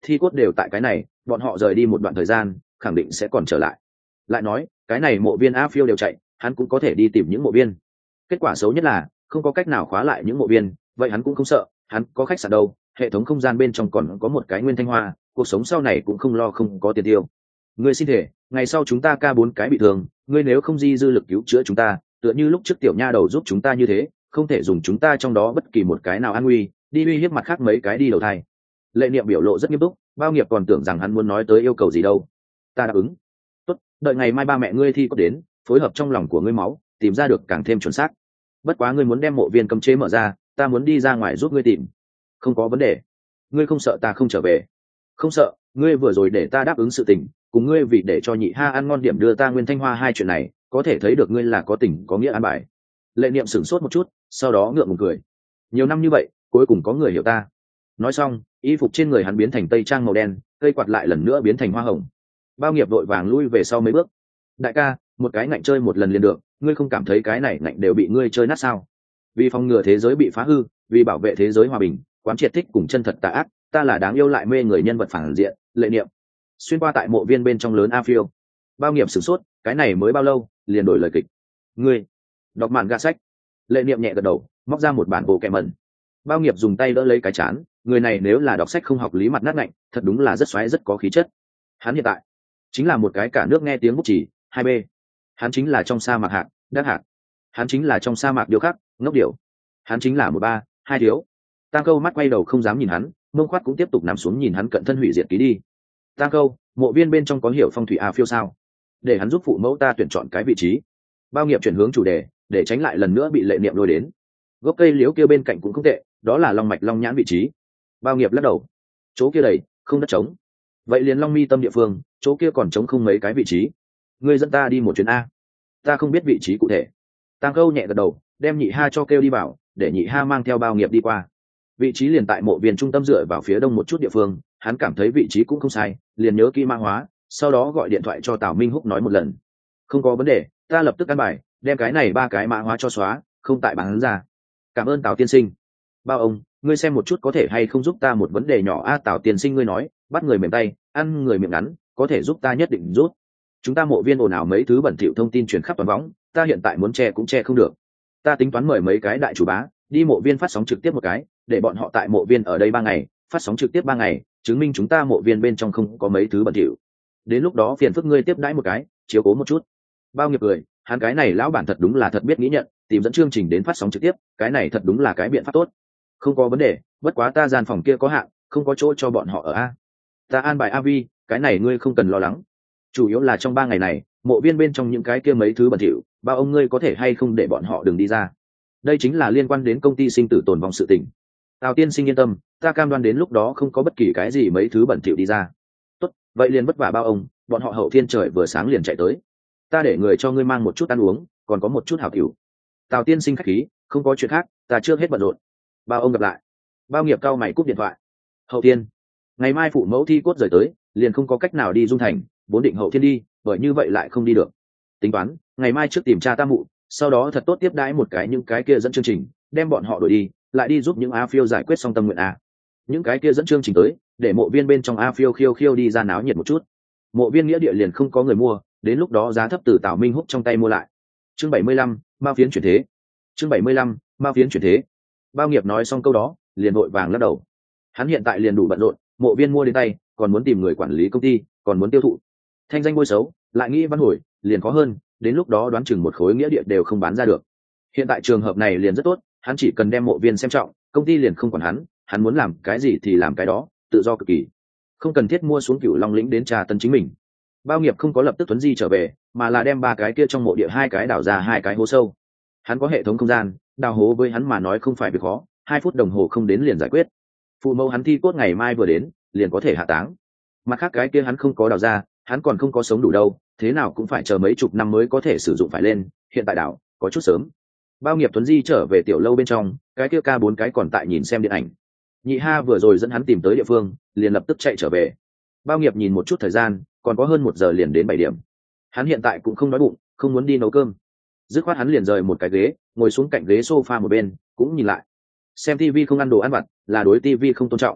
A: thi cốt đều tại cái này, bọn họ rời đi một đoạn thời gian khẳng định sẽ còn trở lại. Lại nói cái này mộ viên A phiêu đều chạy, hắn cũng có thể đi tìm những mộ viên. Kết quả xấu nhất là không có cách nào khóa lại những mộ viên, vậy hắn cũng không sợ, hắn có khách sạn đâu, hệ thống không gian bên trong còn có một cái nguyên thanh hoa, cuộc sống sau này cũng không lo không có tiền tiêu. Ngươi xin thể ngày sau chúng ta ca bốn cái bị thương, ngươi nếu không di dư lực cứu chữa chúng ta, tựa như lúc trước tiểu nha đầu giúp chúng ta như thế, không thể dùng chúng ta trong đó bất kỳ một cái nào an nguy đi uy hiếp mặt khác mấy cái đi đầu thai. Lệ Niệm biểu lộ rất nghiêm túc, Bao Nghiệp còn tưởng rằng hắn muốn nói tới yêu cầu gì đâu. Ta đáp ứng. Tốt, đợi ngày mai ba mẹ ngươi thi có đến, phối hợp trong lòng của ngươi máu, tìm ra được càng thêm chuẩn xác. Bất quá ngươi muốn đem mộ viên cấm chế mở ra, ta muốn đi ra ngoài giúp ngươi tìm. Không có vấn đề. Ngươi không sợ ta không trở về? Không sợ, ngươi vừa rồi để ta đáp ứng sự tình, cùng ngươi vì để cho nhị ha ăn ngon điểm đưa ta nguyên thanh hoa hai chuyện này, có thể thấy được ngươi là có tình có nghĩa an bài. Lệ Niệm sửng sốt một chút, sau đó ngượng ngùng cười. Nhiều năm như vậy, cuối cùng có người hiểu ta. Nói xong, y phục trên người hắn biến thành tây trang màu đen, cây quạt lại lần nữa biến thành hoa hồng. Bao Nghiệp vội vàng lui về sau mấy bước. Đại ca, một cái ngạnh chơi một lần liền được, ngươi không cảm thấy cái này ngạnh đều bị ngươi chơi nát sao? Vì phòng ngừa thế giới bị phá hư, vì bảo vệ thế giới hòa bình, quán triệt thích cùng chân thật tà ác, ta là đáng yêu lại mê người nhân vật phản diện, Lệ Niệm. Xuyên qua tại mộ viên bên trong lớn A phiêu. Bao Nghiệp sửng sốt, cái này mới bao lâu, liền đổi lời kịch. Ngươi đọc mạn gạ sách. Lệ Niệm nhẹ gật đầu, móc ra một bản bộ kẹ mẩn. Bao Nghiệp dùng tay đỡ lấy cái chán, người này nếu là đọc sách không học lý mặt nát ngạnh, thật đúng là rất xoáy rất có khí chất. Hắn hiện tại chính là một cái cả nước nghe tiếng bút chỉ, hai b. Hắn chính là trong sa mạc hạt, đắc hạt. Hắn chính là trong sa mạc điêu khắc, ngốc điểu. Hắn chính là một ba, hai thiếu. Tang Câu mắt quay đầu không dám nhìn hắn, Mông Khoát cũng tiếp tục nằm xuống nhìn hắn cận thân hủy diệt ký đi. Tang Câu, mộ viên bên trong có hiểu phong thủy a phiêu sao? Để hắn giúp phụ mẫu ta tuyển chọn cái vị trí. Bao Nghiệp chuyển hướng chủ đề, để tránh lại lần nữa bị Lệ Niệm lôi đến. Gốc cây liễu kia bên cạnh cũng không tệ, đó là long mạch long nhãn vị trí. Bao Nghiệp lắc đầu, chỗ kia đầy, không đất trống. Vậy liền Long Mi tâm địa phương, chỗ kia còn trống không mấy cái vị trí. Ngươi dẫn ta đi một chuyến a. Ta không biết vị trí cụ thể. Tang Câu nhẹ gật đầu, đem nhị ha cho kêu đi vào, để nhị ha mang theo Bao Nghiệp đi qua. Vị trí liền tại mộ viên trung tâm dựa vào phía đông một chút địa phương, hắn cảm thấy vị trí cũng không sai, liền nhớ kỹ mã hóa, sau đó gọi điện thoại cho Tào Minh Húc nói một lần. Không có vấn đề, ta lập tức căn bài, đem cái này ba cái mã hóa cho xóa, không tại bán ra. Cảm ơn Tào tiên sinh. Bao ông, ngươi xem một chút có thể hay không giúp ta một vấn đề nhỏ a? Tào tiên sinh ngươi nói, bắt người mềm tay, ăn người miệng ngắn, có thể giúp ta nhất định giúp. Chúng ta mộ viên ồn ào mấy thứ bẩn thỉu thông tin truyền khắp toàn võng, ta hiện tại muốn che cũng che không được. Ta tính toán mời mấy cái đại chủ bá đi mộ viên phát sóng trực tiếp một cái, để bọn họ tại mộ viên ở đây ba ngày, phát sóng trực tiếp ba ngày, chứng minh chúng ta mộ viên bên trong không có mấy thứ bẩn thỉu. Đến lúc đó phiền phức ngươi tiếp đãi một cái, chiếu cố một chút. Bao Nghiệp cười, hắn cái này lão bản thật đúng là thật biết nghĩ nhận, tìm dẫn chương trình đến phát sóng trực tiếp, cái này thật đúng là cái biện pháp tốt. Không có vấn đề, bất quá ta gian phòng kia có hạn, không có chỗ cho bọn họ ở a. Ta an bài a vi, cái này ngươi không cần lo lắng. Chủ yếu là trong ba ngày này, mộ viên bên trong những cái kia mấy thứ bẩn thỉu, bao ông ngươi có thể hay không để bọn họ đừng đi ra. Đây chính là liên quan đến công ty sinh tử tồn vong sự tình. Tào tiên sinh yên tâm, ta cam đoan đến lúc đó không có bất kỳ cái gì mấy thứ bẩn thỉu đi ra. Tốt, vậy liền vất vả bao ông, bọn họ hậu thiên trời vừa sáng liền chạy tới. Ta để người cho ngươi mang một chút ăn uống, còn có một chút hảo tiểu. Tào tiên sinh khách khí, không có chuyện khác, ta trước hết bận rộn. Bao ông gặp lại. Bao Nghiệp cao mày cúp điện thoại. Hậu thiên, ngày mai phụ mẫu thi cốt rời tới, liền không có cách nào đi Dung Thành, vốn định hậu thiên đi, bởi như vậy lại không đi được. Tính toán, ngày mai trước tìm cha ta mụ, sau đó thật tốt tiếp đãi một cái những cái kia dẫn chương trình, đem bọn họ đuổi đi, lại đi giúp những A phiêu giải quyết xong tâm nguyện a. Những cái kia dẫn chương trình tới, để mộ viên bên trong A phiêu khiêu khiêu đi ra náo nhiệt một chút. Mộ viên nghĩa địa liền không có người mua, đến lúc đó giá thấp từ Tào Minh Húc trong tay mua lại. Chương bảy mươi lăm, Mao phiến chuyển thế. Chương bảy mươi lăm, Mao phiến chuyển thế. Bao Nghiệp nói xong câu đó, liền vội vàng lắc đầu. Hắn hiện tại liền đủ bận rộn, mộ viên mua đến tay, còn muốn tìm người quản lý công ty, còn muốn tiêu thụ. Thanh danh bôi xấu, lại nghĩ văn hồi, liền khó hơn, đến lúc đó đoán chừng một khối nghĩa địa đều không bán ra được. Hiện tại trường hợp này liền rất tốt, hắn chỉ cần đem mộ viên xem trọng, công ty liền không còn hắn, hắn muốn làm cái gì thì làm cái đó, tự do cực kỳ. Không cần thiết mua xuống Cửu Long lĩnh đến trà tân chính mình. Bao Nghiệp không có lập tức tuấn di trở về, mà là đem ba cái kia trong mộ địa hai cái đào ra hai cái hố sâu. Hắn có hệ thống không gian, đào hố với hắn mà nói không phải việc khó, hai phút đồng hồ không đến liền giải quyết. Phụ mẫu hắn thi cốt ngày mai vừa đến, liền có thể hạ táng. Mặt khác cái kia hắn không có đào ra, hắn còn không có sống đủ đâu, thế nào cũng phải chờ mấy chục năm mới có thể sử dụng phải lên, hiện tại đào có chút sớm. Bao Nghiệp tuấn di trở về tiểu lâu bên trong, cái kia ca bốn cái còn tại nhìn xem điện ảnh. Nhị ha vừa rồi dẫn hắn tìm tới địa phương, liền lập tức chạy trở về. Bao Nghiệp nhìn một chút thời gian, còn có hơn một giờ liền đến bảy điểm. Hắn hiện tại cũng không đói bụng, không muốn đi nấu cơm. Dứt khoát hắn liền rời một cái ghế, ngồi xuống cạnh ghế sofa một bên, cũng nhìn lại. Xem tivi không ăn đồ ăn vặt, là đối tivi không tôn trọng.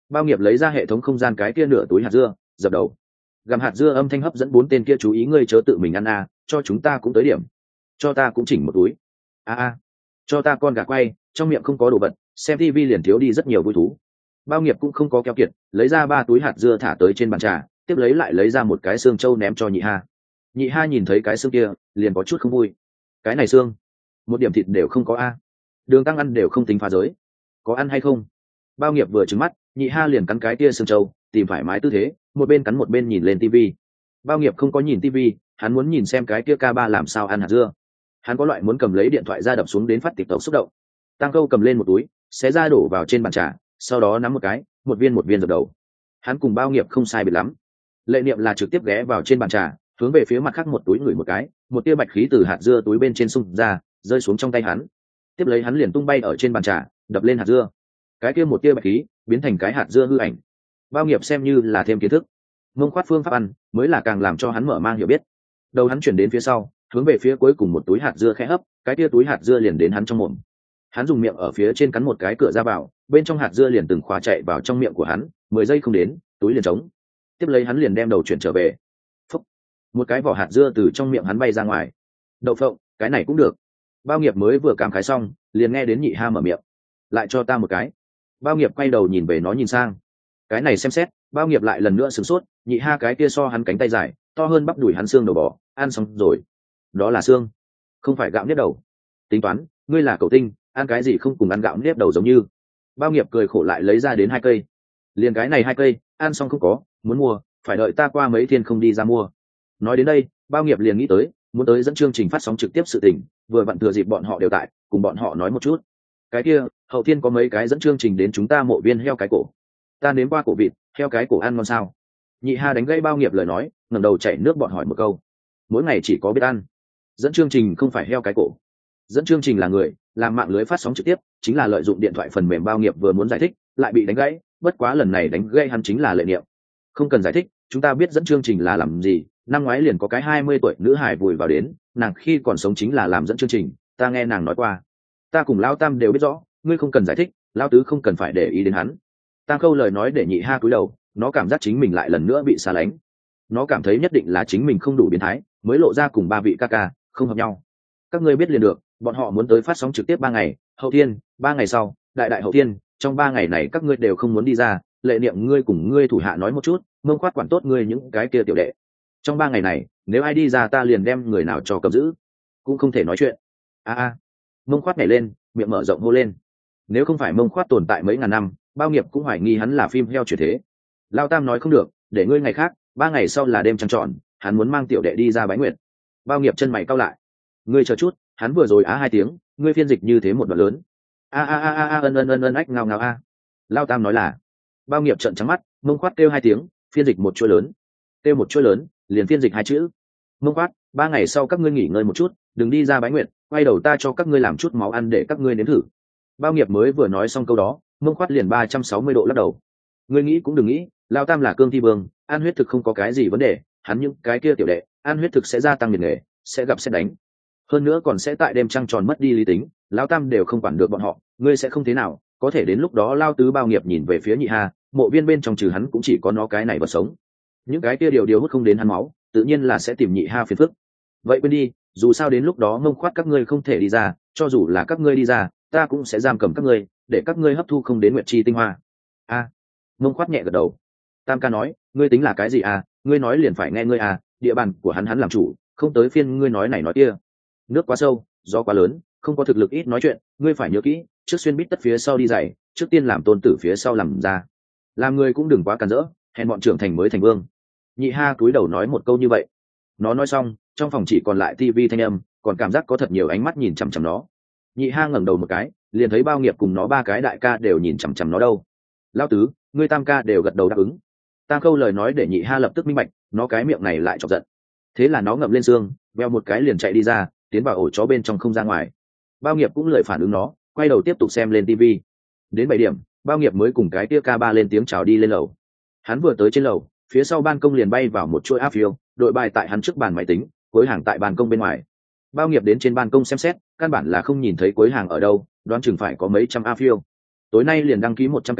A: Bao nghiệp lấy ra hệ thống không gian cái kia nửa túi hạt dưa, dập đầu. Gặm hạt dưa âm thanh hấp dẫn bốn tên kia chú ý, ngươi chớ tự mình ăn à, cho chúng ta cũng tới điểm. Cho ta cũng chỉnh một túi. A a, cho ta con gà quay, trong miệng không có đồ vật, xem tivi liền thiếu đi rất nhiều vui thú. Bao nghiệp cũng không có keo kiệt, lấy ra ba túi hạt dưa thả tới trên bàn trà, tiếp lấy lại lấy ra một cái xương trâu ném cho nhị ha. Nhị ha nhìn thấy cái xương kia liền có chút không vui. Cái này xương, một điểm thịt đều không có a. Đường tăng ăn đều không tính phá giới, có ăn hay không? Bao nghiệp vừa trừng mắt, nhị ha liền cắn cái kia xương trâu, tìm thoải mái tư thế, một bên cắn một bên nhìn lên tivi. Bao nghiệp không có nhìn tivi, hắn muốn nhìn xem cái kia ca ba làm sao ăn hạt dưa. Hắn có loại muốn cầm lấy điện thoại ra đập xuống đến phát tịch tộc xúc động. Tăng Câu cầm lên một túi, xé ra đổ vào trên bàn trà, sau đó nắm một cái, một viên một viên dập đầu. Hắn cùng Bao nghiệp không sai biệt lắm. Lệ Niệm là trực tiếp ghé vào trên bàn trà, hướng về phía mặt khác một túi ngửi một cái, một tia bạch khí từ hạt dưa túi bên trên xung ra, rơi xuống trong tay hắn. Tiếp lấy hắn liền tung bay ở trên bàn trà, đập lên hạt dưa. Cái kia một tia bạch khí biến thành cái hạt dưa hư ảnh. Bao nghiệp xem như là thêm kiến thức. Mông khoát phương pháp ăn mới là càng làm cho hắn mở mang hiểu biết. Đầu hắn chuyển đến phía sau, hướng về phía cuối cùng một túi hạt dưa khẽ hấp, cái kia túi hạt dưa liền đến hắn trong mồm. Hắn dùng miệng ở phía trên cắn một cái cửa ra vào, bên trong hạt dưa liền từng khóa chạy vào trong miệng của hắn, mười giây không đến, túi liền trống. Tiếp lấy hắn liền đem đầu chuyển trở về. Phúc. Một cái vỏ hạt dưa từ trong miệng hắn bay ra ngoài. Đậu phộng, cái này cũng được. Bao nghiệp mới vừa cảm khái xong, liền nghe đến nhị ha mở miệng. Lại cho ta một cái. Bao nghiệp quay đầu nhìn về nó nhìn sang. Cái này xem xét, Bao nghiệp lại lần nữa sửng sốt, nhị ha cái kia so hắn cánh tay dài, to hơn bắp đùi hắn xương đầu bò, ăn xong rồi. Đó là xương, không phải gạo nếp đầu. Tính toán, ngươi là cậu tinh, ăn cái gì không cùng ăn gạo nếp đầu giống như. Bao nghiệp cười khổ lại lấy ra đến hai cây. Liền cái này hai cây, ăn xong không có, muốn mua, phải đợi ta qua mấy thiên không đi ra mua. Nói đến đây, Bao nghiệp liền nghĩ tới, muốn tới dẫn chương trình phát sóng trực tiếp sự tình, vừa vặn thừa dịp bọn họ đều tại, cùng bọn họ nói một chút. Cái kia, hậu thiên có mấy cái dẫn chương trình đến chúng ta mộ viên heo cái cổ. Ta nếm qua cổ vịt, heo cái cổ ăn ngon sao? Nhị ha đánh gãy Bao nghiệp lời nói, ngẩng đầu chảy nước bọn hỏi một câu. Mỗi ngày chỉ có biết ăn. Dẫn chương trình không phải heo cái cổ. Dẫn chương trình là người, làm mạng lưới phát sóng trực tiếp, chính là lợi dụng điện thoại phần mềm. Bao nghiệp vừa muốn giải thích, lại bị đánh gãy, bất quá lần này đánh gãy hắn chính là Lệ Niệm. Không cần giải thích, chúng ta biết dẫn chương trình là làm gì. Năm ngoái liền có cái hai mươi tuổi nữ hải vùi vào đến, nàng khi còn sống chính là làm dẫn chương trình, ta nghe nàng nói qua. Ta cùng Lão Tam đều biết rõ, ngươi không cần giải thích, Lão Tứ không cần phải để ý đến hắn. Tăng Khâu lời nói để nhị ha cúi đầu, nó cảm giác chính mình lại lần nữa bị xa lánh. Nó cảm thấy nhất định là chính mình không đủ biến thái, mới lộ ra cùng ba vị ca ca không hợp nhau. Các ngươi biết liền được, bọn họ muốn tới phát sóng trực tiếp ba ngày, hậu thiên, ba ngày sau, đại đại hậu thiên, trong ba ngày này các ngươi đều không muốn đi ra. Lệ Niệm ngươi cùng ngươi thủ hạ nói một chút, Mông khoát quản tốt ngươi những cái kia tiểu đệ. Trong ba ngày này, nếu ai đi ra ta liền đem người nào cho cầm giữ, cũng không thể nói chuyện. A a. Mông khoát nhảy lên, miệng mở rộng hô lên. Nếu không phải Mông khoát tồn tại mấy ngàn năm, Bao nghiệp cũng hoài nghi hắn là phim heo chuyển thế. Lao Tam nói không được, để ngươi ngày khác, ba ngày sau là đêm trăng tròn, hắn muốn mang tiểu đệ đi ra bái nguyệt. Bao nghiệp chân mày cau lại. Ngươi chờ chút, hắn vừa rồi á hai tiếng, ngươi phiên dịch như thế một đoạn lớn. A a a a a ân ân ân ân ách ngao ngao a. Lao Tam nói là. Bao nghiệp trợn trắng mắt, Mông khoát kêu hai tiếng, phiên dịch một chuỗi lớn. Kêu một chuỗi lớn, liền phiên dịch hai chữ. Mông khoát, ba ngày sau các ngươi nghỉ ngơi một chút, đừng đi ra bái nguyệt, quay đầu ta cho các ngươi làm chút máu ăn để các ngươi nếm thử. Bao nghiệp mới vừa nói xong câu đó, Mông khoát liền ba trăm sáu mươi độ lắc đầu. Ngươi nghĩ cũng đừng nghĩ, Lao Tam là cương thi vương, ăn huyết thực không có cái gì vấn đề, hắn những cái kia tiểu đệ, ăn huyết thực sẽ gia tăng nhiệt nghề, sẽ gặp xét đánh. Hơn nữa còn sẽ tại đêm trăng tròn mất đi lý tính, Lao Tam đều không quản được bọn họ, ngươi sẽ không thế nào, có thể đến lúc đó Lao Tứ Bao nghiệp nhìn về phía nhị ha, mộ viên bên trong trừ hắn cũng chỉ có nó cái này vật sống. Những cái kia điều điều hút không đến hắn máu, tự nhiên là sẽ tìm nhị ha phiền phức. Vậy quên đi, dù sao đến lúc đó Mông khoát các ngươi không thể đi ra, cho dù là các ngươi đi ra, ta cũng sẽ giam cầm các ngươi, để các ngươi hấp thu không đến nguyệt chi tinh hoa. A. Mông khoát nhẹ gật đầu. Tam ca nói, ngươi tính là cái gì à, ngươi nói liền phải nghe ngươi à, địa bàn của hắn hắn làm chủ, không tới phiên ngươi nói này nói kia. Nước quá sâu, gió quá lớn, không có thực lực ít nói chuyện, ngươi phải nhớ kỹ, trước xuyên bít tất phía sau đi giày, trước tiên làm tôn tử phía sau làm ra. Làm người cũng đừng quá càn rỡ, hèn bọn trưởng thành mới thành vương. Nhị ha cúi đầu nói một câu như vậy. Nó nói xong, trong phòng chỉ còn lại tivi thanh âm, còn cảm giác có thật nhiều ánh mắt nhìn chằm chằm nó. Nhị ha ngẩng đầu một cái, liền thấy Bao nghiệp cùng nó ba cái đại ca đều nhìn chằm chằm nó đâu. Lao Tứ, ngươi Tam ca đều gật đầu đáp ứng. Tam Khâu lời nói để nhị ha lập tức minh bạch, nó cái miệng này lại chọc giận. Thế là nó ngậm lên xương, veo một cái liền chạy đi ra, tiến vào ổ chó bên trong không ra ngoài. Bao nghiệp cũng lời phản ứng nó, quay đầu tiếp tục xem lên tivi. Đến bảy điểm, Bao nghiệp mới cùng cái tia ca ba lên tiếng chào đi lên lầu. Hắn vừa tới trên lầu, phía sau ban công liền bay vào một chuỗi áp phiêu, đội bài tại hắn trước bàn máy tính, cuối hàng tại ban công bên ngoài. Bao nghiệp đến trên ban công xem xét, căn bản là không nhìn thấy cuối hàng ở đâu, đoán chừng phải có mấy trăm áp phiêu. Tối nay liền đăng ký một trăm cái,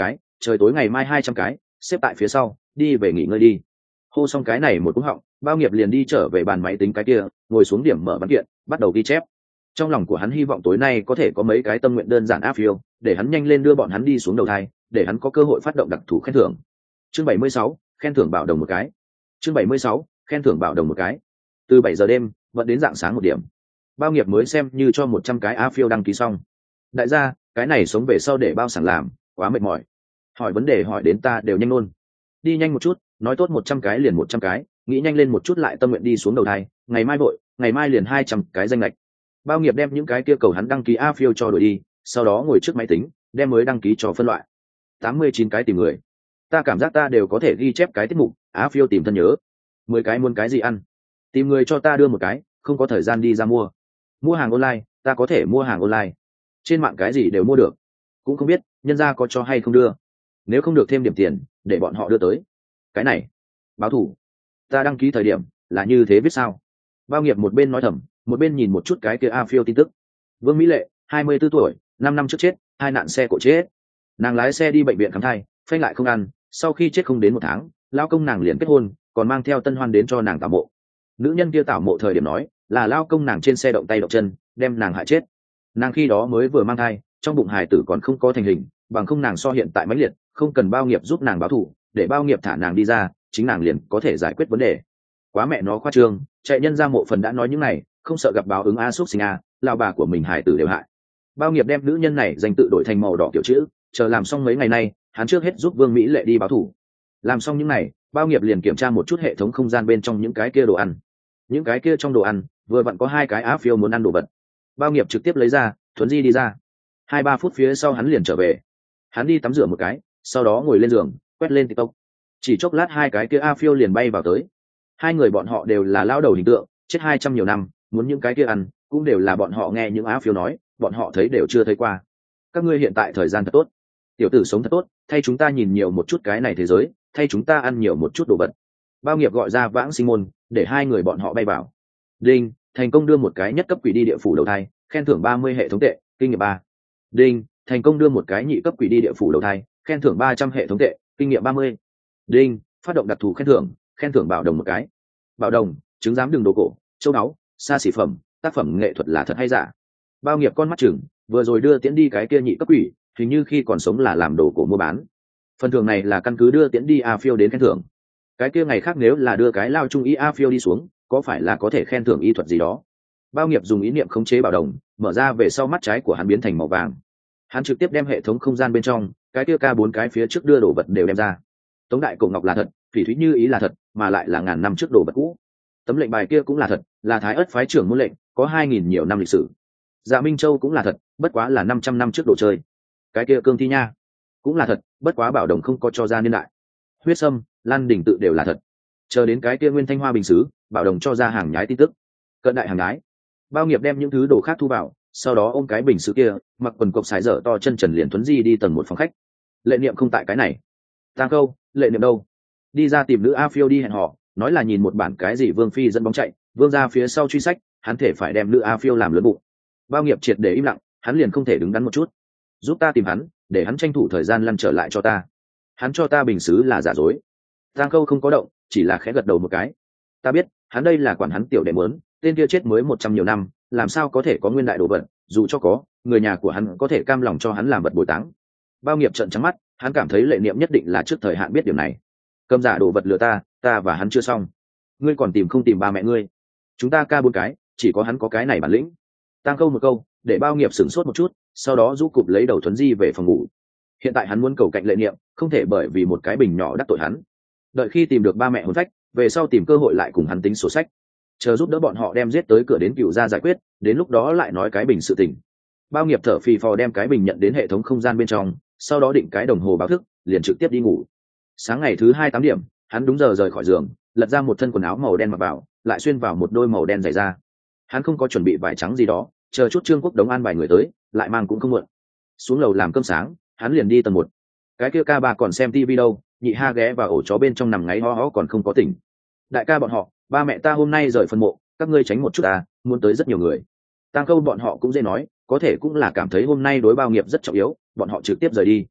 A: trời tối ngày mai hai trăm cái xếp tại phía sau, đi về nghỉ ngơi đi. Hô xong cái này một cú họng, Bao Nghiệp liền đi trở về bàn máy tính cái kia, ngồi xuống điểm mở văn kiện, bắt đầu ghi chép. Trong lòng của hắn hy vọng tối nay có thể có mấy cái tâm nguyện đơn giản áp phiêu, để hắn nhanh lên đưa bọn hắn đi xuống đầu thai, để hắn có cơ hội phát động đặc thù khen thưởng. Chương bảy mươi sáu, khen thưởng bảo đồng một cái. Chương bảy mươi sáu, khen thưởng bảo đồng một cái. Từ bảy giờ đêm vẫn đến rạng sáng một điểm, Bao Nghiệp mới xem như cho một trăm cái áp phiêu đăng ký xong. Đại gia, cái này sống về sau để bao sẵn làm, quá mệt mỏi. Hỏi vấn đề hỏi đến ta đều nhanh luôn. Đi nhanh một chút, nói tốt một trăm cái liền một trăm cái, nghĩ nhanh lên một chút lại tâm nguyện đi xuống đầu thai, ngày mai vội, ngày mai liền hai trăm cái danh lệch. Bao Nghiệp đem những cái kia cầu hắn đăng ký a phiêu cho đổi đi, sau đó ngồi trước máy tính đem mới đăng ký cho phân loại. Tám mươi chín cái tìm người, ta cảm giác ta đều có thể ghi chép cái tiết mục a phiêu tìm thân nhớ. Mười cái muốn cái gì ăn, tìm người cho ta đưa một cái, không có thời gian đi ra mua. Mua hàng online, ta có thể mua hàng online, trên mạng cái gì đều mua được, cũng không biết nhân gia có cho hay không đưa. Nếu không được thêm điểm tiền để bọn họ đưa tới. Cái này báo thủ, ta đăng ký thời điểm là như thế biết sao? Bao Nghiệp một bên nói thầm, một bên nhìn một chút cái kia a phiêu tin tức. Vương Mỹ Lệ, hai mươi tư tuổi, năm năm trước chết, hai nạn xe cộ chết. Nàng lái xe đi bệnh viện khám thai, phanh lại không ăn, sau khi chết không đến một tháng, lao công nàng liền kết hôn, còn mang theo tân hoan đến cho nàng tảo mộ. Nữ nhân kia tảo mộ thời điểm nói là lao công nàng trên xe động tay động chân, đem nàng hại chết. Nàng khi đó mới vừa mang thai, trong bụng hài tử còn không có thành hình, bằng không nàng so hiện tại mãnh liệt, không cần Bao Nghiệp giúp nàng báo thù, để Bao Nghiệp thả nàng đi ra, chính nàng liền có thể giải quyết vấn đề. Quá mẹ nó khoa trương, chạy nhân ra mộ phần đã nói những này, không sợ gặp báo ứng a xúc sinh a, lao bà của mình hài tử đều hại. Bao Nghiệp đem nữ nhân này danh tự đổi thành màu đỏ kiểu chữ, chờ làm xong mấy ngày nay, hắn trước hết giúp Vương Mỹ Lệ đi báo thù. Làm xong những này, Bao Nghiệp liền kiểm tra một chút hệ thống không gian bên trong những cái kia đồ ăn. Những cái kia trong đồ ăn, vừa vặn có hai cái á phiêu muốn ăn đồ vật. Bao Nghiệp trực tiếp lấy ra, thuấn di đi ra. Hai ba phút phía sau hắn liền trở về. Hắn đi tắm rửa một cái, sau đó ngồi lên giường, quét lên TikTok. Chỉ chốc lát hai cái kia a phiêu liền bay vào tới. Hai người bọn họ đều là lao đầu hình tượng, chết hai trăm nhiều năm, muốn những cái kia ăn, cũng đều là bọn họ nghe những á phiêu nói, bọn họ thấy đều chưa thấy qua. Các ngươi hiện tại thời gian thật tốt, tiểu tử sống thật tốt, thay chúng ta nhìn nhiều một chút cái này thế giới, thay chúng ta ăn nhiều một chút đồ vật. Bao Nghiệp gọi ra Vãng Sinh Môn, để hai người bọn họ bay vào. Đinh, thành công đưa một cái nhất cấp quỷ đi địa phủ đầu thai, khen thưởng ba mươi hệ thống tệ, kinh nghiệm ba. Đinh, thành công đưa một cái nhị cấp quỷ đi địa phủ đầu thai, khen thưởng ba trăm hệ thống tệ, kinh nghiệm ba mươi. Đinh, phát động đặc thù khen thưởng, khen thưởng bảo đồng một cái. Bảo đồng, chứng giám đường đồ cổ, châu báu, xa xỉ phẩm, tác phẩm nghệ thuật là thật hay giả? Bao Nghiệp con mắt chừng, vừa rồi đưa tiễn đi cái kia nhị cấp quỷ, hình như khi còn sống là làm đồ cổ mua bán. Phần thưởng này là căn cứ đưa tiễn đi a phiêu đến khen thưởng. Cái kia ngày khác nếu là đưa cái lao trung y a phiêu đi xuống, có phải là có thể khen thưởng y thuật gì đó? Bao Nghiệp dùng ý niệm khống chế bảo đồng, mở ra về sau mắt trái của hắn biến thành màu vàng. Hắn trực tiếp đem hệ thống không gian bên trong cái kia ca bốn cái phía trước đưa đồ vật đều đem ra. Tống đại cổ ngọc là thật, Phỉ Thúy Như ý là thật, mà lại là ngàn năm trước đồ vật cũ. Tấm lệnh bài kia cũng là thật, là Thái Ất phái trưởng môn lệnh, có hai nghìn nhiều năm lịch sử. Dạ Minh Châu cũng là thật, bất quá là năm trăm năm trước đồ chơi. Cái kia cương thi nha cũng là thật, bất quá bảo đồng không có cho ra niên đại. Huyết sâm, Lan đỉnh tự đều là thật. Chờ đến cái kia Nguyên Thanh Hoa bình sứ, bảo đồng cho ra hàng nhái tin tức. Cận đại hàng nhái. Bao Nghiệp đem những thứ đồ khác thu vào, sau đó ôm cái bình sứ kia, mặc quần cộc sải dở to chân trần liền thuấn di đi tầng một phòng khách. Lệ Niệm không tại cái này. Tang Câu, Lệ Niệm đâu? Đi ra tìm nữ a phiêu đi hẹn hò, nói là nhìn một bản cái gì Vương phi dẫn bóng chạy, Vương ra phía sau truy sách, hắn thể phải đem nữ a phiêu làm lớn bụng. Bao Nghiệp triệt để im lặng, hắn liền không thể đứng đắn một chút. Giúp ta tìm hắn, để hắn tranh thủ thời gian lăn trở lại cho ta. Hắn cho ta bình sứ là giả dối. Tang Câu không có động, chỉ là khẽ gật đầu một cái. Ta biết, hắn đây là quản hắn tiểu đệ muốn, tên kia chết mới một trăm nhiều năm, làm sao có thể có nguyên đại đồ vật, dù cho có, người nhà của hắn có thể cam lòng cho hắn làm vật bồi táng. Bao Nghiệp trợn trắng mắt, hắn cảm thấy Lệ Niệm nhất định là trước thời hạn biết điều này. Cầm giả đồ vật lừa ta, ta và hắn chưa xong. Ngươi còn tìm không tìm ba mẹ ngươi? Chúng ta ca bốn cái, chỉ có hắn có cái này bản lĩnh. Tang Câu một câu, để Bao Nghiệp sửng sốt một chút, sau đó rũ cụp lấy đầu thuấn di về phòng ngủ. Hiện tại hắn muốn cầu cạnh Lệ Niệm, không thể bởi vì một cái bình nhỏ đắc tội hắn. Đợi khi tìm được ba mẹ hồn phách, về sau tìm cơ hội lại cùng hắn tính sổ sách, chờ giúp đỡ bọn họ đem giết tới cửa đến Cựu gia giải quyết, đến lúc đó lại nói cái bình sự tình. Bao Nghiệp thở phì phò đem cái bình nhận đến hệ thống không gian bên trong, sau đó định cái đồng hồ báo thức, liền trực tiếp đi ngủ. Sáng ngày thứ hai tám điểm, hắn đúng giờ rời khỏi giường, lật ra một thân quần áo màu đen mặc vào, lại xuyên vào một đôi màu đen giày da. Hắn không có chuẩn bị vải trắng gì đó, chờ chút Trương Quốc đống an bài người tới, lại mang cũng không muộn. Xuống lầu làm cơm sáng, hắn liền đi tầng một. Cái kia ca ba còn xem tivi đâu, Nhị Ha ghé vào ổ chó bên trong nằm ngáy ho ho còn không có tỉnh. Đại ca bọn họ, ba mẹ ta hôm nay rời phân mộ, các ngươi tránh một chút à, muốn tới rất nhiều người. Tang Câu bọn họ cũng dễ nói, có thể cũng là cảm thấy hôm nay đối Bao Nghiệp rất trọng yếu, bọn họ trực tiếp rời đi.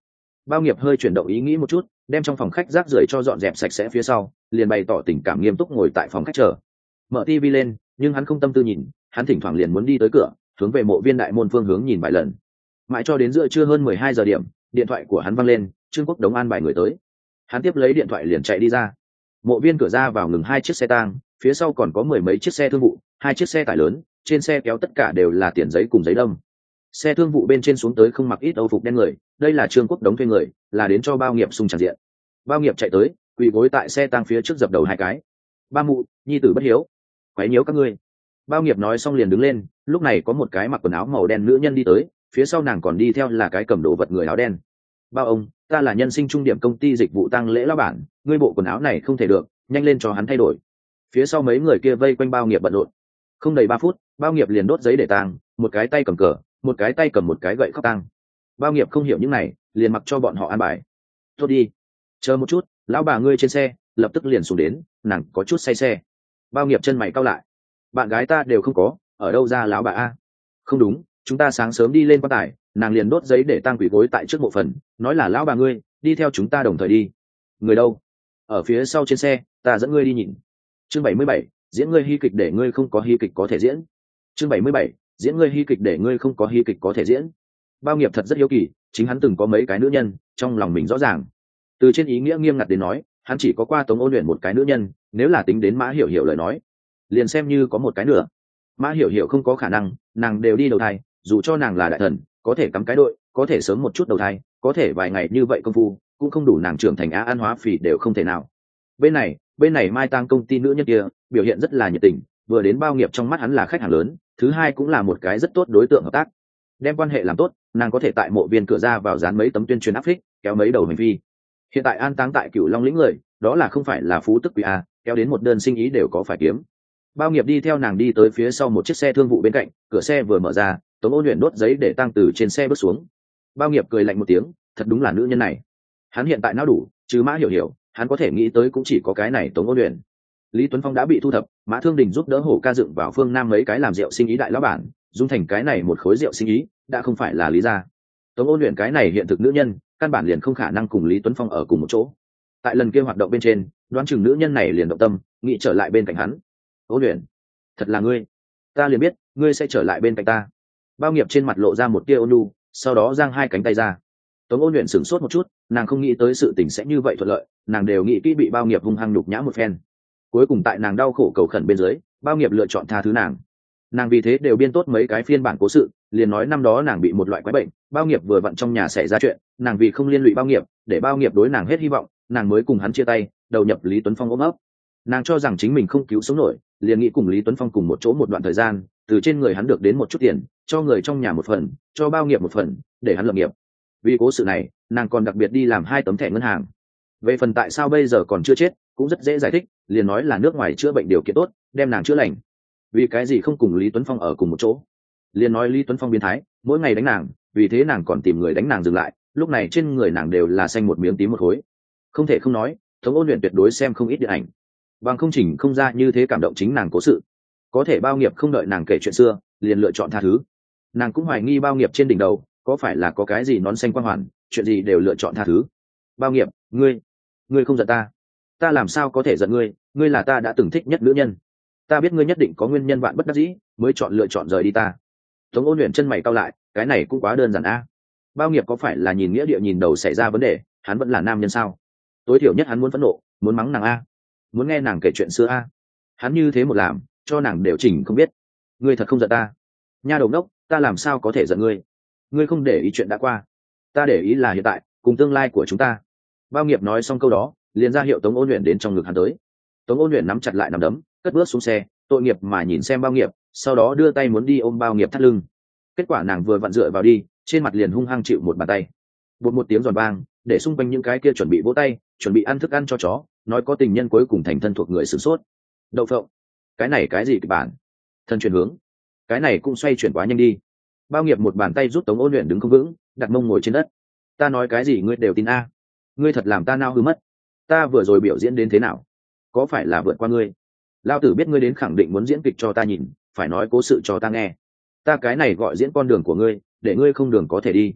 A: Bao Nghiệp hơi chuyển động ý nghĩ một chút, đem trong phòng khách rác rưởi cho dọn dẹp sạch sẽ phía sau, liền bày tỏ tình cảm nghiêm túc ngồi tại phòng khách chờ. Mở tivi lên, nhưng hắn không tâm tư nhìn, hắn thỉnh thoảng liền muốn đi tới cửa, hướng về mộ viên đại môn phương hướng nhìn vài lần. Mãi cho đến giữa trưa hơn mười hai giờ điểm, điện thoại của hắn vang lên, Trương Quốc Đống an bài người tới. Hắn tiếp lấy điện thoại liền chạy đi ra. Mộ viên cửa ra vào ngừng hai chiếc xe tang, phía sau còn có mười mấy chiếc xe thương vụ, hai chiếc xe tải lớn, trên xe kéo tất cả đều là tiền giấy cùng giấy đâm. Xe thương vụ bên trên xuống tới không mặc ít âu phục đen người, đây là Trương Quốc Đống thuê người, là đến cho Bao Nghiệp xung tràng diện. Bao Nghiệp chạy tới, quỳ gối tại xe tang phía trước dập đầu hai cái. Ba mụ, nhi tử bất hiếu, quấy nhiễu các ngươi. Bao Nghiệp nói xong liền đứng lên, lúc này có một cái mặc quần áo màu đen nữ nhân đi tới, phía sau nàng còn đi theo là cái cầm đồ vật người áo đen. Bao ông, ta là nhân sinh trung điểm công ty dịch vụ tang lễ lão bản, ngươi bộ quần áo này không thể được, nhanh lên cho hắn thay đổi. Phía sau mấy người kia vây quanh Bao Nghiệp bận rộn. Không đầy ba phút, Bao Nghiệp liền đốt giấy để tang, một cái tay cầm cờ, một cái tay cầm một cái gậy khóc tang. Bao Nghiệp không hiểu những này, liền mặc cho bọn họ an bài. Thôi đi, chờ một chút, lão bà ngươi trên xe, lập tức liền xuống đến, nàng có chút say xe. Bao Nghiệp chân mày cau lại. Bạn gái ta đều không có, ở đâu ra lão bà a? Không đúng, chúng ta sáng sớm đi lên quan tài, nàng liền đốt giấy để tang quỷ gối tại trước mộ phần, nói là lão bà ngươi, đi theo chúng ta đồng thời đi. Người đâu? Ở phía sau trên xe, ta dẫn ngươi đi nhìn. Chương bảy mươi bảy, diễn ngươi hy kịch để ngươi không có hy kịch có thể diễn. Chương bảy mươi bảy, diễn ngươi hy kịch để ngươi không có hy kịch có thể diễn. Bao Nghiệp thật rất hiếu kỳ, chính hắn từng có mấy cái nữ nhân, trong lòng mình rõ ràng. Từ trên ý nghĩa nghiêm ngặt đến nói, hắn chỉ có qua Tống Ôn Luyện một cái nữ nhân, nếu là tính đến Mã Hiểu Hiểu lời nói, liền xem như có một cái nữa. Mã Hiểu Hiểu không có khả năng, nàng đều đi đầu thai, dù cho nàng là đại thần, có thể cắm cái đội, có thể sớm một chút đầu thai, có thể vài ngày như vậy công phu, cũng không đủ nàng trưởng thành á an hóa phì đều không thể nào. Bên này, bên này Mai Tang công ty nữ nhân kia, biểu hiện rất là nhiệt tình, vừa đến Bao Nghiệp trong mắt hắn là khách hàng lớn, thứ hai cũng là một cái rất tốt đối tượng hợp tác. Đem quan hệ làm tốt, nàng có thể tại mộ viên cửa ra vào dán mấy tấm tuyên truyền áp phích, kéo mấy đầu hành vi. Hiện tại an táng tại Cửu Long lĩnh người, đó là không phải là phú tức quý a, kéo đến một đơn sinh ý đều có phải kiếm. Bao Nghiệp đi theo nàng đi tới phía sau một chiếc xe thương vụ bên cạnh, cửa xe vừa mở ra, Tống Ôn Luyện đốt giấy để tang từ trên xe bước xuống. Bao Nghiệp cười lạnh một tiếng, thật đúng là nữ nhân này. Hắn hiện tại não đủ, chứ Mã Hiểu Hiểu, hắn có thể nghĩ tới cũng chỉ có cái này Tống Ôn Luyện. Lý Tuấn Phong đã bị thu thập, Mã Thương Đình giúp đỡ Hổ Ca dựng vào phương Nam mấy cái làm rượu sinh ý đại lão bản, dung thành cái này một khối rượu sinh ý, đã không phải là lý gia. Tống Ôn Luyện cái này hiện thực nữ nhân, căn bản liền không khả năng cùng Lý Tuấn Phong ở cùng một chỗ. Tại lần kia hoạt động bên trên, đoán chừng nữ nhân này liền động tâm, nghĩ trở lại bên cạnh hắn. Ôn Luyện, thật là ngươi, ta liền biết ngươi sẽ trở lại bên cạnh ta. Bao Nghiệp trên mặt lộ ra một tia ôn nhu, sau đó giang hai cánh tay ra. Tống Ôn Luyện sửng sốt một chút, nàng không nghĩ tới sự tình sẽ như vậy thuận lợi, nàng đều nghĩ kỹ bị Bao Nghiệp hung hăng nhục nhã một phen. Cuối cùng tại nàng đau khổ cầu khẩn bên dưới, Bao Nghiệp lựa chọn tha thứ nàng. Nàng vì thế đều biên tốt mấy cái phiên bản cố sự, liền nói năm đó nàng bị một loại quái bệnh, Bao Nghiệp vừa vặn trong nhà xảy ra chuyện, nàng vì không liên lụy Bao Nghiệp, để Bao Nghiệp đối nàng hết hy vọng, nàng mới cùng hắn chia tay, đầu nhập Lý Tuấn Phong ôm ấp. Nàng cho rằng chính mình không cứu sống nổi, liền nghĩ cùng Lý Tuấn Phong cùng một chỗ một đoạn thời gian, từ trên người hắn được đến một chút tiền, cho người trong nhà một phần, cho Bao Nghiệp một phần, để hắn lập nghiệp. Vì cố sự này, nàng còn đặc biệt đi làm hai tấm thẻ ngân hàng. Về phần tại sao bây giờ còn chưa chết, cũng rất dễ giải thích, liền nói là nước ngoài chữa bệnh điều kiện tốt, đem nàng chữa lành. Vì cái gì không cùng Lý Tuấn Phong ở cùng một chỗ? Liền nói Lý Tuấn Phong biến thái, mỗi ngày đánh nàng, vì thế nàng còn tìm người đánh nàng dừng lại, lúc này trên người nàng đều là xanh một miếng tím một khối. Không thể không nói, Tống Ôn Luyện tuyệt đối xem không ít điện ảnh, bằng không chỉnh không ra như thế cảm động chính nàng cố sự. Có thể Bao Nghiệp không đợi nàng kể chuyện xưa, liền lựa chọn tha thứ. Nàng cũng hoài nghi Bao Nghiệp trên đỉnh đầu có phải là có cái gì nón xanh quang hoàn, chuyện gì đều lựa chọn tha thứ. Bao Nghiệp, ngươi, ngươi không giận ta? Ta làm sao có thể giận ngươi? Ngươi là ta đã từng thích nhất nữ nhân. Ta biết ngươi nhất định có nguyên nhân vạn bất đắc dĩ mới chọn lựa chọn rời đi ta. Tống Ôn Luyện chân mày cau lại, cái này cũng quá đơn giản a. Bao Nghiệp có phải là nhìn nghĩa địa nhìn đầu xảy ra vấn đề, hắn vẫn là nam nhân sao? Tối thiểu nhất hắn muốn phẫn nộ, muốn mắng nàng a, muốn nghe nàng kể chuyện xưa a. Hắn như thế một làm, cho nàng đều chỉnh không biết. Ngươi thật không giận ta? Nha đầu đốc, ta làm sao có thể giận ngươi? Ngươi không để ý chuyện đã qua, ta để ý là hiện tại cùng tương lai của chúng ta. Bao Nghiệp nói xong câu đó, liền ra hiệu Tống Ôn Luyện đến trong ngực hắn tới. Tống Ôn Luyện nắm chặt lại nắm đấm, cất bước xuống xe, tội nghiệp mà nhìn xem Bao Nghiệp, sau đó đưa tay muốn đi ôm Bao Nghiệp thắt lưng. Kết quả nàng vừa vặn dựa vào đi, trên mặt liền hung hăng chịu một bàn tay. Bột một tiếng giòn vang, để xung quanh những cái kia chuẩn bị vỗ tay, chuẩn bị ăn thức ăn cho chó, nói có tình nhân cuối cùng thành thân thuộc người sửng sốt. Đậu phộng, cái này cái gì kịch bản? Thân chuyển hướng, cái này cũng xoay chuyển quá nhanh đi. Bao Nghiệp một bàn tay rút Tống Ôn Luyện đứng không vững, đặt mông ngồi trên đất. Ta nói cái gì ngươi đều tin a? Ngươi thật làm ta nao hư mất. Ta vừa rồi biểu diễn đến thế nào? Có phải là vượt qua ngươi? Lao tử biết ngươi đến khẳng định muốn diễn kịch cho ta nhìn, phải nói cố sự cho ta nghe. Ta cái này gọi diễn con đường của ngươi, để ngươi không đường có thể đi.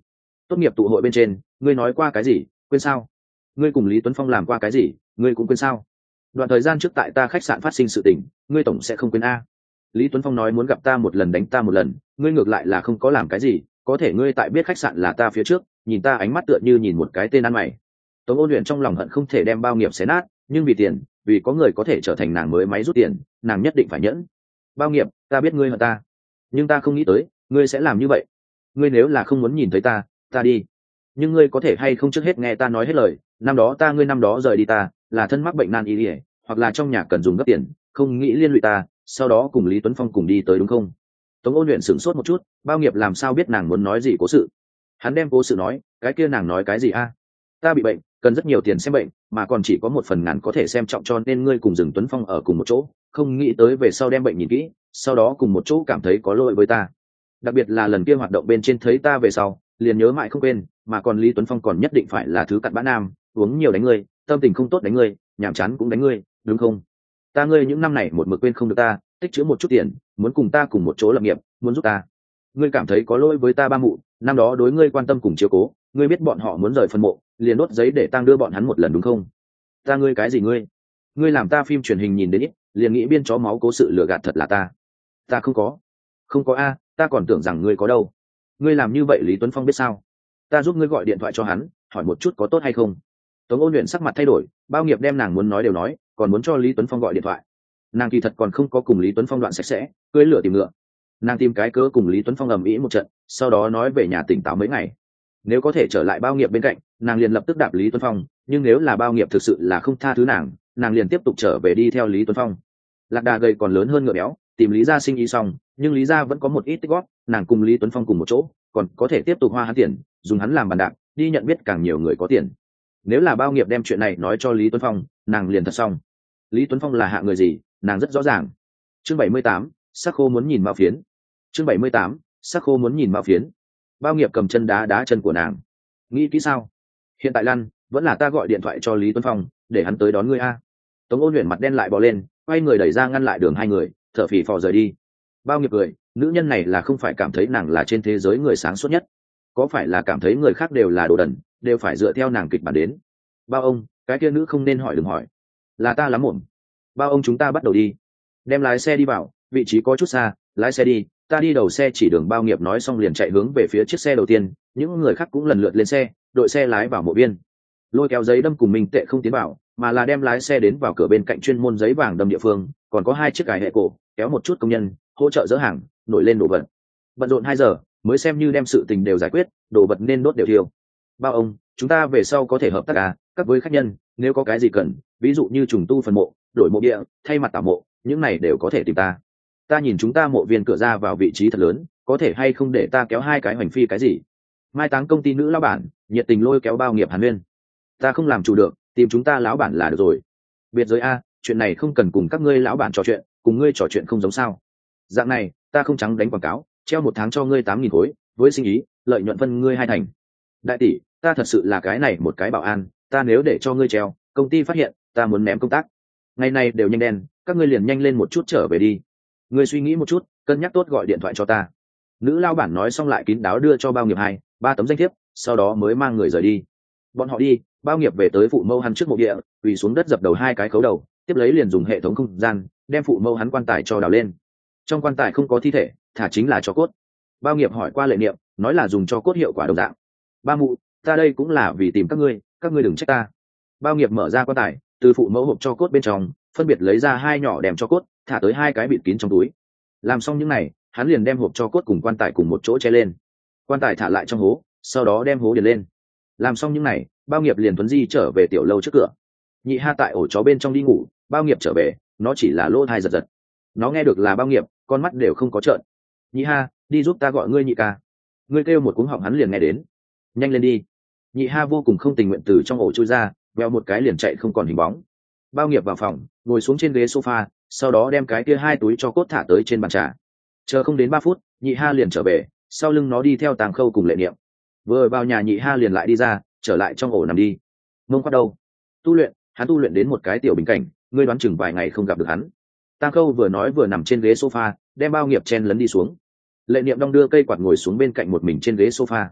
A: tốt nghiệp tụ hội bên trên ngươi nói qua cái gì quên sao? Ngươi cùng Lý Tuấn Phong làm qua cái gì ngươi cũng quên sao? Đoạn thời gian trước tại ta khách sạn phát sinh sự tình ngươi tổng sẽ không quên a? Lý Tuấn Phong nói muốn gặp ta một lần đánh ta một lần, ngươi ngược lại là không có làm cái gì, có thể ngươi tại biết khách sạn là ta phía trước, nhìn ta ánh mắt tựa như nhìn một cái tên ăn mày. Tống Ôn Luyện trong lòng hận không thể đem Bao Nghiệp xé nát, nhưng vì tiền, vì có người có thể trở thành nàng mới máy rút tiền, nàng nhất định phải nhẫn. Bao Nghiệp, ta biết ngươi hận ta, nhưng ta không nghĩ tới, ngươi sẽ làm như vậy. Ngươi nếu là không muốn nhìn thấy ta, ta đi. Nhưng ngươi có thể hay không trước hết nghe ta nói hết lời, năm đó ta ngươi năm đó rời đi ta, là thân mắc bệnh nan y, hoặc là trong nhà cần dùng gấp tiền, không nghĩ liên lụy ta, sau đó cùng Lý Tuấn Phong cùng đi tới đúng không? Tống Ôn Luyện sửng sốt một chút, Bao Nghiệp làm sao biết nàng muốn nói gì cố sự? Hắn đem cố sự nói, cái kia nàng nói cái gì a? Ta bị bệnh, cần rất nhiều tiền xem bệnh, mà còn chỉ có một phần ngàn có thể xem trọng, cho nên ngươi cùng Dừng Tuấn Phong ở cùng một chỗ, không nghĩ tới về sau đem bệnh nhìn kỹ, sau đó cùng một chỗ cảm thấy có lỗi với ta. Đặc biệt là lần kia hoạt động bên trên thấy ta về sau, liền nhớ mãi không quên, mà còn Lý Tuấn Phong còn nhất định phải là thứ cặn bã nam, uống nhiều đánh ngươi, tâm tình không tốt đánh ngươi, nhàm chán cũng đánh ngươi, đúng không? Ta ngươi những năm này một mực quên không được ta, tích trữ một chút tiền, muốn cùng ta cùng một chỗ lập nghiệp, muốn giúp ta. Ngươi cảm thấy có lỗi với ta ba mụ, năm đó đối ngươi quan tâm cùng chiếu cố, ngươi biết bọn họ muốn rời phân mộ, liền đốt giấy để tang đưa bọn hắn một lần đúng không? Ta ngươi cái gì ngươi? Ngươi làm ta phim truyền hình nhìn đến ít, liền nghĩ biên chó máu cố sự lừa gạt thật là ta. Ta không có. Không có a, ta còn tưởng rằng ngươi có đâu. Ngươi làm như vậy Lý Tuấn Phong biết sao? Ta giúp ngươi gọi điện thoại cho hắn, hỏi một chút có tốt hay không. Tống Ôn Luyện sắc mặt thay đổi, Bao Nghiệp đem nàng muốn nói đều nói, còn muốn cho Lý Tuấn Phong gọi điện thoại. Nàng kỳ thật còn không có cùng Lý Tuấn Phong đoạn sạch sẽ, cưỡi lửa tìm ngựa. Nàng tìm cái cớ cùng Lý Tuấn Phong ầm ĩ một trận, sau đó nói về nhà tỉnh táo mấy ngày. Nếu có thể trở lại Bao Nghiệp bên cạnh, nàng liền lập tức đạp Lý Tuấn Phong, nhưng nếu là Bao Nghiệp thực sự là không tha thứ nàng, nàng liền tiếp tục trở về đi theo Lý Tuấn Phong. Lạc đà gầy còn lớn hơn ngựa béo, tìm Lý gia sinh ý xong, nhưng Lý gia vẫn có một ít tích góp, nàng cùng Lý Tuấn Phong cùng một chỗ, còn có thể tiếp tục hoa hắn tiền, dùng hắn làm bàn đạp, đi nhận biết càng nhiều người có tiền. Nếu là Bao Nghiệp đem chuyện này nói cho Lý Tuấn Phong, nàng liền thật xong. Lý Tuấn Phong là hạ người gì, nàng rất rõ ràng. Chương bảy mươi tám, Sắc Khô muốn nhìn Mao Phiến. Chương bảy mươi tám, Sắc Khô muốn nhìn Mao Phiến. Bao Nghiệp cầm chân đá đá chân của nàng. Nghĩ kỹ sao? Hiện tại lăn, vẫn là ta gọi điện thoại cho Lý Tuấn Phong, để hắn tới đón ngươi a. Tống Ôn Luyện mặt đen lại bò lên, quay người đẩy ra ngăn lại đường hai người, thở phì phò rời đi. Bao Nghiệp cười, nữ nhân này là không phải cảm thấy nàng là trên thế giới người sáng suốt nhất, có phải là cảm thấy người khác đều là đồ đần, đều phải dựa theo nàng kịch bản đến. Bao ông, cái kia nữ không nên hỏi đừng hỏi, là ta lắm mồm. Bao ông, chúng ta bắt đầu đi. Đem lái xe đi vào, vị trí có chút xa, lái xe đi, ta đi đầu xe chỉ đường. Bao Nghiệp nói xong liền chạy hướng về phía chiếc xe đầu tiên, những người khác cũng lần lượt lên xe, đội xe lái vào mộ viên. Lôi kéo giấy đâm cùng Minh Tệ không tiến vào, mà là đem lái xe đến vào cửa bên cạnh chuyên môn giấy vàng đâm địa phương, còn có hai chiếc cài hệ cổ, kéo một chút công nhân hỗ trợ dỡ hàng, nổi lên đồ vật. Bận rộn hai giờ mới xem như đem sự tình đều giải quyết, đồ vật nên đốt đều thiêu. Bao ông, chúng ta về sau có thể hợp tác à, các với khách nhân, nếu có cái gì cần, ví dụ như trùng tu phần mộ, đổi mộ địa, thay mặt tảo mộ, những này đều có thể tìm ta. Ta nhìn chúng ta mộ viên cửa ra vào vị trí thật lớn, có thể hay không để ta kéo hai cái hoành phi cái gì? Mai táng công ty nữ lão bản nhiệt tình lôi kéo Bao Nghiệp hàn huyên. Ta không làm chủ được, tìm chúng ta lão bản là được rồi. Biệt giới a, chuyện này không cần cùng các ngươi lão bản trò chuyện, cùng ngươi trò chuyện không giống sao? Dạng này, ta không trắng đánh quảng cáo, treo một tháng cho ngươi tám nghìn khối, với sinh ý, lợi nhuận phân ngươi hai thành. Đại tỷ, ta thật sự là cái này một cái bảo an, ta nếu để cho ngươi treo, công ty phát hiện, ta muốn ném công tác. Ngày này đều nhanh đen, các ngươi liền nhanh lên một chút trở về đi. Ngươi suy nghĩ một chút, cân nhắc tốt gọi điện thoại cho ta. Nữ lao bản nói xong lại kín đáo đưa cho Bao Nghiệp hai ba tấm danh thiếp, sau đó mới mang người rời đi. Bọn họ đi, Bao Nghiệp về tới phụ mâu hắn trước mộ địa, quỳ xuống đất dập đầu hai cái khấu đầu, tiếp lấy liền dùng hệ thống không gian đem phụ mâu hắn quan tài cho đào lên. Trong quan tài không có thi thể, thả chính là tro cốt. Bao Nghiệp hỏi qua Lệ Niệm, nói là dùng tro cốt hiệu quả đồng dạng. Ba mụ, ta đây cũng là vì tìm các ngươi, các ngươi đừng trách ta. Bao Nghiệp mở ra quan tài, từ phụ mẫu hộp tro cốt bên trong phân biệt lấy ra hai nhỏ đèm tro cốt, thả tới hai cái bịt kín trong túi. Làm xong những này, hắn liền đem hộp tro cốt cùng quan tài cùng một chỗ che lên. Quan tài thả lại trong hố, sau đó đem hố điền lên. Làm xong những này, Bao Nghiệp liền tuấn di trở về tiểu lâu trước cửa. Nhị Ha tại ổ chó bên trong đi ngủ, Bao Nghiệp trở về, nó chỉ là lỗ thai giật giật. Nó nghe được là Bao Nghiệp, con mắt đều không có trợn. Nhị Ha, đi giúp ta gọi ngươi nhị ca. Ngươi kêu một cuống họng hắn liền nghe đến. Nhanh lên đi. Nhị Ha vô cùng không tình nguyện từ trong ổ chui ra, veo một cái liền chạy không còn hình bóng. Bao Nghiệp vào phòng, ngồi xuống trên ghế sofa, sau đó đem cái kia hai túi cho cốt thả tới trên bàn trà. Chờ không đến ba phút, Nhị Ha liền trở về, sau lưng nó đi theo Tàng Khâu cùng Lệ Niệm. Vừa vào nhà Nhị Ha liền lại đi ra, trở lại trong ổ nằm đi. Mông Quát đâu? Tu luyện, hắn tu luyện đến một cái tiểu bình cảnh, ngươi đoán chừng vài ngày không gặp được hắn. Tàng Khâu vừa nói vừa nằm trên ghế sofa, đem Bao Nghiệp chen lấn đi xuống. Lệ Niệm đong đưa cây quạt ngồi xuống bên cạnh một mình trên ghế sofa.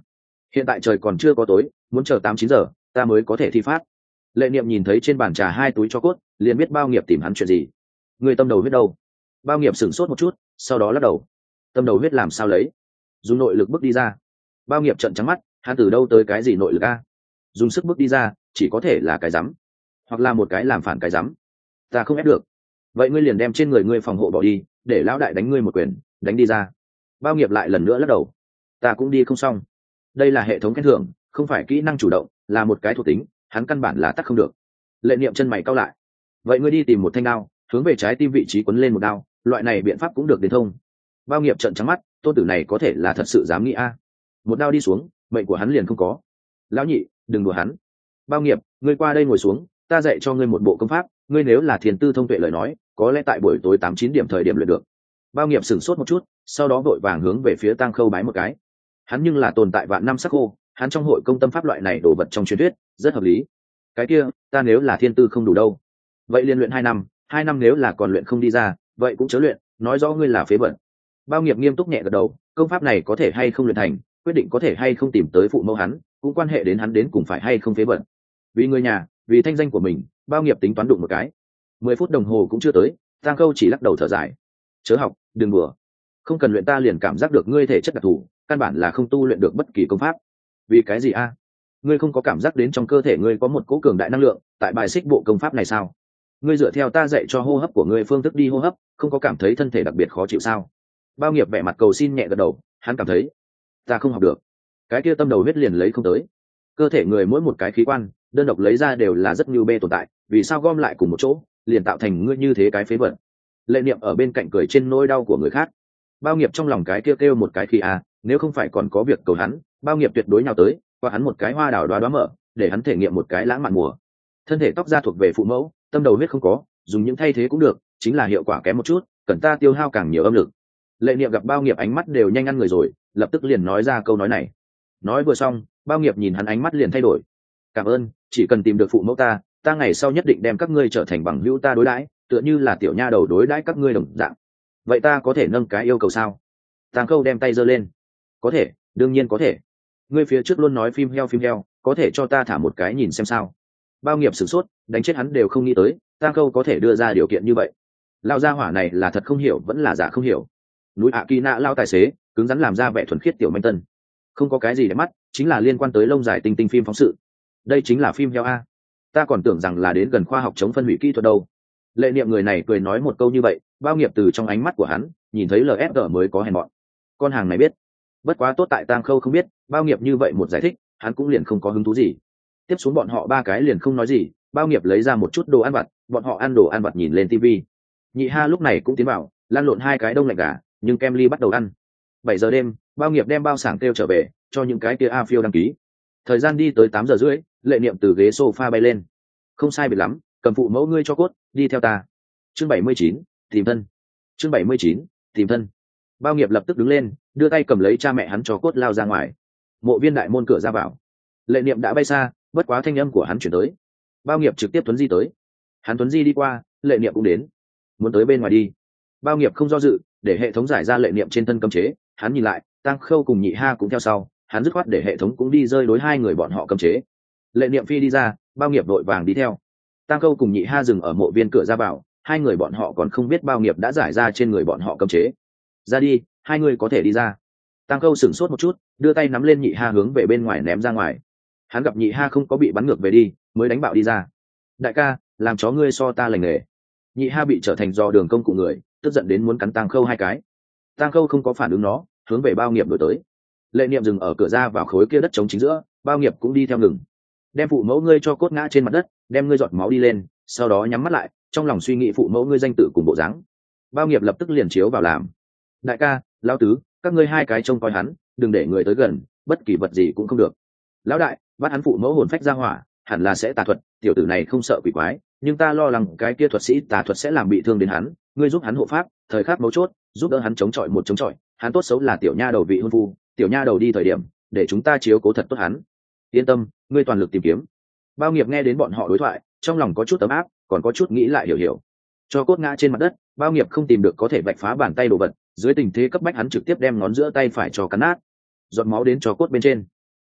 A: hiện tại trời còn chưa có tối, muốn chờ tám chín giờ ta mới có thể thi phát. Lệ Niệm nhìn thấy trên bàn trà hai túi cho cốt, liền biết Bao Nghiệp tìm hắn chuyện gì. Người tâm đầu huyết đâu? Bao Nghiệp sửng sốt một chút, sau đó lắc đầu. Tâm đầu huyết làm sao lấy? Dùng nội lực bước đi ra. Bao Nghiệp trợn trắng mắt, hắn từ đâu tới cái gì nội lực a? Dùng sức bước đi ra, chỉ có thể là cái rắm, hoặc là một cái làm phản cái rắm. Ta không ép được. Vậy ngươi liền đem trên người ngươi phòng hộ bỏ đi, để lão đại đánh ngươi một quyền, đánh đi ra. Bao Nghiệp lại lần nữa lắc đầu. Ta cũng đi không xong. Đây là hệ thống khen thưởng, không phải kỹ năng chủ động, là một cái thuộc tính, hắn căn bản là tắt không được. Lệ Niệm chân mày cau lại. Vậy ngươi đi tìm một thanh đao, hướng về trái tim vị trí quấn lên một đao, loại này biện pháp cũng được đến thông. Bao Nghiệp trợn trắng mắt, tôn tử này có thể là thật sự dám nghĩ a. Một đao đi xuống, mệnh của hắn liền không có. Lão nhị, đừng đùa hắn. Bao Nghiệp, ngươi qua đây ngồi xuống, ta dạy cho ngươi một bộ công pháp, ngươi nếu là thiền tư thông tuệ lời nói, có lẽ tại buổi tối tám chín điểm thời điểm luyện được. Bao Nghiệp sửng sốt một chút, sau đó vội vàng hướng về phía Tang Khâu bái một cái. Hắn nhưng là tồn tại vạn năm sắc khô, hắn trong hội công tâm pháp loại này đồ vật trong truyền thuyết, rất hợp lý. Cái kia, ta nếu là thiên tư không đủ đâu, vậy liên luyện hai năm, hai năm nếu là còn luyện không đi ra, vậy cũng chớ luyện, nói rõ ngươi là phế vật. Bao Nghiệp nghiêm túc nhẹ gật đầu, công pháp này có thể hay không luyện thành, quyết định có thể hay không tìm tới phụ mẫu hắn, cũng quan hệ đến hắn đến cùng phải hay không phế vật. Vì người nhà, vì thanh danh của mình, Bao Nghiệp tính toán đụng một cái. Mười phút đồng hồ cũng chưa tới, Tang Khâu chỉ lắc đầu thở dài. Chớ học, đừng đùa. Không cần luyện, ta liền cảm giác được ngươi thể chất đặc thù, căn bản là không tu luyện được bất kỳ công pháp. Vì cái gì a? Ngươi không có cảm giác đến trong cơ thể ngươi có một cỗ cường đại năng lượng tại bài xích bộ công pháp này sao? Ngươi dựa theo ta dạy cho hô hấp của ngươi phương thức đi hô hấp, không có cảm thấy thân thể đặc biệt khó chịu sao? Bao Nghiệp vẻ mặt cầu xin nhẹ gật đầu, hắn cảm thấy ta không học được. Cái kia tâm đầu huyết liền lấy không tới. Cơ thể người mỗi một cái khí quan đơn độc lấy ra đều là rất như bê tồn tại, vì sao gom lại cùng một chỗ liền tạo thành ngươi như thế cái phế vật? Lệ Niệm ở bên cạnh cười trên nỗi đau của người khác. Bao Nghiệp trong lòng cái kêu kêu một cái khi à, nếu không phải còn có việc cầu hắn, Bao Nghiệp tuyệt đối nào tới qua hắn một cái hoa đào đoá đoá mở, để hắn thể nghiệm một cái lãng mạn mùa. Thân thể tóc da thuộc về phụ mẫu, tâm đầu huyết không có, dùng những thay thế cũng được, chính là hiệu quả kém một chút, cần ta tiêu hao càng nhiều âm lực. Lệ Niệm gặp Bao Nghiệp ánh mắt đều nhanh ăn người rồi, lập tức liền nói ra câu nói này. Nói vừa xong, Bao Nghiệp nhìn hắn ánh mắt liền thay đổi. Cảm ơn, chỉ cần tìm được phụ mẫu ta, ta ngày sau nhất định đem các ngươi trở thành bằng hữu ta đối đãi, tựa như là tiểu nha đầu đối đãi các ngươi đồng dạng. Vậy ta có thể nâng cái yêu cầu sao? Tang Khâu đem tay giơ lên. Có thể, đương nhiên có thể. Ngươi phía trước luôn nói phim heo phim heo, có thể cho ta thả một cái nhìn xem sao? Bao Nghiệp sửng sốt, đánh chết hắn đều không nghĩ tới Tang Khâu có thể đưa ra điều kiện như vậy. Lao gia hỏa này là thật không hiểu vẫn là giả không hiểu. Núi ạ kỳ nạ lao tài xế cứng rắn làm ra vẻ thuần khiết tiểu manh tân, không có cái gì để mắt, chính là liên quan tới lông dài tinh tinh phim phóng sự. Đây chính là phim heo a. Ta còn tưởng rằng là đến gần khoa học chống phân hủy kỹ thuật đâu. Lệ Niệm người này cười nói một câu như vậy, Bao Nghiệp từ trong ánh mắt của hắn nhìn thấy lờ ép giê mới có hèn mọn. Con hàng này biết. Bất quá tốt tại Tang Khâu không biết, Bao Nghiệp như vậy một giải thích, hắn cũng liền không có hứng thú gì. Tiếp xuống bọn họ ba cái liền không nói gì, Bao Nghiệp lấy ra một chút đồ ăn vặt, bọn họ ăn đồ ăn vặt nhìn lên tivi. Nhị Ha lúc này cũng tiến vào, lan lộn hai cái đông lạnh gà, nhưng kem ly bắt đầu ăn. Bảy giờ đêm, Bao Nghiệp đem bao sảng kêu trở về, cho những cái kia A phiêu đăng ký. Thời gian đi tới tám giờ rưỡi, Lệ Niệm từ ghế sofa bay lên. Không sai biệt lắm, cầm phụ mẫu ngươi cho cốt, đi theo ta. Chương bảy mươi chín, tìm thân. Chương bảy mươi chín, tìm thân. Bao Nghiệp lập tức đứng lên, đưa tay cầm lấy cha mẹ hắn cho cốt lao ra ngoài. Mộ viên đại môn cửa ra vào. Lệ Niệm đã bay xa, bất quá thanh âm của hắn chuyển tới. Bao Nghiệp trực tiếp tuấn di tới. Hắn tuấn di đi qua, Lệ Niệm cũng đến. Muốn tới bên ngoài đi. Bao Nghiệp không do dự, để hệ thống giải ra Lệ Niệm trên thân cấm chế. Hắn nhìn lại, Tang Khâu cùng Nhị Ha cũng theo sau, hắn dứt khoát để hệ thống cũng đi rơi đối hai người bọn họ cấm chế. Lệ Niệm phi đi ra, Bao Nghiệp đội vàng đi theo. Tang Khâu cùng Nhị Ha dừng ở mộ viên cửa ra vào, hai người bọn họ còn không biết Bao Nghiệp đã giải ra trên người bọn họ cấm chế. Ra đi, hai người có thể đi ra. Tang Khâu sửng sốt một chút, đưa tay nắm lên Nhị Ha hướng về bên ngoài ném ra ngoài. Hắn gặp Nhị Ha không có bị bắn ngược về đi, mới đánh bạo đi ra. Đại ca, làm chó ngươi so ta lành nghề. Nhị Ha bị trở thành do đường công cụ người, tức giận đến muốn cắn Tang Khâu hai cái. Tang Khâu không có phản ứng nó, hướng về Bao Nghiệp đuổi tới. Lệ Niệm dừng ở cửa ra vào khối kia đất trống chính giữa, Bao Nghiệp cũng đi theo ngừng. Đem phụ mẫu ngươi cho cốt ngã trên mặt đất, đem ngươi giọt máu đi lên, sau đó nhắm mắt lại, trong lòng suy nghĩ phụ mẫu ngươi danh tự cùng bộ dáng. Bao Nghiệp lập tức liền chiếu vào làm. Đại ca, lão tứ, các ngươi hai cái trông coi hắn, đừng để người tới gần, bất kỳ vật gì cũng không được. Lão đại, bắt hắn phụ mẫu hồn phách ra hỏa, hẳn là sẽ tà thuật, tiểu tử này không sợ quỷ quái, nhưng ta lo lắng cái kia thuật sĩ tà thuật sẽ làm bị thương đến hắn, ngươi giúp hắn hộ pháp, thời khắc mấu chốt, giúp đỡ hắn chống chọi một chống chọi, hắn tốt xấu là tiểu nha đầu vị hôn phu, tiểu nha đầu đi thời điểm, để chúng ta chiếu cố thật tốt hắn. Yên tâm, ngươi toàn lực tìm kiếm. Bao Nghiệp nghe đến bọn họ đối thoại, trong lòng có chút ấm áp, còn có chút nghĩ lại hiểu hiểu. Cho cốt ngã trên mặt đất, Bao Nghiệp không tìm được có thể vạch phá bàn tay đồ vật, dưới tình thế cấp bách hắn trực tiếp đem ngón giữa tay phải cho cắn nát, giọt máu đến cho cốt bên trên.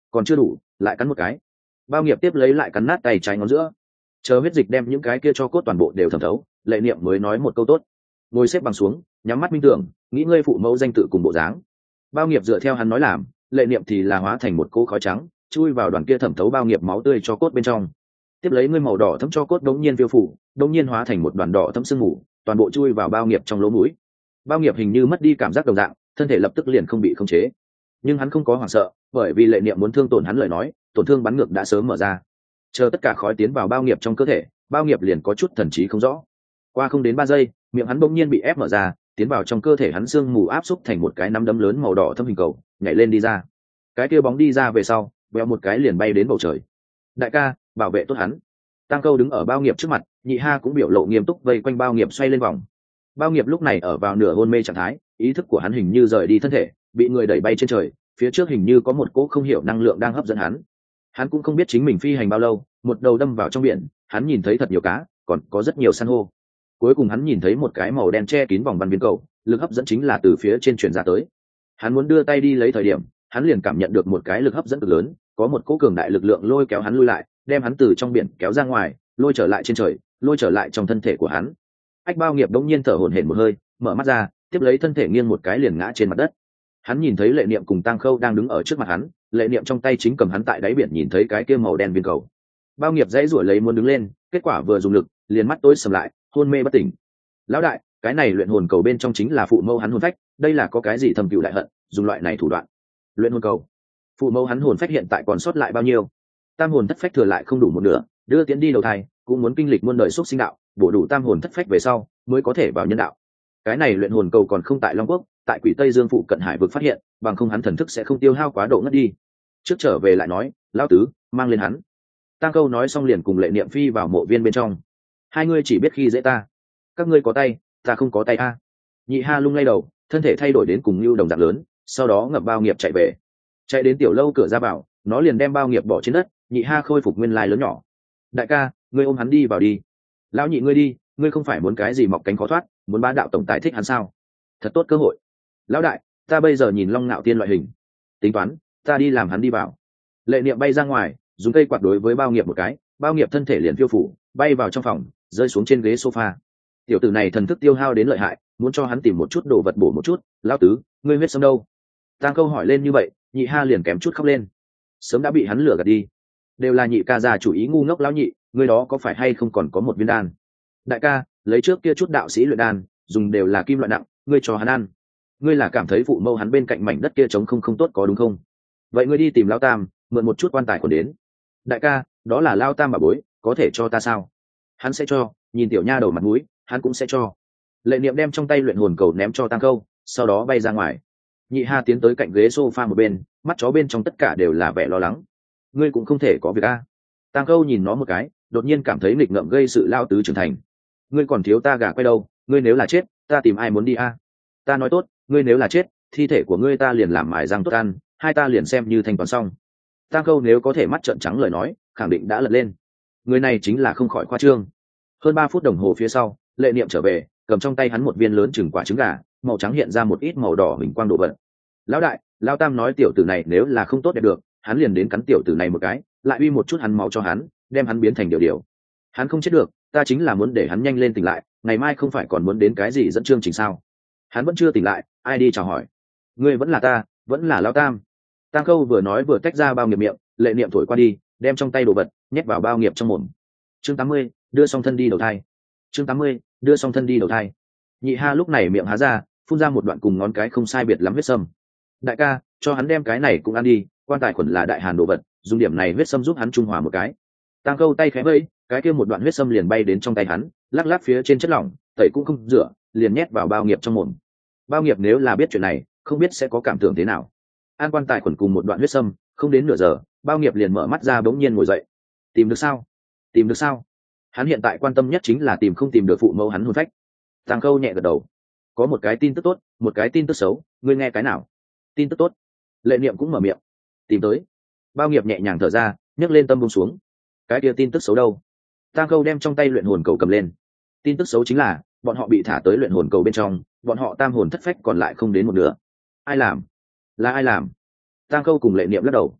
A: còn chưa đủ, lại cắn một cái. Bao nghiệp tiếp lấy lại cắn nát tay trái ngón giữa. Chờ huyết dịch đem những cái kia cho cốt toàn bộ đều thẩm thấu, Lệ Niệm mới nói một câu tốt. Ngồi xếp bằng xuống, nhắm mắt minh tưởng, nghĩ ngươi phụ mẫu danh tự cùng bộ dáng. Bao nghiệp dựa theo hắn nói làm, Lệ Niệm thì là hóa thành một cỗ khói trắng, chui vào đoàn kia thẩm thấu bao nghiệp máu tươi cho cốt bên trong. Tiếp lấy ngươi màu đỏ thấm cho cốt đống nhiên phiêu phủ, đống nhiên hóa thành một đoàn đỏ thấm sương mù, toàn bộ chui vào bao nghiệp trong lỗ mũi. Bao nghiệp hình như mất đi cảm giác đồng dạng, thân thể lập tức liền không bị khống chế. Nhưng hắn không có hoảng sợ, bởi vì Lệ Niệm muốn thương tổn hắn lời nói, tổn thương bắn ngược đã sớm mở ra. Chờ tất cả khói tiến vào bao nghiệp trong cơ thể, bao nghiệp liền có chút thần trí không rõ. Qua không đến ba giây, miệng hắn bỗng nhiên bị ép mở ra, tiến vào trong cơ thể hắn xương mù áp xúc thành một cái nắm đấm lớn màu đỏ thâm hình cầu, nhảy lên đi ra. Cái kia bóng đi ra về sau, vèo một cái liền bay đến bầu trời. Đại ca, bảo vệ tốt hắn. Tăng Câu đứng ở bao nghiệp trước mặt, Nhị Ha cũng biểu lộ nghiêm túc vây quanh bao nghiệp xoay lên vòng. Bao nghiệp lúc này ở vào nửa hôn mê trạng thái, ý thức của hắn hình như rời đi thân thể, bị người đẩy bay trên trời, phía trước hình như có một cỗ không hiểu năng lượng đang hấp dẫn hắn. Hắn cũng không biết chính mình phi hành bao lâu, một đầu đâm vào trong biển, hắn nhìn thấy thật nhiều cá, còn có rất nhiều san hô. Cuối cùng hắn nhìn thấy một cái màu đen che kín vòng văn viên cầu, lực hấp dẫn chính là từ phía trên truyền ra tới. Hắn muốn đưa tay đi lấy thời điểm, hắn liền cảm nhận được một cái lực hấp dẫn cực lớn, có một cỗ cường đại lực lượng lôi kéo hắn lui lại, đem hắn từ trong biển kéo ra ngoài, lôi trở lại trên trời, lôi trở lại trong thân thể của hắn. Ách Bao nghiệp đống nhiên thở hổn hển một hơi, mở mắt ra, tiếp lấy thân thể nghiêng một cái liền ngã trên mặt đất. Hắn nhìn thấy Lệ Niệm cùng Tăng Khâu đang đứng ở trước mặt hắn, Lệ Niệm trong tay chính cầm hắn tại đáy biển nhìn thấy cái kia màu đen viên cầu. Bao nghiệp dãy rủa lấy muốn đứng lên, kết quả vừa dùng lực, liền mắt tối sầm lại, hôn mê bất tỉnh. Lão đại, cái này luyện hồn cầu bên trong chính là phụ mẫu hắn hồn phách, đây là có cái gì thầm cựu đại hận, dùng loại này thủ đoạn. Luyện hồn cầu, phụ mẫu hắn hồn phách hiện tại còn sót lại bao nhiêu? Tam hồn thất phách thừa lại không đủ một nửa, đưa tiến đi đầu thai, cũng muốn kinh lịch muôn đời xúc sinh đạo, bổ đủ tam hồn thất phách về sau, mới có thể vào nhân đạo. Cái này luyện hồn cầu còn không tại Long Quốc, tại Quỷ Tây Dương phụ cận hải vực phát hiện, bằng không hắn thần thức sẽ không tiêu hao quá độ ngất đi. Trước trở về lại nói, lão tứ, mang lên hắn. Tăng Câu nói xong liền cùng Lệ Niệm phi vào mộ viên bên trong. Hai ngươi chỉ biết khi dễ ta, các ngươi có tay, ta không có tay a. Nhị Ha lung lay đầu, thân thể thay đổi đến cùng như đồng dạng lớn, sau đó ngập Bao nghiệp chạy về, chạy đến tiểu lâu cửa ra vào, nó liền đem Bao nghiệp bỏ trên đất. Nhị Ha khôi phục nguyên lai lớn nhỏ. Đại ca, ngươi ôm hắn đi vào đi. Lão nhị ngươi đi, ngươi không phải muốn cái gì mọc cánh khó thoát, muốn bá đạo tổng tài thích hắn sao? Thật tốt cơ hội. Lão đại, ta bây giờ nhìn Long Nạo Tiên loại hình, tính toán, ta đi làm hắn đi vào. Lệ Niệm bay ra ngoài, dùng cây quạt đối với Bao nghiệp một cái, Bao nghiệp thân thể liền phiêu phủ, bay vào trong phòng, rơi xuống trên ghế sofa. Tiểu tử này thần thức tiêu hao đến lợi hại, muốn cho hắn tìm một chút đồ vật bổ một chút. Lão tứ, ngươi huyết sâm đâu? Tăng Câu hỏi lên như vậy, Nhị Ha liền kém chút khóc lên. Sớm đã bị hắn lừa gạt đi, đều là nhị ca già chủ ý ngu ngốc. Lão nhị, ngươi đó có phải hay không còn có một viên đan? Đại ca, lấy trước kia chút đạo sĩ luyện đan, dùng đều là kim loại nặng, ngươi cho hắn ăn. Ngươi là cảm thấy phụ mẫu hắn bên cạnh mảnh đất kia trống không không tốt có đúng không? Vậy ngươi đi tìm Lão Tam, mượn một chút quan tài còn đến. Đại ca, đó là Lão Tam bà bối, có thể cho ta sao? Hắn sẽ cho, nhìn tiểu nha đầu mặt mũi, hắn cũng sẽ cho. Lệ Niệm đem trong tay luyện hồn cầu ném cho Tăng Câu, sau đó bay ra ngoài. Nhị Ha tiến tới cạnh ghế sofa một bên, mắt chó bên trong tất cả đều là vẻ lo lắng. Ngươi cũng không thể có việc a. Tăng Câu nhìn nó một cái, đột nhiên cảm thấy nghịch ngợm gây sự lao tứ trưởng thành. Ngươi còn thiếu ta gà quay đâu, ngươi nếu là chết, ta tìm ai muốn đi a? Ta nói tốt, ngươi nếu là chết, thi thể của ngươi ta liền làm mài răng tốt ăn, hai ta liền xem như thanh toán xong. Tăng Câu nếu có thể mắt trợn trắng lời nói, khẳng định đã lật lên. Người này chính là không khỏi khoa trương. Hơn ba phút đồng hồ phía sau, Lệ Niệm trở về, cầm trong tay hắn một viên lớn chừng quả trứng gà, màu trắng hiện ra một ít màu đỏ hình quang độ vật. Lão đại, Lão Tam nói tiểu tử này nếu là không tốt đẹp được, hắn liền đến cắn tiểu tử này một cái, lại uy một chút hắn máu cho hắn, đem hắn biến thành điều điều. Hắn không chết được, ta chính là muốn để hắn nhanh lên tỉnh lại, ngày mai không phải còn muốn đến cái gì dẫn chương trình sao? Hắn vẫn chưa tỉnh lại, ai đi chào hỏi? Ngươi vẫn là ta, vẫn là Lão Tam. Tăng Câu vừa nói vừa tách ra Bao nghiệp miệng, Lệ Niệm thổi qua đi, đem trong tay đồ vật nhét vào Bao nghiệp trong mồm. Chương tám mươi, đưa xong thân đi đầu thai. Chương tám mươi, đưa xong thân đi đầu thai. Nhị Ha lúc này miệng há ra, phun ra một đoạn cùng ngón cái không sai biệt lắm huyết sâm. Đại ca, cho hắn đem cái này cũng ăn đi, quan tài khuẩn là đại hàn đồ vật, dùng điểm này huyết sâm giúp hắn trung hòa một cái. Tăng Câu tay khẽ vẫy, cái kia một đoạn huyết sâm liền bay đến trong tay hắn, lắc lắc phía trên chất lỏng, tẩy cũng không rửa, liền nhét vào Bao nghiệp trong mồm. Bao nghiệp nếu là biết chuyện này, không biết sẽ có cảm tưởng thế nào. An quan tài khuẩn cùng một đoạn huyết sâm, không đến nửa giờ, Bao nghiệp liền mở mắt ra bỗng nhiên ngồi dậy. Tìm được sao? Tìm được sao? Hắn hiện tại quan tâm nhất chính là tìm không tìm được phụ mẫu hắn hồn phách. Tăng Câu nhẹ gật đầu. Có một cái tin tức tốt, một cái tin tức xấu, ngươi nghe cái nào? Tin tức tốt. Lệ Niệm cũng mở miệng. Tìm tới. Bao nghiệp nhẹ nhàng thở ra, nhấc lên tâm buông xuống. Cái kia tin tức xấu đâu? Tăng Câu đem trong tay luyện hồn cầu cầm lên. Tin tức xấu chính là bọn họ bị thả tới luyện hồn cầu bên trong, bọn họ tam hồn thất phách còn lại không đến một nửa. Ai làm? Là ai làm? Tăng Câu cùng Lệ Niệm lắc đầu.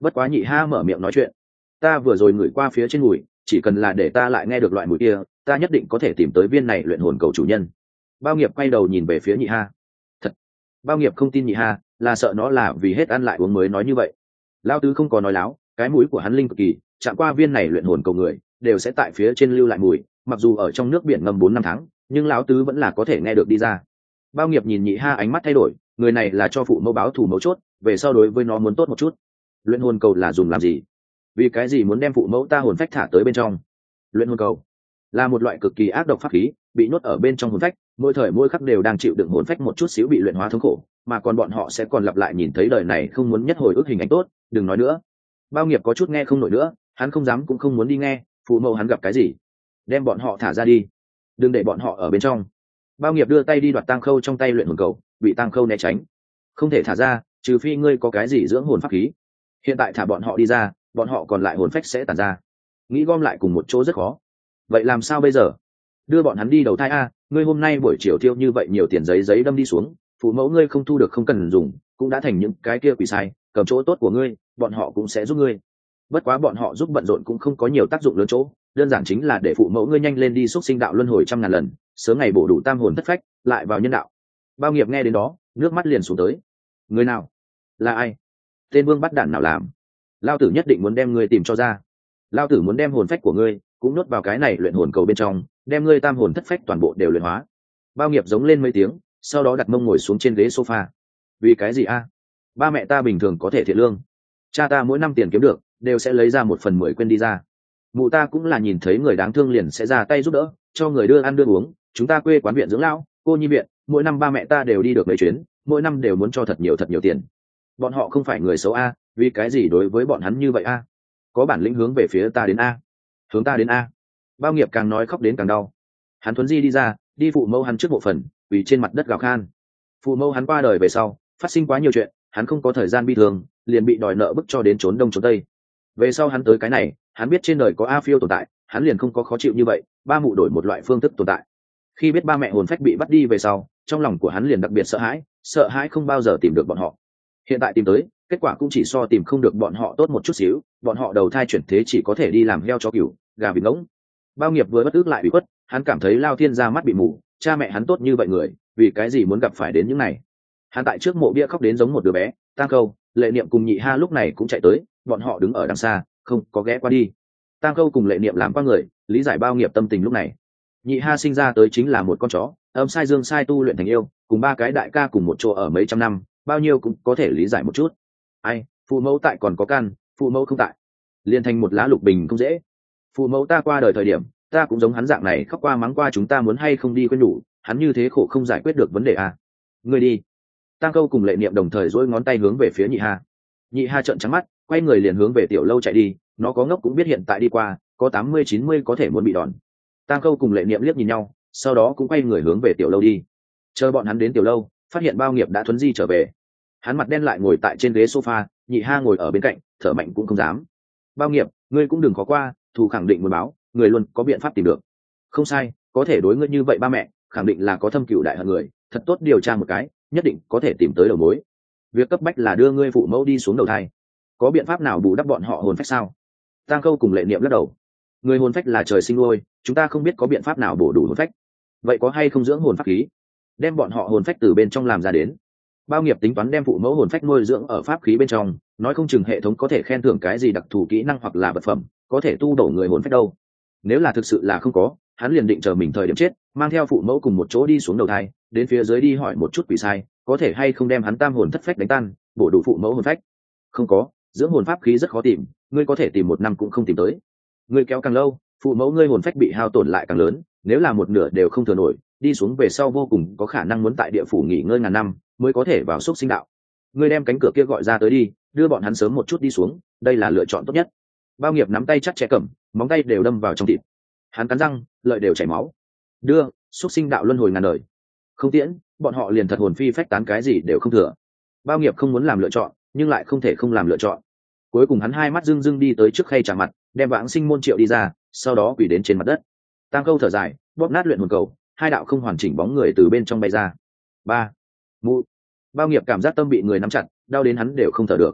A: bất quá nhị ha mở miệng nói chuyện. Ta vừa rồi ngửi qua phía trên mùi, chỉ cần là để ta lại nghe được loại mùi kia, ta nhất định có thể tìm tới viên này luyện hồn cầu chủ nhân. Bao Nghiệp quay đầu nhìn về phía nhị ha. Thật? Bao Nghiệp không tin nhị ha, là sợ nó là vì hết ăn lại uống mới nói như vậy. Lao tứ không có nói láo, cái mũi của hắn linh cực kỳ, chạm qua viên này luyện hồn cầu người đều sẽ tại phía trên lưu lại mùi, mặc dù ở trong nước biển ngâm bốn năm tháng, nhưng lão tứ vẫn là có thể nghe được đi ra. Bao Nghiệp nhìn nhị ha ánh mắt thay đổi, người này là cho phụ mẫu báo thù mấu chốt, về sau đối với nó muốn tốt một chút. Luyện hồn cầu là dùng làm gì? Vì cái gì muốn đem phụ mẫu ta hồn phách thả tới bên trong? Luyện hồn cầu là một loại cực kỳ ác độc pháp khí, bị nhốt ở bên trong hồn phách, mỗi thời mỗi khắc đều đang chịu đựng hồn phách một chút xíu bị luyện hóa thống khổ, mà còn bọn họ sẽ còn lặp lại nhìn thấy đời này không muốn nhất hồi ức hình ảnh tốt. Đừng nói nữa. Bao Nghiệp có chút nghe không nổi nữa, hắn không dám cũng không muốn đi nghe, phụ mẫu hắn gặp cái gì? Đem bọn họ thả ra đi, đừng để bọn họ ở bên trong. Bao Nghiệp đưa tay đi đoạt Tang Khâu trong tay luyện hồn cầu, bị Tang Khâu né tránh. Không thể thả ra, trừ phi ngươi có cái gì dưỡng hồn pháp khí. Hiện tại thả bọn họ đi ra, bọn họ còn lại hồn phách sẽ tàn ra, nghĩ gom lại cùng một chỗ rất khó. Vậy làm sao bây giờ? Đưa bọn hắn đi đầu thai a, ngươi hôm nay buổi chiều tiêu như vậy nhiều tiền giấy giấy đâm đi xuống, phụ mẫu ngươi không thu được không cần dùng, cũng đã thành những cái kia quỷ sai, cầm chỗ tốt của ngươi, bọn họ cũng sẽ giúp ngươi. Bất quá bọn họ giúp bận rộn cũng không có nhiều tác dụng lớn chỗ, đơn giản chính là để phụ mẫu ngươi nhanh lên đi xúc sinh đạo luân hồi trăm ngàn lần, sớm ngày bổ đủ tam hồn thất phách, lại vào nhân đạo. Bao Nghiệp nghe đến đó, nước mắt liền xuống tới. Người nào? Là ai? Tên vương bắt đản nào làm? Lao tử nhất định muốn đem ngươi tìm cho ra. Lao tử muốn đem hồn phách của ngươi cũng nuốt vào cái này luyện hồn cầu bên trong, đem ngươi tam hồn thất phách toàn bộ đều luyện hóa. Bao Nghiệp giống lên mấy tiếng, sau đó đặt mông ngồi xuống trên ghế sofa. Vì cái gì a? Ba mẹ ta bình thường có thể thiện lương, cha ta mỗi năm tiền kiếm được đều sẽ lấy ra một phần mười quên đi ra. Mụ ta cũng là nhìn thấy người đáng thương liền sẽ ra tay giúp đỡ, cho người đưa ăn đưa uống. Chúng ta quê quán viện dưỡng lão, cô nhi viện, mỗi năm ba mẹ ta đều đi được mấy chuyến, mỗi năm đều muốn cho thật nhiều thật nhiều tiền. Bọn họ không phải người xấu a, vì cái gì đối với bọn hắn như vậy a? Có bản lĩnh hướng về phía ta đến a, hướng ta đến a. Bao Nghiệp càng nói khóc đến càng đau. Hắn thuấn di đi ra, đi phụ mẫu hắn trước bộ phần, vì trên mặt đất gào khan. Phụ mẫu hắn qua đời về sau, phát sinh quá nhiều chuyện, hắn không có thời gian bi thường, liền bị đòi nợ bức cho đến trốn đông trốn tây. Về sau hắn tới cái này, hắn biết trên đời có A Phiêu tồn tại, hắn liền không có khó chịu như vậy, ba mụ đổi một loại phương thức tồn tại. Khi biết ba mẹ hồn phách bị bắt đi về sau, trong lòng của hắn liền đặc biệt sợ hãi, sợ hãi không bao giờ tìm được bọn họ. Hiện tại tìm tới, kết quả cũng chỉ so tìm không được bọn họ tốt một chút xíu, bọn họ đầu thai chuyển thế chỉ có thể đi làm heo chó cừu, gà vịt ngỗng. Bao Nghiệp vừa bất ức lại bị khuất, hắn cảm thấy Lao Thiên gia mắt bị mù, cha mẹ hắn tốt như vậy người, vì cái gì muốn gặp phải đến những này. Hắn tại trước mộ bia khóc đến giống một đứa bé. Tang Khâu, Lệ Niệm cùng nhị ha lúc này cũng chạy tới, bọn họ đứng ở đằng xa, không có ghé qua đi. Tang Khâu cùng Lệ Niệm làm qua người, lý giải Bao Nghiệp tâm tình lúc này. Nhị ha sinh ra tới chính là một con chó, âm sai dương sai tu luyện thành yêu, cùng ba cái đại ca cùng một chỗ ở mấy trăm năm, bao nhiêu cũng có thể lý giải một chút. Ai, phụ mẫu tại còn có can, phụ mẫu không tại, liền thành một lá lục bình không dễ. Phụ mẫu ta qua đời thời điểm, ta cũng giống hắn dạng này khóc qua mắng qua, chúng ta muốn hay không đi quên nhủ, hắn như thế khổ không giải quyết được vấn đề à. Ngươi đi. Tang Khâu cùng Lệ Niệm đồng thời duỗi ngón tay hướng về phía nhị ha. Nhị ha trợn trắng mắt, quay người liền hướng về tiểu lâu chạy đi, nó có ngốc cũng biết hiện tại đi qua, có tám mươi chín mươi có thể muốn bị đòn. Tang Khâu cùng Lệ Niệm liếc nhìn nhau, sau đó cũng quay người hướng về tiểu lâu đi. Chờ bọn hắn đến tiểu lâu, phát hiện Bao Nghiệp đã thuấn di trở về. Hắn mặt đen lại ngồi tại trên ghế sofa, nhị ha ngồi ở bên cạnh, thở mạnh cũng không dám. Bao Nghiệp, ngươi cũng đừng khó qua, thù khẳng định muốn báo, người luôn có biện pháp tìm được. Không sai, có thể đối ngươi như vậy ba mẹ, khẳng định là có thâm cửu đại hận người, thật tốt điều tra một cái, nhất định có thể tìm tới đầu mối. Việc cấp bách là đưa ngươi phụ mẫu đi xuống đầu thai. Có biện pháp nào bù đắp bọn họ hồn phách sao? Tang Khâu cùng Lệ Niệm lắc đầu. Người hồn phách là trời sinh nuôi, chúng ta không biết có biện pháp nào bổ đủ hồn phách. Vậy có hay không dưỡng hồn pháp khí, đem bọn họ hồn phách từ bên trong làm ra đến? Bao Nghiệp tính toán đem phụ mẫu hồn phách nuôi dưỡng ở pháp khí bên trong, nói không chừng hệ thống có thể khen thưởng cái gì đặc thù kỹ năng hoặc là vật phẩm, có thể tu bổ người hồn phách đâu. Nếu là thực sự là không có, hắn liền định chờ mình thời điểm chết, mang theo phụ mẫu cùng một chỗ đi xuống đầu thai, đến phía dưới đi hỏi một chút quỷ sai, có thể hay không đem hắn tam hồn thất phách đánh tan, bổ đủ phụ mẫu hồn phách. Không có, dưỡng hồn pháp khí rất khó tìm, ngươi có thể tìm một năm cũng không tìm tới. Ngươi kéo càng lâu, phụ mẫu ngươi hồn phách bị hao tổn lại càng lớn, nếu là một nửa đều không thừa nổi, đi xuống về sau vô cùng có khả năng muốn tại địa phủ nghỉ ngơi ngàn năm mới có thể vào xúc sinh đạo. Ngươi đem cánh cửa kia gọi ra tới đi, đưa bọn hắn sớm một chút đi xuống, đây là lựa chọn tốt nhất. Bao Nghiệp nắm tay chắc chẽ cầm, móng tay đều đâm vào trong thịt. Hắn cắn răng, lợi đều chảy máu. Đưa, xúc sinh đạo luân hồi ngàn đời. Không tiễn, bọn họ liền thật hồn phi phách tán, cái gì đều không thừa. Bao Nghiệp không muốn làm lựa chọn, nhưng lại không thể không làm lựa chọn. Cuối cùng hắn hai mắt rưng rưng đi tới trước khay trà mặt, đem vãng sinh môn triệu đi ra, sau đó quỳ đến trên mặt đất. Tang Khâu thở dài, bóp nát luyện hồn cầu, hai đạo không hoàn chỉnh bóng người từ bên trong bay ra. Ba, mụ. Bao Nghiệp cảm giác tâm bị người nắm chặt, đau đến hắn đều không thở được.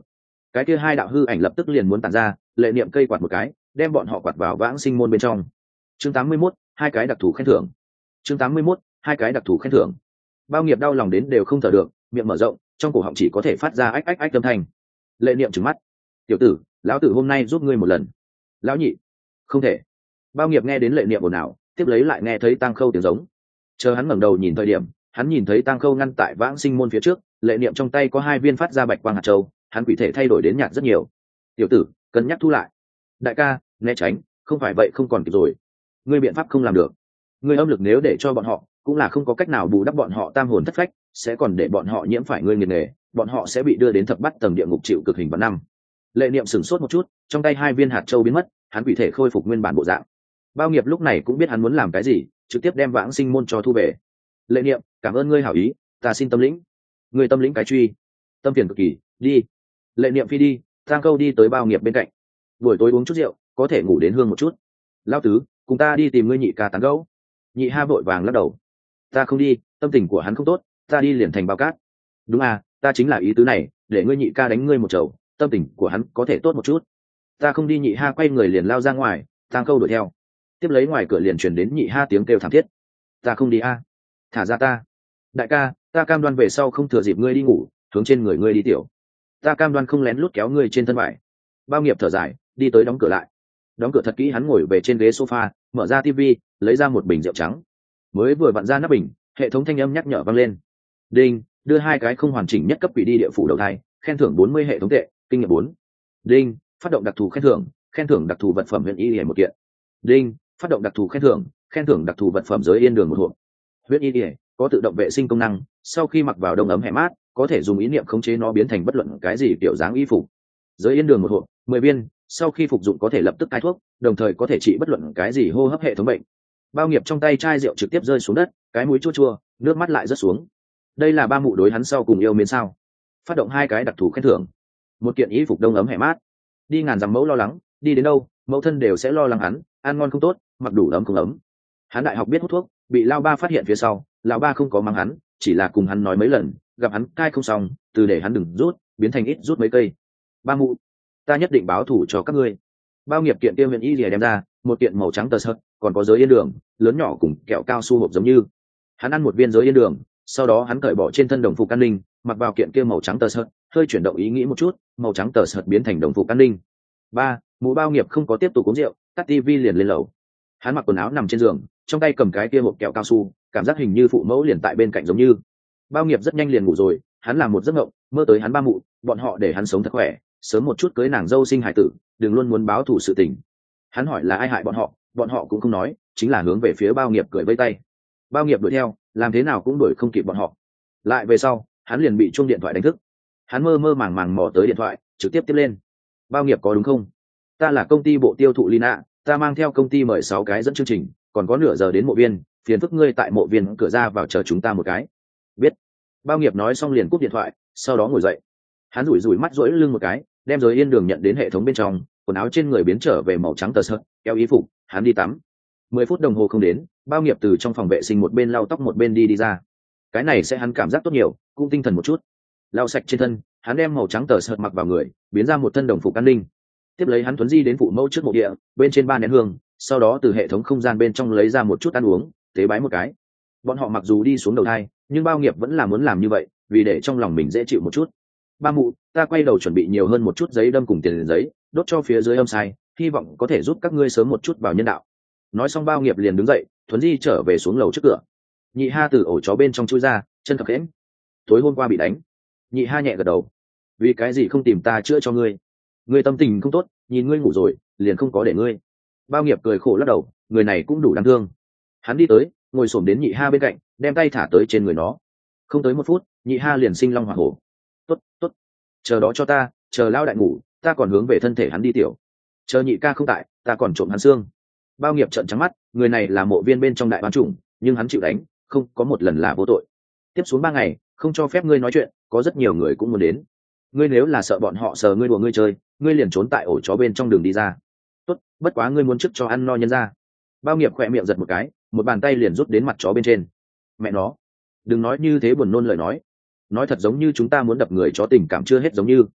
A: cái kia hai đạo hư ảnh lập tức liền muốn tàn ra, lệ niệm cây quạt một cái đem bọn họ quạt vào vãng sinh môn bên trong. Chương tám mươi mốt, hai cái đặc thù khen thưởng. Chương tám mươi mốt, hai cái đặc thù khen thưởng. Bao nghiệp đau lòng đến đều không thở được, miệng mở rộng, trong cổ họng chỉ có thể phát ra ách ách ách âm thanh. Lệ niệm trừng mắt: tiểu tử, lão tử hôm nay giúp ngươi một lần. Lão nhị: không thể. Bao nghiệp nghe đến lệ niệm ồn ào, tiếp lấy lại nghe thấy Tang Khâu tiếng giống. Chờ hắn ngẩng đầu nhìn thời điểm, hắn nhìn thấy Tang Khâu ngăn tại vãng sinh môn phía trước, lệ niệm trong tay có hai viên phát ra bạch quang hạt châu, hắn quỷ thể thay đổi đến nhạt rất nhiều. Tiểu tử, cân nhắc thu lại. Đại ca, né tránh, không phải vậy không còn kịp rồi. Ngươi biện pháp không làm được. Ngươi âm lực nếu để cho bọn họ, cũng là không có cách nào bù đắp bọn họ tam hồn thất phách, sẽ còn để bọn họ nhiễm phải ngươi nghiệt nghề, bọn họ sẽ bị đưa đến thập bát tầng địa ngục chịu cực hình vạn năm. Lệ niệm sửng sốt một chút, trong tay hai viên hạt châu biến mất, hắn quỷ thể khôi phục nguyên bản bộ dạng. Bao nghiệp lúc này cũng biết hắn muốn làm cái gì, trực tiếp đem vãng sinh môn cho thu về. Lệ niệm, cảm ơn ngươi hảo ý, ta xin tâm lĩnh. Ngươi tâm lĩnh cái truy, tâm phiền cực kỳ, đi. Lệ niệm phi đi, Tang Khâu đi tới bao nghiệp bên cạnh. Buổi tối uống chút rượu, có thể ngủ đến hương một chút. Lão tứ, cùng ta đi tìm ngươi nhị ca tán gẫu. Nhị ha vội vàng lắc đầu: ta không đi, tâm tình của hắn không tốt, ta đi liền thành bao cát. Đúng à, ta chính là ý tứ này, để ngươi nhị ca đánh ngươi một chầu, tâm tình của hắn có thể tốt một chút. Ta không đi. Nhị ha quay người liền lao ra ngoài, Tang Khâu đuổi theo. Tiếp lấy ngoài cửa liền truyền đến nhị ha tiếng kêu thảm thiết: ta không đi a, thả ra ta. Đại ca, ta cam đoan về sau không thừa dịp ngươi đi ngủ, hướng trên người ngươi đi tiểu. Ta cam đoan không lén lút kéo ngươi trên thân vải. Bao nghiệp thở dài, đi tới đóng cửa lại. Đóng cửa thật kỹ, hắn ngồi về trên ghế sofa, mở ra tivi, lấy ra một bình rượu trắng. Mới vừa vặn ra nắp bình, hệ thống thanh âm nhắc nhở vang lên: đinh, đưa hai cái không hoàn chỉnh nhất cấp quỷ đi địa phủ đầu thai, khen thưởng bốn mươi hệ thống tệ, kinh nghiệm bốn. Đinh, phát động đặc thù khen thưởng, khen thưởng đặc thù vật phẩm huyện y hề một kiện. Đinh, phát động đặc thù khen thưởng, khen thưởng đặc thù vật phẩm giới yên đường một hộp. Huyết y hề có tự động vệ sinh công năng, sau khi mặc vào đông ấm hẻ mát, có thể dùng ý niệm khống chế nó biến thành bất luận cái gì kiểu dáng y phục. Giới yên đường một hộp, mười viên, sau khi phục dụng có thể lập tức cai thuốc, đồng thời có thể trị bất luận cái gì hô hấp hệ thống bệnh. Bao nghiệp trong tay chai rượu trực tiếp rơi xuống đất, cái mũi chua chua, nước mắt lại rớt xuống. Đây là ba mụ đối hắn sau cùng yêu mến sao? Phát động hai cái đặc thù khen thưởng, một kiện y phục đông ấm hẻ mát. Đi ngàn dặm mẫu lo lắng, đi đến đâu mẫu thân đều sẽ lo lắng hắn, ăn ngon không tốt, mặc đủ ấm không ấm. Hắn đại học biết hút thuốc, bị lao ba phát hiện phía sau, lão ba không có mắng hắn, chỉ là cùng hắn nói mấy lần, gặp hắn cai không xong, từ để hắn đừng rút, biến thành ít rút mấy cây. Ba mụ, ta nhất định báo thù cho các ngươi. Bao nghiệp kiện tiêu huyện y lìa đem ra, một kiện màu trắng tờ sợt, còn có giới yên đường, lớn nhỏ cùng kẹo cao su hộp giống như. Hắn ăn một viên giới yên đường, sau đó hắn cởi bỏ trên thân đồng phục an ninh, mặc vào kiện kia màu trắng tờ sợt, hơi chuyển động ý nghĩ một chút, màu trắng tờ sợt biến thành đồng phục an ninh. Ba, mụ bao nghiệp không có tiếp tục uống rượu, tắt tivi liền lên lầu. Hắn mặc quần áo nằm trên giường, trong tay cầm cái kia hộp kẹo cao su, cảm giác hình như phụ mẫu liền tại bên cạnh giống như. Bao nghiệp rất nhanh liền ngủ rồi, hắn làm một giấc mộng, mơ tới hắn ba mụ, bọn họ để hắn sống thật khỏe, sớm một chút cưới nàng dâu sinh hải tử, đừng luôn muốn báo thù sự tình. Hắn hỏi là ai hại bọn họ, bọn họ cũng không nói, chính là hướng về phía bao nghiệp cười vây tay. Bao nghiệp đuổi theo, làm thế nào cũng đuổi không kịp bọn họ. Lại về sau, hắn liền bị chuông điện thoại đánh thức. Hắn mơ mơ màng màng mò tới điện thoại, trực tiếp tiếp lên. Bao nghiệp có đúng không? Ta là công ty bộ tiêu thụ Lina, ta mang theo công ty mời sáu cái dẫn chương trình, còn có nửa giờ đến mộ viên, phiền phức ngươi tại mộ viên cửa ra vào chờ chúng ta một cái. Biết. Bao nghiệp nói xong liền cúp điện thoại, sau đó ngồi dậy. Hắn rủi rủi mắt rỗi lưng một cái, đem giới yên đường nhận đến hệ thống bên trong, quần áo trên người biến trở về màu trắng tờ sợt, kéo y phục, hắn đi tắm. Mười phút đồng hồ không đến, bao nghiệp từ trong phòng vệ sinh một bên lau tóc một bên đi đi ra. Cái này sẽ hắn cảm giác tốt nhiều, cũng tinh thần một chút. Lau sạch trên thân, hắn đem màu trắng tờ sợt mặc vào người, biến ra một thân đồng phục an ninh. Tiếp lấy hắn thuấn di đến phụ mẫu trước mộ địa, bên trên ba nén hương, sau đó từ hệ thống không gian bên trong lấy ra một chút ăn uống, tế bái một cái. Bọn họ mặc dù đi xuống đầu thai, nhưng bao nghiệp vẫn là muốn làm như vậy, vì để trong lòng mình dễ chịu một chút. Ba mụ, ta quay đầu chuẩn bị nhiều hơn một chút giấy đâm cùng tiền giấy, đốt cho phía dưới âm sai, hy vọng có thể giúp các ngươi sớm một chút vào nhân đạo. Nói xong bao nghiệp liền đứng dậy, thuấn di trở về xuống lầu trước cửa. Nhị ha từ ổ chó bên trong chui ra, chân khập khẽm. Tối hôm qua bị đánh. Nhị ha nhẹ gật đầu. Vì cái gì không tìm ta chữa cho ngươi? Ngươi tâm tình không tốt, nhìn ngươi ngủ rồi, liền không có để ngươi. Bao nghiệp cười khổ lắc đầu, người này cũng đủ đáng thương. Hắn đi tới, ngồi xổm đến nhị ha bên cạnh, đem tay thả tới trên người nó. Không tới một phút, nhị ha liền sinh long hỏa hổ. Tốt, tốt, chờ đó cho ta, chờ lao đại ngủ, ta còn hướng về thân thể hắn đi tiểu. Chờ nhị ca không tại, ta còn trộm hắn xương. Bao nghiệp trợn trắng mắt, người này là mộ viên bên trong đại bán chủng, nhưng hắn chịu đánh, không có một lần là vô tội. Tiếp xuống ba ngày, không cho phép ngươi nói chuyện, có rất nhiều người cũng muốn đến. Ngươi nếu là sợ bọn họ sờ ngươi đùa ngươi chơi, ngươi liền trốn tại ổ chó bên trong đường đi ra. Tốt, bất quá ngươi muốn trước cho ăn no nhân ra. Bao nghiệp khỏe miệng giật một cái, một bàn tay liền rút đến mặt chó bên trên. Mẹ nó, đừng nói như thế buồn nôn lời nói. Nói thật giống như chúng ta muốn đập người chó tình cảm chưa hết giống như.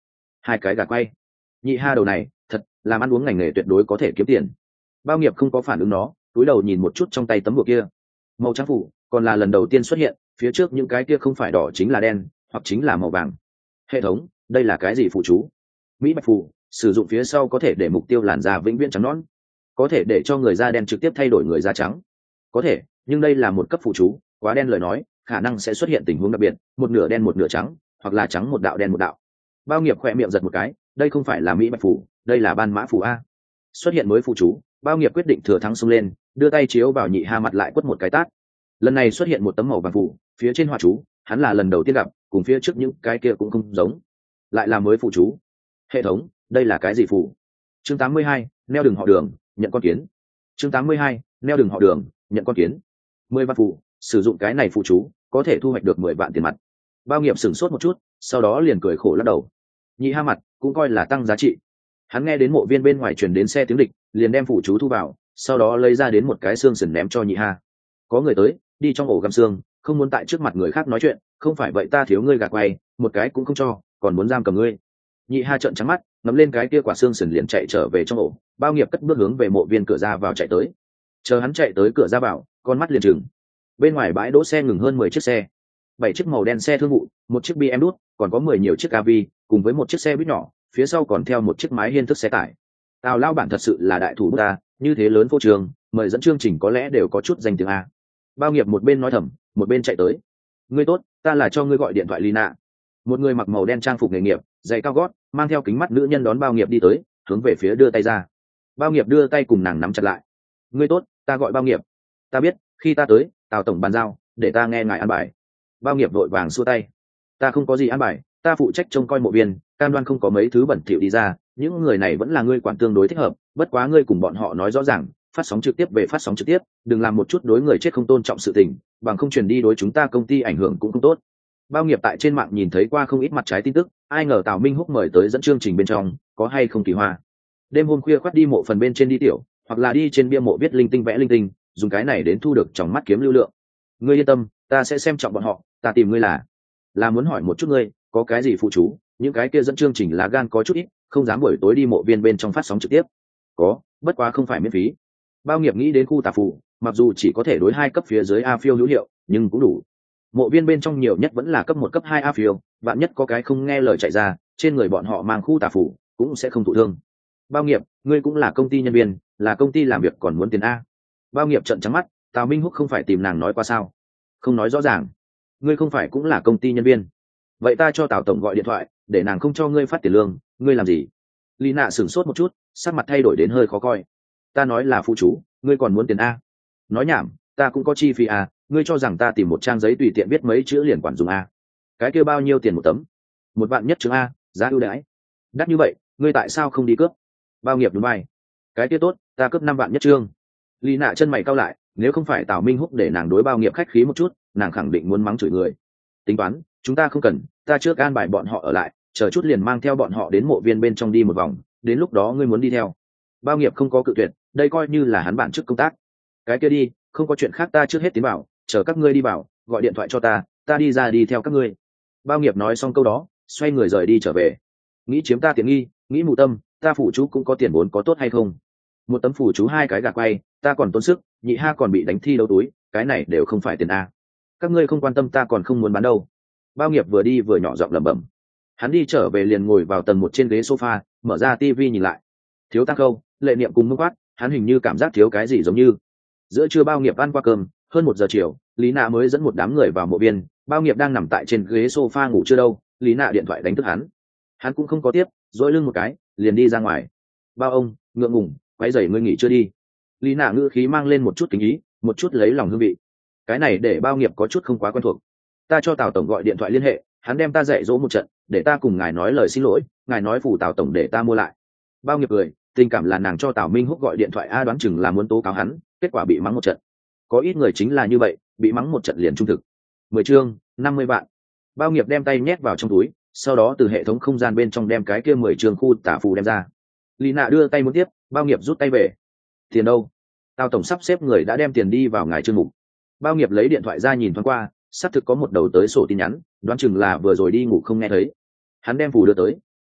A: Hai cái gà quay. Nhị ha đầu này thật làm ăn uống ngành nghề tuyệt đối có thể kiếm tiền. Bao nghiệp không có phản ứng nó, túi đầu nhìn một chút trong tay tấm bùa kia. Màu trắng phủ còn là lần đầu tiên xuất hiện, phía trước những cái kia không phải đỏ chính là đen, hoặc chính là màu vàng. Hệ thống, đây là cái gì phụ chú? Mỹ bạch phù, sử dụng phía sau có thể để mục tiêu làn da vĩnh viễn trắng nõn, có thể để cho người da đen trực tiếp thay đổi người da trắng. Có thể, nhưng đây là một cấp phụ chú, quá đen lời nói, khả năng sẽ xuất hiện tình huống đặc biệt, một nửa đen một nửa trắng, hoặc là trắng một đạo đen một đạo. Bao nghiệp khỏe miệng giật một cái, đây không phải là Mỹ bạch phù, đây là ban mã phù a. Xuất hiện mới phụ chú, Bao nghiệp quyết định thừa thắng xông lên, đưa tay chiếu vào Nhị Ha mặt lại quất một cái tát. Lần này xuất hiện một tấm màu vàng phù, phía trên họa chú, hắn là lần đầu tiên gặp, cùng phía trước những cái kia cũng không giống, lại là mới phụ chú. Hệ thống, đây là cái gì phù? Chương tám mươi hai, neo đường họ Đường, nhận con kiến. Chương tám mươi hai, neo đường họ Đường, nhận con kiến. Mười vạn phù, sử dụng cái này phụ chú, có thể thu hoạch được mười vạn tiền mặt. Bao nghiệp sửng sốt một chút, sau đó liền cười khổ lắc đầu. Nhị Ha mặt cũng coi là tăng giá trị. Hắn nghe đến mộ viên bên ngoài truyền đến xe tiếng địch, liền đem phụ chú thu vào, sau đó lấy ra đến một cái xương sườn ném cho Nhị Ha. Có người tới, đi trong ổ găm xương, không muốn tại trước mặt người khác nói chuyện, không phải vậy ta thiếu ngươi gạt quay, một cái cũng không cho, còn muốn giam cầm ngươi. Nhị Ha trợn trắng mắt, ngắm lên cái kia quả xương sườn liền chạy trở về trong ổ. Bao nghiệp cất bước hướng về mộ viên cửa ra vào chạy tới. Chờ hắn chạy tới cửa ra vào, con mắt liền trừng. Bên ngoài bãi đỗ xe ngừng hơn mười chiếc xe, bảy chiếc màu đen xe thương vụ, một chiếc bê em đút, còn có mười nhiều chiếc ca vi, cùng với một chiếc xe buýt nhỏ, phía sau còn theo một chiếc mái hiên thức xe tải. Tào lao bản thật sự là đại thủ bút ta, như thế lớn phô trường, mời dẫn chương trình có lẽ đều có chút danh tiếng a. Bao nghiệp một bên nói thầm, một bên chạy tới. Ngươi tốt, ta là cho ngươi gọi điện thoại Lina. Một người mặc màu đen trang phục nghề nghiệp, giày cao gót, mang theo kính mắt nữ nhân đón Bao nghiệp đi tới, hướng về phía đưa tay ra. Bao nghiệp đưa tay cùng nàng nắm chặt lại. Ngươi tốt, ta gọi Bao nghiệp. Ta biết, khi ta tới, Tào tổng bàn giao, để ta nghe ngài an bài. Bao nghiệp vội vàng xua tay. Ta không có gì an bài, ta phụ trách trông coi mộ viên, cam đoan không có mấy thứ bẩn thỉu đi ra, những người này vẫn là ngươi quản tương đối thích hợp, bất quá ngươi cùng bọn họ nói rõ ràng, phát sóng trực tiếp về phát sóng trực tiếp, đừng làm một chút đối người chết không tôn trọng sự tình, bằng không truyền đi đối chúng ta công ty ảnh hưởng cũng không tốt. Bao nghiệp tại trên mạng nhìn thấy qua không ít mặt trái tin tức, ai ngờ Tào Minh Húc mời tới dẫn chương trình bên trong, có hay không kỳ hoa. Đêm hôm khuya khoắt đi mộ phần bên trên đi tiểu, hoặc là đi trên bia mộ viết linh tinh vẽ linh tinh, dùng cái này đến thu được trong mắt kiếm lưu lượng. Ngươi yên tâm, ta sẽ xem trọng bọn họ, ta tìm ngươi là là muốn hỏi một chút ngươi, có cái gì phụ chú, những cái kia dẫn chương trình lá gan có chút ít, không dám buổi tối đi mộ viên bên trong phát sóng trực tiếp. Có, bất quá không phải miễn phí. Bao nghiệp nghĩ đến khu tà phù, mặc dù chỉ có thể đối hai cấp phía dưới a phiêu hữu hiệu, nhưng cũng đủ. Mộ viên bên trong nhiều nhất vẫn là cấp một cấp hai a phiêu, vạn nhất có cái không nghe lời chạy ra, trên người bọn họ mang khu tà phù cũng sẽ không thụ thương. Bao nghiệp, ngươi cũng là công ty nhân viên, là công ty làm việc còn muốn tiền a. Bao nghiệp trợn trắng mắt, Tào Minh Húc không phải tìm nàng nói qua sao? Không nói rõ ràng. Ngươi không phải cũng là công ty nhân viên? Vậy ta cho Tào tổng gọi điện thoại, để nàng không cho ngươi phát tiền lương, ngươi làm gì? Lý nạ sửng sốt một chút, sắc mặt thay đổi đến hơi khó coi. Ta nói là phụ chú, ngươi còn muốn tiền a? Nói nhảm, ta cũng có chi phí a, ngươi cho rằng ta tìm một trang giấy tùy tiện viết mấy chữ liền quản dùng a? Cái kia bao nhiêu tiền một tấm? Một vạn nhất chứng a, giá ưu đãi. Đắt như vậy, ngươi tại sao không đi cướp? Bao nghiệp đúng vai. Cái kia tốt, ta cướp năm vạn nhất trương. Lý nạ chân mày cau lại, nếu không phải Tào Minh Húc để nàng đối Bao nghiệp khách khí một chút, nàng khẳng định muốn mắng chửi người. Tính toán, chúng ta không cần, ta trước an bài bọn họ ở lại, chờ chút liền mang theo bọn họ đến mộ viên bên trong đi một vòng, đến lúc đó ngươi muốn đi theo. Bao nghiệp không có cự tuyệt, đây coi như là hắn bản chức công tác. Cái kia đi, không có chuyện khác, ta trước hết tiến vào, chờ các ngươi đi vào, gọi điện thoại cho ta, ta đi ra đi theo các ngươi. Bao nghiệp nói xong câu đó, xoay người rời đi trở về. Nghĩ chiếm ta tiện nghi, nghĩ mù tâm, ta phủ chú cũng có tiền vốn có tốt hay không? Một tấm phủ chú hai cái gạt quay, ta còn tốn sức, Nhị Ha còn bị đánh thi đấu túi, cái này đều không phải tiền a. Các ngươi không quan tâm ta còn không muốn bán đâu. Bao nghiệp vừa đi vừa nhỏ giọng lẩm bẩm. Hắn đi trở về liền ngồi vào tầng một trên ghế sofa, mở ra tivi nhìn lại. Thiếu Tăng Khâu, Lệ Niệm cùng Mông Quát, hắn hình như cảm giác thiếu cái gì giống như. Giữa trưa Bao nghiệp ăn qua cơm, hơn một giờ chiều, Lý Nạ mới dẫn một đám người vào mộ viên. Bao nghiệp đang nằm tại trên ghế sofa ngủ chưa đâu, Lý Nạ điện thoại đánh thức hắn. Hắn cũng không có tiếp, dỗi lưng một cái, liền đi ra ngoài. Bao ông, ngượng ngùng, quấy rầy ngươi nghỉ chưa đi. Lý Nạ ngữ khí mang lên một chút kính ý, một chút lấy lòng hương vị. Cái này để Bao nghiệp có chút không quá quen thuộc. Ta cho Tào tổng gọi điện thoại liên hệ, hắn đem ta dạy dỗ một trận, để ta cùng ngài nói lời xin lỗi, ngài nói phủ Tào tổng để ta mua lại. Bao nghiệp cười, tình cảm là nàng cho Tào Minh Húc gọi điện thoại a, đoán chừng là muốn tố cáo hắn, kết quả bị mắng một trận. Có ít người chính là như vậy, bị mắng một trận liền trung thực. Mười chương, năm mươi vạn. Bao nghiệp đem tay nhét vào trong túi, sau đó từ hệ thống không gian bên trong đem cái kia mười chương khu tả phù đem ra. Lý Nạ đưa tay muốn tiếp, Bao nghiệp rút tay về. Tiền đâu? Tào tổng sắp xếp người đã đem tiền đi vào ngài chương mục. Bao nghiệp lấy điện thoại ra nhìn thoáng qua, xác thực có một đầu tới sổ tin nhắn, đoán chừng là vừa rồi đi ngủ không nghe thấy. Hắn đem phù đưa tới.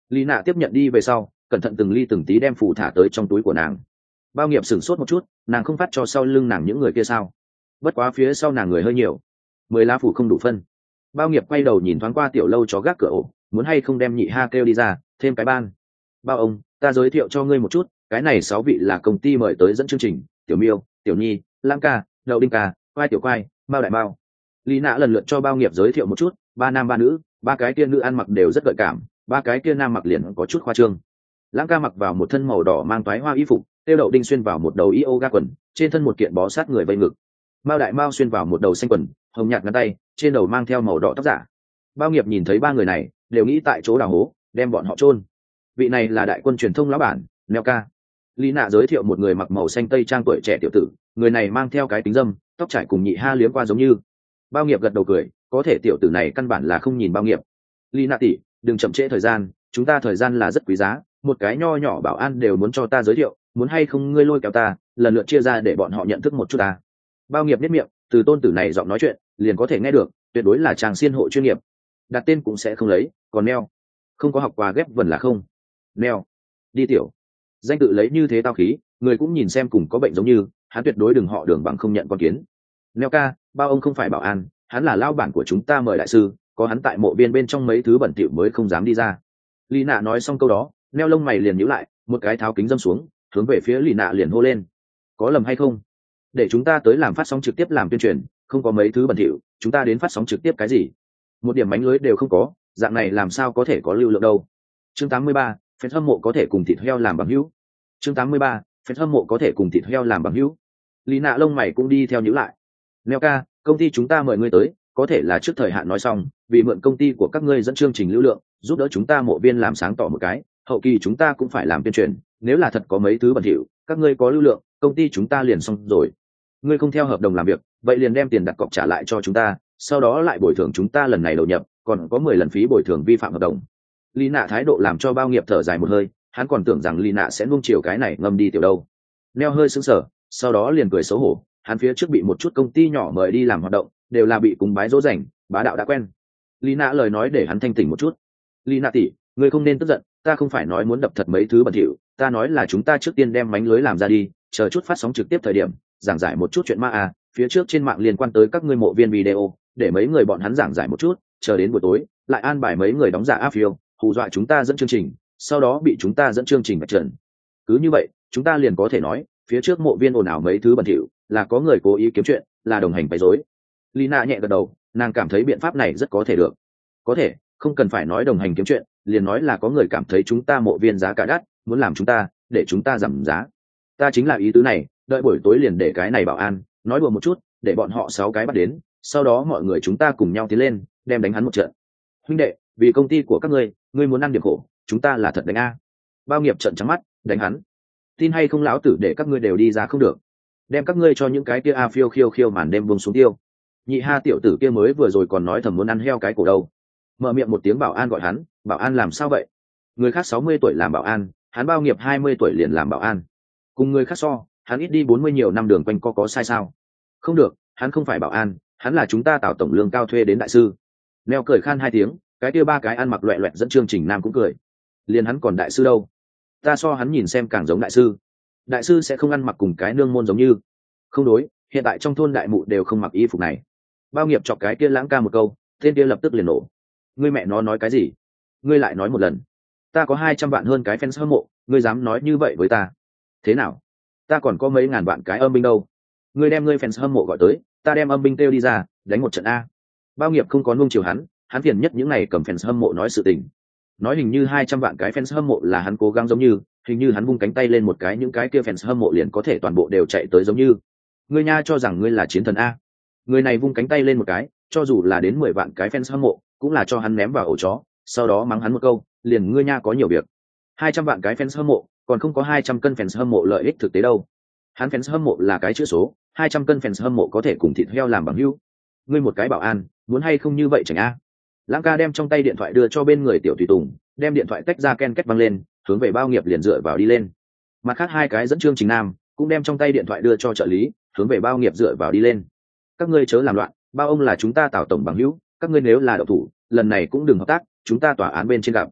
A: Lý nạ tiếp nhận đi về sau, cẩn thận từng ly từng tí đem phù thả tới trong túi của nàng. Bao nghiệp sửng sốt một chút, nàng không phát cho sau lưng nàng những người kia sao? Bất quá phía sau nàng người hơi nhiều, mười lá phủ không đủ phân. Bao nghiệp quay đầu nhìn thoáng qua tiểu lâu chó gác cửa ổ, muốn hay không đem nhị ha kêu đi ra, thêm cái ban. Bao ông, ta giới thiệu cho ngươi một chút, cái này sáu vị là công ty mời tới dẫn chương trình, tiểu miêu, tiểu nhi, lam ca, đậu đinh ca, quai tiểu quai, bao đại bao. Lý nạ lần lượt cho bao nghiệp giới thiệu một chút, ba nam ba nữ, ba cái kia nữ ăn mặc đều rất gợi cảm, ba cái kia nam mặc liền có chút khoa trương. Lam ca mặc vào một thân màu đỏ mang toái hoa y phục, tiêu đậu đinh xuyên vào một đầu yoga quần, trên thân một kiện bó sát người vây ngực. Mao đại mao xuyên vào một đầu xanh quần, hồng nhạt ngắn tay, trên đầu mang theo màu đỏ tóc giả. Bao nghiệp nhìn thấy ba người này, đều nghĩ tại chỗ đào hố, đem bọn họ chôn. Vị này là đại quân truyền thông lão bản, Neo ca. Lý nạ giới thiệu một người mặc màu xanh tây trang tuổi trẻ tiểu tử, người này mang theo cái kính dâm, tóc trải cùng nhị ha liếm qua giống như. Bao nghiệp gật đầu cười, có thể tiểu tử này căn bản là không nhìn bao nghiệp. Lý nạ tỷ, đừng chậm trễ thời gian, chúng ta thời gian là rất quý giá, một cái nho nhỏ bảo an đều muốn cho ta giới thiệu, muốn hay không ngươi lôi kéo ta, lần lượt chia ra để bọn họ nhận thức một chút ta. Bao nghiệp biết miệng, từ tôn tử này giọng nói chuyện, liền có thể nghe được, tuyệt đối là chàng xiên hộ chuyên nghiệp. Đặt tên cũng sẽ không lấy, còn Neo, không có học qua ghép vần là không. Neo, đi tiểu. Danh tự lấy như thế tao khí, người cũng nhìn xem cùng có bệnh giống như, hắn tuyệt đối đừng họ đường bằng không nhận con kiến. Neo ca, bao ông không phải bảo an, hắn là lao bản của chúng ta mời đại sư, có hắn tại mộ viên bên trong mấy thứ bẩn thỉu mới không dám đi ra. Lý nạ nói xong câu đó, Neo lông mày liền nhíu lại, một cái tháo kính dâm xuống, hướng về phía Lý nạ liền hô lên. Có lầm hay không? Để chúng ta tới làm phát sóng trực tiếp làm tuyên truyền, không có mấy thứ bẩn thỉu, chúng ta đến phát sóng trực tiếp cái gì? Một điểm mánh lưới đều không có, dạng này làm sao có thể có lưu lượng đâu. Chương tám mươi ba, fan hâm mộ có thể cùng thịt heo làm bằng hữu. Chương tám mươi ba, fan hâm mộ có thể cùng thịt heo làm bằng hữu. Lý nạ lông mày cũng đi theo nhíu lại. Neo ca, công ty chúng ta mời ngươi tới, có thể là trước thời hạn nói xong, vì mượn công ty của các ngươi dẫn chương trình lưu lượng, giúp đỡ chúng ta mộ viên làm sáng tỏ một cái, hậu kỳ chúng ta cũng phải làm tuyên truyền, nếu là thật có mấy thứ bẩn thỉu, các ngươi có lưu lượng, công ty chúng ta liền xong rồi. Ngươi không theo hợp đồng làm việc, vậy liền đem tiền đặt cọc trả lại cho chúng ta, sau đó lại bồi thường chúng ta lần này đầu nhập, còn có mười lần phí bồi thường vi phạm hợp đồng. Lý nạ thái độ làm cho bao nghiệp thở dài một hơi, hắn còn tưởng rằng Lý nạ sẽ nuông chiều cái này ngâm đi tiểu đâu. Neo hơi sững sờ, sau đó liền cười xấu hổ, hắn phía trước bị một chút công ty nhỏ mời đi làm hoạt động, đều là bị cúng bái dỗ dành, bá đạo đã quen. Lý nạ lời nói để hắn thanh tỉnh một chút. Lý nạ tỷ, ngươi không nên tức giận, ta không phải nói muốn đập thật mấy thứ bẩn thỉu, ta nói là chúng ta trước tiên đem mánh lưới làm ra đi, chờ chút phát sóng trực tiếp thời điểm, giảng giải một chút chuyện ma à, phía trước trên mạng liên quan tới các ngươi mộ viên video, để mấy người bọn hắn giảng giải một chút, chờ đến buổi tối, lại an bài mấy người đóng giả áp phiêu, hù dọa chúng ta dẫn chương trình, sau đó bị chúng ta dẫn chương trình vạch trần. Cứ như vậy, chúng ta liền có thể nói, phía trước mộ viên ồn ào mấy thứ bẩn thỉu, là có người cố ý kiếm chuyện, là đồng hành bày rối. Lina nhẹ gật đầu, nàng cảm thấy biện pháp này rất có thể được. Có thể, không cần phải nói đồng hành kiếm chuyện, liền nói là có người cảm thấy chúng ta mộ viên giá cả đắt, muốn làm chúng ta, để chúng ta giảm giá. Ta chính là ý tứ này, đợi buổi tối liền để cái này bảo an, nói đùa một chút, để bọn họ sáu cái bắt đến, sau đó mọi người chúng ta cùng nhau tiến lên, đem đánh hắn một trận. Huynh đệ, vì công ty của các ngươi, ngươi muốn ăn điểm khổ, chúng ta là thật đánh a. Bao nghiệp trận trắng mắt, đánh hắn. Tin hay không lão tử để các ngươi đều đi ra không được. Đem các ngươi cho những cái kia a phiêu khiêu khiêu màn đêm buông xuống tiêu. Nhị ha tiểu tử kia mới vừa rồi còn nói thầm muốn ăn heo cái cổ đâu. Mở miệng một tiếng bảo an gọi hắn, bảo an làm sao vậy? Người khác sáu mươi tuổi làm bảo an, hắn bao nghiệp hai mươi tuổi liền làm bảo an. Cùng người khác so, hắn ít đi bốn mươi nhiều năm đường quanh co có sai sao? Không được, hắn không phải bảo an, hắn là chúng ta tạo tổng lương cao thuê đến đại sư. Neo cười khan hai tiếng, cái kia ba cái ăn mặc loẹt loẹt dẫn chương trình nam cũng cười. Liền hắn còn đại sư đâu? Ta so hắn nhìn xem càng giống đại sư. Đại sư sẽ không ăn mặc cùng cái nương môn giống như. Không đối, hiện tại trong thôn đại mụ đều không mặc y phục này. Bao nghiệp chọc cái kia lãng ca một câu, tên kia lập tức liền nổ. Ngươi mẹ nó nói cái gì? Ngươi lại nói một lần. Ta có hai trăm vạn hơn cái fans hâm mộ, ngươi dám nói như vậy với ta? Thế nào? Ta còn có mấy ngàn vạn cái âm binh đâu. Ngươi đem ngươi fans hâm mộ gọi tới, ta đem âm binh kêu đi ra, đánh một trận a. Bao nghiệp không có nuông chiều hắn, hắn phiền nhất những này cầm fans hâm mộ nói sự tình. Nói hình như hai trăm vạn cái fans hâm mộ là hắn cố gắng giống như, hình như hắn vung cánh tay lên một cái những cái kia fans hâm mộ liền có thể toàn bộ đều chạy tới giống như. Ngươi nha cho rằng ngươi là chiến thần a. Người này vung cánh tay lên một cái, cho dù là đến mười vạn cái fans hâm mộ, cũng là cho hắn ném vào ổ chó, sau đó mắng hắn một câu, liền ngươi nha có nhiều việc. hai trăm vạn cái fans hâm mộ, còn không có hai trăm cân fans hâm mộ lợi ích thực tế đâu. Hắn fans hâm mộ là cái chữ số, hai trăm cân fans hâm mộ có thể cùng thịt heo làm bằng hữu. Ngươi một cái bảo an, muốn hay không như vậy chẳng a. Lãng ca đem trong tay điện thoại đưa cho bên người tiểu tùy tùng, đem điện thoại tách ra ken két văng lên, hướng về bao nghiệp liền dựa vào đi lên. Mặt khác hai cái dẫn chương trình nam cũng đem trong tay điện thoại đưa cho trợ lý, hướng về bao nghiệp dựa vào đi lên. Các ngươi chớ làm loạn, bao ông là chúng ta tạo tổng bằng hữu, các ngươi nếu là độc thủ, lần này cũng đừng hợp tác, chúng ta tòa án bên trên gặp.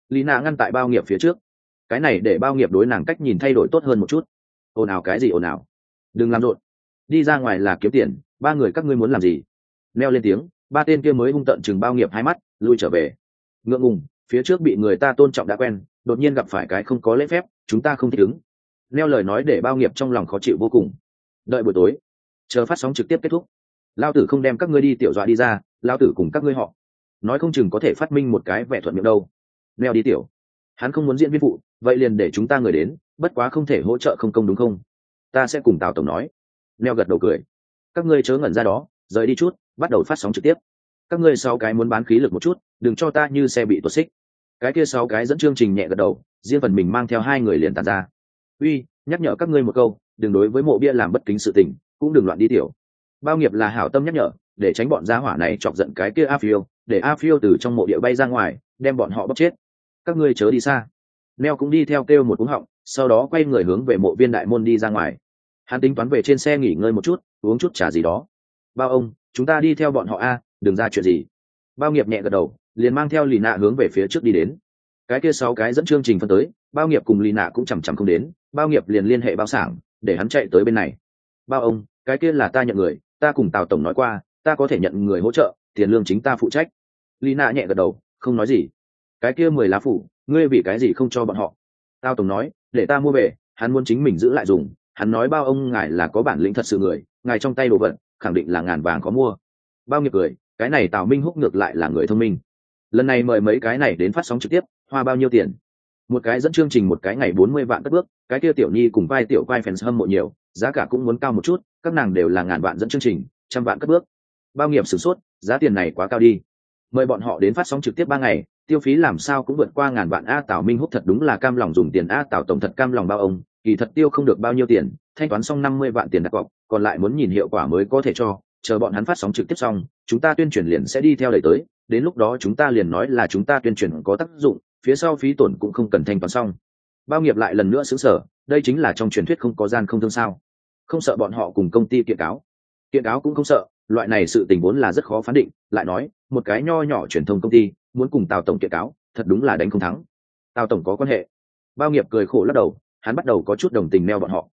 A: Lina ngăn tại bao nghiệp phía trước, cái này để bao nghiệp đối nàng cách nhìn thay đổi tốt hơn một chút. Ồn ào cái gì ồn ào, đừng làm rộn, đi ra ngoài là kiếm tiền, ba người các ngươi muốn làm gì? Neo lên tiếng, ba tên kia mới hung tợn chừng bao nghiệp hai mắt, lui trở về. Ngượng ngùng, phía trước bị người ta tôn trọng đã quen, đột nhiên gặp phải cái không có lễ phép, chúng ta không thích ứng. Neo lời nói để bao nghiệp trong lòng khó chịu vô cùng. Đợi buổi tối, chờ phát sóng trực tiếp kết thúc, lao tử không đem các ngươi đi tiểu dọa đi ra, lao tử cùng các ngươi họ, nói không chừng có thể phát minh một cái vẻ thuận miệng đâu. Neo đi tiểu, hắn không muốn diễn viên phụ, vậy liền để chúng ta người đến, bất quá không thể hỗ trợ không công đúng không? Ta sẽ cùng Tào tổng nói. Neo gật đầu cười. Các ngươi chớ ngẩn ra đó, rời đi chút, bắt đầu phát sóng trực tiếp. Các ngươi sáu cái muốn bán khí lực một chút, đừng cho ta như xe bị tuột xích. Cái kia sáu cái dẫn chương trình nhẹ gật đầu, riêng phần mình mang theo hai người liền tàn ra. Uy, nhắc nhở các ngươi một câu, đừng đối với mộ bia làm bất kính sự tình, cũng đừng loạn đi tiểu. Bao nghiệp là hảo tâm nhắc nhở, để tránh bọn gia hỏa này chọc giận cái kia A Phiêu, để A Phiêu từ trong mộ địa bay ra ngoài, đem bọn họ bóc chết. Các ngươi chớ đi xa. Neo cũng đi theo kêu một cú họng, sau đó quay người hướng về mộ viên đại môn đi ra ngoài. Hắn tính toán về trên xe nghỉ ngơi một chút, uống chút trà gì đó. Bao ông, chúng ta đi theo bọn họ a, đừng ra chuyện gì. Bao nghiệp nhẹ gật đầu, liền mang theo lì nạ hướng về phía trước đi đến. Cái kia sáu cái dẫn chương trình phân tới, bao nghiệp cùng lì nạ cũng chằm chằm không đến, bao nghiệp liền liên hệ bao sảng, để hắn chạy tới bên này. Bao ông, cái kia là ta nhận người, ta cùng Tào tổng nói qua, ta có thể nhận người hỗ trợ, tiền lương chính ta phụ trách. Lì nạ nhẹ gật đầu, không nói gì. Cái kia mười lá phủ, ngươi vì cái gì không cho bọn họ? Tao tổng nói, để ta mua về, hắn muốn chính mình giữ lại dùng. Hắn nói bao ông ngài là có bản lĩnh thật sự người, ngài trong tay đồ vật khẳng định là ngàn vàng có mua. Bao nghiệp cười, cái này Tào Minh Húc ngược lại là người thông minh. Lần này mời mấy cái này đến phát sóng trực tiếp, hoa bao nhiêu tiền? Một cái dẫn chương trình một cái ngày bốn mươi vạn cất bước, cái kia tiểu nhi cùng vai tiểu quai fans hâm mộ nhiều, giá cả cũng muốn cao một chút, các nàng đều là ngàn vạn dẫn chương trình, trăm vạn cất bước. Bao nghiệp sửng sốt, giá tiền này quá cao đi. Mời bọn họ đến phát sóng trực tiếp ba ngày, tiêu phí làm sao cũng vượt qua ngàn vạn a. Tào Minh Húc thật đúng là cam lòng dùng tiền a. Tào tổng thật cam lòng bao ông, kỳ thật tiêu không được bao nhiêu tiền, thanh toán xong năm mươi vạn tiền đặt cọc, còn lại muốn nhìn hiệu quả mới có thể cho, chờ bọn hắn phát sóng trực tiếp xong, chúng ta tuyên truyền liền sẽ đi theo đẩy tới, đến lúc đó chúng ta liền nói là chúng ta tuyên truyền có tác dụng, phía sau phí tổn cũng không cần thanh toán xong. Bao nghiệp lại lần nữa sững sờ, đây chính là trong truyền thuyết không có gian không thương sao? Không sợ bọn họ cùng công ty kiện cáo? Kiện cáo cũng không sợ, loại này sự tình vốn là rất khó phán định, lại nói, một cái nho nhỏ truyền thông công ty muốn cùng Tào tổng kiện cáo, thật đúng là đánh không thắng. Tào tổng có quan hệ. Bao nghiệp cười khổ lắc đầu, hắn bắt đầu có chút đồng tình neo bọn họ.